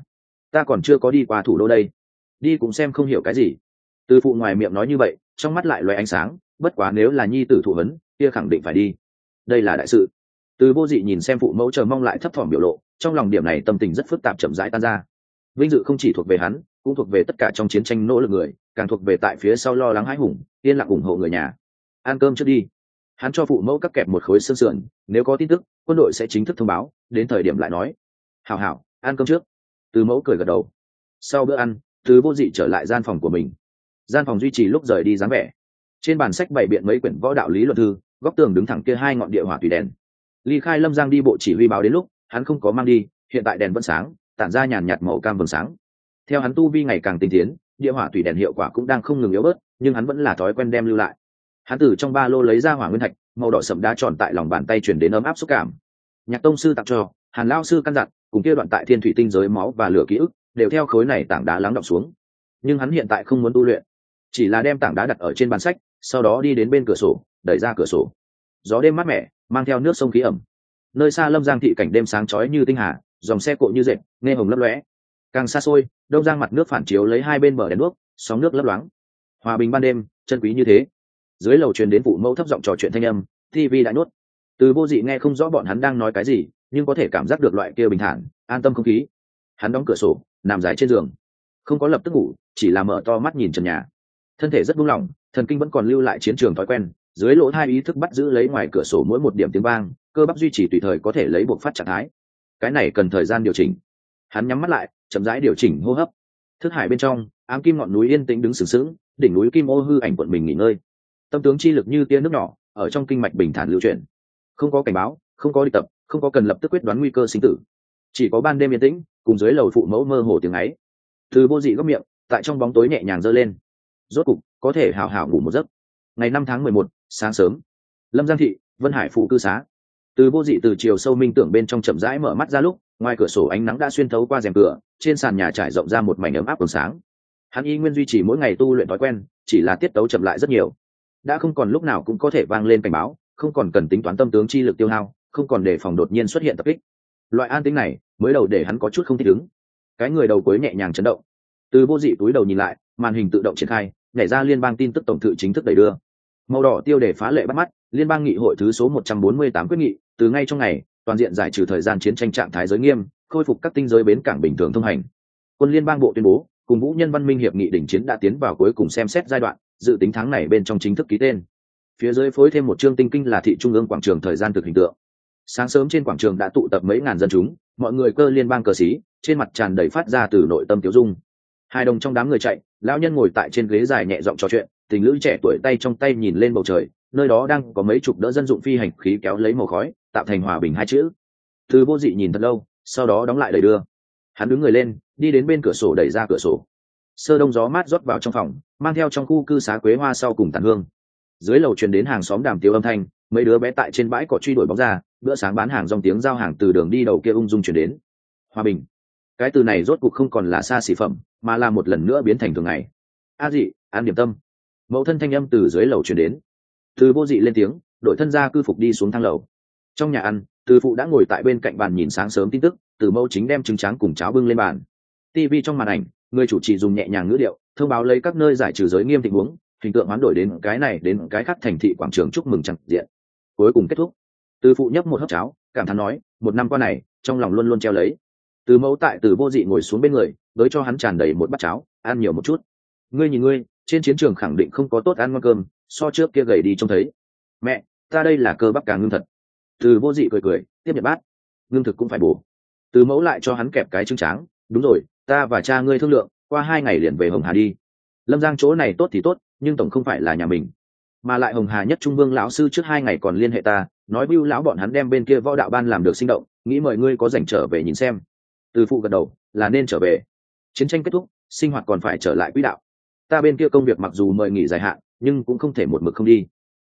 ta còn chưa có đi qua thủ đô đây, đi cũng xem không hiểu cái gì. Từ Phụ ngoài miệng nói như vậy, trong mắt lại loé ánh sáng, bất quá nếu là nhi tử thụ vấn, kia khẳng định phải đi, đây là đại sự. Từ Vô Dị nhìn xem phụ mẫu chờ mong lại thấp thỏm biểu lộ, trong lòng điểm này tâm tình rất phức tạp chậm rãi tan ra. Vinh dự không chỉ thuộc về hắn, cũng thuộc về tất cả trong chiến tranh nỗ lực người, càng thuộc về tại phía sau lo lắng hãi hùng, yên lặng ủng hộ người nhà. Ăn cơm trước đi. Hắn cho phụ mẫu cắt kẹp một khối xương sườn, nếu có tin tức quân đội sẽ chính thức thông báo, đến thời điểm lại nói. Hảo hảo, ăn cơm trước. Từ Mẫu cười gật đầu. Sau bữa ăn, Từ Vô Dị trở lại gian phòng của mình. Gian phòng duy trì lúc rời đi dáng vẻ. Trên bàn sách bày biện mấy quyển võ đạo lý luận thư, góc tường đứng thẳng kia hai ngọn địa hỏa tùy đèn. Ly Khai Lâm Giang đi bộ chỉ huy báo đến lúc, hắn không có mang đi, hiện tại đèn vẫn sáng, tản ra nhàn nhạt màu cam vầng sáng. Theo hắn tu vi ngày càng tinh tiến, địa hỏa tùy đèn hiệu quả cũng đang không ngừng yếu bớt, nhưng hắn vẫn là thói quen đem lưu lại. Hắn từ trong ba lô lấy ra hỏa nguyên thạch, màu đỏ sẫm đá tròn tại lòng bàn tay truyền đến ấm áp xúc cảm. Nhạc tông sư tặng cho, Hàn lão sư căn dặn, cùng kia đoạn tại thiên thủy tinh giới máu và lửa ký ức, đều theo khối này tảng đá lắng đọng xuống. Nhưng hắn hiện tại không muốn tu luyện, chỉ là đem tảng đá đặt ở trên bàn sách, sau đó đi đến bên cửa sổ, đẩy ra cửa sổ. Gió đêm mát mẻ, mang theo nước sông khí ẩm. Nơi xa Lâm Giang thị cảnh đêm sáng chói như tinh hà, dòng xe cộ như dệt, nghe hồng lấp lóe. Càng xa xôi, Đông Giang mặt nước phản chiếu lấy hai bên bờ đèn đuốc, sóng nước lấp loáng. Hòa bình ban đêm, chân quý như thế. Dưới lầu truyền đến phụ mẫu thấp giọng trò chuyện thanh âm, TV đã nuốt. Từ Vô Dị nghe không rõ bọn hắn đang nói cái gì, nhưng có thể cảm giác được loại kia bình thản, an tâm không khí. Hắn đóng cửa sổ, nằm dài trên giường, không có lập tức ngủ, chỉ là mở to mắt nhìn trần nhà. Thân thể rất buông lỏng, thần kinh vẫn còn lưu lại chiến trường thói quen, dưới lỗ tai ý thức bắt giữ lấy ngoài cửa sổ mỗi một điểm tiếng vang, cơ bắp duy trì tùy thời có thể lấy buộc phát trạng thái. Cái này cần thời gian điều chỉnh. Hắn nhắm mắt lại, chậm rãi điều chỉnh hô hấp. Thức hải bên trong, ám kim ngọn núi yên tĩnh đứng sừng sững, đỉnh núi kim ô hư ảnh quận mình nghỉ ngơi. Tâm tướng chi lực như tia nước nhỏ, ở trong kinh mạch bình thản lưu chuyển. Không có cảnh báo, không có đi tập, không có cần lập tức quyết đoán nguy cơ sinh tử. Chỉ có ban đêm yên tĩnh, cùng dưới lầu phụ mẫu mơ hồ tiếng ấy. Từ Vô Dị góc miệng, tại trong bóng tối nhẹ nhàng giơ lên. Rốt cục, có thể hào hào ngủ một giấc. Ngày 5 tháng 11, sáng sớm. Lâm Giang thị, Vân Hải phụ cư xá. Từ Vô Dị từ chiều sâu minh tưởng bên trong chậm rãi mở mắt ra lúc, ngoài cửa sổ ánh nắng đã xuyên thấu qua rèm cửa, trên sàn nhà trải rộng ra một mảnh ấm áp còn sáng. Hắn y nguyên duy trì mỗi ngày tu luyện thói quen, chỉ là tiết tấu chậm lại rất nhiều. Đã không còn lúc nào cũng có thể vang lên cảnh báo, không còn cần tính toán tâm tướng chi lực tiêu hao, không còn đề phòng đột nhiên xuất hiện tập kích. Loại an tĩnh này, mới đầu để hắn có chút không thích ứng. Cái người đầu cuối nhẹ nhàng chấn động. Từ Vô Dị túi đầu nhìn lại, màn hình tự động triển khai, nhảy ra liên bang tin tức tổng thự chính thức đẩy đưa. Màu đỏ tiêu đề phá lệ bắt mắt, liên bang nghị hội thứ số 148 quyết nghị, từ ngay trong ngày, toàn diện giải trừ thời gian chiến tranh trạng thái giới nghiêm, khôi phục các tinh giới bến cảng bình thường thông hành. Quân liên bang bộ tuyên bố, cùng Vũ Nhân Văn Minh hiệp nghị đỉnh chiến đã tiến vào cuối cùng xem xét giai đoạn, dự tính tháng này bên trong chính thức ký tên. Phía dưới phối thêm một chương tinh kinh là thị trung ương quảng trường thời gian thực hình tượng. Sáng sớm trên quảng trường đã tụ tập mấy ngàn dân chúng, mọi người cơ liên bang cờ xí, trên mặt tràn đầy phát ra từ nội tâm tiêu dung. Hai đồng trong đám người chạy, lão nhân ngồi tại trên ghế dài nhẹ giọng trò chuyện, tình lữ trẻ tuổi tay trong tay nhìn lên bầu trời, nơi đó đang có mấy chục đỡ dân dụng phi hành khí kéo lấy màu khói, tạo thành hòa bình hai chữ. Từ Vô Dị nhìn thật lâu, sau đó đóng lại đẩy đưa. Hắn đứng người lên, đi đến bên cửa sổ đẩy ra cửa sổ. Sơ đông gió mát rót vào trong phòng, mang theo trong khu cư xá quế hoa sau cùng tàn hương. Dưới lầu truyền đến hàng xóm đàm tiếu âm thanh, mấy đứa bé tại trên bãi cỏ truy đuổi bóng ra, bữa sáng bán hàng dòng tiếng giao hàng từ đường đi đầu kia ung dung truyền đến. Hòa bình, cái từ này rốt cuộc không còn là xa xỉ phẩm, mà là một lần nữa biến thành thường ngày. A Dị, ăn điểm tâm. Mẫu thân thanh âm từ dưới lầu truyền đến. Từ Vô Dị lên tiếng, đội thân ra cư phục đi xuống thang lầu. Trong nhà ăn, Từ Phụ đã ngồi tại bên cạnh bàn nhìn sáng sớm tin tức, Từ Mẫu chính đem trứng tráng cùng cháo bưng lên bàn. TV trong màn ảnh, người chủ trì dùng nhẹ nhàng ngữ điệu thông báo lấy các nơi giải trừ giới nghiêm tình huống, hình tượng hoán đổi đến cái này đến cái khác thành thị quảng trường chúc mừng chẳng diện. Cuối cùng kết thúc. Từ Phụ nhấp một hớp cháo, cảm thán nói, một năm qua này, trong lòng luôn luôn treo lấy. Từ Mẫu tại Từ Vô Dị ngồi xuống bên người, đối cho hắn tràn đầy một bát cháo, ăn nhiều một chút. Ngươi nhìn ngươi, trên chiến trường khẳng định không có tốt ăn ngon cơm, so trước kia gầy đi trông thấy. Mẹ, ta đây là cơ bắp càng ngưng thật. Từ Vô Dị cười cười, tiếp nhận bát. Ngưng thực cũng phải bổ. Từ Mẫu lại cho hắn kẹp cái trứng tráng, đúng rồi, ta và cha ngươi thương lượng, qua 2 ngày liền về Hồng Hà đi. Lâm Giang chỗ này tốt thì tốt, nhưng tổng không phải là nhà mình. Mà lại Hồng Hà nhất Trung Vương lão sư trước 2 ngày còn liên hệ ta, nói Bưu lão bọn hắn đem bên kia võ đạo ban làm được sinh động, nghĩ mời ngươi có rảnh trở về nhìn xem. Từ Phụ gật đầu, là nên trở về. Chiến tranh kết thúc, sinh hoạt còn phải trở lại quỹ đạo. Ta bên kia công việc mặc dù mời nghỉ dài hạn, nhưng cũng không thể một mực không đi.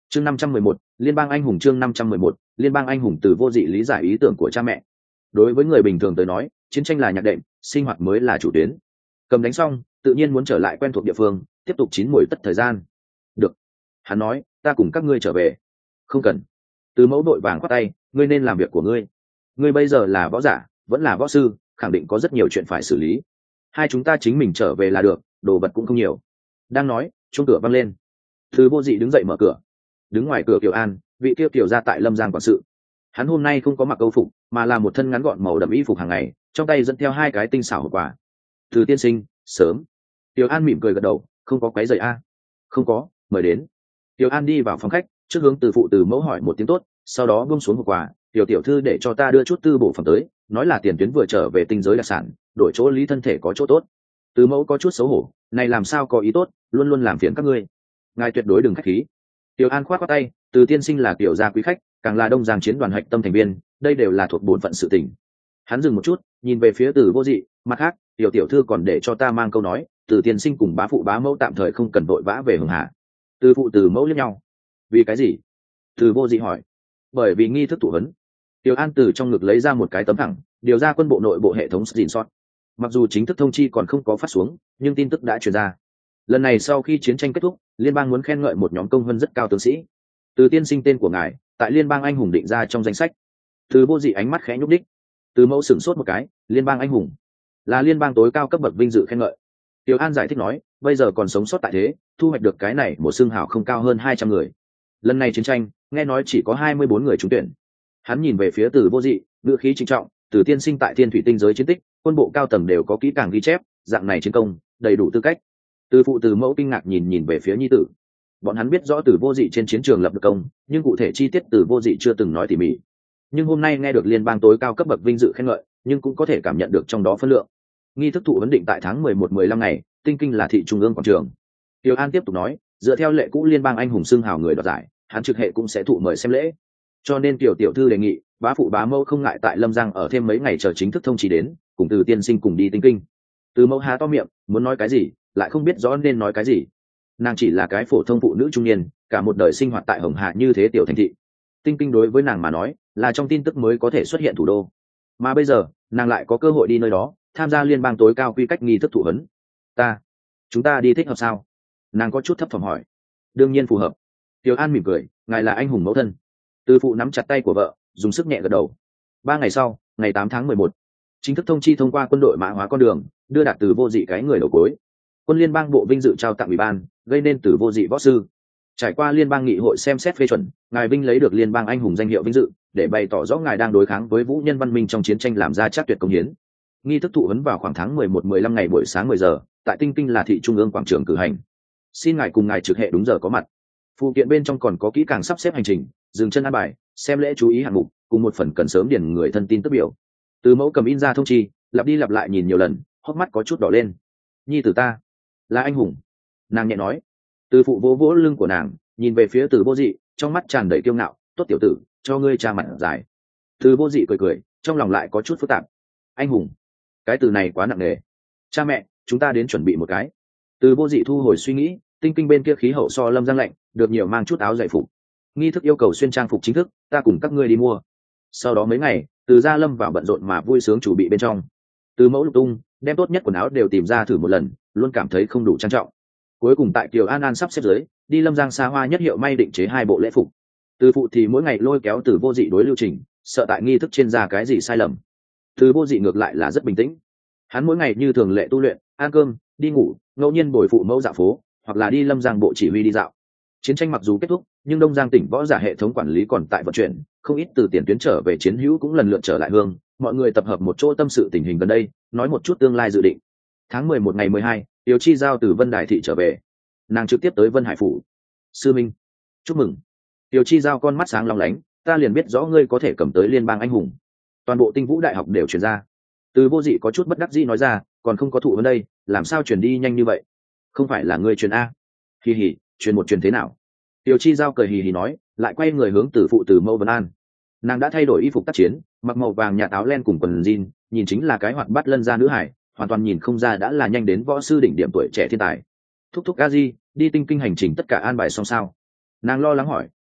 chương 511, liên bang anh hùng. Chương 511, liên bang anh hùng. Từ Vô Dị lý giải ý tưởng của cha mẹ. Đối với người bình thường tới nói, chiến tranh là nhạc đệm, sinh hoạt mới là chủ tuyến. Cầm đánh xong, tự nhiên muốn trở lại quen thuộc địa phương, tiếp tục chín muồi tất thời gian. Được, hắn nói, ta cùng các ngươi trở về. Không cần. Từ Mẫu đội vàng khoát tay, ngươi nên làm việc của ngươi. Ngươi bây giờ là võ giả, vẫn là võ sư, khẳng định có rất nhiều chuyện phải xử lý. Hai chúng ta chính mình trở về là được, đồ vật cũng không nhiều. Đang nói, chuông cửa vang lên. Từ Vô Dị đứng dậy mở cửa. Đứng ngoài cửa Kiều An, vị kia Kiều gia tại Lâm Giang quản sự. Hắn hôm nay không có mặc câu phục, mà là một thân ngắn gọn màu đậm y phục hàng ngày, trong tay dẫn theo hai cái tinh xảo hộp quà. Từ tiên sinh, sớm. Kiều An mỉm cười gật đầu, không có quấy rầy a. Không có, mời đến. Kiều An đi vào phòng khách, trước hướng Từ phụ Từ Mẫu hỏi một tiếng tốt, sau đó buông xuống hộp quà, tiểu thư để cho ta đưa chút tư bổ phẩm tới, nói là tiền tuyến vừa trở về tinh giới đặc sản, đổi chỗ lý thân thể có chỗ tốt. Từ Mẫu có chút xấu hổ, này làm sao có ý tốt, luôn luôn làm phiền các ngươi. Ngài tuyệt đối đừng khách khí. Tiểu An khoát qua tay, Từ tiên sinh là tiểu gia quý khách, càng là Đông Giang chiến đoàn hạch tâm thành viên, đây đều là thuộc bổn phận sự tình. Hắn dừng một chút, nhìn về phía Từ Vô Dị, mặt khác, tiểu thư còn để cho ta mang câu nói, Từ tiên sinh cùng bá phụ bá mẫu tạm thời không cần vội vã về Hưng Hà. Từ phụ Từ mẫu liếc nhau. Vì cái gì? Từ Vô Dị hỏi. Bởi vì nghi thức tụ huấn. Tiểu An từ trong ngực lấy ra một cái tấm thẳng, điều ra quân bộ nội bộ hệ thống gìn sót. Mặc dù chính thức thông chi còn không có phát xuống, nhưng tin tức đã truyền ra. Lần này sau khi chiến tranh kết thúc, liên bang muốn khen ngợi một nhóm công vân rất cao tướng sĩ. Từ tiên sinh tên của ngài tại liên bang anh hùng định ra trong danh sách. Từ Vô Dị ánh mắt khẽ nhúc đích. Từ mẫu sửng sốt một cái, liên bang anh hùng là liên bang tối cao cấp bậc vinh dự khen ngợi. Tiểu An giải thích nói, bây giờ còn sống sót tại thế, thu hoạch được cái này một xương hào không cao hơn 200 người. Lần này chiến tranh, nghe nói chỉ có 24 người trúng tuyển. Hắn nhìn về phía Từ Vô Dị, ngữ khí trịnh trọng, Từ tiên sinh tại Thiên Thủy Tinh giới chiến tích, quân bộ cao tầng đều có kỹ càng ghi chép, dạng này chiến công, đầy đủ tư cách. Từ phụ Từ mẫu kinh ngạc nhìn về phía nhi tử. Bọn hắn biết rõ Từ Vô Dị trên chiến trường lập được công, nhưng cụ thể chi tiết Từ Vô Dị chưa từng nói tỉ mỉ. Nhưng hôm nay nghe được liên bang tối cao cấp bậc vinh dự khen ngợi, nhưng cũng có thể cảm nhận được trong đó phân lượng. Nghi thức thụ ấn định tại tháng 11-15 ngày, Tinh Kinh là thị trung ương quảng trường. Tiểu An tiếp tục nói, dựa theo lệ cũ liên bang anh hùng xưng hào người đoạt giải, hắn trực hệ cũng sẽ thụ mời xem lễ. Cho nên tiểu thư đề nghị, bá phụ bá mẫu không ngại tại Lâm Giang ở thêm mấy ngày chờ chính thức thông chỉ đến, cùng Từ tiên sinh cùng đi Tinh Kinh. Từ mẫu há to miệng, muốn nói cái gì, lại không biết rõ nên nói cái gì. Nàng chỉ là cái phổ thông phụ nữ trung niên, cả một đời sinh hoạt tại Hồng Hà như thế tiểu thành thị. Tinh Kinh đối với nàng mà nói, là trong tin tức mới có thể xuất hiện thủ đô. Mà bây giờ, nàng lại có cơ hội đi nơi đó, tham gia liên bang tối cao quy cách nghi thức thụ huấn. Chúng ta đi thích hợp sao? Nàng có chút thấp thỏm hỏi. Đương nhiên phù hợp. Tiểu An mỉm cười, ngài là anh hùng mẫu thân. Từ phụ nắm chặt tay của vợ, dùng sức nhẹ gật đầu. 3 ngày sau, ngày 8 tháng 11, chính thức thông chi thông qua quân đội mã hóa con đường, đưa đạt Từ Vô Dị cái người đầu cuối. Quân liên bang bộ vinh dự trao tặng ủy ban, gây nên Từ Vô Dị võ sư. Trải qua liên bang nghị hội xem xét phê chuẩn, ngài vinh lấy được liên bang anh hùng danh hiệu vinh dự, để bày tỏ rõ ngài đang đối kháng với vũ nhân văn minh trong chiến tranh làm ra chắc tuyệt công hiến. Nghi thức thụ huấn vào khoảng tháng 11-15 ngày buổi sáng 10 giờ, tại Tinh Kinh là thị trung ương quảng trường cử hành. Xin ngài cùng ngài trực hệ đúng giờ có mặt. Phụ kiện bên trong còn có kỹ càng sắp xếp hành trình, dừng chân an bài, xem lễ chú ý hạng mục, cùng một phần cần sớm điền người thân tin tức biểu. Từ mẫu cầm in ra thông chi, lặp đi lặp lại nhìn nhiều lần, hốc mắt có chút đỏ lên. Nhi tử ta là anh hùng, nàng nhẹ nói. Từ phụ vỗ vỗ lưng của nàng, nhìn về phía Từ Vô Dị, trong mắt tràn đầy kiêu ngạo, tốt tiểu tử, cho ngươi cha mặt dài. Từ Vô Dị cười cười, trong lòng lại có chút phức tạp. Anh hùng, cái từ này quá nặng nề. Cha mẹ, chúng ta đến chuẩn bị một cái. Từ Vô Dị thu hồi suy nghĩ, Tinh Kinh bên kia khí hậu so Lâm Giang lạnh, được nhiều mang chút áo dày phục. Nghi thức yêu cầu xuyên trang phục chính thức, ta cùng các ngươi đi mua. Sau đó mấy ngày, Từ gia lâm vào bận rộn mà vui sướng chủ bị bên trong. Từ mẫu lục tung, đem tốt nhất quần áo đều tìm ra thử một lần, luôn cảm thấy không đủ trang trọng. Cuối cùng tại Kiều An sắp xếp dưới, đi Lâm Giang xa hoa nhất hiệu may định chế 2 bộ lễ phục. Từ phụ thì mỗi ngày lôi kéo Từ Vô Dị đối lưu trình, sợ tại nghi thức trên ra cái gì sai lầm. Từ Vô Dị ngược lại là rất bình tĩnh. Hắn mỗi ngày như thường lệ tu luyện, ăn cơm, đi ngủ, ngẫu nhiên bồi phụ mẫu dạo phố, hoặc là đi Lâm Giang bộ chỉ huy đi dạo. Chiến tranh mặc dù kết thúc, nhưng Đông Giang tỉnh võ giả hệ thống quản lý còn tại vận chuyển, không ít từ tiền tuyến trở về chiến hữu cũng lần lượt trở lại hương, mọi người tập hợp một chỗ tâm sự tình hình gần đây, nói một chút tương lai dự định. Tháng 11 ngày 12, Tiêu Chi giao từ Vân Đài thị trở về. Nàng trực tiếp tới Vân Hải phủ. Sư minh, chúc mừng. Tiêu Chi giao con mắt sáng long lánh, ta liền biết rõ ngươi có thể cầm tới liên bang anh hùng. Toàn bộ Tinh Vũ đại học đều truyền ra. Từ Vô Dị có chút bất đắc dĩ nói ra, còn không có thụ ở đây, làm sao truyền đi nhanh như vậy? Không phải là ngươi truyền a? Kỳ hỉ, truyền một truyền thế nào? Tiêu Chi giao cười hì hì nói, lại quay người hướng Từ phụ Từ mẫu vấn an. Nàng đã thay đổi y phục tác chiến, mặc màu vàng nhạt áo len cùng quần jean, nhìn chính là cái hoạt bát lân gia nữ hải, hoàn toàn nhìn không ra đã là nhanh đến võ sư đỉnh điểm tuổi trẻ thiên tài. Thúc thúc a di, đi Tinh Kinh hành trình tất cả an bài xong sao? Nàng lo lắng hỏi,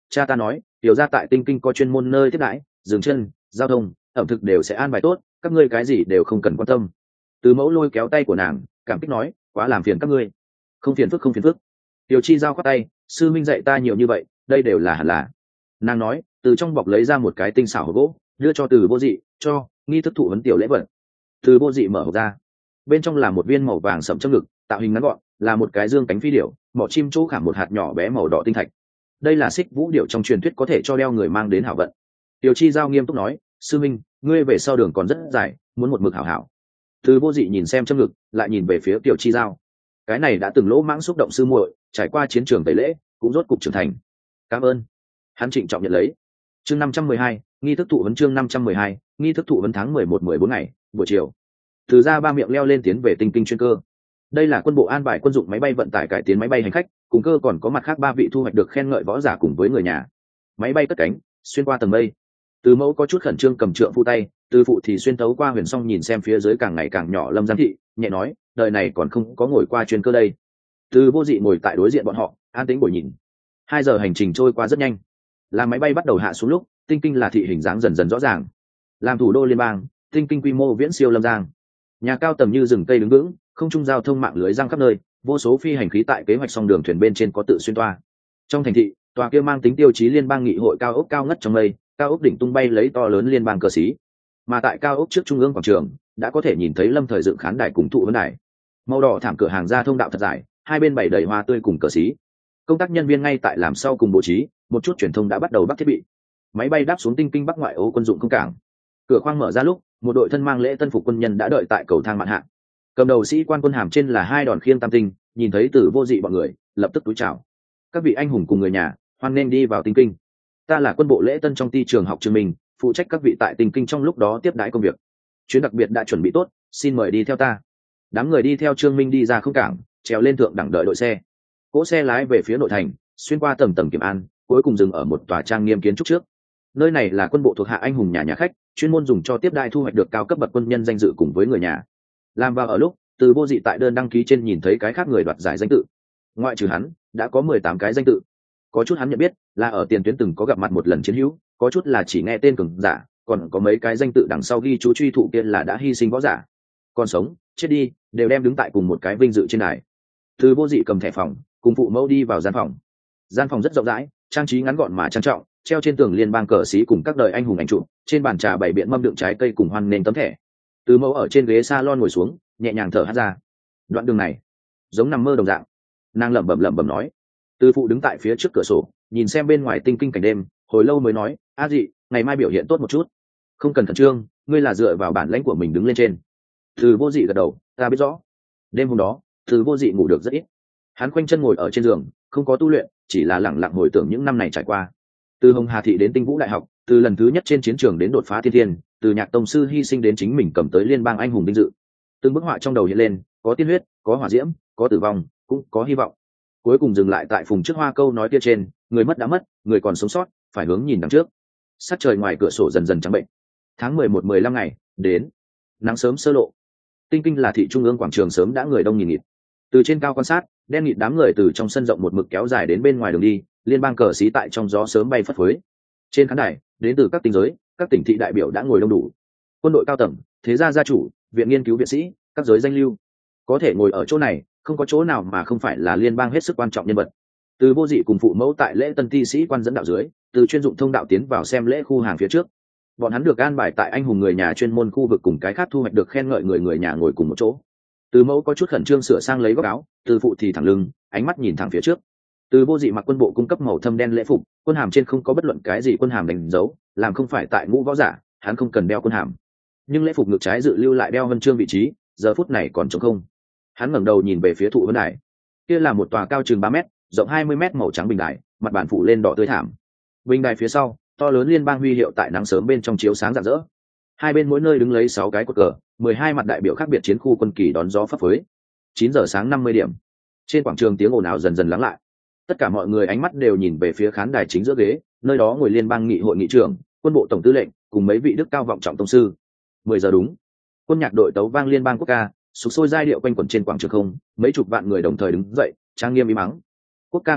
cha ta nói tiểu ra tại Tinh Kinh có chuyên môn nơi tiếp đãi, dừng chân, giao thông, ẩm thực đều sẽ an bài tốt, các ngươi cái gì đều không cần quan tâm. Từ Mẫu lôi kéo tay của nàng, cảm kích nói, quá làm phiền các ngươi. Không phiền phức, không phiền phức. Tiểu Chi giao khoát tay, sư minh dạy ta nhiều như vậy, đây đều là hẳn là. Nàng nói, từ trong bọc lấy ra một cái tinh xảo hộp gỗ, đưa cho Từ Vô Dị, cho nghi thức thụ huấn tiểu lễ vật. Từ Vô Dị mở hộp ra, bên trong là một viên màu vàng sẫm châm ngực, tạo hình ngắn gọn, là một cái dương cánh phi điểu, mỏ chim chỗ khảm một hạt nhỏ bé màu đỏ tinh thạch. Đây là xích vũ điểu trong truyền thuyết có thể cho đeo người mang đến hảo vận. Tiểu Chi giao nghiêm túc nói, sư minh, ngươi về sau đường còn rất dài, muốn một mực hảo hảo. Từ Vô Dị nhìn xem châm ngực, lại nhìn về phía Tiểu Chi giao. Cái này đã từng lỗ mãng xúc động sư muội, trải qua chiến trường tẩy lễ, cũng rốt cục trưởng thành. Cảm ơn. Hắn trịnh trọng nhận lấy. Chương 512, nghi thức thụ huấn. Chương 512, nghi thức thụ huấn. Tháng 11 14 ngày, buổi chiều. Từ ra ba miệng leo lên tiến về Tinh Kinh chuyên cơ. Đây là quân bộ an bài quân dụng máy bay vận tải cải tiến máy bay hành khách, cùng cơ còn có mặt khác 3 vị thu hoạch được khen ngợi võ giả cùng với người nhà. Máy bay cất cánh, xuyên qua tầng mây. Từ Mẫu có chút khẩn trương cầm trượng phu tay, Từ Phụ thì xuyên tấu qua huyền song nhìn xem phía dưới càng ngày càng nhỏ Lâm Giám Thị, nhẹ nói, đời này còn không có ngồi qua chuyên cơ đây. Từ Vô Dị ngồi tại đối diện bọn họ, an tĩnh ngồi nhìn. 2 giờ hành trình trôi qua rất nhanh. Làm máy bay bắt đầu hạ xuống lúc, Tinh Kinh là thị hình dáng dần dần rõ ràng. Làm thủ đô liên bang, Tinh Kinh quy mô viễn siêu Lâm Giang. Nhà cao tầm như rừng cây đứng vững, không trung giao thông mạng lưới giăng khắp nơi, vô số phi hành khí tại kế hoạch song đường thuyền bên trên có tự xuyên toa. Trong thành thị, tòa kia mang tính tiêu chí liên bang nghị hội cao ốc cao ngất trong mây, cao ốc đỉnh tung bay lấy to lớn liên bang cờ xí. Mà tại cao ốc trước trung ương quảng trường, đã có thể nhìn thấy Lâm Thời dựng khán đài cùng thụ huấn đài. Màu đỏ thảm cửa hàng ra thông đạo thật dài, hai bên bày đầy hoa tươi cùng cờ xí. Công tác nhân viên ngay tại làm sau cùng bố trí, một chút truyền thông đã bắt đầu bắt thiết bị. Máy bay đáp xuống Tinh Kinh Bắc ngoại ô quân dụng không cảng. Cửa khoang mở ra lúc, một đội thân mang lễ tân phục quân nhân đã đợi tại cầu thang mạn hạ. Cầm đầu sĩ quan quân hàm trên là 2 đòn khiêng tam tinh, nhìn thấy Từ Vô Dị bọn người, lập tức cúi chào. Các vị anh hùng cùng người nhà, hoan nên đi vào Tinh Kinh. Ta là quân bộ lễ tân trong ty trường học Trương Minh, phụ trách các vị tại Tinh Kinh trong lúc đó tiếp đãi công việc. Chuyến đặc biệt đã chuẩn bị tốt, xin mời đi theo ta. Đám người đi theo Trương Minh đi ra không cảng, trèo lên thượng đẳng đợi đội xe. Cỗ xe lái về phía nội thành, xuyên qua tầng tầng kiểm an, cuối cùng dừng ở một tòa trang nghiêm kiến trúc trước. Nơi này là quân bộ thuộc hạ anh hùng nhà khách, chuyên môn dùng cho tiếp đãi thu hoạch được cao cấp bậc quân nhân danh dự cùng với người nhà. Làm vào ở lúc, Từ Vô Dị tại đơn đăng ký trên nhìn thấy cái khác người đoạt giải danh tự. Ngoại trừ hắn, đã có 18 cái danh tự. Có chút hắn nhận biết, là ở tiền tuyến từng có gặp mặt một lần chiến hữu, có chút là chỉ nghe tên cường giả, còn có mấy cái danh tự đằng sau ghi chú truy thụ kia là đã hy sinh võ giả. Còn sống, chết đi, đều đem đứng tại cùng một cái vinh dự trên đài. Từ Vô Dị cầm thẻ phòng, cùng phụ mẫu đi vào gian phòng. Gian phòng rất rộng rãi, trang trí ngắn gọn mà trang trọng, treo trên tường liên bang cờ xí cùng các đời anh hùng ảnh chụp, trên bàn trà bày biện mâm đựng trái cây cùng hoan nền tấm thẻ. Từ Mẫu ở trên ghế salon ngồi xuống, nhẹ nhàng thở hắt ra. Đoạn đường này, giống nằm mơ đồng dạng. Nàng lẩm bẩm nói. Từ Phụ đứng tại phía trước cửa sổ, nhìn xem bên ngoài Tinh Kinh cảnh đêm, hồi lâu mới nói, "A Dị, ngày mai biểu hiện tốt một chút. Không cần khẩn trương, ngươi là dựa vào bản lãnh của mình đứng lên trên." Từ Vô Dị gật đầu, "Ta biết rõ." Đêm hôm đó, Từ Vô Dị ngủ được rất ít. Hắn khoanh chân ngồi ở trên giường, không có tu luyện, chỉ là lặng lặng hồi tưởng những năm này trải qua. Từ Hồng Hà thị đến Tinh Vũ đại học, từ lần thứ nhất trên chiến trường đến đột phá thiên thiên, từ Nhạc tông sư hy sinh đến chính mình cầm tới liên bang anh hùng vinh dự. Từng bức họa trong đầu hiện lên, có tiên huyết, có hỏa diễm, có tử vong, cũng có hy vọng. Cuối cùng dừng lại tại phùng trước hoa câu nói kia trên, người mất đã mất, người còn sống sót, phải hướng nhìn đằng trước. Sắc trời ngoài cửa sổ dần dần trắng bệnh. Tháng 11 15 ngày, đến. Nắng sớm sơ lộ. Tinh Kinh là thị trung ương quảng trường sớm đã người đông nghìn nghịt. Từ trên cao quan sát, đen nghịt đám người từ trong sân rộng một mực kéo dài đến bên ngoài đường đi, liên bang cờ xí tại trong gió sớm bay phất phới. Trên khán đài, đến từ các tỉnh giới, các tỉnh thị đại biểu đã ngồi đông đủ. Quân đội cao tầng, thế gia gia chủ, viện nghiên cứu viện sĩ, các giới danh lưu, có thể ngồi ở chỗ này, không có chỗ nào mà không phải là liên bang hết sức quan trọng nhân vật. Từ Vô Dị cùng phụ mẫu tại lễ tân ti sĩ quan dẫn đạo dưới, từ chuyên dụng thông đạo tiến vào xem lễ khu hàng phía trước. Bọn hắn được an bài tại anh hùng người nhà chuyên môn khu vực cùng cái khác thu hoạch được khen ngợi người nhà ngồi cùng một chỗ. Từ mẫu có chút khẩn trương sửa sang lấy góc áo, từ phụ thì thẳng lưng, ánh mắt nhìn thẳng phía trước. Từ Vô Dị mặc quân bộ cung cấp màu thâm đen lễ phục, quân hàm trên không có bất luận cái gì quân hàm đánh dấu, làm không phải tại ngũ võ giả, hắn không cần đeo quân hàm. Nhưng lễ phục ngực trái dự lưu lại đeo huân chương vị trí, giờ phút này còn trống không. Hắn ngẩng đầu nhìn về phía thụ huấn đài. Kia là một tòa cao chừng 3 mét, rộng 20 mét màu trắng bình đài, mặt bàn phủ lên đỏ tươi thảm. Bình đài phía sau, to lớn liên bang huy hiệu tại nắng sớm bên trong chiếu sáng rạng rỡ. Hai bên mỗi nơi đứng lấy 6 cái cột cờ, 12 mặt đại biểu khác biệt chiến khu quân kỳ đón gió phấp phới. 9 giờ sáng 50 điểm. Trên quảng trường tiếng ồn ào dần dần lắng lại. Tất cả mọi người ánh mắt đều nhìn về phía khán đài chính giữa ghế, nơi đó ngồi liên bang nghị hội nghị trưởng, quân bộ tổng tư lệnh, cùng mấy vị đức cao vọng trọng tông sư. 10 giờ đúng. Quân nhạc đội tấu vang liên bang quốc ca, sục sôi giai điệu quanh quẩn trên quảng trường không, mấy chục vạn người đồng thời đứng dậy, trang nghiêm im mắng. Quốc ca kết thúc,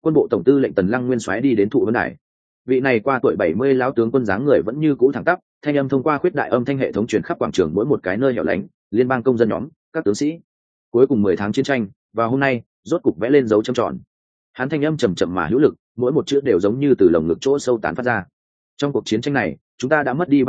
quân bộ tổng tư lệnh Tần Lăng Nguyên soái đi đến thụ vấn đài. Vị này qua tuổi 70 lão tướng quân dáng người vẫn như cũ thẳng tắp, thanh âm thông qua khuyết đại âm thanh hệ thống truyền khắp quảng trường mỗi một cái nơi hẻo lánh, liên bang công dân nhóm, các tướng sĩ. Cuối cùng 10 tháng chiến tranh, và hôm nay, rốt cục vẽ lên dấu chấm tròn. Hắn thanh âm trầm trầm mà hữu lực, mỗi một chữ đều giống như từ lồng ngực chỗ sâu tán phát ra. Trong cuộc chiến tranh này, chúng ta đã mất đi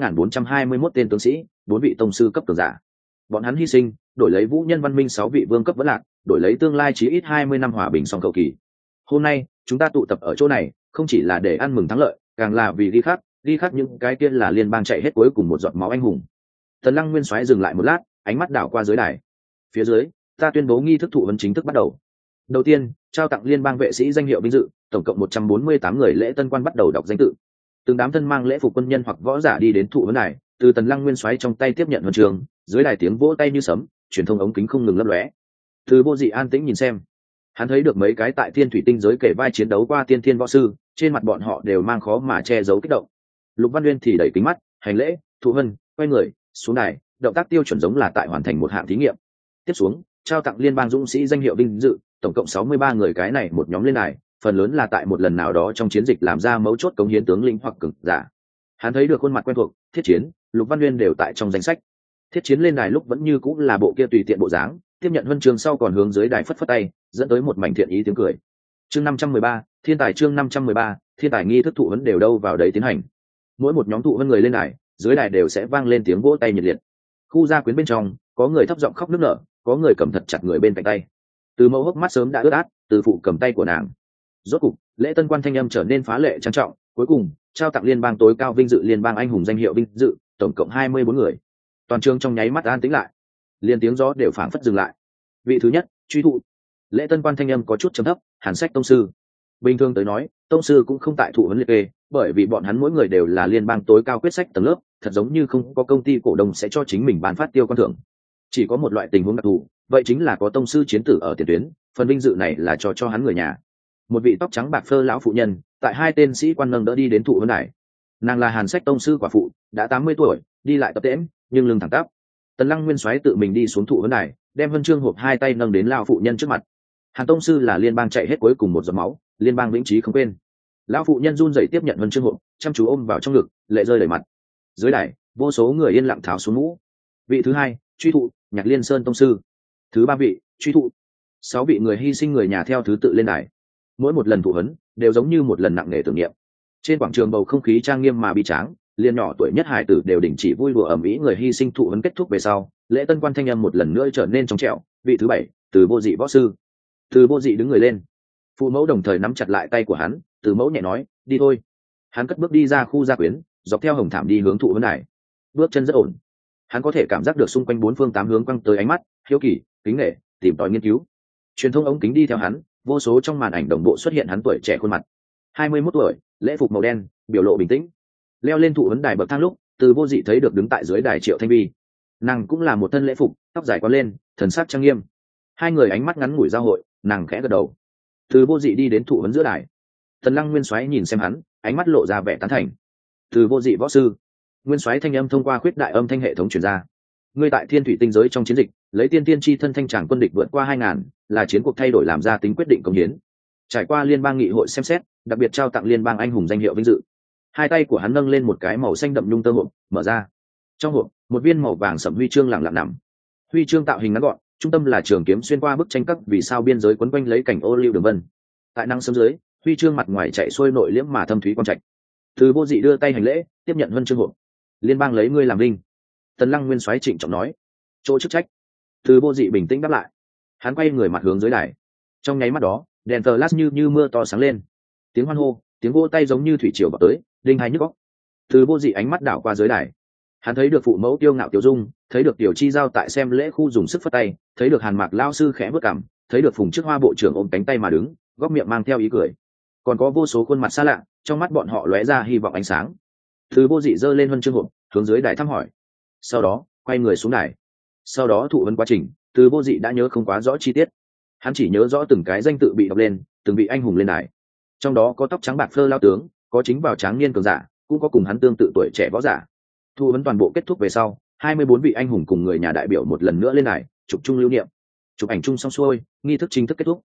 3.6421 tên tướng sĩ, 4 vị tông sư cấp cường giả. Bọn hắn hy sinh, đổi lấy vũ nhân văn minh 6 vị vương cấp vẫn lạc, đổi lấy tương lai chí ít 20 năm hòa bình song cầu kỳ. Hôm nay, chúng ta tụ tập ở chỗ này, không chỉ là để ăn mừng thắng lợi, càng là vì ghi khắc những cái kia là liên bang chạy hết cuối cùng một giọt máu anh hùng. Tần Lăng Nguyên soái dừng lại một lát, ánh mắt đảo qua dưới đài. Phía dưới, ta tuyên bố nghi thức thụ vấn chính thức bắt đầu. Đầu tiên, trao tặng liên bang vệ sĩ danh hiệu vinh dự, tổng cộng 148 người lễ tân quan bắt đầu đọc danh tự. Từng đám thân mang lễ phục quân nhân hoặc võ giả đi đến thụ vấn đài, từ Tần Lăng Nguyên soái trong tay tiếp nhận huân trường, dưới đài tiếng vỗ tay như sấm, truyền thông ống kính không ngừng lấp lóe. Từ Vô Dị an tĩnh nhìn xem, hắn thấy được mấy cái tại thiên thủy tinh giới kể vai chiến đấu qua tiên thiên võ sư, trên mặt bọn họ đều mang khó mà che giấu kích động. Lục Văn Nguyên thì đẩy kính mắt, hành lễ, thụ vân, quay người, xuống đài, động tác tiêu chuẩn giống là tại hoàn thành một hạng thí nghiệm. Tiếp xuống, trao tặng liên bang dũng sĩ danh hiệu vinh dự, tổng cộng 63 người, cái này một nhóm lên đài, phần lớn là tại một lần nào đó trong chiến dịch làm ra mấu chốt cống hiến tướng lĩnh hoặc cường giả. Hắn thấy được khuôn mặt quen thuộc, Thiết Chiến, Lục Văn Nguyên đều tại trong danh sách. Thiết Chiến lên đài lúc vẫn như cũng là bộ kia tùy tiện bộ dáng, tiếp nhận huân chương sau còn hướng dưới đài phất phất tay, dẫn tới một mảnh thiện ý tiếng cười. Chương 513, thiên tài. Chương 513, thiên tài. Nghi thức thụ vấn đều đâu vào đấy tiến hành. Mỗi một nhóm thụ vấn người lên đài, dưới đài đều sẽ vang lên tiếng vỗ tay nhiệt liệt. Khu gia quyến bên trong, có người thấp giọng khóc nức nở, có người cầm thật chặt người bên cạnh tay. Từ Mẫu hốc mắt sớm đã ướt át, Từ Phụ cầm tay của nàng. Rốt cục, lễ tân quan thanh âm trở nên phá lệ trang trọng, cuối cùng trao tặng liên bang tối cao vinh dự liên bang anh hùng danh hiệu vinh dự, tổng cộng 24 người. Toàn trường trong nháy mắt an tĩnh lại, liền tiếng gió đều phảng phất dừng lại. Vị thứ nhất, truy thụ. Lễ tân quan thanh âm có chút trầm thấp, Hàn Sách tông sư. Bình thường tới nói, tông sư cũng không tại thụ huấn liệt kê, bởi vì bọn hắn mỗi người đều là liên bang tối cao quyết sách tầng lớp, thật giống như không có công ty cổ đông sẽ cho chính mình bán phát tiêu quan thưởng. Chỉ có một loại tình huống đặc thù, vậy chính là có tông sư chiến tử ở tiền tuyến, phần vinh dự này là cho hắn người nhà. Một vị tóc trắng bạc phơ lão phụ nhân, tại hai tên sĩ quan nâng đỡ đi đến thụ huấn đài. Nàng là Hàn Sách tông sư quả phụ, đã 80 tuổi, đi lại tập tễnh, nhưng lưng thẳng tắp. Tần Lăng Nguyên soái tự mình đi xuống thụ huấn đài, đem huân chương hộp hai tay nâng đến lão phụ nhân trước mặt. Hàn tông sư là liên bang chạy hết cuối cùng một giọt máu, liên bang vĩnh trí không quên. Lão phụ nhân run rẩy tiếp nhận huân chương hộp, chăm chú ôm vào trong ngực, lệ rơi đầy mặt. Dưới đài, vô số người yên lặng tháo xuống mũ. Vị thứ hai, truy thụ, Nhạc Liên Sơn tông sư. Thứ ba vị, truy thụ. 6 vị người hy sinh người nhà theo thứ tự lên đài. Mỗi một lần thụ huấn đều giống như một lần nặng nề tưởng niệm. Trên quảng trường bầu không khí trang nghiêm mà bi tráng, liên nhỏ tuổi nhất hài tử đều đình chỉ vui đùa ầm ĩ. Người hy sinh thụ huấn kết thúc về sau, lễ tân quan thanh âm một lần nữa trở nên trong trẻo. Vị thứ 7, Từ Vô Dị võ sư. Từ Vô Dị đứng người lên, phụ mẫu đồng thời nắm chặt lại tay của hắn. Từ mẫu nhẹ nói, đi thôi. Hắn cất bước đi ra khu gia quyến, dọc theo hồng thảm đi hướng thụ huấn đài. Bước chân rất ổn, hắn có thể cảm giác được xung quanh 4 phương 8 hướng quăng tới ánh mắt hiếu kỳ, kính nể, tìm tòi nghiên cứu. Truyền thông ống kính đi theo hắn, vô số trong màn ảnh đồng bộ xuất hiện hắn tuổi trẻ khuôn mặt. 21 tuổi, lễ phục màu đen, biểu lộ bình tĩnh. Leo lên thụ huấn đài bậc thang lúc, Từ Vô Dị thấy được đứng tại dưới đài Triệu Thanh Vi. Nàng cũng là một thân lễ phục, tóc dài quăn lên, thần sắc trang nghiêm. Hai người ánh mắt ngắn ngủi giao hội, nàng khẽ gật đầu. Từ Vô Dị đi đến thụ huấn giữa đài. Tần Lăng Nguyên soái nhìn xem hắn, ánh mắt lộ ra vẻ tán thành. Từ Vô Dị võ sư. Nguyên soái thanh âm thông qua khuyết đại âm thanh hệ thống truyền ra. Ngươi tại thiên thủy tinh giới trong chiến dịch, lấy tiên tiên chi thân thanh tràng quân địch vượt qua 2000, là chiến cuộc thay đổi làm ra tính quyết định công hiến. Trải qua liên bang nghị hội xem xét, đặc biệt trao tặng liên bang anh hùng danh hiệu vinh dự. Hai tay của hắn nâng lên một cái màu xanh đậm nhung tơ hộp, mở ra. Trong hộp, một viên màu vàng sẫm huy chương lặng lặng nằm. Huy chương tạo hình ngắn gọn, trung tâm là trường kiếm xuyên qua bức tranh các vì sao biên giới quấn quanh lấy cảnh ô liu đường vân. Tại năng sớm dưới, huy chương mặt ngoài chạy xuôi nội liễm mà thâm thúy quang trạch. Từ Vô Dị đưa tay hành lễ, tiếp nhận huân chương hộp. Liên bang lấy ngươi làm vinh. Tần Lăng Nguyên soái trịnh trọng nói. Chỗ chức trách. Từ Vô Dị bình tĩnh đáp lại. Hắn quay người mặt hướng dưới đài. Trong nháy mắt đó, đèn flash như mưa to sáng lên. Tiếng hoan hô, tiếng vỗ tay giống như thủy triều bật tới, đinh hai nhức óc. Từ Vô Dị ánh mắt đảo qua dưới đài. Hắn thấy được phụ mẫu tiêu ngạo Tiểu Dung, thấy được Tiểu Chi Giao tại xem lễ khu dùng sức phất tay, thấy được Hàn Mạc lão sư khẽ bước cằm, thấy được Phùng Trước Hoa bộ trưởng ôm cánh tay mà đứng, góc miệng mang theo ý cười. Còn có vô số khuôn mặt xa lạ, trong mắt bọn họ lóe ra hy vọng ánh sáng. Từ Vô Dị giơ lên huân chương hộp, hướng dưới đài thăm hỏi. Sau đó, quay người xuống đài. Sau đó thụ huấn quá trình, Từ Vô Dị đã nhớ không quá rõ chi tiết. Hắn chỉ nhớ rõ từng cái danh tự bị đọc lên, từng vị anh hùng lên đài. Trong đó có tóc trắng bạc phơ lao tướng, có chính vào tráng niên cường giả, cũng có cùng hắn tương tự tuổi trẻ võ giả. Thụ huấn toàn bộ kết thúc về sau, 24 vị anh hùng cùng người nhà đại biểu một lần nữa lên đài, chụp chung lưu niệm. Chụp ảnh chung xong xuôi, nghi thức chính thức kết thúc.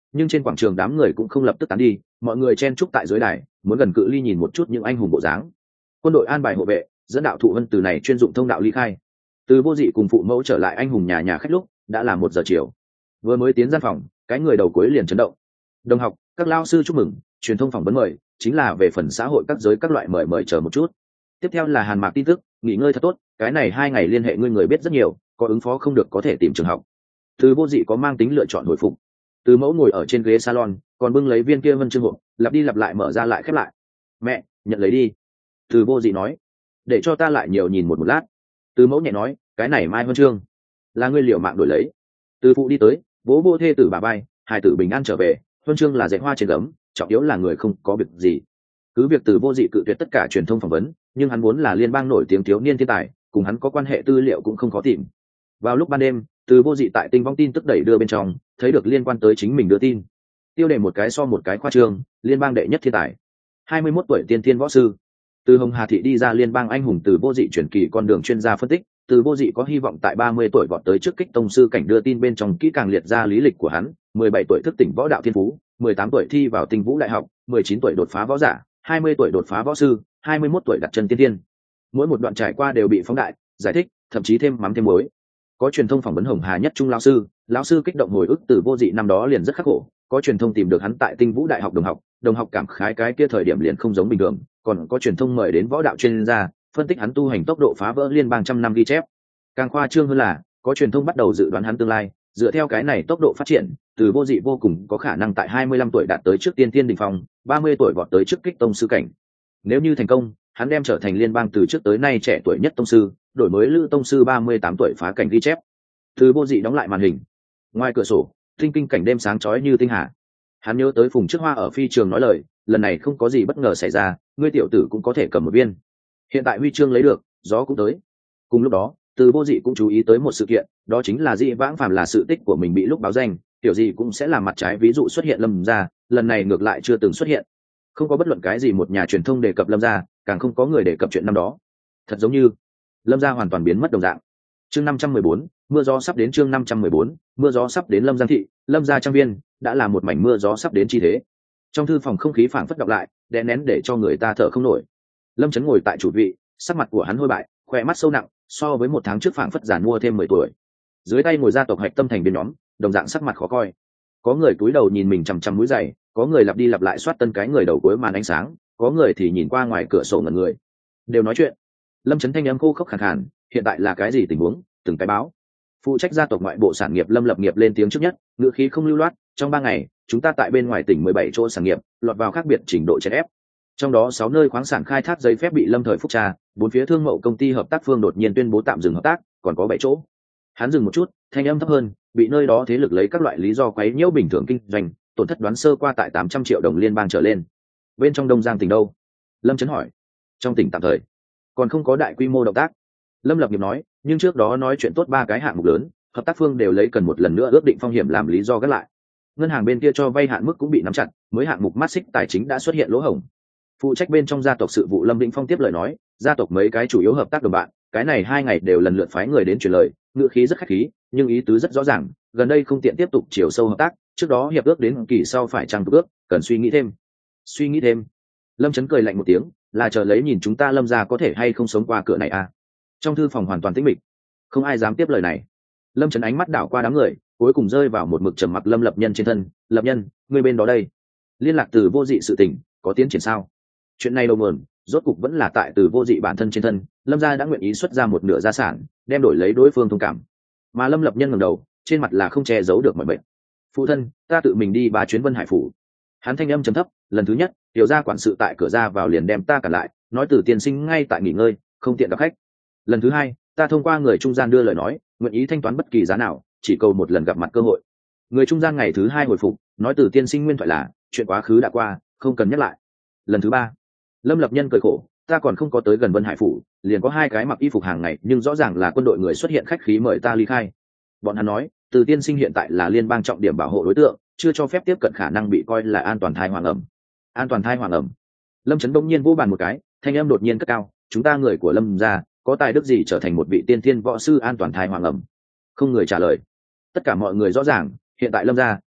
nhưng trên quảng trường đám người cũng không lập tức tán đi, mọi người chen chúc tại dưới đài, muốn gần cự ly nhìn một chút những anh hùng bộ dáng. Quân đội an bài hộ vệ dẫn đạo thụ vân từ này chuyên dụng thông đạo ly khai. Từ Vô Dị cùng phụ mẫu trở lại anh hùng nhà khách lúc đã là 1 giờ chiều. Vừa mới tiến gian phòng, cái người đầu cuối liền chấn động. Đồng học, các lao sư chúc mừng, truyền thông phỏng vấn mời, chính là về phần xã hội các giới các loại mời chờ một chút. Tiếp theo là Hàn Mạc tin tức, nghỉ ngơi thật tốt, cái này 2 ngày liên hệ ngươi người biết rất nhiều, có ứng phó không được có thể tìm trường học. Từ Vô Dị có mang tính lựa chọn hồi phục. Từ Mẫu ngồi ở trên ghế salon, còn bưng lấy viên kia vân chương hộp, lặp đi lặp lại mở ra lại khép lại. Mẹ, nhận lấy đi. Từ Vô Dị nói, để cho ta lại nhiều nhìn một lát. Từ Mẫu nhẹ nói, cái này mai huân chương là ngươi liều mạng đổi lấy. Từ Phụ đi tới, vỗ vô thê tử bà bay, hai tử bình an trở về, huân chương là dạy hoa trên gấm, trọng yếu là người không có việc gì. Cứ việc Từ Vô Dị cự tuyệt tất cả truyền thông phỏng vấn, nhưng hắn muốn là liên bang nổi tiếng thiếu niên thiên tài, cùng hắn có quan hệ tư liệu cũng không khó tìm. Vào lúc ban đêm, Từ Vô Dị tại tinh vong tin tức đẩy đưa bên trong thấy được liên quan tới chính mình đưa tin, tiêu đề một cái so một cái khoa trương, liên bang đệ nhất thiên tài, 21 tuổi tiên thiên võ sư. Từ Hồng Hà thị đi ra liên bang anh hùng Từ Vô Dị chuyển kỳ con đường chuyên gia phân tích, Từ Vô Dị có hy vọng tại 30 tuổi vọt tới trước kích tông sư cảnh, đưa tin bên trong kỹ càng liệt ra lý lịch của hắn. 17 tuổi thức tỉnh võ đạo thiên phú, 18 tuổi thi vào Tinh Vũ đại học, 19 tuổi đột phá võ giả, 20 tuổi đột phá võ sư, 21 tuổi đặt chân tiên thiên. Mỗi một đoạn trải qua đều bị phóng đại, giải thích, thậm chí thêm mắm thêm muối. Có truyền thông phỏng vấn Hồng Hà nhất trung lão sư kích động hồi ức Từ Vô Dị năm đó liền rất khắc khổ. Có truyền thông tìm được hắn tại Tinh Vũ đại học đồng học cảm khái cái kia thời điểm liền không giống bình thường. Còn có truyền thông mời đến võ đạo chuyên gia phân tích hắn tu hành tốc độ phá vỡ liên bang trăm năm ghi chép. Càng khoa trương hơn là có truyền thông bắt đầu dự đoán hắn tương lai, dựa theo cái này tốc độ phát triển, Từ Vô Dị vô cùng có khả năng tại 25 tuổi đạt tới trước tiên thiên đỉnh phong, 30 tuổi vọt tới trước kích tông sư cảnh. Nếu như thành công, hắn đem trở thành liên bang từ trước tới nay trẻ tuổi nhất tông sư, đổi mới lữ tông sư 38 tuổi phá cảnh ghi chép. Từ Vô Dị đóng lại màn hình. Ngoài cửa sổ, tinh kinh cảnh đêm sáng chói như tinh hà. Hắn nhớ tới Phùng Trước Hoa ở phi trường nói lời, lần này không có gì bất ngờ xảy ra, ngươi tiểu tử cũng có thể cầm một viên. Hiện tại huy chương lấy được, gió cũng tới. Cùng lúc đó, Từ Vô Dị cũng chú ý tới một sự kiện, đó chính là Dị vãng phàm là sự tích của mình bị lúc báo danh, tiểu gì cũng sẽ làm mặt trái, ví dụ xuất hiện Lâm gia, lần này ngược lại chưa từng xuất hiện. Không có bất luận cái gì một nhà truyền thông đề cập Lâm gia, càng không có người đề cập chuyện năm đó. Thật giống như Lâm gia hoàn toàn biến mất đồng dạng. Chương 514, mưa gió sắp đến. Chương 514, mưa gió sắp đến. Lâm Giang thị, Lâm gia trang viên đã là một mảnh mưa gió sắp đến chi thế. Trong thư phòng không khí phảng phất đọc lại, đè nén để cho người ta thở không nổi. Lâm Chấn ngồi tại chủ vị, sắc mặt của hắn hôi bại, khỏe mắt sâu nặng, so với 1 tháng trước phảng phất giàn mua thêm 10 tuổi. Dưới tay ngồi gia tộc hạch tâm thành viên nhóm, đồng dạng sắc mặt khó coi. Có người cúi đầu nhìn mình chằm chằm mũi giày, có người lặp đi lặp lại soát tân cái người đầu cuối màn ánh sáng, có người thì nhìn qua ngoài cửa sổ ngẩn người. Đều nói chuyện. Lâm Chấn thanh âm khô khốc khàn khàn, hiện tại là cái gì tình huống, từng cái báo. Phụ trách gia tộc ngoại bộ sản nghiệp Lâm Lập Nghiệp lên tiếng trước nhất, ngữ khí không lưu loát, trong 3 ngày, chúng ta tại bên ngoài tỉnh 17 chỗ sản nghiệp, lọt vào khác biệt trình độ chèn ép. Trong đó 6 nơi khoáng sản khai thác giấy phép bị Lâm Thời phúc tra, 4 phía thương mậu công ty hợp tác phương đột nhiên tuyên bố tạm dừng hợp tác, còn có 7 chỗ. Hắn dừng một chút, thanh âm thấp hơn, bị nơi đó thế lực lấy các loại lý do quấy nhiễu bình thường kinh doanh, tổn thất đoán sơ qua tại 800 triệu đồng liên bang trở lên. Bên trong Đông Giang tỉnh đâu? Lâm Chấn hỏi. Trong tỉnh tạm thời còn không có đại quy mô động tác. Lâm Lập Nghiệp nói, nhưng trước đó nói chuyện tốt 3 cái hạng mục lớn, hợp tác phương đều lấy cần một lần nữa ước định phong hiểm làm lý do gác lại. Ngân hàng bên kia cho vay hạn mức cũng bị nắm chặt, mới hạng mục mắt xích tài chính đã xuất hiện lỗ hổng. Phụ trách bên trong gia tộc sự vụ Lâm Vĩnh Phong tiếp lời nói, gia tộc mấy cái chủ yếu hợp tác đồng bạn, cái này 2 ngày đều lần lượt phái người đến truyền lời, ngữ khí rất khách khí, nhưng ý tứ rất rõ ràng, gần đây không tiện tiếp tục chiều sâu hợp tác, trước đó hiệp ước đến kỳ sau phải chăng ước, cần suy nghĩ thêm. Suy nghĩ thêm. Lâm Chấn cười lạnh một tiếng, là chờ lấy nhìn chúng ta Lâm gia có thể hay không sống qua cửa này à? Trong thư phòng hoàn toàn tĩnh mịch, không ai dám tiếp lời này. Lâm Chấn ánh mắt đảo qua đám người, cuối cùng rơi vào một mực trầm mặc Lâm Lập Nhân trên thân. Lập Nhân, người bên đó đây, liên lạc Từ Vô Dị sự tình có tiến triển sao? Chuyện này đầu nguồn rốt cục vẫn là tại Từ Vô Dị bản thân trên thân. Lâm gia đã nguyện ý xuất ra một nửa gia sản, đem đổi lấy đối phương thông cảm. Mà Lâm Lập Nhân ngẩng đầu, trên mặt là không che giấu được mọi bệnh. Phụ thân, ta tự mình đi 3 chuyến Vân Hải phủ. Hắn thanh âm trầm thấp, lần thứ nhất, tiểu gia quản sự tại cửa ra vào liền đem ta cản lại, nói Từ tiên sinh ngay tại nghỉ ngơi, không tiện gặp khách. Lần thứ 2, ta thông qua người trung gian đưa lời nói, nguyện ý thanh toán bất kỳ giá nào, chỉ cầu một lần gặp mặt cơ hội. Người trung gian ngày thứ 2 hồi phục, nói Từ tiên sinh nguyên thoại là chuyện quá khứ đã qua, không cần nhắc lại. Lần thứ 3, Lâm Lập Nhân cười khổ, ta còn không có tới gần Vân Hải phủ, liền có 2 cái mặc y phục hàng ngày nhưng rõ ràng là quân đội người xuất hiện khách khí mời ta ly khai. Bọn hắn nói, Từ tiên sinh hiện tại là liên bang trọng điểm bảo hộ đối tượng, chưa cho phép tiếp cận khả năng bị coi là an toàn thai hoàng ẩm. An toàn thai hoàng ẩm. Lâm Chấn bỗng nhiên vỗ bàn một cái, thanh âm đột nhiên cất cao, chúng ta người của Lâm gia có tài đức gì trở thành một vị tiên thiên võ sư an toàn thai hoàng ẩm? Không người trả lời. Tất cả mọi người rõ ràng, hiện tại Lâm gia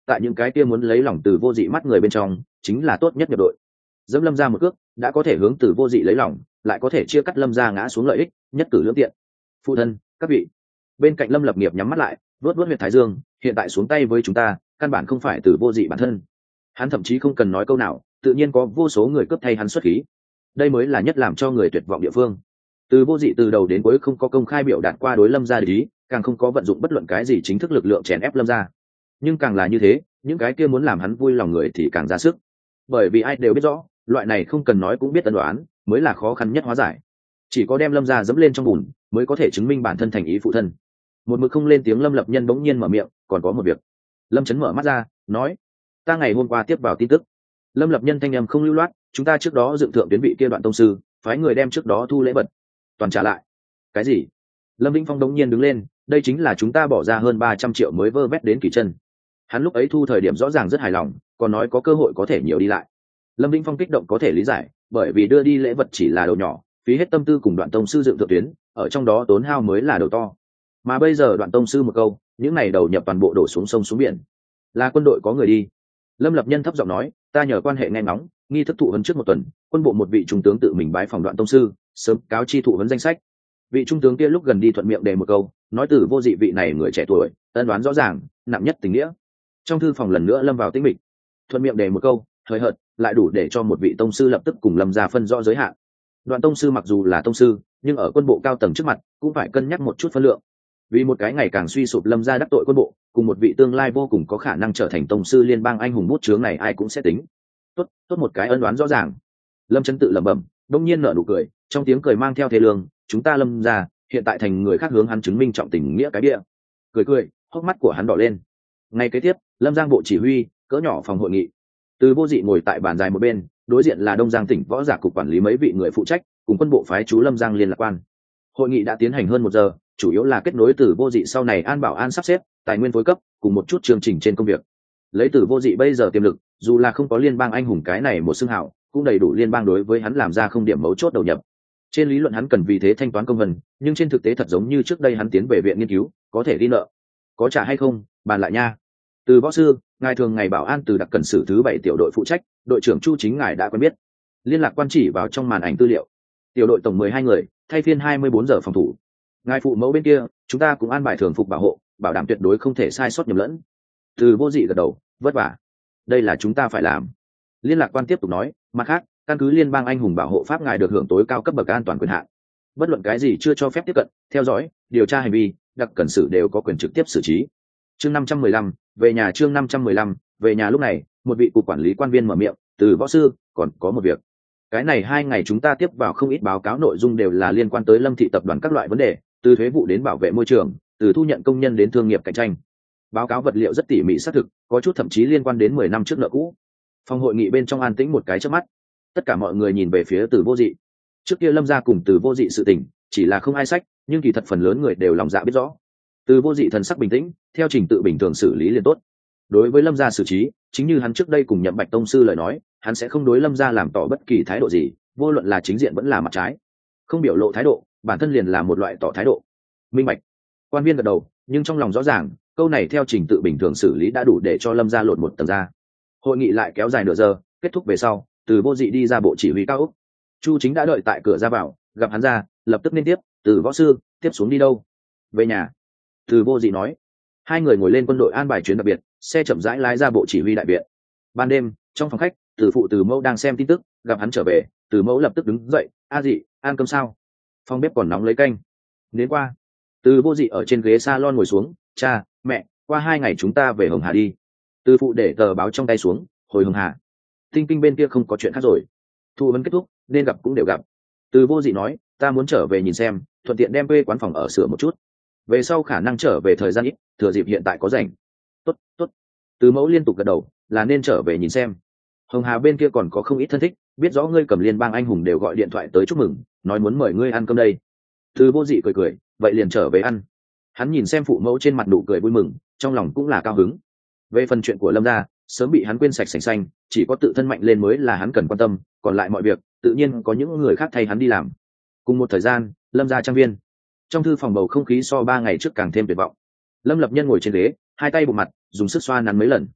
tại những cái kia muốn lấy lòng Từ Vô Dị mắt người bên trong chính là tốt nhất nhập đội. Dẫm Lâm Gia một cước đã có thể hướng Từ Vô Dị lấy lòng, lại có thể chia cắt Lâm Gia ngã xuống lợi ích, nhất cử lưỡng tiện. Phụ thân, các vị. Bên cạnh Lâm Lập Nghiệp nhắm mắt lại, vuốt vuốt huyệt thái dương, hiện tại xuống tay với chúng ta căn bản không phải Từ Vô Dị bản thân. Hắn thậm chí không cần nói câu nào, tự nhiên có vô số người cướp thay hắn xuất khí. Đây mới là nhất làm cho người tuyệt vọng địa phương. Từ Vô Dị từ đầu đến cuối không có công khai biểu đạt qua đối Lâm Gia địch ý, càng không có vận dụng bất luận cái gì chính thức lực lượng chèn ép Lâm Gia. Nhưng càng là như thế, những cái kia muốn làm hắn vui lòng người thì càng ra sức. Bởi vì ai đều biết rõ, loại này không cần nói cũng biết ân đoán, mới là khó khăn nhất hóa giải. Chỉ có đem Lâm Gia dẫm lên trong bùn, mới có thể chứng minh bản thân thành ý phụ thân. Một mực không lên tiếng Lâm Lập Nhân bỗng nhiên mở miệng, còn có một việc. Lâm Chấn mở mắt ra, nói: "Ta ngày hôm qua tiếp vào tin tức." Lâm Lập Nhân thanh âm không lưu loát: "Chúng ta trước đó dựng thượng tuyến vị kia Đoạn tông sư, phái người đem trước đó thu lễ vật toàn trả lại." Cái gì? Lâm Vĩnh Phong đống nhiên đứng lên: "Đây chính là chúng ta bỏ ra hơn 300 triệu mới vơ vét đến Kỳ Chân." Hắn lúc ấy thu thời điểm rõ ràng rất hài lòng, còn nói có cơ hội có thể nhiều đi lại. Lâm Vĩnh Phong kích động có thể lý giải, bởi vì đưa đi lễ vật chỉ là đầu nhỏ, phí hết tâm tư cùng Đoạn tông sư dựng thượng tuyến, ở trong đó tốn hao mới là đầu to. Mà bây giờ Đoạn tông sư một câu, những này đầu nhập toàn bộ đổ xuống sông xuống biển. Là quân đội có người đi. Lâm Lập Nhân thấp giọng nói: "Ta nhờ quan hệ nghe ngóng, nghi thức thụ huấn trước một tuần, quân bộ một vị trung tướng tự mình bái phòng Đoạn tông sư, sớm cáo chi thụ huấn danh sách." Vị trung tướng kia lúc gần đi thuận miệng đề một câu, nói Từ Vô Dị vị này người trẻ tuổi, ân đoán rõ ràng, nặng nhất tình nghĩa. Trong thư phòng lần nữa lâm vào tĩnh mịch. Thuận miệng đề một câu, hời hợt, lại đủ để cho một vị tông sư lập tức cùng Lâm Gia phân rõ giới hạn. Đoạn tông sư mặc dù là tông sư, nhưng ở quân bộ cao tầng trước mặt cũng phải cân nhắc một chút phân lượng. Vì một cái ngày càng suy sụp Lâm Gia đắc tội quân bộ, cùng một vị tương lai vô cùng có khả năng trở thành tông sư liên bang anh hùng bút chướng này ai cũng sẽ tính. Tốt một cái ân đoán rõ ràng. Lâm Chấn tự lẩm bẩm, đông nhiên nở nụ cười, trong tiếng cười mang theo thế lương, chúng ta Lâm Gia hiện tại thành người khác hướng hắn chứng minh trọng tình nghĩa cái địa. Cười, hốc mắt của hắn đỏ lên. Ngay kế tiếp, Lâm Giang bộ chỉ huy, cỡ nhỏ phòng hội nghị. Từ Vô Dị ngồi tại bàn dài một bên, đối diện là Đông Giang tỉnh võ giả cục quản lý mấy vị người phụ trách, cùng quân bộ phái chú Lâm Giang liên lạc quan. Hội nghị đã tiến hành hơn 1 giờ, chủ yếu là kết nối Từ Vô Dị sau này an bảo an sắp xếp, tài nguyên phối cấp, cùng một chút chương trình trên công việc. Lấy Từ Vô Dị bây giờ tiềm lực, dù là không có liên bang anh hùng cái này một xưng hào, cũng đầy đủ liên bang đối với hắn làm ra không điểm mấu chốt đầu nhập. Trên lý luận hắn cần vì thế thanh toán công vân, nhưng trên thực tế thật giống như trước đây hắn tiến về viện nghiên cứu, có thể đi nợ. Có trả hay không, bàn lại nha. Từ võ sư, ngài thường ngày bảo an Từ đặc cần sử thứ 7 tiểu đội phụ trách, đội trưởng Chu Chính ngài đã quen biết. Liên lạc quan chỉ vào trong màn ảnh tư liệu. Tiểu đội tổng 12 người, thay phiên 24 giờ phòng thủ. Ngài phụ mẫu bên kia, chúng ta cũng an bài thường phục bảo hộ, bảo đảm tuyệt đối không thể sai sót nhầm lẫn. Từ Vô Dị gật đầu, vất vả. Đây là chúng ta phải làm. Liên lạc quan tiếp tục nói, mặt khác, căn cứ liên bang anh hùng bảo hộ pháp ngài được hưởng tối cao cấp bậc an toàn quyền hạn. Bất luận cái gì chưa cho phép tiếp cận, theo dõi, điều tra hành vi, đặc cần xử đều có quyền trực tiếp xử trí. Chương 515, về nhà. Chương 515, về nhà. Lúc này, một vị cục quản lý quan viên mở miệng, Từ võ sư, còn có một việc. Cái này 2 ngày chúng ta tiếp vào không ít báo cáo, nội dung đều là liên quan tới Lâm thị tập đoàn các loại vấn đề, từ thuế vụ đến bảo vệ môi trường, từ thu nhận công nhân đến thương nghiệp cạnh tranh. Báo cáo vật liệu rất tỉ mỉ xác thực, có chút thậm chí liên quan đến 10 năm trước nợ cũ. Phòng hội nghị bên trong an tĩnh một cái chớp mắt, tất cả mọi người nhìn về phía Từ Vô Dị. Trước kia Lâm gia cùng Từ Vô Dị sự tình, chỉ là không ai sách, nhưng kỳ thật phần lớn người đều lòng dạ biết rõ. Từ Vô Dị thần sắc bình tĩnh, theo trình tự bình thường xử lý liền tốt. Đối với Lâm gia xử trí, chính như hắn trước đây cùng Nhậm Bạch tông sư lời nói, hắn sẽ không đối Lâm gia làm tỏ bất kỳ thái độ gì, vô luận là chính diện vẫn là mặt trái. Không biểu lộ thái độ, bản thân liền là một loại tỏ thái độ. Minh bạch. Quan viên gật đầu, nhưng trong lòng rõ ràng, câu này theo trình tự bình thường xử lý đã đủ để cho Lâm gia lột một tầng da. Hội nghị lại kéo dài nửa giờ, kết thúc về sau, Từ Vô Dị đi ra bộ chỉ huy cao ốc. Chu Chính đã đợi tại cửa ra vào, gặp hắn ra, lập tức liên tiếp, Từ võ sư, tiếp xuống đi đâu? Về nhà. Từ Vô Dị nói. Hai người ngồi lên quân đội an bài chuyến đặc biệt, xe chậm rãi lái ra bộ chỉ huy đại viện. Ban đêm, trong phòng khách, Từ phụ Từ mẫu đang xem tin tức, gặp hắn trở về, Từ mẫu lập tức đứng dậy, a Dị, ăn cơm sao? Phòng bếp còn nóng lấy canh. Đến qua. Từ Vô Dị ở trên ghế salon ngồi xuống, cha, mẹ, qua 2 ngày chúng ta về Hồng Hà đi. Từ phụ để tờ báo trong tay xuống, hồi Hồng Hà. Tinh Kinh bên kia không có chuyện khác rồi. Thu vấn kết thúc, nên gặp cũng đều gặp. Từ Vô Dị nói, ta muốn trở về nhìn xem, thuận tiện đem quê quán phòng ở sửa một chút. Về sau khả năng trở về thời gian ít, thừa dịp hiện tại có rảnh. Tốt. Từ mẫu liên tục gật đầu, là nên trở về nhìn xem. Hồng Hà bên kia còn có không ít thân thích, biết rõ ngươi cầm liên bang anh hùng đều gọi điện thoại tới chúc mừng, nói muốn mời ngươi ăn cơm đây. Từ Vô Dị cười, vậy liền trở về ăn. Hắn nhìn xem phụ mẫu trên mặt nụ cười vui mừng, trong lòng cũng là cao hứng. Về phần chuyện của Lâm gia, sớm bị hắn quên sạch sành xanh, chỉ có tự thân mạnh lên mới là hắn cần quan tâm, còn lại mọi việc tự nhiên có những người khác thay hắn đi làm. Cùng một thời gian, Lâm gia trang viên. Trong thư phòng bầu không khí so 3 ngày trước càng thêm tuyệt vọng. Lâm Lập Nhân ngồi trên ghế, hai tay bụng mặt, dùng sức xoa nắn mấy lần.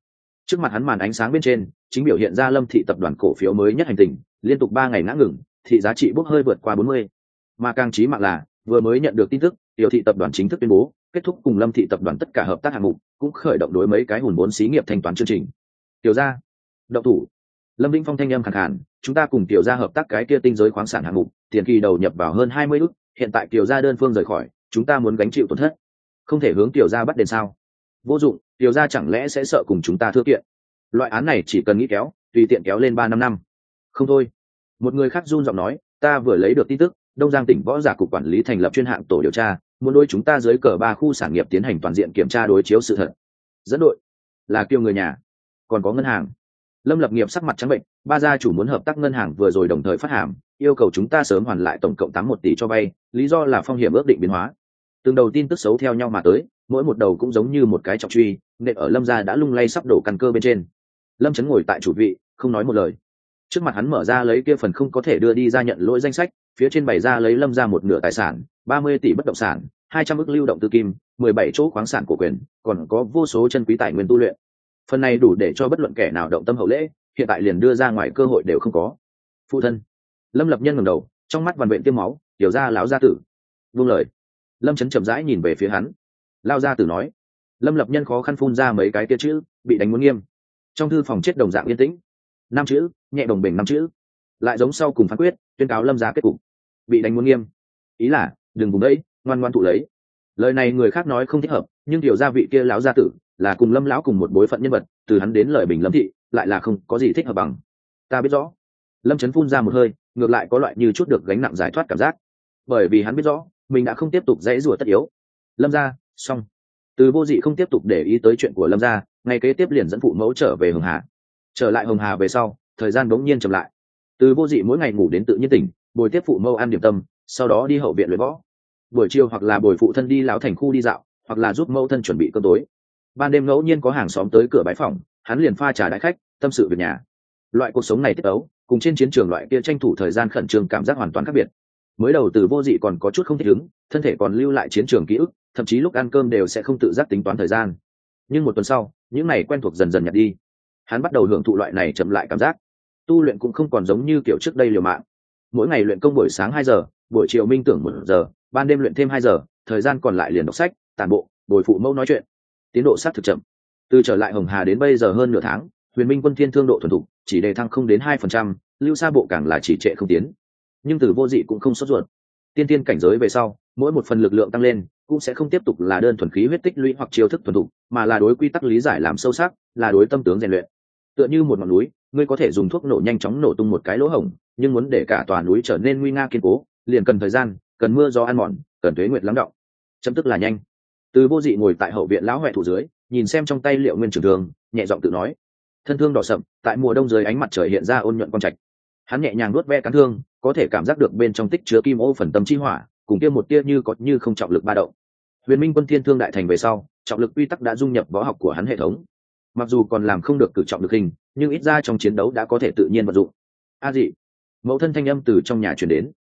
Trước mặt hắn màn ánh sáng bên trên chính biểu hiện ra Lâm thị tập đoàn cổ phiếu mới nhất hành tình, liên tục 3 ngày ngã ngừng, thị giá trị bốc hơi vượt qua 40. Mà càng chí mạng là, vừa mới nhận được tin tức, Tiểu thị tập đoàn chính thức tuyên bố kết thúc cùng Lâm thị tập đoàn tất cả hợp tác hạng mục, cũng khởi động đối mấy cái hùn vốn xí nghiệp thanh toán chương trình. Tiểu gia, động thủ. Lâm Vĩnh Phong thanh âm khàn khàn, chúng ta cùng Tiểu gia hợp tác cái kia tinh giới khoáng sản hạng mục, tiền kỳ đầu nhập vào hơn 20 ức, hiện tại Tiểu gia đơn phương rời khỏi, chúng ta muốn gánh chịu tổn thất. Không thể hướng Tiểu gia bắt đền sao? Vô dụng, Tiểu gia chẳng lẽ sẽ sợ cùng chúng ta thưa kiện? Loại án này chỉ cần nghĩ kéo, tùy tiện kéo lên 3-5 năm. Không thôi. Một người khác run giọng nói, ta vừa lấy được tin tức, Đông Giang tỉnh võ giả cục quản lý thành lập chuyên hạng tổ điều tra, muốn đối chúng ta dưới cờ 3 khu sản nghiệp tiến hành toàn diện kiểm tra đối chiếu sự thật. Dẫn đội là kêu người nhà, còn có ngân hàng. Lâm Lập Nghiệp sắc mặt trắng bệnh, ba gia chủ muốn hợp tác ngân hàng vừa rồi đồng thời phát hàm, yêu cầu chúng ta sớm hoàn lại tổng cộng 81 tỷ cho vay, lý do là phong hiểm ước định biến hóa. Từng đầu tin tức xấu theo nhau mà tới, mỗi một đầu cũng giống như một cái trọng truy, nện ở Lâm gia đã lung lay sắp đổ căn cơ bên trên. Lâm Chấn ngồi tại chủ vị, không nói một lời. Trước mặt hắn mở ra lấy kia phần không có thể đưa đi ra nhận lỗi danh sách, phía trên bày ra lấy Lâm gia một nửa tài sản, 30 tỷ bất động sản, 200 ức lưu động tư kim, 17 chỗ khoáng sản cổ quyền, còn có vô số chân quý tài nguyên tu luyện. Phần này đủ để cho bất luận kẻ nào động tâm hậu lễ, hiện tại liền đưa ra ngoài cơ hội đều không có. Phụ thân. Lâm Lập Nhân ngẩng đầu, trong mắt vằn vện tiêm máu, tiểu gia lão gia tử. Buông lời. Lâm Chấn chậm rãi nhìn về phía hắn. Lão gia tử nói. Lâm Lập Nhân khó khăn phun ra mấy cái kia chữ, bị đánh muốn nghiêm. Trong thư phòng chết đồng dạng yên tĩnh. 5 chữ, nhẹ đồng bình 5 chữ. Lại giống sau cùng phán quyết, tuyên cáo Lâm gia kết cục. Bị đánh muốn nghiêm. Ý là, đừng vùng đấy, ngoan ngoan thụ lấy. Lời này người khác nói không thích hợp, nhưng tiểu gia vị kia lão gia tử là cùng Lâm lão cùng một bối phận nhân vật, từ hắn đến lời bình Lâm thị, lại là không có gì thích hợp bằng. Ta biết rõ. Lâm Chấn phun ra một hơi, ngược lại có loại như chút được gánh nặng giải thoát cảm giác, bởi vì hắn biết rõ mình đã không tiếp tục dãy rủa tất yếu. Lâm gia, xong. Từ Vô Dị không tiếp tục để ý tới chuyện của Lâm gia, ngày kế tiếp liền dẫn phụ mẫu trở về Hồng Hà. Trở lại Hồng Hà về sau, thời gian bỗng nhiên chậm lại. Từ Vô Dị mỗi ngày ngủ đến tự nhiên tỉnh, bồi tiếp phụ mẫu ăn điểm tâm, sau đó đi hậu viện luyện võ. Buổi chiều hoặc là bồi phụ thân đi lão thành khu đi dạo, hoặc là giúp mẫu thân chuẩn bị cơm tối. Ban đêm ngẫu nhiên có hàng xóm tới cửa bái phỏng, hắn liền pha trà đãi khách, tâm sự việc nhà. Loại cuộc sống này tiết ấu, cùng trên chiến trường loại kia tranh thủ thời gian khẩn trương cảm giác hoàn toàn khác biệt. Mới đầu Từ Vô Dị còn có chút không thích ứng, thân thể còn lưu lại chiến trường ký ức, thậm chí lúc ăn cơm đều sẽ không tự giác tính toán thời gian. Nhưng một tuần sau, những này quen thuộc dần dần nhạt đi. Hắn bắt đầu hưởng thụ loại này chậm lại cảm giác. Tu luyện cũng không còn giống như kiểu trước đây liều mạng. Mỗi ngày luyện công buổi sáng 2 giờ, buổi chiều minh tưởng 1 giờ, ban đêm luyện thêm 2 giờ, thời gian còn lại liền đọc sách, tản bộ, bồi phụ mẫu nói chuyện. Tiến độ sát thực chậm. Từ trở lại Hồng Hà đến bây giờ hơn nửa tháng, Huyền Minh Quân Thiên thương độ thuần thục chỉ đề thăng không đến 2%, Lưu Sa bộ càng là chỉ trệ không tiến. Nhưng Từ Vô Dị cũng không sốt ruột. Tiên tiên cảnh giới về sau, mỗi một phần lực lượng tăng lên, cũng sẽ không tiếp tục là đơn thuần khí huyết tích lũy hoặc chiêu thức thuần thục, mà là đối quy tắc lý giải làm sâu sắc, là đối tâm tướng rèn luyện. Tựa như một ngọn núi, ngươi có thể dùng thuốc nổ nhanh chóng nổ tung một cái lỗ hổng, nhưng muốn để cả tòa núi trở nên nguy nga kiên cố, liền cần thời gian, cần mưa gió ăn mòn, cần tuế nguyệt lắng đọng. Chấm tức là nhanh. Từ Vô Dị ngồi tại hậu viện lão huệ thủ dưới, nhìn xem trong tay Liệu Nguyên trường thương, nhẹ giọng tự nói. Thân thương đỏ sậm, tại mùa đông dưới ánh mặt trời hiện ra ôn nhuận quang trạch. Hắn nhẹ nhàng nuốt ve cán thương, có thể cảm giác được bên trong tích chứa kim ô phần tâm chi hỏa, cùng kia một tia như có như không trọng lực ba động. Huyền Minh Quân Thiên thương đại thành về sau, trọng lực quy tắc đã dung nhập võ học của hắn hệ thống. Mặc dù còn làm không được cử trọng lực hình, nhưng ít ra trong chiến đấu đã có thể tự nhiên vận dụng. A Dị, mẫu thân thanh âm từ trong nhà truyền đến.